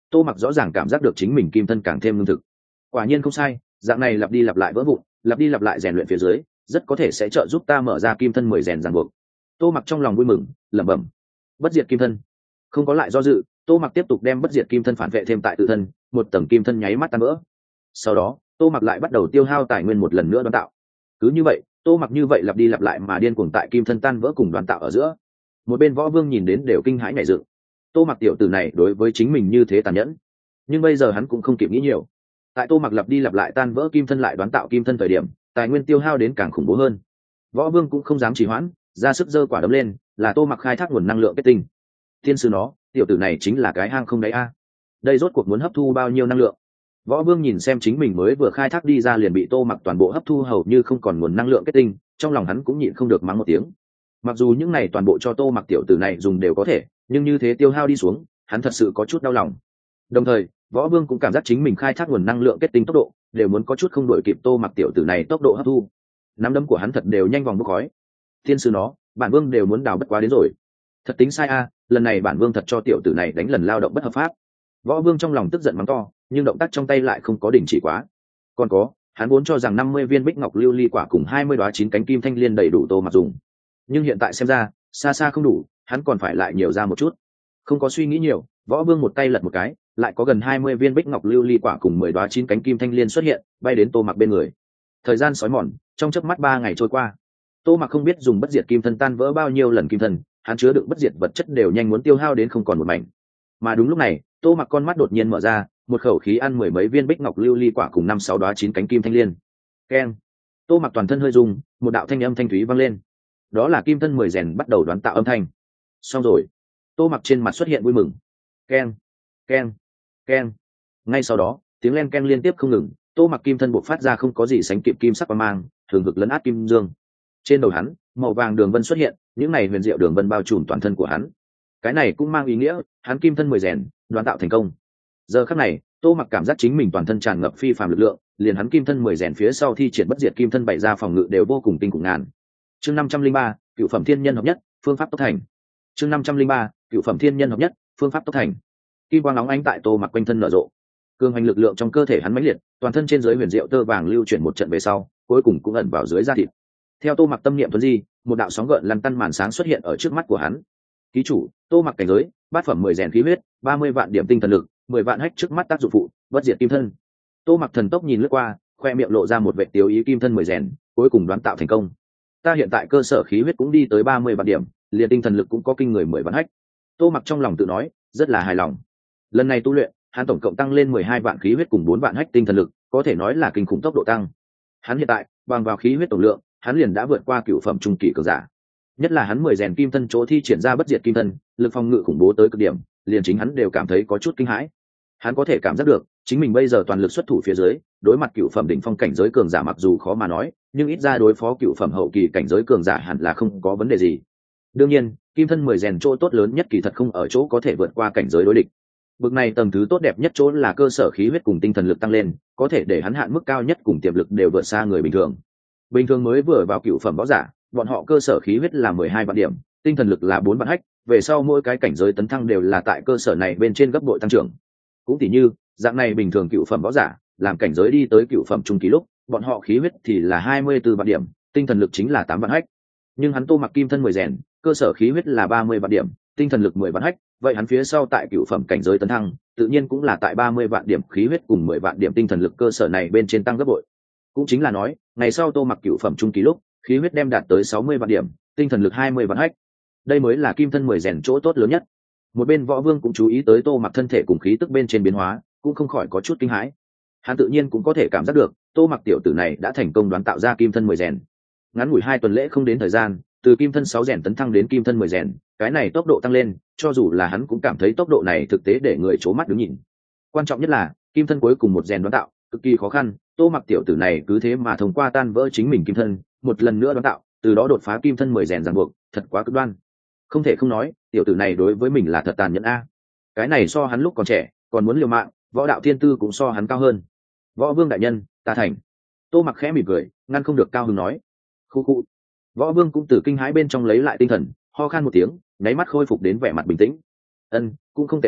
Tô Mặc rõ ràng cảm giác được chính mình kim thân càng thêm lương thực. Quả nhiên không sai, dạng này lặp đi lặp lại vỡ vụn, lặp đi lặp lại rèn luyện phía dưới, rất có thể sẽ trợ giúp ta mở ra kim thân 10 rèn ràng buộc. Tô Mặc trong lòng vui mừng, lẩm bẩm: bất diệt kim thân. Không có lại do dự, Tô Mặc tiếp tục đem bất diệt kim thân phản vệ thêm tại tự thân, một tầng kim thân nháy mắt tan vỡ. Sau đó, Tô Mặc lại bắt đầu tiêu hao tài nguyên một lần nữa đoán tạo. Cứ như vậy, Tô Mặc như vậy lặp đi lặp lại mà điên cuồng tại kim thân tan vỡ cùng đoán tạo ở giữa. Một bên Võ Vương nhìn đến đều kinh hãi nhảy dựng. Tô Mặc tiểu tử này đối với chính mình như thế tàn nhẫn, nhưng bây giờ hắn cũng không kịp nghĩ nhiều. Tại Tô Mặc lặp đi lặp lại tan vỡ kim thân lại đoán tạo kim thân thời điểm, tài nguyên tiêu hao đến càng khủng bố hơn. Võ Vương cũng không dám trì hoãn, ra sức giơ quả đấm lên, là Tô Mặc khai thác nguồn năng lượng kết tinh. Thiên sư nó, tiểu tử này chính là cái hang không đáy a. Đây rốt cuộc muốn hấp thu bao nhiêu năng lượng? Võ Vương nhìn xem chính mình mới vừa khai thác đi ra liền bị Tô Mặc toàn bộ hấp thu hầu như không còn nguồn năng lượng kết tinh, trong lòng hắn cũng nhịn không được mắng một tiếng. Mặc dù những này toàn bộ cho Tô Mặc tiểu tử này dùng đều có thể, nhưng như thế tiêu hao đi xuống, hắn thật sự có chút đau lòng. Đồng thời, Võ Vương cũng cảm giác chính mình khai thác nguồn năng lượng kết tinh tốc độ đều muốn có chút không đuổi kịp Tô Mặc tiểu tử này tốc độ hấp thu. Nắm đấm của hắn thật đều nhanh vòng bốc khói. Thiên sư nó, bản vương đều muốn đào bất quá đến rồi. Thật tính sai a, lần này bản vương thật cho tiểu tử này đánh lần lao động bất hợp pháp. Võ Vương trong lòng tức giận mắng to, nhưng động tác trong tay lại không có đình chỉ quá. Còn có, hắn vốn cho rằng 50 viên bích ngọc lưu ly quả cùng 20 đóa 9 cánh kim thanh liên đầy đủ Tô Mặc dùng, nhưng hiện tại xem ra xa xa không đủ, hắn còn phải lại nhiều ra một chút. Không có suy nghĩ nhiều, Võ Vương một tay lật một cái, lại có gần 20 viên bích ngọc lưu ly quả cùng 10 đóa 9 cánh kim thanh liên xuất hiện, bay đến Tô Mặc bên người. Thời gian sói mòn, trong chớp mắt 3 ngày trôi qua. Tô Mặc không biết dùng bất diệt kim thân tan vỡ bao nhiêu lần kim thân, hắn chứa đựng bất diệt vật chất đều nhanh muốn tiêu hao đến không còn một mảnh. Mà đúng lúc này, Tô Mặc con mắt đột nhiên mở ra, một khẩu khí ăn 10 mấy viên bích ngọc lưu ly quả cùng 5-6 đóa 9 cánh kim thanh liên. Keng. Tô Mặc toàn thân hơi rung, một đạo thanh âm thanh thúy vang lên. Đó là kim thân 10 rèn bắt đầu đoán tạo âm thanh. Xong rồi. Tô Mặc trên mặt xuất hiện vui mừng. Keng, keng, keng. Ngay sau đó, tiếng len keng liên tiếp không ngừng, Tô Mặc kim thân bộc phát ra không có gì sánh kịp kim sắc quang mang, thường hực lấn át kim dương. Trên đầu hắn, màu vàng đường vân xuất hiện, những này huyền diệu đường vân bao trùm toàn thân của hắn. Cái này cũng mang ý nghĩa, hắn kim thân 10 rèn, đoán tạo thành công. Giờ khắc này, Tô Mặc cảm giác chính mình toàn thân tràn ngập phi phàm lực lượng, liền hắn kim thân 10 rèn phía sau thi triển bất diệt kim thân bày ra phòng ngự đều vô cùng tinh khủng ngàn. Chương 503, Cựu phẩm thiên nhân hợp nhất, phương pháp tốc thành. Chương 503, Cựu phẩm thiên nhân hợp nhất, phương pháp tốc thành. Kim quang nóng ánh tại Tô Mặc quanh thân nở rộ, cường hành lực lượng trong cơ thể hắn mãnh liệt, toàn thân trên dưới huyền diệu tơ vàng lưu chuyển một trận về sau, cuối cùng cũng ẩn vào dưới da thịt. Theo Tô Mặc tâm niệm tuấn di, một đạo sóng gợn lăn tăn màn sáng xuất hiện ở trước mắt của hắn. Ký chủ, Tô Mặc cảnh giới, bát phẩm 10 rèn khí huyết, 30 vạn điểm tinh thần lực, 10 vạn hách trước mắt tác dụng phụ, bất diệt kim thân. Tô Mặc thần tốc nhìn lướt qua, khoe miệng lộ ra một vệt tiêu ý, kim thân 10 rèn, cuối cùng đoán tạo thành công. Ta hiện tại cơ sở khí huyết cũng đi tới 30 vạn điểm, liền tinh thần lực cũng có kinh người 10 vạn hách. Tô Mặc trong lòng tự nói, rất là hài lòng. Lần này tu luyện, hắn tổng cộng tăng lên 12 vạn khí huyết cùng 4 vạn hách tinh thần lực, có thể nói là kinh khủng tốc độ tăng. Hắn hiện tại, bằng vào khí huyết tổng lượng, hắn liền đã vượt qua cựu phẩm trung kỳ cường giả. Nhất là hắn 10 rèn kim thân chỗ thi triển ra bất diệt kim thân, lực phòng ngự khủng bố tới cực điểm, liền chính hắn đều cảm thấy có chút kinh hãi. Hắn có thể cảm giác được, chính mình bây giờ toàn lực xuất thủ phía dưới, đối mặt cựu phẩm đỉnh phong cảnh giới cường giả mặc dù khó mà nói, nhưng ít ra đối phó cựu phẩm hậu kỳ cảnh giới cường giả hẳn là không có vấn đề gì. Đương nhiên, kim thân 10 rèn chỗ tốt lớn nhất kỳ thật không ở chỗ có thể vượt qua cảnh giới đối địch. Bực này tầng thứ tốt đẹp nhất chỗ là cơ sở khí huyết cùng tinh thần lực tăng lên, có thể để hắn hạn mức cao nhất cùng tiềm lực đều vượt xa người bình thường. Bình thường mới vừa vào cựu phẩm võ giả, bọn họ cơ sở khí huyết là 12 vạn điểm, tinh thần lực là 4 vạn hách, về sau mỗi cái cảnh giới tấn thăng đều là tại cơ sở này bên trên gấp bội tăng trưởng. Cũng tỉ như, dạng này bình thường cựu phẩm võ giả, làm cảnh giới đi tới cựu phẩm trung kỳ lúc, bọn họ khí huyết thì là 24 vạn điểm, tinh thần lực chính là 8 vạn hách. Nhưng hắn Tô Mặc kim thân 10 rèn, cơ sở khí huyết là 30 vạn điểm, tinh thần lực 10 vạn hách, vậy hắn phía sau tại cựu phẩm cảnh giới tấn thăng, tự nhiên cũng là tại 30 vạn điểm khí huyết cùng 10 vạn điểm tinh thần lực cơ sở này bên trên tăng gấp bội. Cũng chính là nói, ngày sau Tô Mặc cựu phẩm trung kỳ lúc, khí huyết đem đạt tới 60 vạn điểm, tinh thần lực 20 vạn hách. Đây mới là kim thân 10 rèn chỗ tốt lớn nhất. Một bên Võ Vương cũng chú ý tới Tô Mặc thân thể cùng khí tức bên trên biến hóa, cũng không khỏi có chút kinh hãi. Hắn tự nhiên cũng có thể cảm giác được, Tô Mặc tiểu tử này đã thành công đoán tạo ra kim thân 10 rèn. Ngắn ngủi 2 tuần lễ không đến thời gian, từ kim thân 6 rèn tấn thăng đến kim thân 10 rèn, cái này tốc độ tăng lên, cho dù là hắn cũng cảm thấy tốc độ này thực tế để người chố mắt đứng nhìn. Quan trọng nhất là, kim thân cuối cùng một rèn đoán tạo, cực kỳ khó khăn, Tô Mặc tiểu tử này cứ thế mà thông qua tan vỡ chính mình kim thân, một lần nữa đoán tạo, từ đó đột phá kim thân 10 rèn ràng buộc, thật quá cực đoan. Không thể không nói, tiểu tử này đối với mình là thật tàn nhẫn a. Cái này so hắn lúc còn trẻ, còn muốn liều mạng, võ đạo thiên tư cũng so hắn cao hơn. Võ Vương đại nhân, ta thành. Tô Mặc khẽ mỉm cười, ngăn không được cao hứng nói. Khu khu. Võ Vương cũng từ kinh hãi bên trong lấy lại tinh thần, ho khan một tiếng, nháy mắt khôi phục đến vẻ mặt bình tĩnh. Ân, cũng không tệ lắm,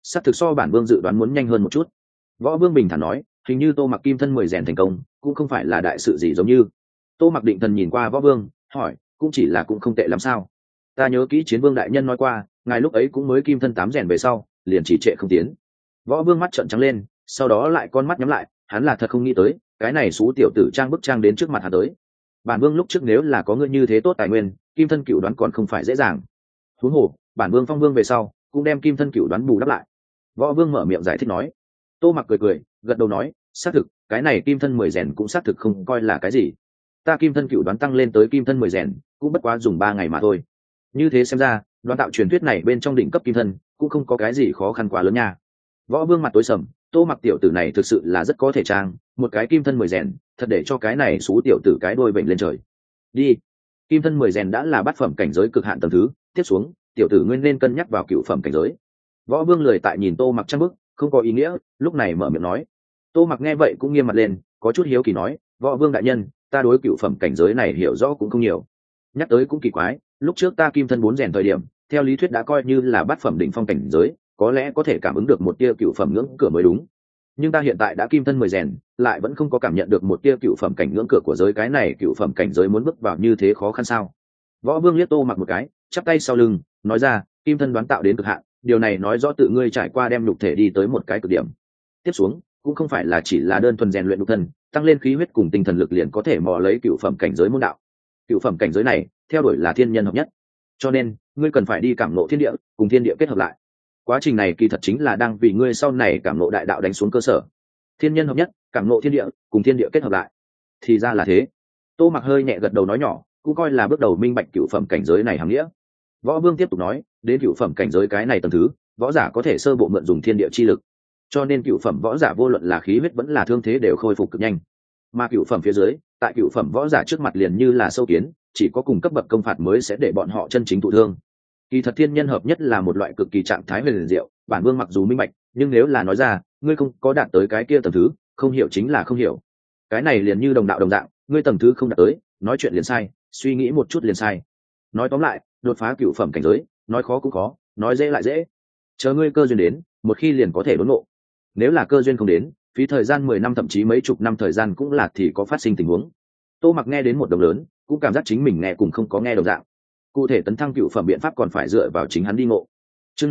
xác thực so bản vương dự đoán muốn nhanh hơn một chút. Võ vương bình thản nói, hình như Tô Mặc kim thân 10 rèn thành công cũng không phải là đại sự gì giống như. Tô Mặc định thần nhìn qua võ vương hỏi, cũng chỉ là cũng không tệ lắm sao? Ta nhớ kỹ chiến vương đại nhân nói qua, ngài lúc ấy cũng mới kim thân 8 rèn về sau liền chỉ trệ không tiến. Võ vương mắt trợn trắng lên, sau đó lại con mắt nhắm lại, hắn là thật không nghĩ tới cái này xú tiểu tử trang bức trang đến trước mặt hắn tới. Bản vương lúc trước nếu là có ngươi như thế tốt tài nguyên, kim thân cựu đoán còn không phải dễ dàng. Huống hồ bản vương phong vương về sau cũng đem kim thân cựu đoán bù đắp lại. Võ vương mở miệng giải thích nói. Tô Mặc cười cười gật đầu nói, xác thực cái này kim thân 10 rèn cũng xác thực không coi là cái gì. Ta kim thân cựu đoán tăng lên tới kim thân 10 rèn cũng bất quá dùng 3 ngày mà thôi. Như thế xem ra đoán tạo truyền thuyết này bên trong đỉnh cấp kim thân cũng không có cái gì khó khăn quá lớn nha. Võ vương mặt tối sầm, Tô Mặc tiểu tử này thực sự là rất có thể trang, một cái kim thân 10 rèn thật để cho cái này xú tiểu tử cái đôi bệnh lên trời. Đi, kim thân 10 rèn đã là bát phẩm cảnh giới cực hạn tầng thứ, tiếp xuống tiểu tử nguyên nên cân nhắc vào cựu phẩm cảnh giới. Võ vương lười tại nhìn Tô Mặc trang bức không có ý nghĩa, lúc này mở miệng nói. Tô Mặc nghe vậy cũng nghiêm mặt lên, có chút hiếu kỳ nói, võ vương đại nhân, ta đối cựu phẩm cảnh giới này hiểu rõ cũng không nhiều. Nhắc tới cũng kỳ quái, lúc trước ta kim thân 4 rèn thời điểm theo lý thuyết đã coi như là bát phẩm đỉnh phong cảnh giới, có lẽ có thể cảm ứng được một tia cựu phẩm ngưỡng cửa mới đúng. Nhưng ta hiện tại đã kim thân 10 rèn lại vẫn không có cảm nhận được một tia cựu phẩm cảnh ngưỡng cửa của giới, cái này cựu phẩm cảnh giới muốn bước vào như thế khó khăn sao? Võ vương liếc Tô Mặc một cái, chắp tay sau lưng nói ra, kim thân đoán tạo đến cực hạn, điều này nói rõ tự ngươi trải qua đem nhục thể đi tới một cái cực điểm. Tiếp xuống cũng không phải là chỉ là đơn thuần rèn luyện nhục thân, tăng lên khí huyết cùng tinh thần lực liền có thể mò lấy cựu phẩm cảnh giới môn đạo. Cựu phẩm cảnh giới này theo đuổi là thiên nhân hợp nhất, cho nên ngươi cần phải đi cảm ngộ thiên địa cùng thiên địa kết hợp lại. Quá trình này kỳ thật chính là đang vì ngươi sau này cảm ngộ đại đạo đánh xuống cơ sở. Thiên nhân hợp nhất, cảm ngộ thiên địa cùng thiên địa kết hợp lại. Thì ra là thế. Tô Mặc hơi nhẹ gật đầu nói nhỏ, cũng coi là bước đầu minh bạch cựu phẩm cảnh giới này hàm nghĩa. Võ vương tiếp tục nói, đến cựu phẩm cảnh giới cái này tầng thứ, võ giả có thể sơ bộ mượn dùng thiên địa chi lực, cho nên cựu phẩm võ giả vô luận là khí huyết vẫn là thương thế đều khôi phục cực nhanh. Mà cựu phẩm phía dưới, tại cựu phẩm võ giả trước mặt liền như là sâu kiến, chỉ có cùng cấp bậc công phạt mới sẽ để bọn họ chân chính thụ thương. Kỳ thật thiên nhân hợp nhất là một loại cực kỳ trạng thái huyền diệu, bản vương mặc dù minh bạch, nhưng nếu là nói ra, ngươi không có đạt tới cái kia tầng thứ, không hiểu chính là không hiểu. Cái này liền như đồng đạo đồng dạng, ngươi tầng thứ không đạt tới, nói chuyện liền sai, suy nghĩ một chút liền sai. Nói tóm lại, đột phá cựu phẩm cảnh giới, nói khó cũng khó, nói dễ lại dễ. Chờ ngươi cơ duyên đến, một khi liền có thể đốn ngộ. Nếu là cơ duyên không đến, phí thời gian 10 năm thậm chí mấy chục năm thời gian cũng là thì có phát sinh tình huống. Tô Mặc nghe đến một đồng lớn, cũng cảm giác chính mình nghe cùng không có nghe đồng dạng. Cụ thể tấn thăng cựu phẩm biện pháp còn phải dựa vào chính hắn đi ngộ. Chương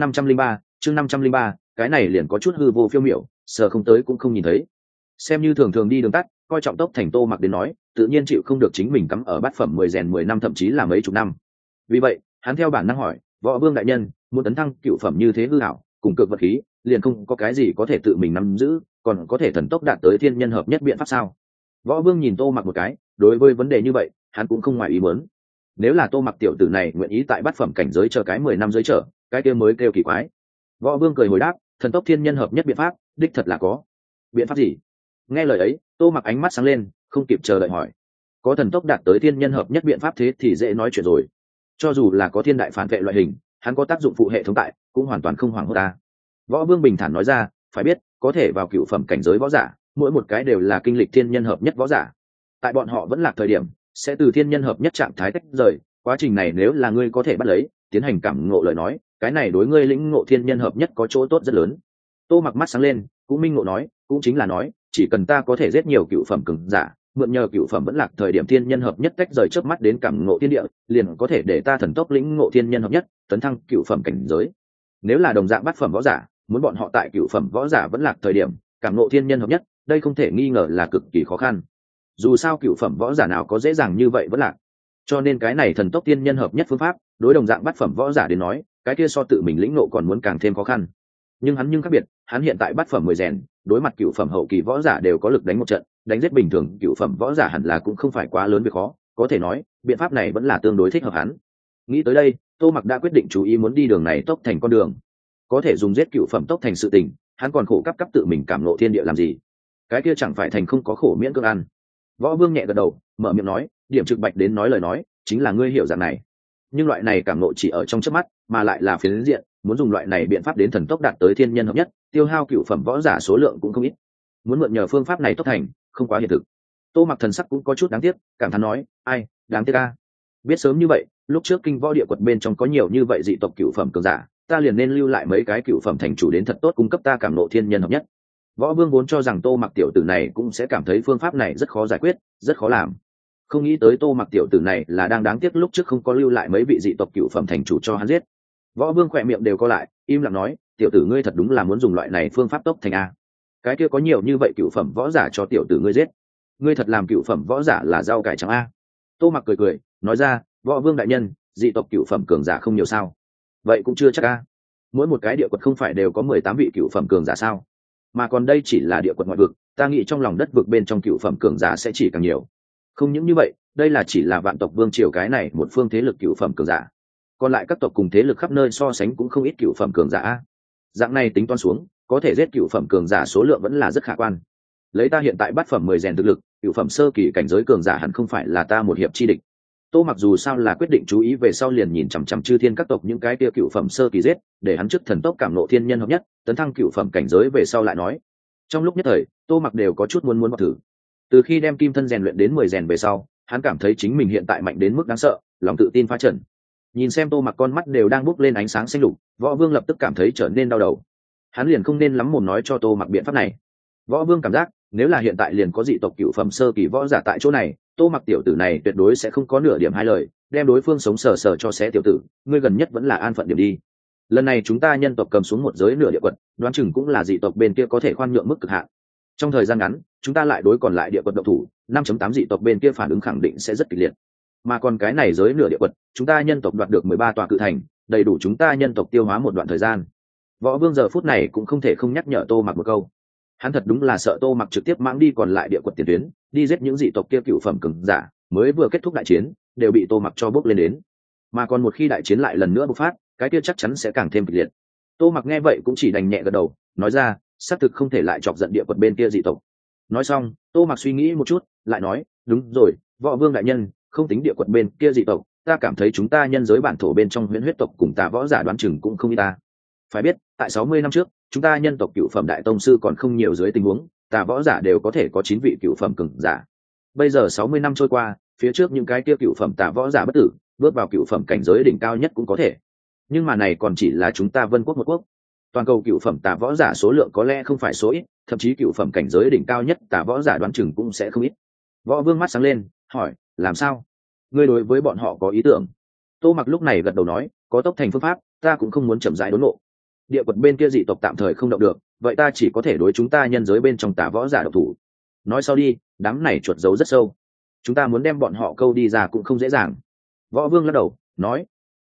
503, cái này liền có chút hư vô phiêu miểu, sờ không tới cũng không nhìn thấy. Xem như thường thường đi đường tắt, coi trọng tốc thành Tô Mặc đến nói, tự nhiên chịu không được chính mình cắm ở bát phẩm 10 rèn 10 năm thậm chí là mấy chục năm. Vì vậy, hắn theo bản năng hỏi, võ vương đại nhân, muốn tấn thăng cựu phẩm như thế hư ảo, cùng cực vật khí, liền không có cái gì có thể tự mình nắm giữ, còn có thể thần tốc đạt tới thiên nhân hợp nhất biện pháp sao? Võ vương nhìn Tô Mặc một cái, đối với vấn đề như vậy, hắn cũng không ngoài ý muốn. Nếu là Tô Mặc tiểu tử này nguyện ý tại bát phẩm cảnh giới chờ cái 10 năm giới trở, cái kia mới kêu kỳ quái. Võ vương cười hồi đáp, thần tốc thiên nhân hợp nhất biện pháp, đích thật là có. Biện pháp gì? Nghe lời ấy, Tô Mặc ánh mắt sáng lên, không kịp chờ đợi hỏi. Có thần tốc đạt tới thiên nhân hợp nhất biện pháp thế thì dễ nói chuyện rồi. Cho dù là có thiên đại phản vệ loại hình, hắn có tác dụng phụ hệ thống tại, cũng hoàn toàn không hoảng hốt ta. Võ vương bình thản nói ra, phải biết, có thể vào cựu phẩm cảnh giới võ giả, mỗi một cái đều là kinh lịch thiên nhân hợp nhất võ giả. Tại bọn họ vẫn là thời điểm, sẽ từ thiên nhân hợp nhất trạng thái tách rời, quá trình này nếu là ngươi có thể bắt lấy, tiến hành cảm ngộ lời nói, cái này đối ngươi lĩnh ngộ thiên nhân hợp nhất có chỗ tốt rất lớn. Tô Mặc mắt sáng lên, cũng minh ngộ nói, cũng chính là nói, chỉ cần ta có thể giết nhiều cựu phẩm cường giả, mượn nhờ cựu phẩm vẫn lạc thời điểm thiên nhân hợp nhất tách rời chớp mắt đến cảm ngộ thiên địa, liền có thể để ta thần tốc lĩnh ngộ thiên nhân hợp nhất, tấn thăng cựu phẩm cảnh giới. Nếu là đồng dạng bát phẩm võ giả, muốn bọn họ tại cựu phẩm võ giả vẫn lạc thời điểm cảm ngộ thiên nhân hợp nhất, đây không thể nghi ngờ là cực kỳ khó khăn. Dù sao cựu phẩm võ giả nào có dễ dàng như vậy vẫn lạc, cho nên cái này thần tốc thiên nhân hợp nhất phương pháp đối đồng dạng bát phẩm võ giả đến nói, cái kia so tự mình lĩnh ngộ còn muốn càng thêm khó khăn. Nhưng hắn khác biệt, hắn hiện tại bát phẩm 10 rèn, đối mặt cựu phẩm hậu kỳ võ giả đều có lực đánh một trận, đánh giết bình thường cựu phẩm võ giả hẳn là cũng không phải quá lớn việc khó, có thể nói biện pháp này vẫn là tương đối thích hợp hắn. Nghĩ tới đây, Tô Mặc đã quyết định chú ý muốn đi đường này tốc thành con đường. Có thể dùng giết cựu phẩm tốc thành sự tình, hắn còn khổ cấp tự mình cảm ngộ thiên địa làm gì? Cái kia chẳng phải thành không có khổ miễn cưỡng ăn. Võ vương nhẹ gật đầu, mở miệng nói, điểm trực bạch đến nói lời nói, chính là ngươi hiểu dạng này. Nhưng loại này cảm ngộ chỉ ở trong chớp mắt, mà lại là phiến diện, muốn dùng loại này biện pháp đến thần tốc đạt tới thiên nhân hợp nhất, tiêu hao cựu phẩm võ giả số lượng cũng không ít. Muốn mượn nhờ phương pháp này tốc thành, không quá hiện thực. Tô Mặc thần sắc cũng có chút đáng tiếc, cảm thán nói, ai, đáng tiếc a. Biết sớm như vậy, lúc trước kinh võ địa quật bên trong có nhiều như vậy dị tộc cựu phẩm cường giả, ta liền nên lưu lại mấy cái cựu phẩm thành chủ đến thật tốt cung cấp ta cảm nộ thiên nhân hợp nhất. Võ Vương vốn cho rằng Tô Mặc tiểu tử này cũng sẽ cảm thấy phương pháp này rất khó giải quyết, rất khó làm. Không nghĩ tới Tô Mặc tiểu tử này là đang đáng tiếc lúc trước không có lưu lại mấy vị dị tộc cựu phẩm thành chủ cho hắn giết. Võ Vương khỏe miệng đều co lại, im lặng nói, tiểu tử ngươi thật đúng là muốn dùng loại này phương pháp tốc thành a. Cái kia có nhiều như vậy cựu phẩm võ giả cho tiểu tử ngươi giết, ngươi thật làm cựu phẩm võ giả là rau cải trắng a. Tô Mặc cười cười, nói ra, Võ Vương đại nhân, dị tộc cựu phẩm cường giả không nhiều sao? Vậy cũng chưa chắc a. Mỗi một cái địa quật không phải đều có 18 vị cựu phẩm cường giả sao? Mà còn đây chỉ là địa quật ngoại vực, ta nghĩ trong lòng đất vực bên trong cựu phẩm cường giả sẽ chỉ càng nhiều. Không những như vậy, đây là chỉ là vạn tộc vương triều cái này một phương thế lực cựu phẩm cường giả, còn lại các tộc cùng thế lực khắp nơi so sánh cũng không ít cựu phẩm cường giả. Dạng này tính toán xuống, có thể giết cựu phẩm cường giả số lượng vẫn là rất khả quan. Lấy ta hiện tại bát phẩm 10 rèn thực lực, cựu phẩm sơ kỳ cảnh giới cường giả hẳn không phải là ta một hiệp chi địch. Tô Mặc dù sao là quyết định chú ý về sau liền nhìn chằm chằm chư thiên các tộc những cái kia cựu phẩm sơ kỳ giết, để hắn trước thần tốc cảm nộ thiên nhân hợp nhất, tấn thăng cựu phẩm cảnh giới về sau lại nói. Trong lúc nhất thời, Tô Mặc đều có chút muốn thử. Từ khi đem kim thân rèn luyện đến 10 rèn về sau, hắn cảm thấy chính mình hiện tại mạnh đến mức đáng sợ, lòng tự tin phá trận. Nhìn xem Tô Mặc con mắt đều đang bốc lên ánh sáng xanh lục, Võ Vương lập tức cảm thấy trở nên đau đầu. Hắn liền không nên lắm mồm nói cho Tô Mặc biện pháp này. Võ Vương cảm giác, nếu là hiện tại liền có dị tộc cựu phẩm sơ kỳ võ giả tại chỗ này, Tô Mặc tiểu tử này tuyệt đối sẽ không có nửa điểm hai lời, đem đối phương sống sờ sờ cho xé tiểu tử, ngươi gần nhất vẫn là an phận điểm đi. Lần này chúng ta nhân tộc cầm xuống một giới nửa địa quật, đoán chừng cũng là dị tộc bên kia có thể khoan nhượng mức cực hạn. Trong thời gian ngắn, chúng ta lại đối còn lại địa quật động thủ, 5.8 dị tộc bên kia phản ứng khẳng định sẽ rất kịch liệt. Mà còn cái này giới nửa địa quật, chúng ta nhân tộc đoạt được 13 tòa cự thành, đầy đủ chúng ta nhân tộc tiêu hóa một đoạn thời gian. Võ Vương giờ phút này cũng không thể không nhắc nhở Tô Mặc một câu. Hắn thật đúng là sợ Tô Mặc trực tiếp mãng đi còn lại địa quật tiền tuyến, đi giết những dị tộc kia cựu phẩm cường giả, mới vừa kết thúc đại chiến, đều bị Tô Mặc cho bước lên đến. Mà còn một khi đại chiến lại lần nữa bộc phát, cái kia chắc chắn sẽ càng thêm kịch liệt. Tô Mặc nghe vậy cũng chỉ đành nhẹ gật đầu, nói ra, xác thực không thể lại chọc giận địa quật bên kia dị tộc. Nói xong, Tô Mặc suy nghĩ một chút, lại nói, đúng rồi, Võ Vương đại nhân, không tính địa quật bên kia dị tộc, ta cảm thấy chúng ta nhân giới bản thổ bên trong huyễn huyết tộc cùng tà võ giả đoán chừng cũng không ít ta. Phải biết, tại 60 năm trước, chúng ta nhân tộc cựu phẩm đại tông sư còn không nhiều dưới tình huống, tà võ giả đều có thể có 9 vị cựu phẩm cường giả. Bây giờ 60 năm trôi qua, phía trước những cái kia cựu phẩm tà võ giả bất tử, bước vào cựu phẩm cảnh giới đỉnh cao nhất cũng có thể. Nhưng mà này còn chỉ là chúng ta Vân Quốc một quốc. Toàn cầu cựu phẩm tà võ giả số lượng có lẽ không phải số ít, thậm chí cựu phẩm cảnh giới đỉnh cao nhất tà võ giả đoán chừng cũng sẽ không ít. Võ Vương mắt sáng lên, hỏi, làm sao? Ngươi đối với bọn họ có ý tưởng? Tô Mặc lúc này gật đầu nói, có tốc thành phương pháp, ta cũng không muốn chậm rãi đốn nộ. Địa quật bên kia dị tộc tạm thời không động được, vậy ta chỉ có thể đối chúng ta nhân giới bên trong tà võ giả độc thủ. Nói sau đi, đám này chuột giấu rất sâu, chúng ta muốn đem bọn họ câu đi ra cũng không dễ dàng. Võ Vương lắc đầu, nói,